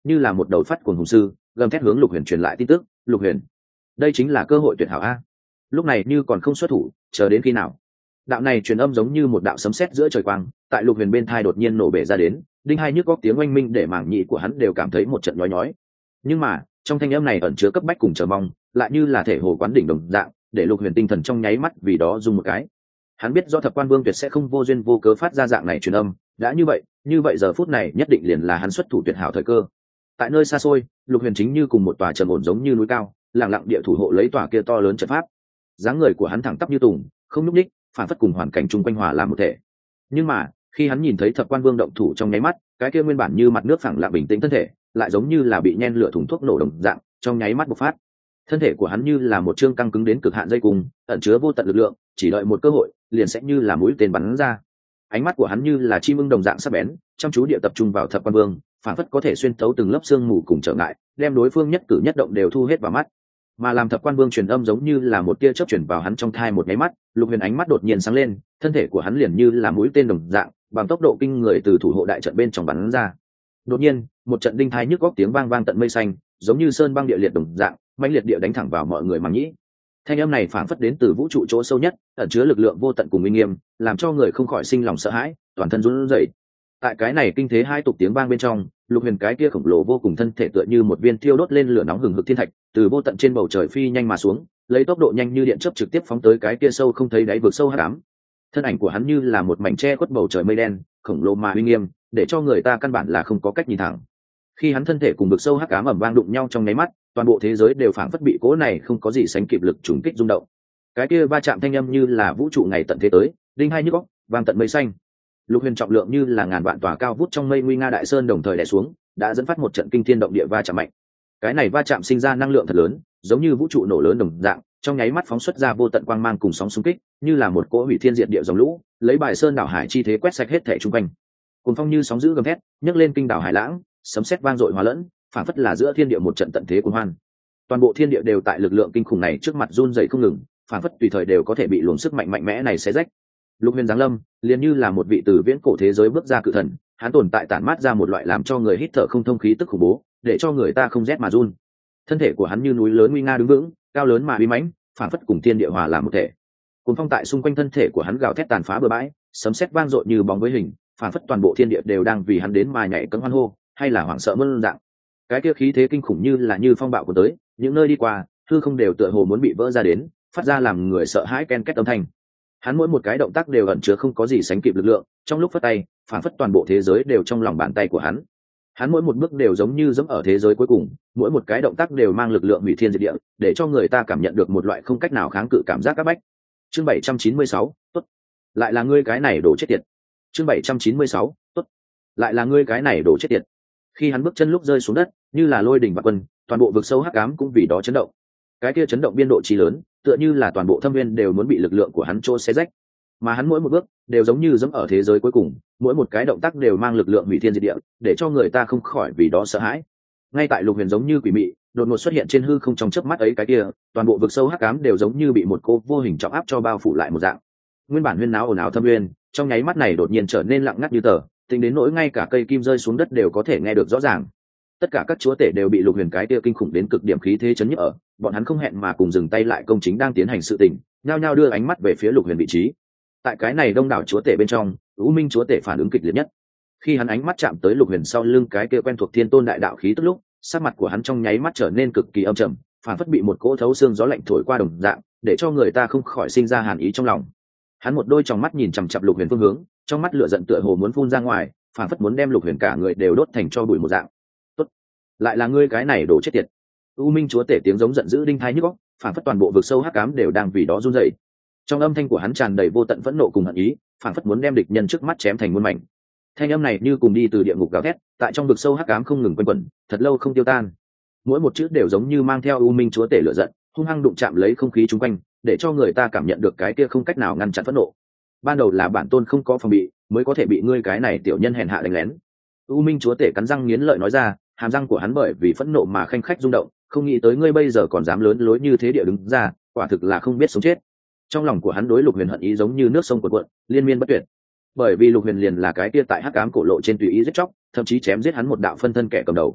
như là một đầu phát cuồng hùng sư gầm thét hướng Lục Huyền truyền lại tin tức. Lục Huyền, đây chính là cơ hội tuyệt hảo a, lúc này như còn không xuất thủ, chờ đến khi nào? Đạo này truyền âm giống như một đạo sấm sét giữa trời quang, tại Lục Huyền bên thai đột nhiên nổ bể ra đến, đinh hai nhức góc tiếng oanh minh để mảng nhị của hắn đều cảm thấy một trận nhói nhói. Nhưng mà trong thanh âm này ẩn chứa cấp bách cùng chờ mong, lại như là thể hồ quán đỉnh đồng dạng, để Lục Huyền tinh thần trong nháy mắt vì đó rung một cái. Hắn biết do Thập Quan Vương tuyệt sẽ không vô duyên vô cớ phát ra dạng này truyền âm, đã như vậy, như vậy giờ phút này nhất định liền là hắn xuất thủ tuyệt hảo thời cơ. Tại nơi xa xôi, Lục Huyền chính như cùng một tòa trầm ổn giống như núi cao, lặng lặng địa thủ hộ lấy tòa kia to lớn trận pháp. Dáng người của hắn thẳng tắp như tùng, không nhúc nhích, phản phất cùng hoàn cảnh chung quanh hòa làm một thể. Nhưng mà khi hắn nhìn thấy Thập Quan Vương động thủ trong nháy mắt, cái kia nguyên bản như mặt nước phẳng lặng bình tĩnh thân thể lại giống như là bị nhen lửa thùng thuốc nổ đồng dạng, trong nháy mắt bộc phát. Thân thể của hắn như là một chương căng cứng đến cực hạn dây cung, ẩn chứa vô tận lực lượng, chỉ đợi một cơ hội liền sẽ như là mũi tên bắn ra. Ánh mắt của hắn như là chim ưng đồng dạng sắc bén, chăm chú địa tập trung vào Thập Quan Vương, phản phất có thể xuyên thấu từng lớp xương mù cùng trở ngại, đem đối phương nhất cử nhất động đều thu hết vào mắt. Mà làm Thập Quan Vương truyền âm giống như là một tia chớp chuyển vào hắn trong thai một cái mắt, Lục Huyền ánh mắt đột nhiên sáng lên, thân thể của hắn liền như là mũi tên đồng dạng, bằng tốc độ kinh người từ thủ hộ đại trận bên trong bắn ra. Đột nhiên, một trận đinh thai nhức góc tiếng vang vang tận mây xanh, giống như sơn băng địa liệt đồng dạng, mãnh liệt địa đánh thẳng vào mọi người màng nhĩ. Thanh âm này phảng phất đến từ vũ trụ chỗ sâu nhất, ẩn chứa lực lượng vô tận cùng uy nghiêm, làm cho người không khỏi sinh lòng sợ hãi, toàn thân run rẩy. Tại cái này kinh thế hai tục tiếng vang bên trong, Lục Huyền cái kia khổng lồ vô cùng thân thể tựa như một viên thiêu đốt lên lửa nóng hừng hực thiên thạch, từ vô tận trên bầu trời phi nhanh mà xuống, lấy tốc độ nhanh như điện chớp trực tiếp phóng tới cái kia sâu không thấy đáy vực sâu hắc ám. Thân ảnh của hắn như là một mảnh che khuất bầu trời mây đen, khổng lồ mà uy nghiêm, để cho người ta căn bản là không có cách nhìn thẳng. Khi hắn thân thể cùng vực sâu hắc ám ầm vang đụng nhau trong nháy mắt, toàn bộ thế giới đều phảng phất bị cỗ này không có gì sánh kịp lực trùng kích rung động. Cái kia va chạm thanh âm như là vũ trụ ngày tận thế tới, đinh hai nhức óc, vang tận mây xanh. Lục Huyền trọng lượng như là ngàn vạn tòa cao vút trong mây nguy nga đại sơn đồng thời đè xuống, đã dẫn phát một trận kinh thiên động địa va chạm mạnh. Cái này va chạm sinh ra năng lượng thật lớn, giống như vũ trụ nổ lớn đồng dạng, trong nháy mắt phóng xuất ra vô tận quang mang cùng sóng xung kích, như là một cỗ hủy thiên diệt địa dòng lũ, lấy bài sơn đảo hải chi thế quét sạch hết thảy xung quanh. Cuồng phong như sóng dữ gầm thét, nhấc lên kinh đảo hải lãng, sấm sét vang dội hòa lẫn, phản phất là giữa thiên địa một trận tận thế cuồng hoan. Toàn bộ thiên địa đều tại lực lượng kinh khủng này trước mặt run rẩy không ngừng, phản phất tùy thời đều có thể bị luồng sức mạnh mạnh mẽ này xé rách. Lục Huyền giáng lâm, liền như là một vị từ viễn cổ thế giới bước ra cự thần, hắn tồn tại tản mát ra một loại làm cho người hít thở không thông khí tức khủng bố, để cho người ta không rét mà run. Thân thể của hắn như núi lớn nguy nga đứng vững, cao lớn mà uy mãnh, phản phất cùng thiên địa hòa làm một thể. Cuồng phong tại xung quanh thân thể của hắn gào thét tàn phá bừa bãi, sấm sét vang dội như bóng với hình, phản phất toàn bộ thiên địa đều đang vì hắn đến mà nhảy cẫng hoan hô, hay là hoảng sợ muôn dạng. Cái kia khí thế kinh khủng như là như phong bạo của tới, những nơi đi qua, hư không đều tựa hồ muốn bị vỡ ra đến, phát ra làm người sợ hãi ken két âm thanh. Hắn mỗi một cái động tác đều ẩn chứa không có gì sánh kịp lực lượng, trong lúc phất tay, phản phất toàn bộ thế giới đều trong lòng bàn tay của hắn. Hắn mỗi một bước đều giống như dẫm ở thế giới cuối cùng, mỗi một cái động tác đều mang lực lượng hủy thiên diệt địa, để cho người ta cảm nhận được một loại không cách nào kháng cự cảm giác áp bách. Chương bảy trăm chín mươi sáu, tốt. Lại là ngươi cái này đổ chết tiệt. Chương bảy trăm chín mươi sáu, tốt. Lại là ngươi cái này đổ chết tiệt. Khi hắn bước chân lúc rơi xuống đất, như là lôi đình vạn quân, toàn bộ vực sâu hắc ám cũng vì đó chấn động. Cái kia chấn động biên độ chí lớn, tựa như là toàn bộ thâm viên đều muốn bị lực lượng của hắn trô xé rách. Mà hắn mỗi một bước đều giống như dẫm ở thế giới cuối cùng, mỗi một cái động tác đều mang lực lượng hủy thiên diệt địa, để cho người ta không khỏi vì đó sợ hãi. Ngay tại Lục Huyền giống như quỷ mị đột ngột xuất hiện trên hư không trong chớp mắt ấy, cái kia toàn bộ vực sâu hắc ám đều giống như bị một cô vô hình trọng áp cho bao phủ lại một dạng. Nguyên bản huyên náo ồn ào thâm viên, trong nháy mắt này đột nhiên trở nên lặng ngắt như tờ, tính đến nỗi ngay cả cây kim rơi xuống đất đều có thể nghe được rõ ràng. Tất cả các chúa tể đều bị Lục Huyền cái kia kinh khủng đến cực điểm khí thế chấn nhức ở, bọn hắn không hẹn mà cùng dừng tay lại công chính đang tiến hành sự tình, nhao nhao đưa ánh mắt về phía Lục Huyền vị trí. Tại cái này đông đảo chúa tể bên trong, U Minh chúa tể phản ứng kịch liệt nhất. Khi hắn ánh mắt chạm tới Lục Huyền sau lưng cái kia quen thuộc thiên tôn đại đạo khí tức lúc, sắc mặt của hắn trong nháy mắt trở nên cực kỳ âm trầm, phản phất bị một cỗ thấu xương gió lạnh thổi qua đồng dạng, để cho người ta không khỏi sinh ra hàn ý trong lòng. Hắn một đôi tròng mắt nhìn chằm chằm Lục Huyền phương hướng, trong mắt lửa giận tựa hồ muốn phun ra ngoài, phản phất muốn đem Lục Huyền cả người đều đốt thành tro bụi một dạng. Tốt, lại là ngươi cái này đổ chết tiệt. U Minh chúa tể tiếng giống giận dữ đinh tai nhức óc, phản phất toàn bộ vực sâu hắc ám đều đang vì đó run rẩy. Trong âm thanh của hắn tràn đầy vô tận phẫn nộ cùng hận ý, phản phất muốn đem địch nhân trước mắt chém thành muôn mảnh. Thanh âm này như cùng đi từ địa ngục gào thét, tại trong vực sâu hắc ám không ngừng quanh quẩn, thật lâu không tiêu tan. Mỗi một chữ đều giống như mang theo U Minh chúa tể lửa giận, hung hăng đụng chạm lấy không khí chung quanh, để cho người ta cảm nhận được cái kia không cách nào ngăn chặn phẫn nộ. Ban đầu là bản tôn không có phòng bị, mới có thể bị ngươi cái này tiểu nhân hèn hạ đánh lén. U Minh chúa tể cắn răng nghiến lợi nói ra, hàm răng của hắn bởi vì phẫn nộ mà khanh khách rung động, không nghĩ tới ngươi bây giờ còn dám lớn lối như thế địa đứng ra, quả thực là không biết sống chết. Trong lòng của hắn đối Lục Huyền hận ý giống như nước sông cuồn cuộn, liên miên bất tuyệt. Bởi vì Lục Huyền liền là cái kia tại hắc ám cổ lộ trên tùy ý giết chóc, thậm chí chém giết hắn một đạo phân thân kẻ cầm đầu.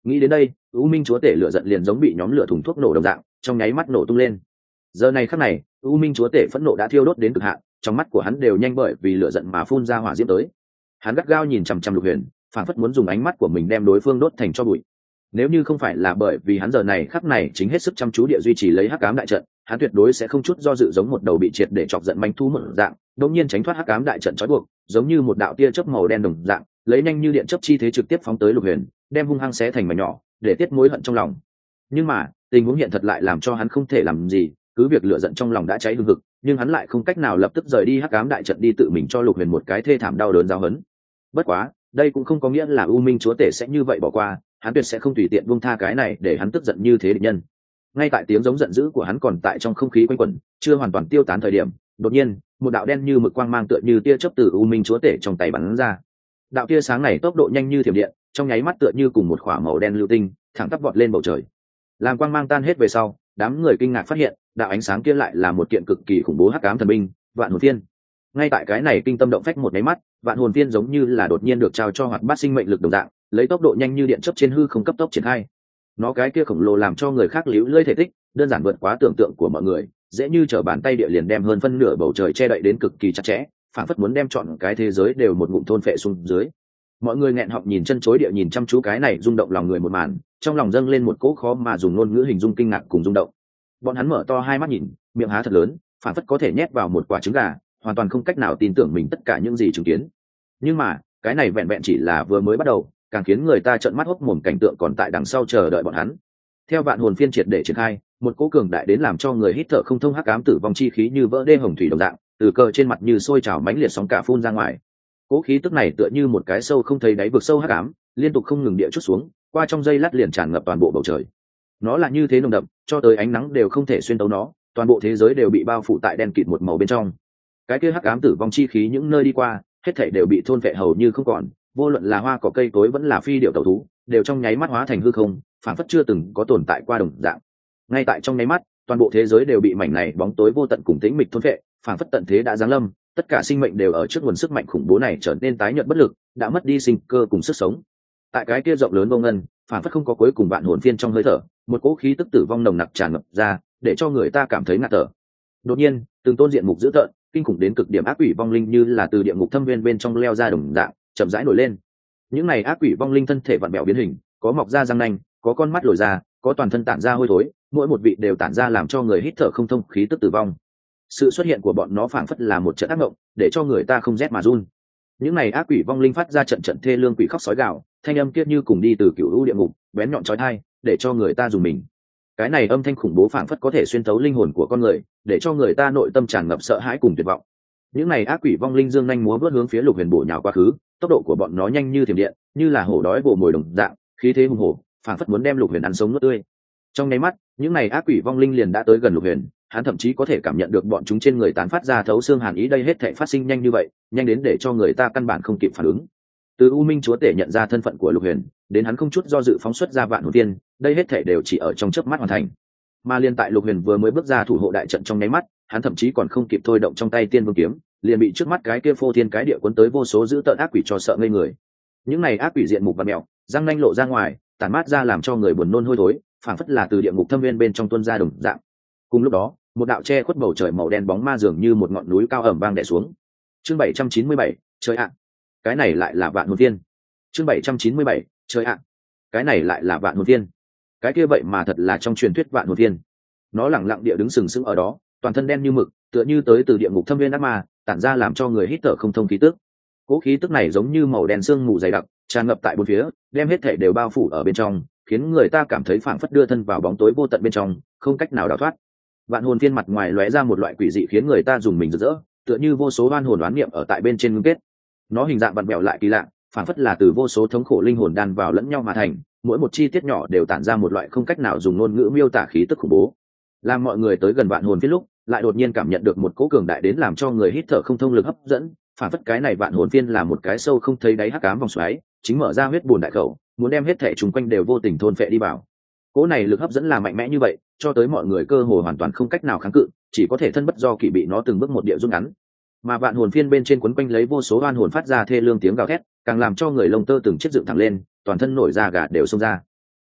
Nghĩ đến đây, u minh chúa tể lửa giận liền giống bị nhóm lửa thùng thuốc nổ đồng dạng, trong nháy mắt nổ tung lên. Giờ này khắc này, u minh chúa tể phẫn nộ đã thiêu đốt đến cực hạn, trong mắt của hắn đều nhanh bởi vì lửa giận mà phun ra hỏa diễm tới. Hắn gắt gao nhìn chằm chằm Lục Huyền, phảng phất muốn dùng ánh mắt của mình đem đối phương đốt thành tro bụi. Nếu như không phải là bởi vì hắn giờ này khắc này chính hết sức chăm chú địa duy trì lấy hắc ám đại trận, hắn tuyệt đối sẽ không chút do dự giống một đầu bị triệt để chọc giận manh thu một dạng, đột nhiên tránh thoát hắc ám đại trận trói buộc, giống như một đạo tia chớp màu đen đồng dạng, lấy nhanh như điện chớp chi thế trực tiếp phóng tới Lục Huyền, đem hung hăng xé thành mảnh nhỏ, để tiết mối hận trong lòng. Nhưng mà, tình huống hiện thật lại làm cho hắn không thể làm gì, cứ việc lửa giận trong lòng đã cháy hừng hực, nhưng hắn lại không cách nào lập tức rời đi hắc ám đại trận đi tự mình cho Lục Huyền một cái thê thảm đau đớn giáo huấn. Bất quá, đây cũng không có nghĩa là U Minh chúa tể sẽ như vậy bỏ qua, hắn tuyệt sẽ không tùy tiện buông tha cái này để hắn tức giận như thế địch nhân. Ngay tại tiếng giống giận dữ của hắn còn tại trong không khí quanh quẩn, chưa hoàn toàn tiêu tán thời điểm, đột nhiên, một đạo đen như mực quang mang tựa như tia chớp từ U Minh chúa tể trong tay bắn ra. Đạo tia sáng này tốc độ nhanh như thiểm điện, trong nháy mắt tựa như cùng một khỏa màu đen lưu tinh, thẳng tắp vọt lên bầu trời. Làm quang mang tan hết về sau, đám người kinh ngạc phát hiện, đạo ánh sáng kia lại là một kiện cực kỳ khủng bố hắc ám thần binh, Vạn Hồn Phiên. Ngay tại cái này kinh tâm động phách một cái mắt, Vạn Hồn Phiên giống như là đột nhiên được trao cho hoạt bát sinh mệnh lực đồng dạng, lấy tốc độ nhanh như điện chớp trên hư không cấp tốc triển khai. Nó cái kia khổng lồ làm cho người khác liễu lơi thể tích, đơn giản vượt quá tưởng tượng của mọi người, dễ như trở bàn tay địa liền đem hơn phân nửa bầu trời che đậy đến cực kỳ chặt chẽ, phảng phất muốn đem trọn cái thế giới đều một ngụm thôn phệ xuống dưới. Mọi người nghẹn họng nhìn chân chối địa nhìn chăm chú cái này rung động lòng người một màn, trong lòng dâng lên một cỗ khó mà dùng ngôn ngữ hình dung kinh ngạc cùng rung động. Bọn hắn mở to hai mắt nhìn, miệng há thật lớn, phảng phất có thể nhét vào một quả trứng gà, hoàn toàn không cách nào tin tưởng mình tất cả những gì chứng kiến. Nhưng mà, cái này vẹn vẹn chỉ là vừa mới bắt đầu, càng khiến người ta trợn mắt hốc mồm cảnh tượng còn tại đằng sau chờ đợi bọn hắn. Theo Vạn Hồn Phiên triệt để triển khai, một cỗ cường đại đến làm cho người hít thở không thông hắc ám tử vong chi khí như vỡ đê hồng thủy đồng dạng, từ cờ trên mặt như sôi trào mãnh liệt sóng cả phun ra ngoài. Cỗ khí tức này tựa như một cái sâu không thấy đáy vực sâu hắc ám, liên tục không ngừng địa chút xuống, qua trong giây lát liền tràn ngập toàn bộ bầu trời. Nó là như thế nồng đậm, cho tới ánh nắng đều không thể xuyên tấu nó, toàn bộ thế giới đều bị bao phủ tại đen kịt một màu bên trong. Cái kia hắc ám tử vong chi khí những nơi đi qua, hết thảy đều bị thôn vệ hầu như không còn, vô luận là hoa cỏ cây cối vẫn là phi điểu tẩu thú, đều trong nháy mắt hóa thành hư không, phản phất chưa từng có tồn tại qua đồng dạng. Ngay tại trong nháy mắt, toàn bộ thế giới đều bị mảnh này bóng tối vô tận cùng tĩnh mịch thôn vệ, phản phất tận thế đã giáng lâm, tất cả sinh mệnh đều ở trước nguồn sức mạnh khủng bố này trở nên tái nhợt bất lực, đã mất đi sinh cơ cùng sức sống. Tại cái kia rộng lớn vô ngân, phản phất không có cuối cùng Vạn Hồn Phiên trong hơi thở, một cỗ khí tức tử vong nồng nặc tràn ngập ra, để cho người ta cảm thấy ngạt thở. Đột nhiên, từng tôn diện mục dữ tợn, kinh khủng đến cực điểm ác quỷ vong linh như là từ địa ngục thâm viên bên trong leo ra đồng dạng, chậm rãi nổi lên. Những này ác quỷ vong linh thân thể vặn vẹo biến hình, có mọc ra răng nanh, có con mắt lồi ra, có toàn thân tản ra hôi thối, mỗi một vị đều tản ra làm cho người hít thở không thông khí tức tử vong. Sự xuất hiện của bọn nó phảng phất là một trận ác mộng, để cho người ta không rét mà run. Những này ác quỷ vong linh phát ra trận trận thê lương quỷ khóc sói gào, thanh âm kiết như cùng đi từ cựu u địa ngục, bén nhọn chói tai, để cho người ta dùng mình. Cái này âm thanh khủng bố phảng phất có thể xuyên thấu linh hồn của con người, để cho người ta nội tâm tràn ngập sợ hãi cùng tuyệt vọng. Những này ác quỷ vong linh dương nhanh múa vớt hướng phía Lục Huyền bổ nhào quá khứ, tốc độ của bọn nó nhanh như thiểm điện, như là hổ đói vồ mồi đồng dạng, khí thế hùng hổ, phảng phất muốn đem Lục Huyền ăn sống nuốt tươi. Trong nháy mắt, những này ác quỷ vong linh liền đã tới gần Lục Huyền, hắn thậm chí có thể cảm nhận được bọn chúng trên người tán phát ra thấu xương hàn ý, đây hết thảy phát sinh nhanh như vậy, nhanh đến để cho người ta căn bản không kịp phản ứng. Từ U Minh chúa tể nhận ra thân phận của Lục Huyền, đến hắn không chút do dự phóng xuất ra Vạn Hồn Phiên, đây hết thảy đều chỉ ở trong chớp mắt hoàn thành. Mà liên tại Lục Huyền vừa mới bước ra thủ hộ đại trận trong nháy mắt, hắn thậm chí còn không kịp thôi động trong tay Tiên Vương kiếm, liền bị trước mắt cái kia phô thiên cái địa cuốn tới vô số dữ tợn ác quỷ cho sợ ngây người. Những này ác quỷ diện mục vặn mèo, răng nanh lộ ra ngoài, tản mát ra làm cho người buồn nôn hôi thối, phảng phất là từ địa ngục thâm viên bên trong tuôn ra đồng dạng. Cùng lúc đó, một đạo che khuất bầu trời màu đen bóng ma dường như một ngọn núi cao ẩm vang đè xuống. Chương bảy trăm chín mươi bảy, trời ạ, cái này lại là Vạn Hồn Phiên. Chương bảy trăm chín mươi bảy, trời ạ, cái này lại là Vạn Hồn Phiên. Cái kia vậy mà thật là trong truyền thuyết Vạn Hồn Phiên. Nó lẳng lặng địa đứng sừng sững ở đó, toàn thân đen như mực, tựa như tới từ địa ngục thâm viên ác ma, tản ra làm cho người hít thở không thông khí tức. Cố khí tức này giống như màu đen sương mù dày đặc, tràn ngập tại bốn phía, đem hết thể đều bao phủ ở bên trong, khiến người ta cảm thấy phảng phất đưa thân vào bóng tối vô tận bên trong, không cách nào đào thoát. Vạn Hồn Phiên mặt ngoài lóe ra một loại quỷ dị khiến người ta dùng mình rỡ, tựa như vô số oan hồn oán niệm ở tại bên trên ngưng kết. Nó hình dạng vặn vẹo lại kỳ lạ, phảng phất là từ vô số thống khổ linh hồn đan vào lẫn nhau mà thành, mỗi một chi tiết nhỏ đều tản ra một loại không cách nào dùng ngôn ngữ miêu tả khí tức khủng bố. Làm mọi người tới gần Vạn Hồn Phiên lúc, lại đột nhiên cảm nhận được một cỗ cường đại đến làm cho người hít thở không thông lực hấp dẫn, phảng phất cái này Vạn Hồn Phiên là một cái sâu không thấy đáy hắc ám vòng xoáy, chính mở ra huyết bùn đại khẩu, muốn đem hết thể chúng quanh đều vô tình thôn phệ đi vào. Cỗ này lực hấp dẫn là mạnh mẽ như vậy, cho tới mọi người cơ hồ hoàn toàn không cách nào kháng cự, chỉ có thể thân bất do kỷ bị nó từng bước một địa rút ngắn. Mà Vạn Hồn Phiên bên trên quấn quanh lấy vô số oan hồn phát ra thê lương tiếng gào thét, càng làm cho người lông tơ từng chiếc dựng thẳng lên, toàn thân nổi da gà đều xông ra.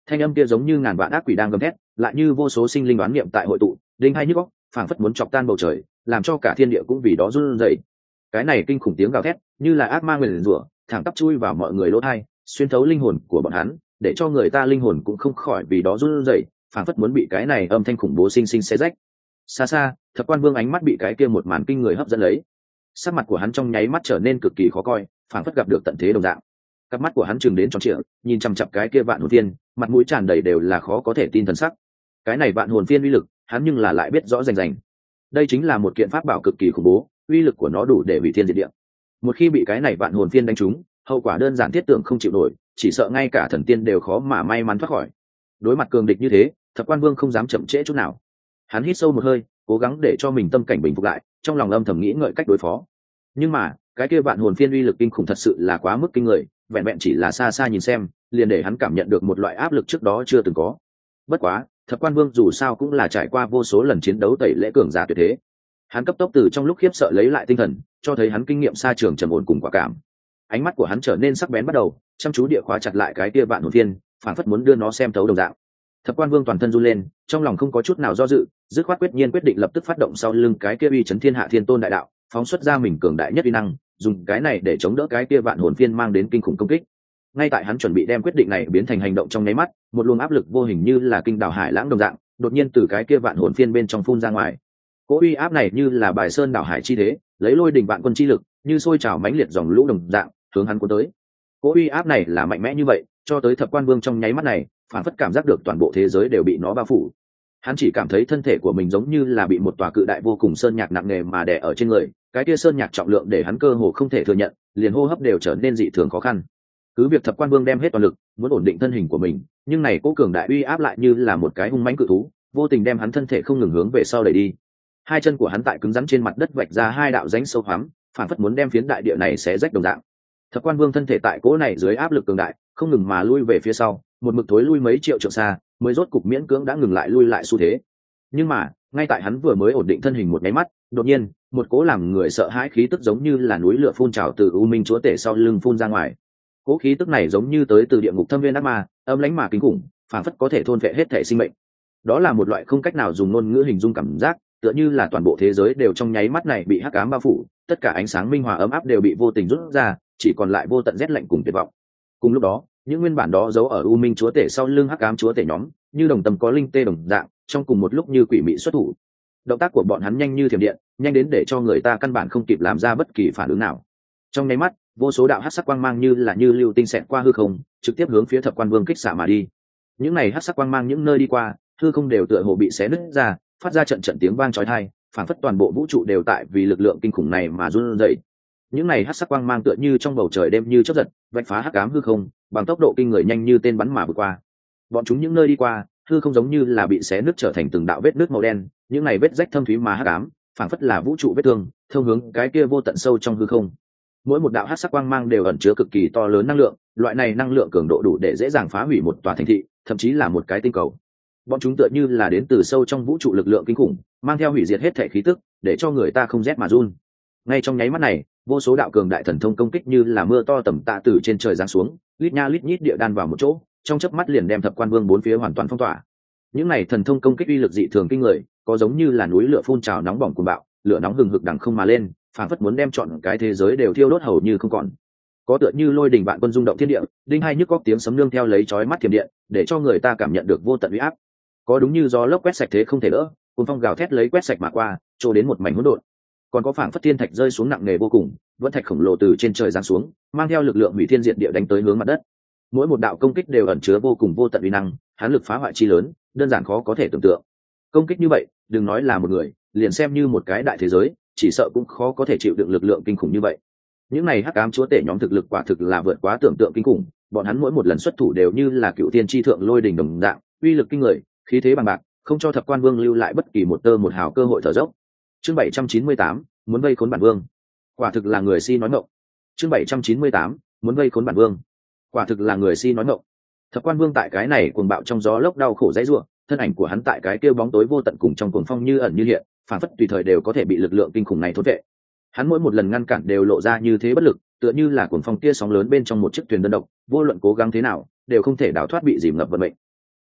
Thanh âm kia giống như ngàn vạn ác quỷ đang gầm thét, lại như vô số sinh linh đoán niệm tại hội tụ, đinh hai nhức óc, phảng phất muốn chọc tan bầu trời, làm cho cả thiên địa cũng vì đó run rẩy. Cái này kinh khủng tiếng gào thét, như là ác ma nguyền rủa, thẳng tắp chui vào mọi người lỗ tai, xuyên thấu linh hồn của bọn hắn, để cho người ta linh hồn cũng không khỏi vì đó run rẩy, phảng phất muốn bị cái này âm thanh khủng bố sinh sinh xé rách. Xa xa, Thập Quan Vương ánh mắt bị cái kia một màn kinh người hấp dẫn lấy, sắc mặt của hắn trong nháy mắt trở nên cực kỳ khó coi, phảng phất gặp được tận thế đồng dạng. Cặp mắt của hắn trừng đến tròn trịa, nhìn chằm chằm cái kia vạn hồn phiên, mặt mũi tràn đầy đều là khó có thể tin thần sắc. Cái này vạn hồn phiên uy lực, hắn nhưng là lại biết rõ rành rành. Đây chính là một kiện pháp bảo cực kỳ khủng bố, uy lực của nó đủ để hủy thiên diệt địa. Một khi bị cái này vạn hồn phiên đánh trúng, hậu quả đơn giản thiết tưởng không chịu nổi, chỉ sợ ngay cả thần tiên đều khó mà may mắn thoát khỏi. Đối mặt cường địch như thế, Thập Quan Vương không dám chậm trễ chút nào. Hắn hít sâu một hơi, cố gắng để cho mình tâm cảnh bình phục lại, trong lòng âm thầm nghĩ ngợi cách đối phó. Nhưng mà cái kia vạn hồn phiên uy lực kinh khủng thật sự là quá mức kinh người, vẹn vẹn chỉ là xa xa nhìn xem liền để hắn cảm nhận được một loại áp lực trước đó chưa từng có. Bất quá Thập Quan Vương dù sao cũng là trải qua vô số lần chiến đấu tẩy lễ cường giả tuyệt thế, hắn cấp tốc từ trong lúc khiếp sợ lấy lại tinh thần, cho thấy hắn kinh nghiệm xa trường trầm ổn cùng quả cảm. Ánh mắt của hắn trở nên sắc bén bắt đầu, chăm chú địa khóa chặt lại cái kia vạn hồn phiên, phảng phất muốn đưa nó xem thấu đồng dạng. Thập Quan Vương toàn thân run lên, trong lòng không có chút nào do dự, dứt khoát quyết nhiên quyết định lập tức phát động sau lưng cái kia uy chấn thiên hạ thiên tôn đại đạo, phóng xuất ra mình cường đại nhất uy năng, dùng cái này để chống đỡ cái kia vạn hồn phiên mang đến kinh khủng công kích. Ngay tại hắn chuẩn bị đem quyết định này biến thành hành động trong nháy mắt, một luồng áp lực vô hình như là kinh đảo hải lãng đồng dạng, đột nhiên từ cái kia vạn hồn phiên bên trong phun ra ngoài. Cỗ uy áp này như là bài sơn đảo hải chi thế, lấy lôi đỉnh vạn quân chi lực, như sôi trào mãnh liệt dòng lũ đồng dạng, hướng hắn cuốn tới. Cỗ uy áp này là mạnh mẽ như vậy, cho tới Thập Quan Vương trong nháy mắt này, phản phất cảm giác được toàn bộ thế giới đều bị nó bao phủ. Hắn chỉ cảm thấy thân thể của mình giống như là bị một tòa cự đại vô cùng sơn nhạc nặng nề mà đè ở trên người, cái kia sơn nhạc trọng lượng để hắn cơ hồ không thể thừa nhận, liền hô hấp đều trở nên dị thường khó khăn. Cứ việc Thập Quan Vương đem hết toàn lực muốn ổn định thân hình của mình, nhưng này cố cường đại uy áp lại như là một cái hung mãnh cự thú, vô tình đem hắn thân thể không ngừng hướng về sau đẩy đi. Hai chân của hắn tại cứng rắn trên mặt đất vạch ra hai đạo rãnh sâu hoắm, phản phất muốn đem phiến đại địa này xé rách đồng dạng. Thập Quan Vương thân thể tại cố này dưới áp lực cường đại, không ngừng mà lui về phía sau, một mực thối lui mấy triệu trượng xa, mới rốt cục miễn cưỡng đã ngừng lại lui lại xu thế. Nhưng mà ngay tại hắn vừa mới ổn định thân hình một nháy mắt, đột nhiên một cố làm người sợ hãi khí tức giống như là núi lửa phun trào từ u minh chúa tể sau lưng phun ra ngoài. Cố khí tức này giống như tới từ địa ngục thâm viên ác ma, âm lãnh mà kinh khủng, phản phất có thể thôn phệ hết thể sinh mệnh. Đó là một loại không cách nào dùng ngôn ngữ hình dung cảm giác, tựa như là toàn bộ thế giới đều trong nháy mắt này bị hắc ám bao phủ, tất cả ánh sáng minh hòa ấm áp đều bị vô tình rút ra, chỉ còn lại vô tận rét lạnh cùng tuyệt vọng. Cùng lúc đó, những nguyên bản đó giấu ở u minh chúa tể sau lưng hắc ám chúa tể nhóm, như đồng tâm có linh tê đồng dạng, trong cùng một lúc như quỷ mị xuất thủ. Động tác của bọn hắn nhanh như thiểm điện, nhanh đến để cho người ta căn bản không kịp làm ra bất kỳ phản ứng nào. Trong nháy mắt, vô số đạo hắc sắc quang mang như là như lưu tinh xẹt qua hư không, trực tiếp hướng phía Thập Quan Vương kích xạ mà đi. Những này hắc sắc quang mang những nơi đi qua, hư không đều tựa hồ bị xé nứt ra, phát ra trận trận tiếng vang chói tai, phảng phất toàn bộ vũ trụ đều tại vì lực lượng kinh khủng này mà run rẩy. Những này hắc sắc quang mang tựa như trong bầu trời đêm như chớp giật, vạch phá hắc ám hư không, bằng tốc độ kinh người nhanh như tên bắn mà vượt qua. Bọn chúng những nơi đi qua, hư không giống như là bị xé nứt trở thành từng đạo vết nứt màu đen, những này vết rách thâm thúy mà hắc ám, phảng phất là vũ trụ vết thương, thông hướng cái kia vô tận sâu trong hư không. Mỗi một đạo hắc sắc quang mang đều ẩn chứa cực kỳ to lớn năng lượng, loại này năng lượng cường độ đủ để dễ dàng phá hủy một tòa thành thị, thậm chí là một cái tinh cầu. Bọn chúng tựa như là đến từ sâu trong vũ trụ lực lượng kinh khủng, mang theo hủy diệt hết thể khí tức, để cho người ta không rét mà run. Ngay trong nháy mắt này, vô số đạo cường đại thần thông công kích như là mưa to tầm tạ từ trên trời giáng xuống, lít nha lít nhít địa đan vào một chỗ, trong chớp mắt liền đem Thập Quan Vương bốn phía hoàn toàn phong tỏa. Những này thần thông công kích uy lực dị thường kinh người, có giống như là núi lửa phun trào nóng bỏng cuồng bạo, lửa nóng hừng hực đằng không mà lên, phảng phất muốn đem trọn cái thế giới đều thiêu đốt hầu như không còn. Có tựa như lôi đình vạn quân rung động thiên địa, đinh hai nhức góc tiếng sấm nương theo lấy chói mắt thiểm điện, để cho người ta cảm nhận được vô tận uy áp. Có đúng như gió lốc quét sạch thế không thể đỡ, cuồng phong gào thét lấy quét sạch mà qua, trô đến một mảnh hỗn độn. Còn có phảng phất thiên thạch rơi xuống nặng nề vô cùng, vẫn thạch khổng lồ từ trên trời giáng xuống, mang theo lực lượng hủy thiên diệt địa đánh tới hướng mặt đất. Mỗi một đạo công kích đều ẩn chứa vô cùng vô tận uy năng, hán lực phá hoại chi lớn, đơn giản khó có thể tưởng tượng. Công kích như vậy, đừng nói là một người, liền xem như một cái đại thế giới, chỉ sợ cũng khó có thể chịu đựng lực lượng kinh khủng như vậy. Những này hắc ám chúa tể nhóm thực lực quả thực là vượt quá tưởng tượng kinh khủng, bọn hắn mỗi một lần xuất thủ đều như là cựu tiên chi thượng lôi đỉnh đồng dạng, uy lực kinh người, khí thế bằng bạc, không cho Thập Quan Vương lưu lại bất kỳ một tơ một hào cơ hội thở dốc. Chương bảy trăm chín mươi tám, muốn vây khốn bản vương. Quả thực là người si nói ngọng. Chương bảy trăm chín mươi tám, muốn vây khốn bản vương. Quả thực là người si nói ngọng. Thập Quan Vương tại cái này cuồng bạo trong gió lốc đau khổ dãy rủa, thân ảnh của hắn tại cái kia bóng tối vô tận cùng trong cuồng phong như ẩn như hiện, phản phất tùy thời đều có thể bị lực lượng kinh khủng này thôn vệ. Hắn mỗi một lần ngăn cản đều lộ ra như thế bất lực, tựa như là cuồng phong kia sóng lớn bên trong một chiếc thuyền đơn độc, vô luận cố gắng thế nào, đều không thể đào thoát bị dìm ngập vận mệnh.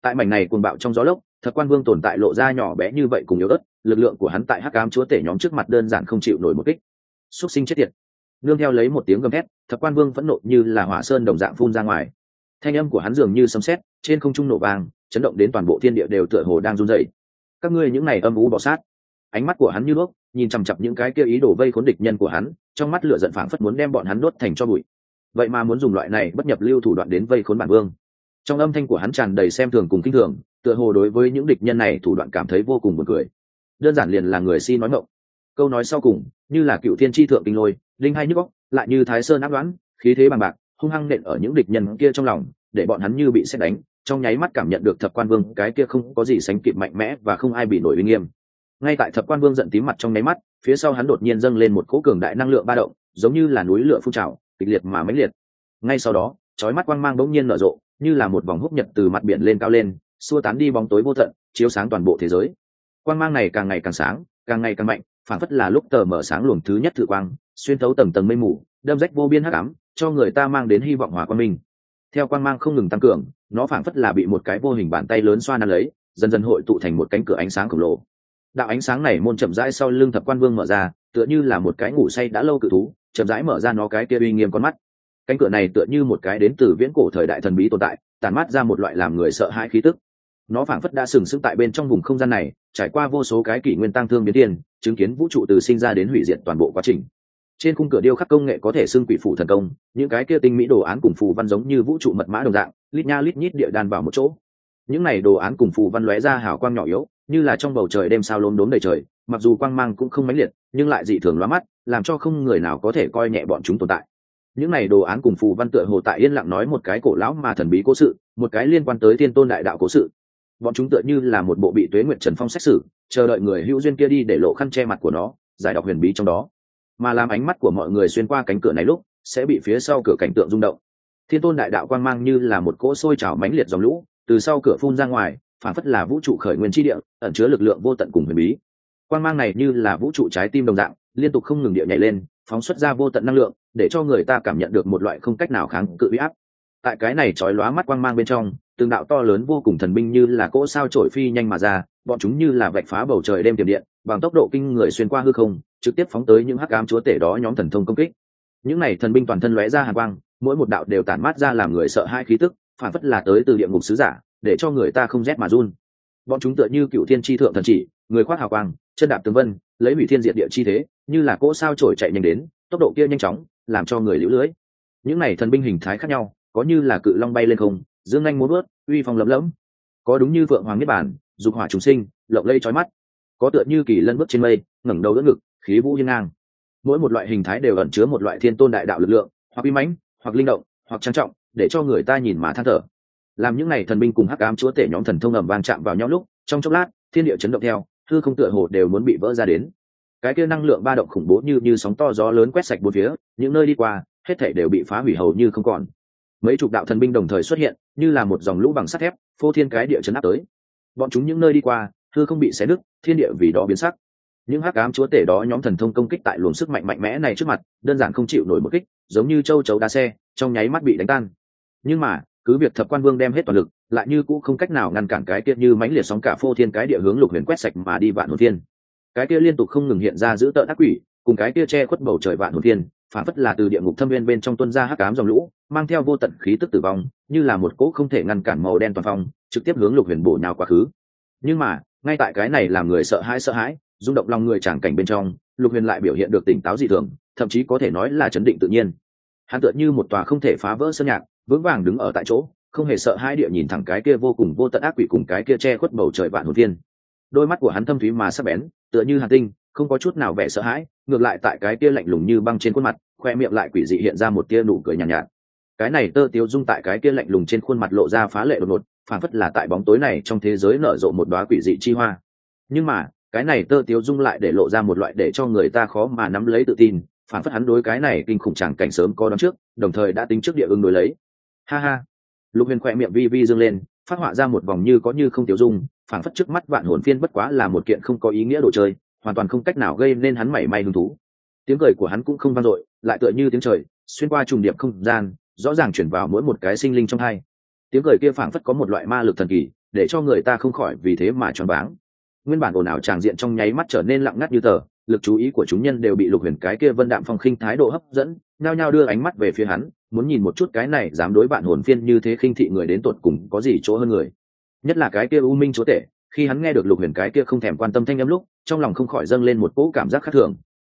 Tại mảnh này cuồng bạo trong gió lốc, Thập Quan Vương tồn tại lộ ra nhỏ bé như vậy cùng yếu ớt, lực lượng của hắn tại hắc ám chúa tể nhóm trước mặt đơn giản không chịu nổi một kích. Súc sinh chết tiệt. Nương theo lấy một tiếng gầm thét, Thập Quan Vương phẫn nộ như là hỏa sơn đồng dạng phun ra ngoài. Thanh âm của hắn dường như sấm sét, trên không trung nổ vang, chấn động đến toàn bộ thiên địa đều tựa hồ đang run rẩy. Các ngươi những này âm u bò sát. Ánh mắt của hắn như đuốc, nhìn chằm chằm những cái kia ý đồ vây khốn địch nhân của hắn, trong mắt lửa giận phảng phất muốn đem bọn hắn đốt thành tro bụi. Vậy mà muốn dùng loại này bất nhập lưu thủ đoạn đến vây khốn bản vương. Trong âm thanh của hắn tràn đầy xem thường cùng kinh thường, tựa hồ đối với những địch nhân này thủ đoạn cảm thấy vô cùng buồn cười. Đơn giản liền là người si nói ngọng. Câu nói sau cùng, như là cựu thiên chi thượng kinh lôi, linh hai nhức óc, lại như thái sơn áp đoán, khí thế bằng bạc, hung hăng nện ở những địch nhân kia trong lòng, để bọn hắn như bị sét đánh, trong nháy mắt cảm nhận được Thập Quan Vương cái kia không có gì sánh kịp mạnh mẽ và không ai bị nổi uy nghiêm. Ngay tại Thập Quan Vương giận tím mặt trong nháy mắt, phía sau hắn đột nhiên dâng lên một cỗ cường đại năng lượng ba động, giống như là núi lửa phun trào, kịch liệt mà mãnh liệt. Ngay sau đó, chói mắt quang mang bỗng nhiên nở rộ, như là một vòng húc nhật từ mặt biển lên cao lên, xua tán đi bóng tối vô tận, chiếu sáng toàn bộ thế giới. Quang mang này càng ngày càng sáng, càng ngày càng mạnh, phản phất là lúc tờ mở sáng luồng thứ nhất thử quang, xuyên thấu tầng tầng mây mù, đâm rách vô biên hắc ám, cho người ta mang đến hy vọng hòa quang minh. Theo quang mang không ngừng tăng cường, nó phản phất là bị một cái vô hình bàn tay lớn xoa nắn lấy, dần dần hội tụ thành một cánh cửa ánh sáng khổng lồ. Đạo ánh sáng này môn chậm rãi sau lưng Thập Quan Vương mở ra, tựa như là một cái ngủ say đã lâu cự thú, chậm rãi mở ra nó cái kia uy nghiêm con mắt. Cánh cửa này tựa như một cái đến từ viễn cổ thời đại thần bí tồn tại, tản mát ra một loại làm người sợ hãi khí tức. Nó phảng phất đã sừng sững tại bên trong vùng không gian này, trải qua vô số cái kỷ nguyên tăng thương biến thiên, chứng kiến vũ trụ từ sinh ra đến hủy diệt toàn bộ quá trình. Trên khung cửa điêu khắc công nghệ có thể xưng quỷ phủ thần công, những cái kia tinh mỹ đồ án cùng phù văn giống như vũ trụ mật mã đồng dạng, lít nha lít nhít địa đan vào một chỗ. Những này đồ án cùng phù văn lóe ra hào quang nhỏ yếu, như là trong bầu trời đêm sao lốm đốm đầy trời, mặc dù quang mang cũng không mãnh liệt, nhưng lại dị thường lóa mắt, làm cho không người nào có thể coi nhẹ bọn chúng tồn tại. Những này đồ án cùng phù văn tựa hồ tại yên lặng nói một cái cổ lão mà thần bí cố sự, một cái liên quan tới Thiên Tôn đại đạo cố sự. Bọn chúng tựa như là một bộ bị Tuế Nguyệt Trần Phong xét xử, chờ đợi người hữu duyên kia đi để lộ khăn che mặt của nó, giải đọc huyền bí trong đó. Mà làm ánh mắt của mọi người xuyên qua cánh cửa này lúc, sẽ bị phía sau cửa cảnh tượng rung động. Thiên Tôn đại đạo quang mang như là một cỗ sôi trào mãnh liệt dòng lũ, từ sau cửa phun ra ngoài, phản phất là vũ trụ khởi nguyên chi địa, ẩn chứa lực lượng vô tận cùng huyền bí. Quang mang này như là vũ trụ trái tim đồng dạng, liên tục không ngừng địa nhảy lên, phóng xuất ra vô tận năng lượng, để cho người ta cảm nhận được một loại không cách nào kháng cự uy áp. Tại cái này chói lóa mắt quang mang bên trong, từng đạo to lớn vô cùng thần binh như là cỗ sao chổi phi nhanh mà ra, bọn chúng như là vạch phá bầu trời đêm tiềm điện, bằng tốc độ kinh người xuyên qua hư không, trực tiếp phóng tới những hắc ám chúa tể đó nhóm thần thông công kích. Những này thần binh toàn thân lóe ra hàn quang, mỗi một đạo đều tản mát ra làm người sợ hãi khí tức, phản phất là tới từ địa ngục sứ giả, để cho người ta không rét mà run. Bọn chúng tựa như cựu thiên chi thượng thần chỉ, người khoác hào quang, chân đạp tường vân, lấy hủy thiên diệt địa chi thế, như là cỗ sao chổi chạy nhanh đến, tốc độ kia nhanh chóng, làm cho người liễu lưới. Những này thần binh hình thái khác nhau, có như là cự long bay lên không, dương nhanh múa vớt, uy phong lẫm lẫm, có đúng như phượng hoàng niết bàn, dục hỏa chúng sinh, lộng lẫy chói mắt, có tựa như kỳ lân bước trên mây, ngẩng đầu đỡ ngực, khí vũ hiên ngang. Mỗi một loại hình thái đều ẩn chứa một loại thiên tôn đại đạo lực lượng, hoặc uy mãnh, hoặc linh động, hoặc trang trọng, để cho người ta nhìn mà than thở. Làm những này thần binh cùng hắc ám chúa tể nhóm thần thông ầm vang chạm vào nhau lúc, trong chốc lát, thiên địa chấn động theo, hư không tựa hồ đều muốn bị vỡ ra đến. Cái kia năng lượng ba động khủng bố như như sóng to gió lớn quét sạch bốn phía, những nơi đi qua, hết thảy đều bị phá hủy hầu như không còn. Mấy chục đạo thần binh đồng thời xuất hiện, như là một dòng lũ bằng sắt thép, phô thiên cái địa chấn áp tới. Bọn chúng những nơi đi qua, hư không bị xé nứt, thiên địa vì đó biến sắc. Những hắc ám chúa tể đó nhóm thần thông công kích tại luồng sức mạnh mạnh mẽ này trước mặt, đơn giản không chịu nổi một kích, giống như châu chấu đá xe, trong nháy mắt bị đánh tan. Nhưng mà, cứ việc Thập Quan Vương đem hết toàn lực, lại như cũng không cách nào ngăn cản cái kia như mãnh liệt sóng cả phô thiên cái địa hướng Lục Huyền quét sạch mà đi vạn hồn thiên. Cái kia liên tục không ngừng hiện ra giữ tợn ác quỷ, cùng cái kia che khuất bầu trời vạn hồn thiên, phản phất là từ địa ngục thâm viên bên trong tuôn ra hắc ám dòng lũ, mang theo vô tận khí tức tử vong, như là một cỗ không thể ngăn cản màu đen toàn phong, trực tiếp hướng Lục Huyền bổ nhào quá khứ. Nhưng mà, ngay tại cái này làm người sợ hãi sợ hãi, rung động lòng người tràng cảnh bên trong, Lục Huyền lại biểu hiện được tỉnh táo dị thường, thậm chí có thể nói là chấn định tự nhiên. Hắn tựa như một tòa không thể phá vỡ sơn nhạc, vững vàng đứng ở tại chỗ, không hề sợ hãi địa nhìn thẳng cái kia vô cùng vô tận ác quỷ cùng cái kia che khuất bầu trời vạn hồn thiên. Đôi mắt của hắn thâm thúy mà sắc bén, tựa như hàn tinh, không có chút nào vẻ sợ hãi, ngược lại tại cái kia lạnh lùng như băng trên khuôn mặt, khoe miệng lại quỷ dị hiện ra một tia nụ cười nhàn nhạt, nhạt. Cái này tơ tiêu dung tại cái kia lạnh lùng trên khuôn mặt lộ ra phá lệ đột ngột, phản phất là tại bóng tối này trong thế giới nở rộ một đóa quỷ dị chi hoa. Nhưng mà, cái này tơ tiêu dung lại để lộ ra một loại để cho người ta khó mà nắm lấy tự tin, phản phất hắn đối cái này kinh khủng tràng cảnh sớm có đoán trước, đồng thời đã tính trước địa ứng đối lấy. Ha ha. Lục Huyền khoe miệng vi vi dương lên, phát họa ra một vòng như có như không tiêu dung, phản phất trước mắt vạn hồn phiên bất quá là một kiện không có ý nghĩa đồ chơi, hoàn toàn không cách nào gây nên hắn mảy may hứng thú. Tiếng cười của hắn cũng không vang dội, lại tựa như tiếng trời, xuyên qua trùng điệp không gian, rõ ràng chuyển vào mỗi một cái sinh linh trong hai. Tiếng cười kia phảng phất có một loại ma lực thần kỳ, để cho người ta không khỏi vì thế mà choáng váng. Nguyên bản ồn ào tràng diện trong nháy mắt trở nên lặng ngắt như tờ, lực chú ý của chúng nhân đều bị Lục Huyền cái kia vân đạm phong khinh thái độ hấp dẫn, nhao nhao đưa ánh mắt về phía hắn, muốn nhìn một chút cái này dám đối bạn hồn phiên như thế khinh thị người đến tột cùng có gì chỗ hơn người. Nhất là cái kia U Minh chúa tể, khi hắn nghe được Lục Huyền cái kia không thèm quan tâm thanh âm lúc, trong lòng không khỏi dâng lên một cỗ cảm giác khác thường.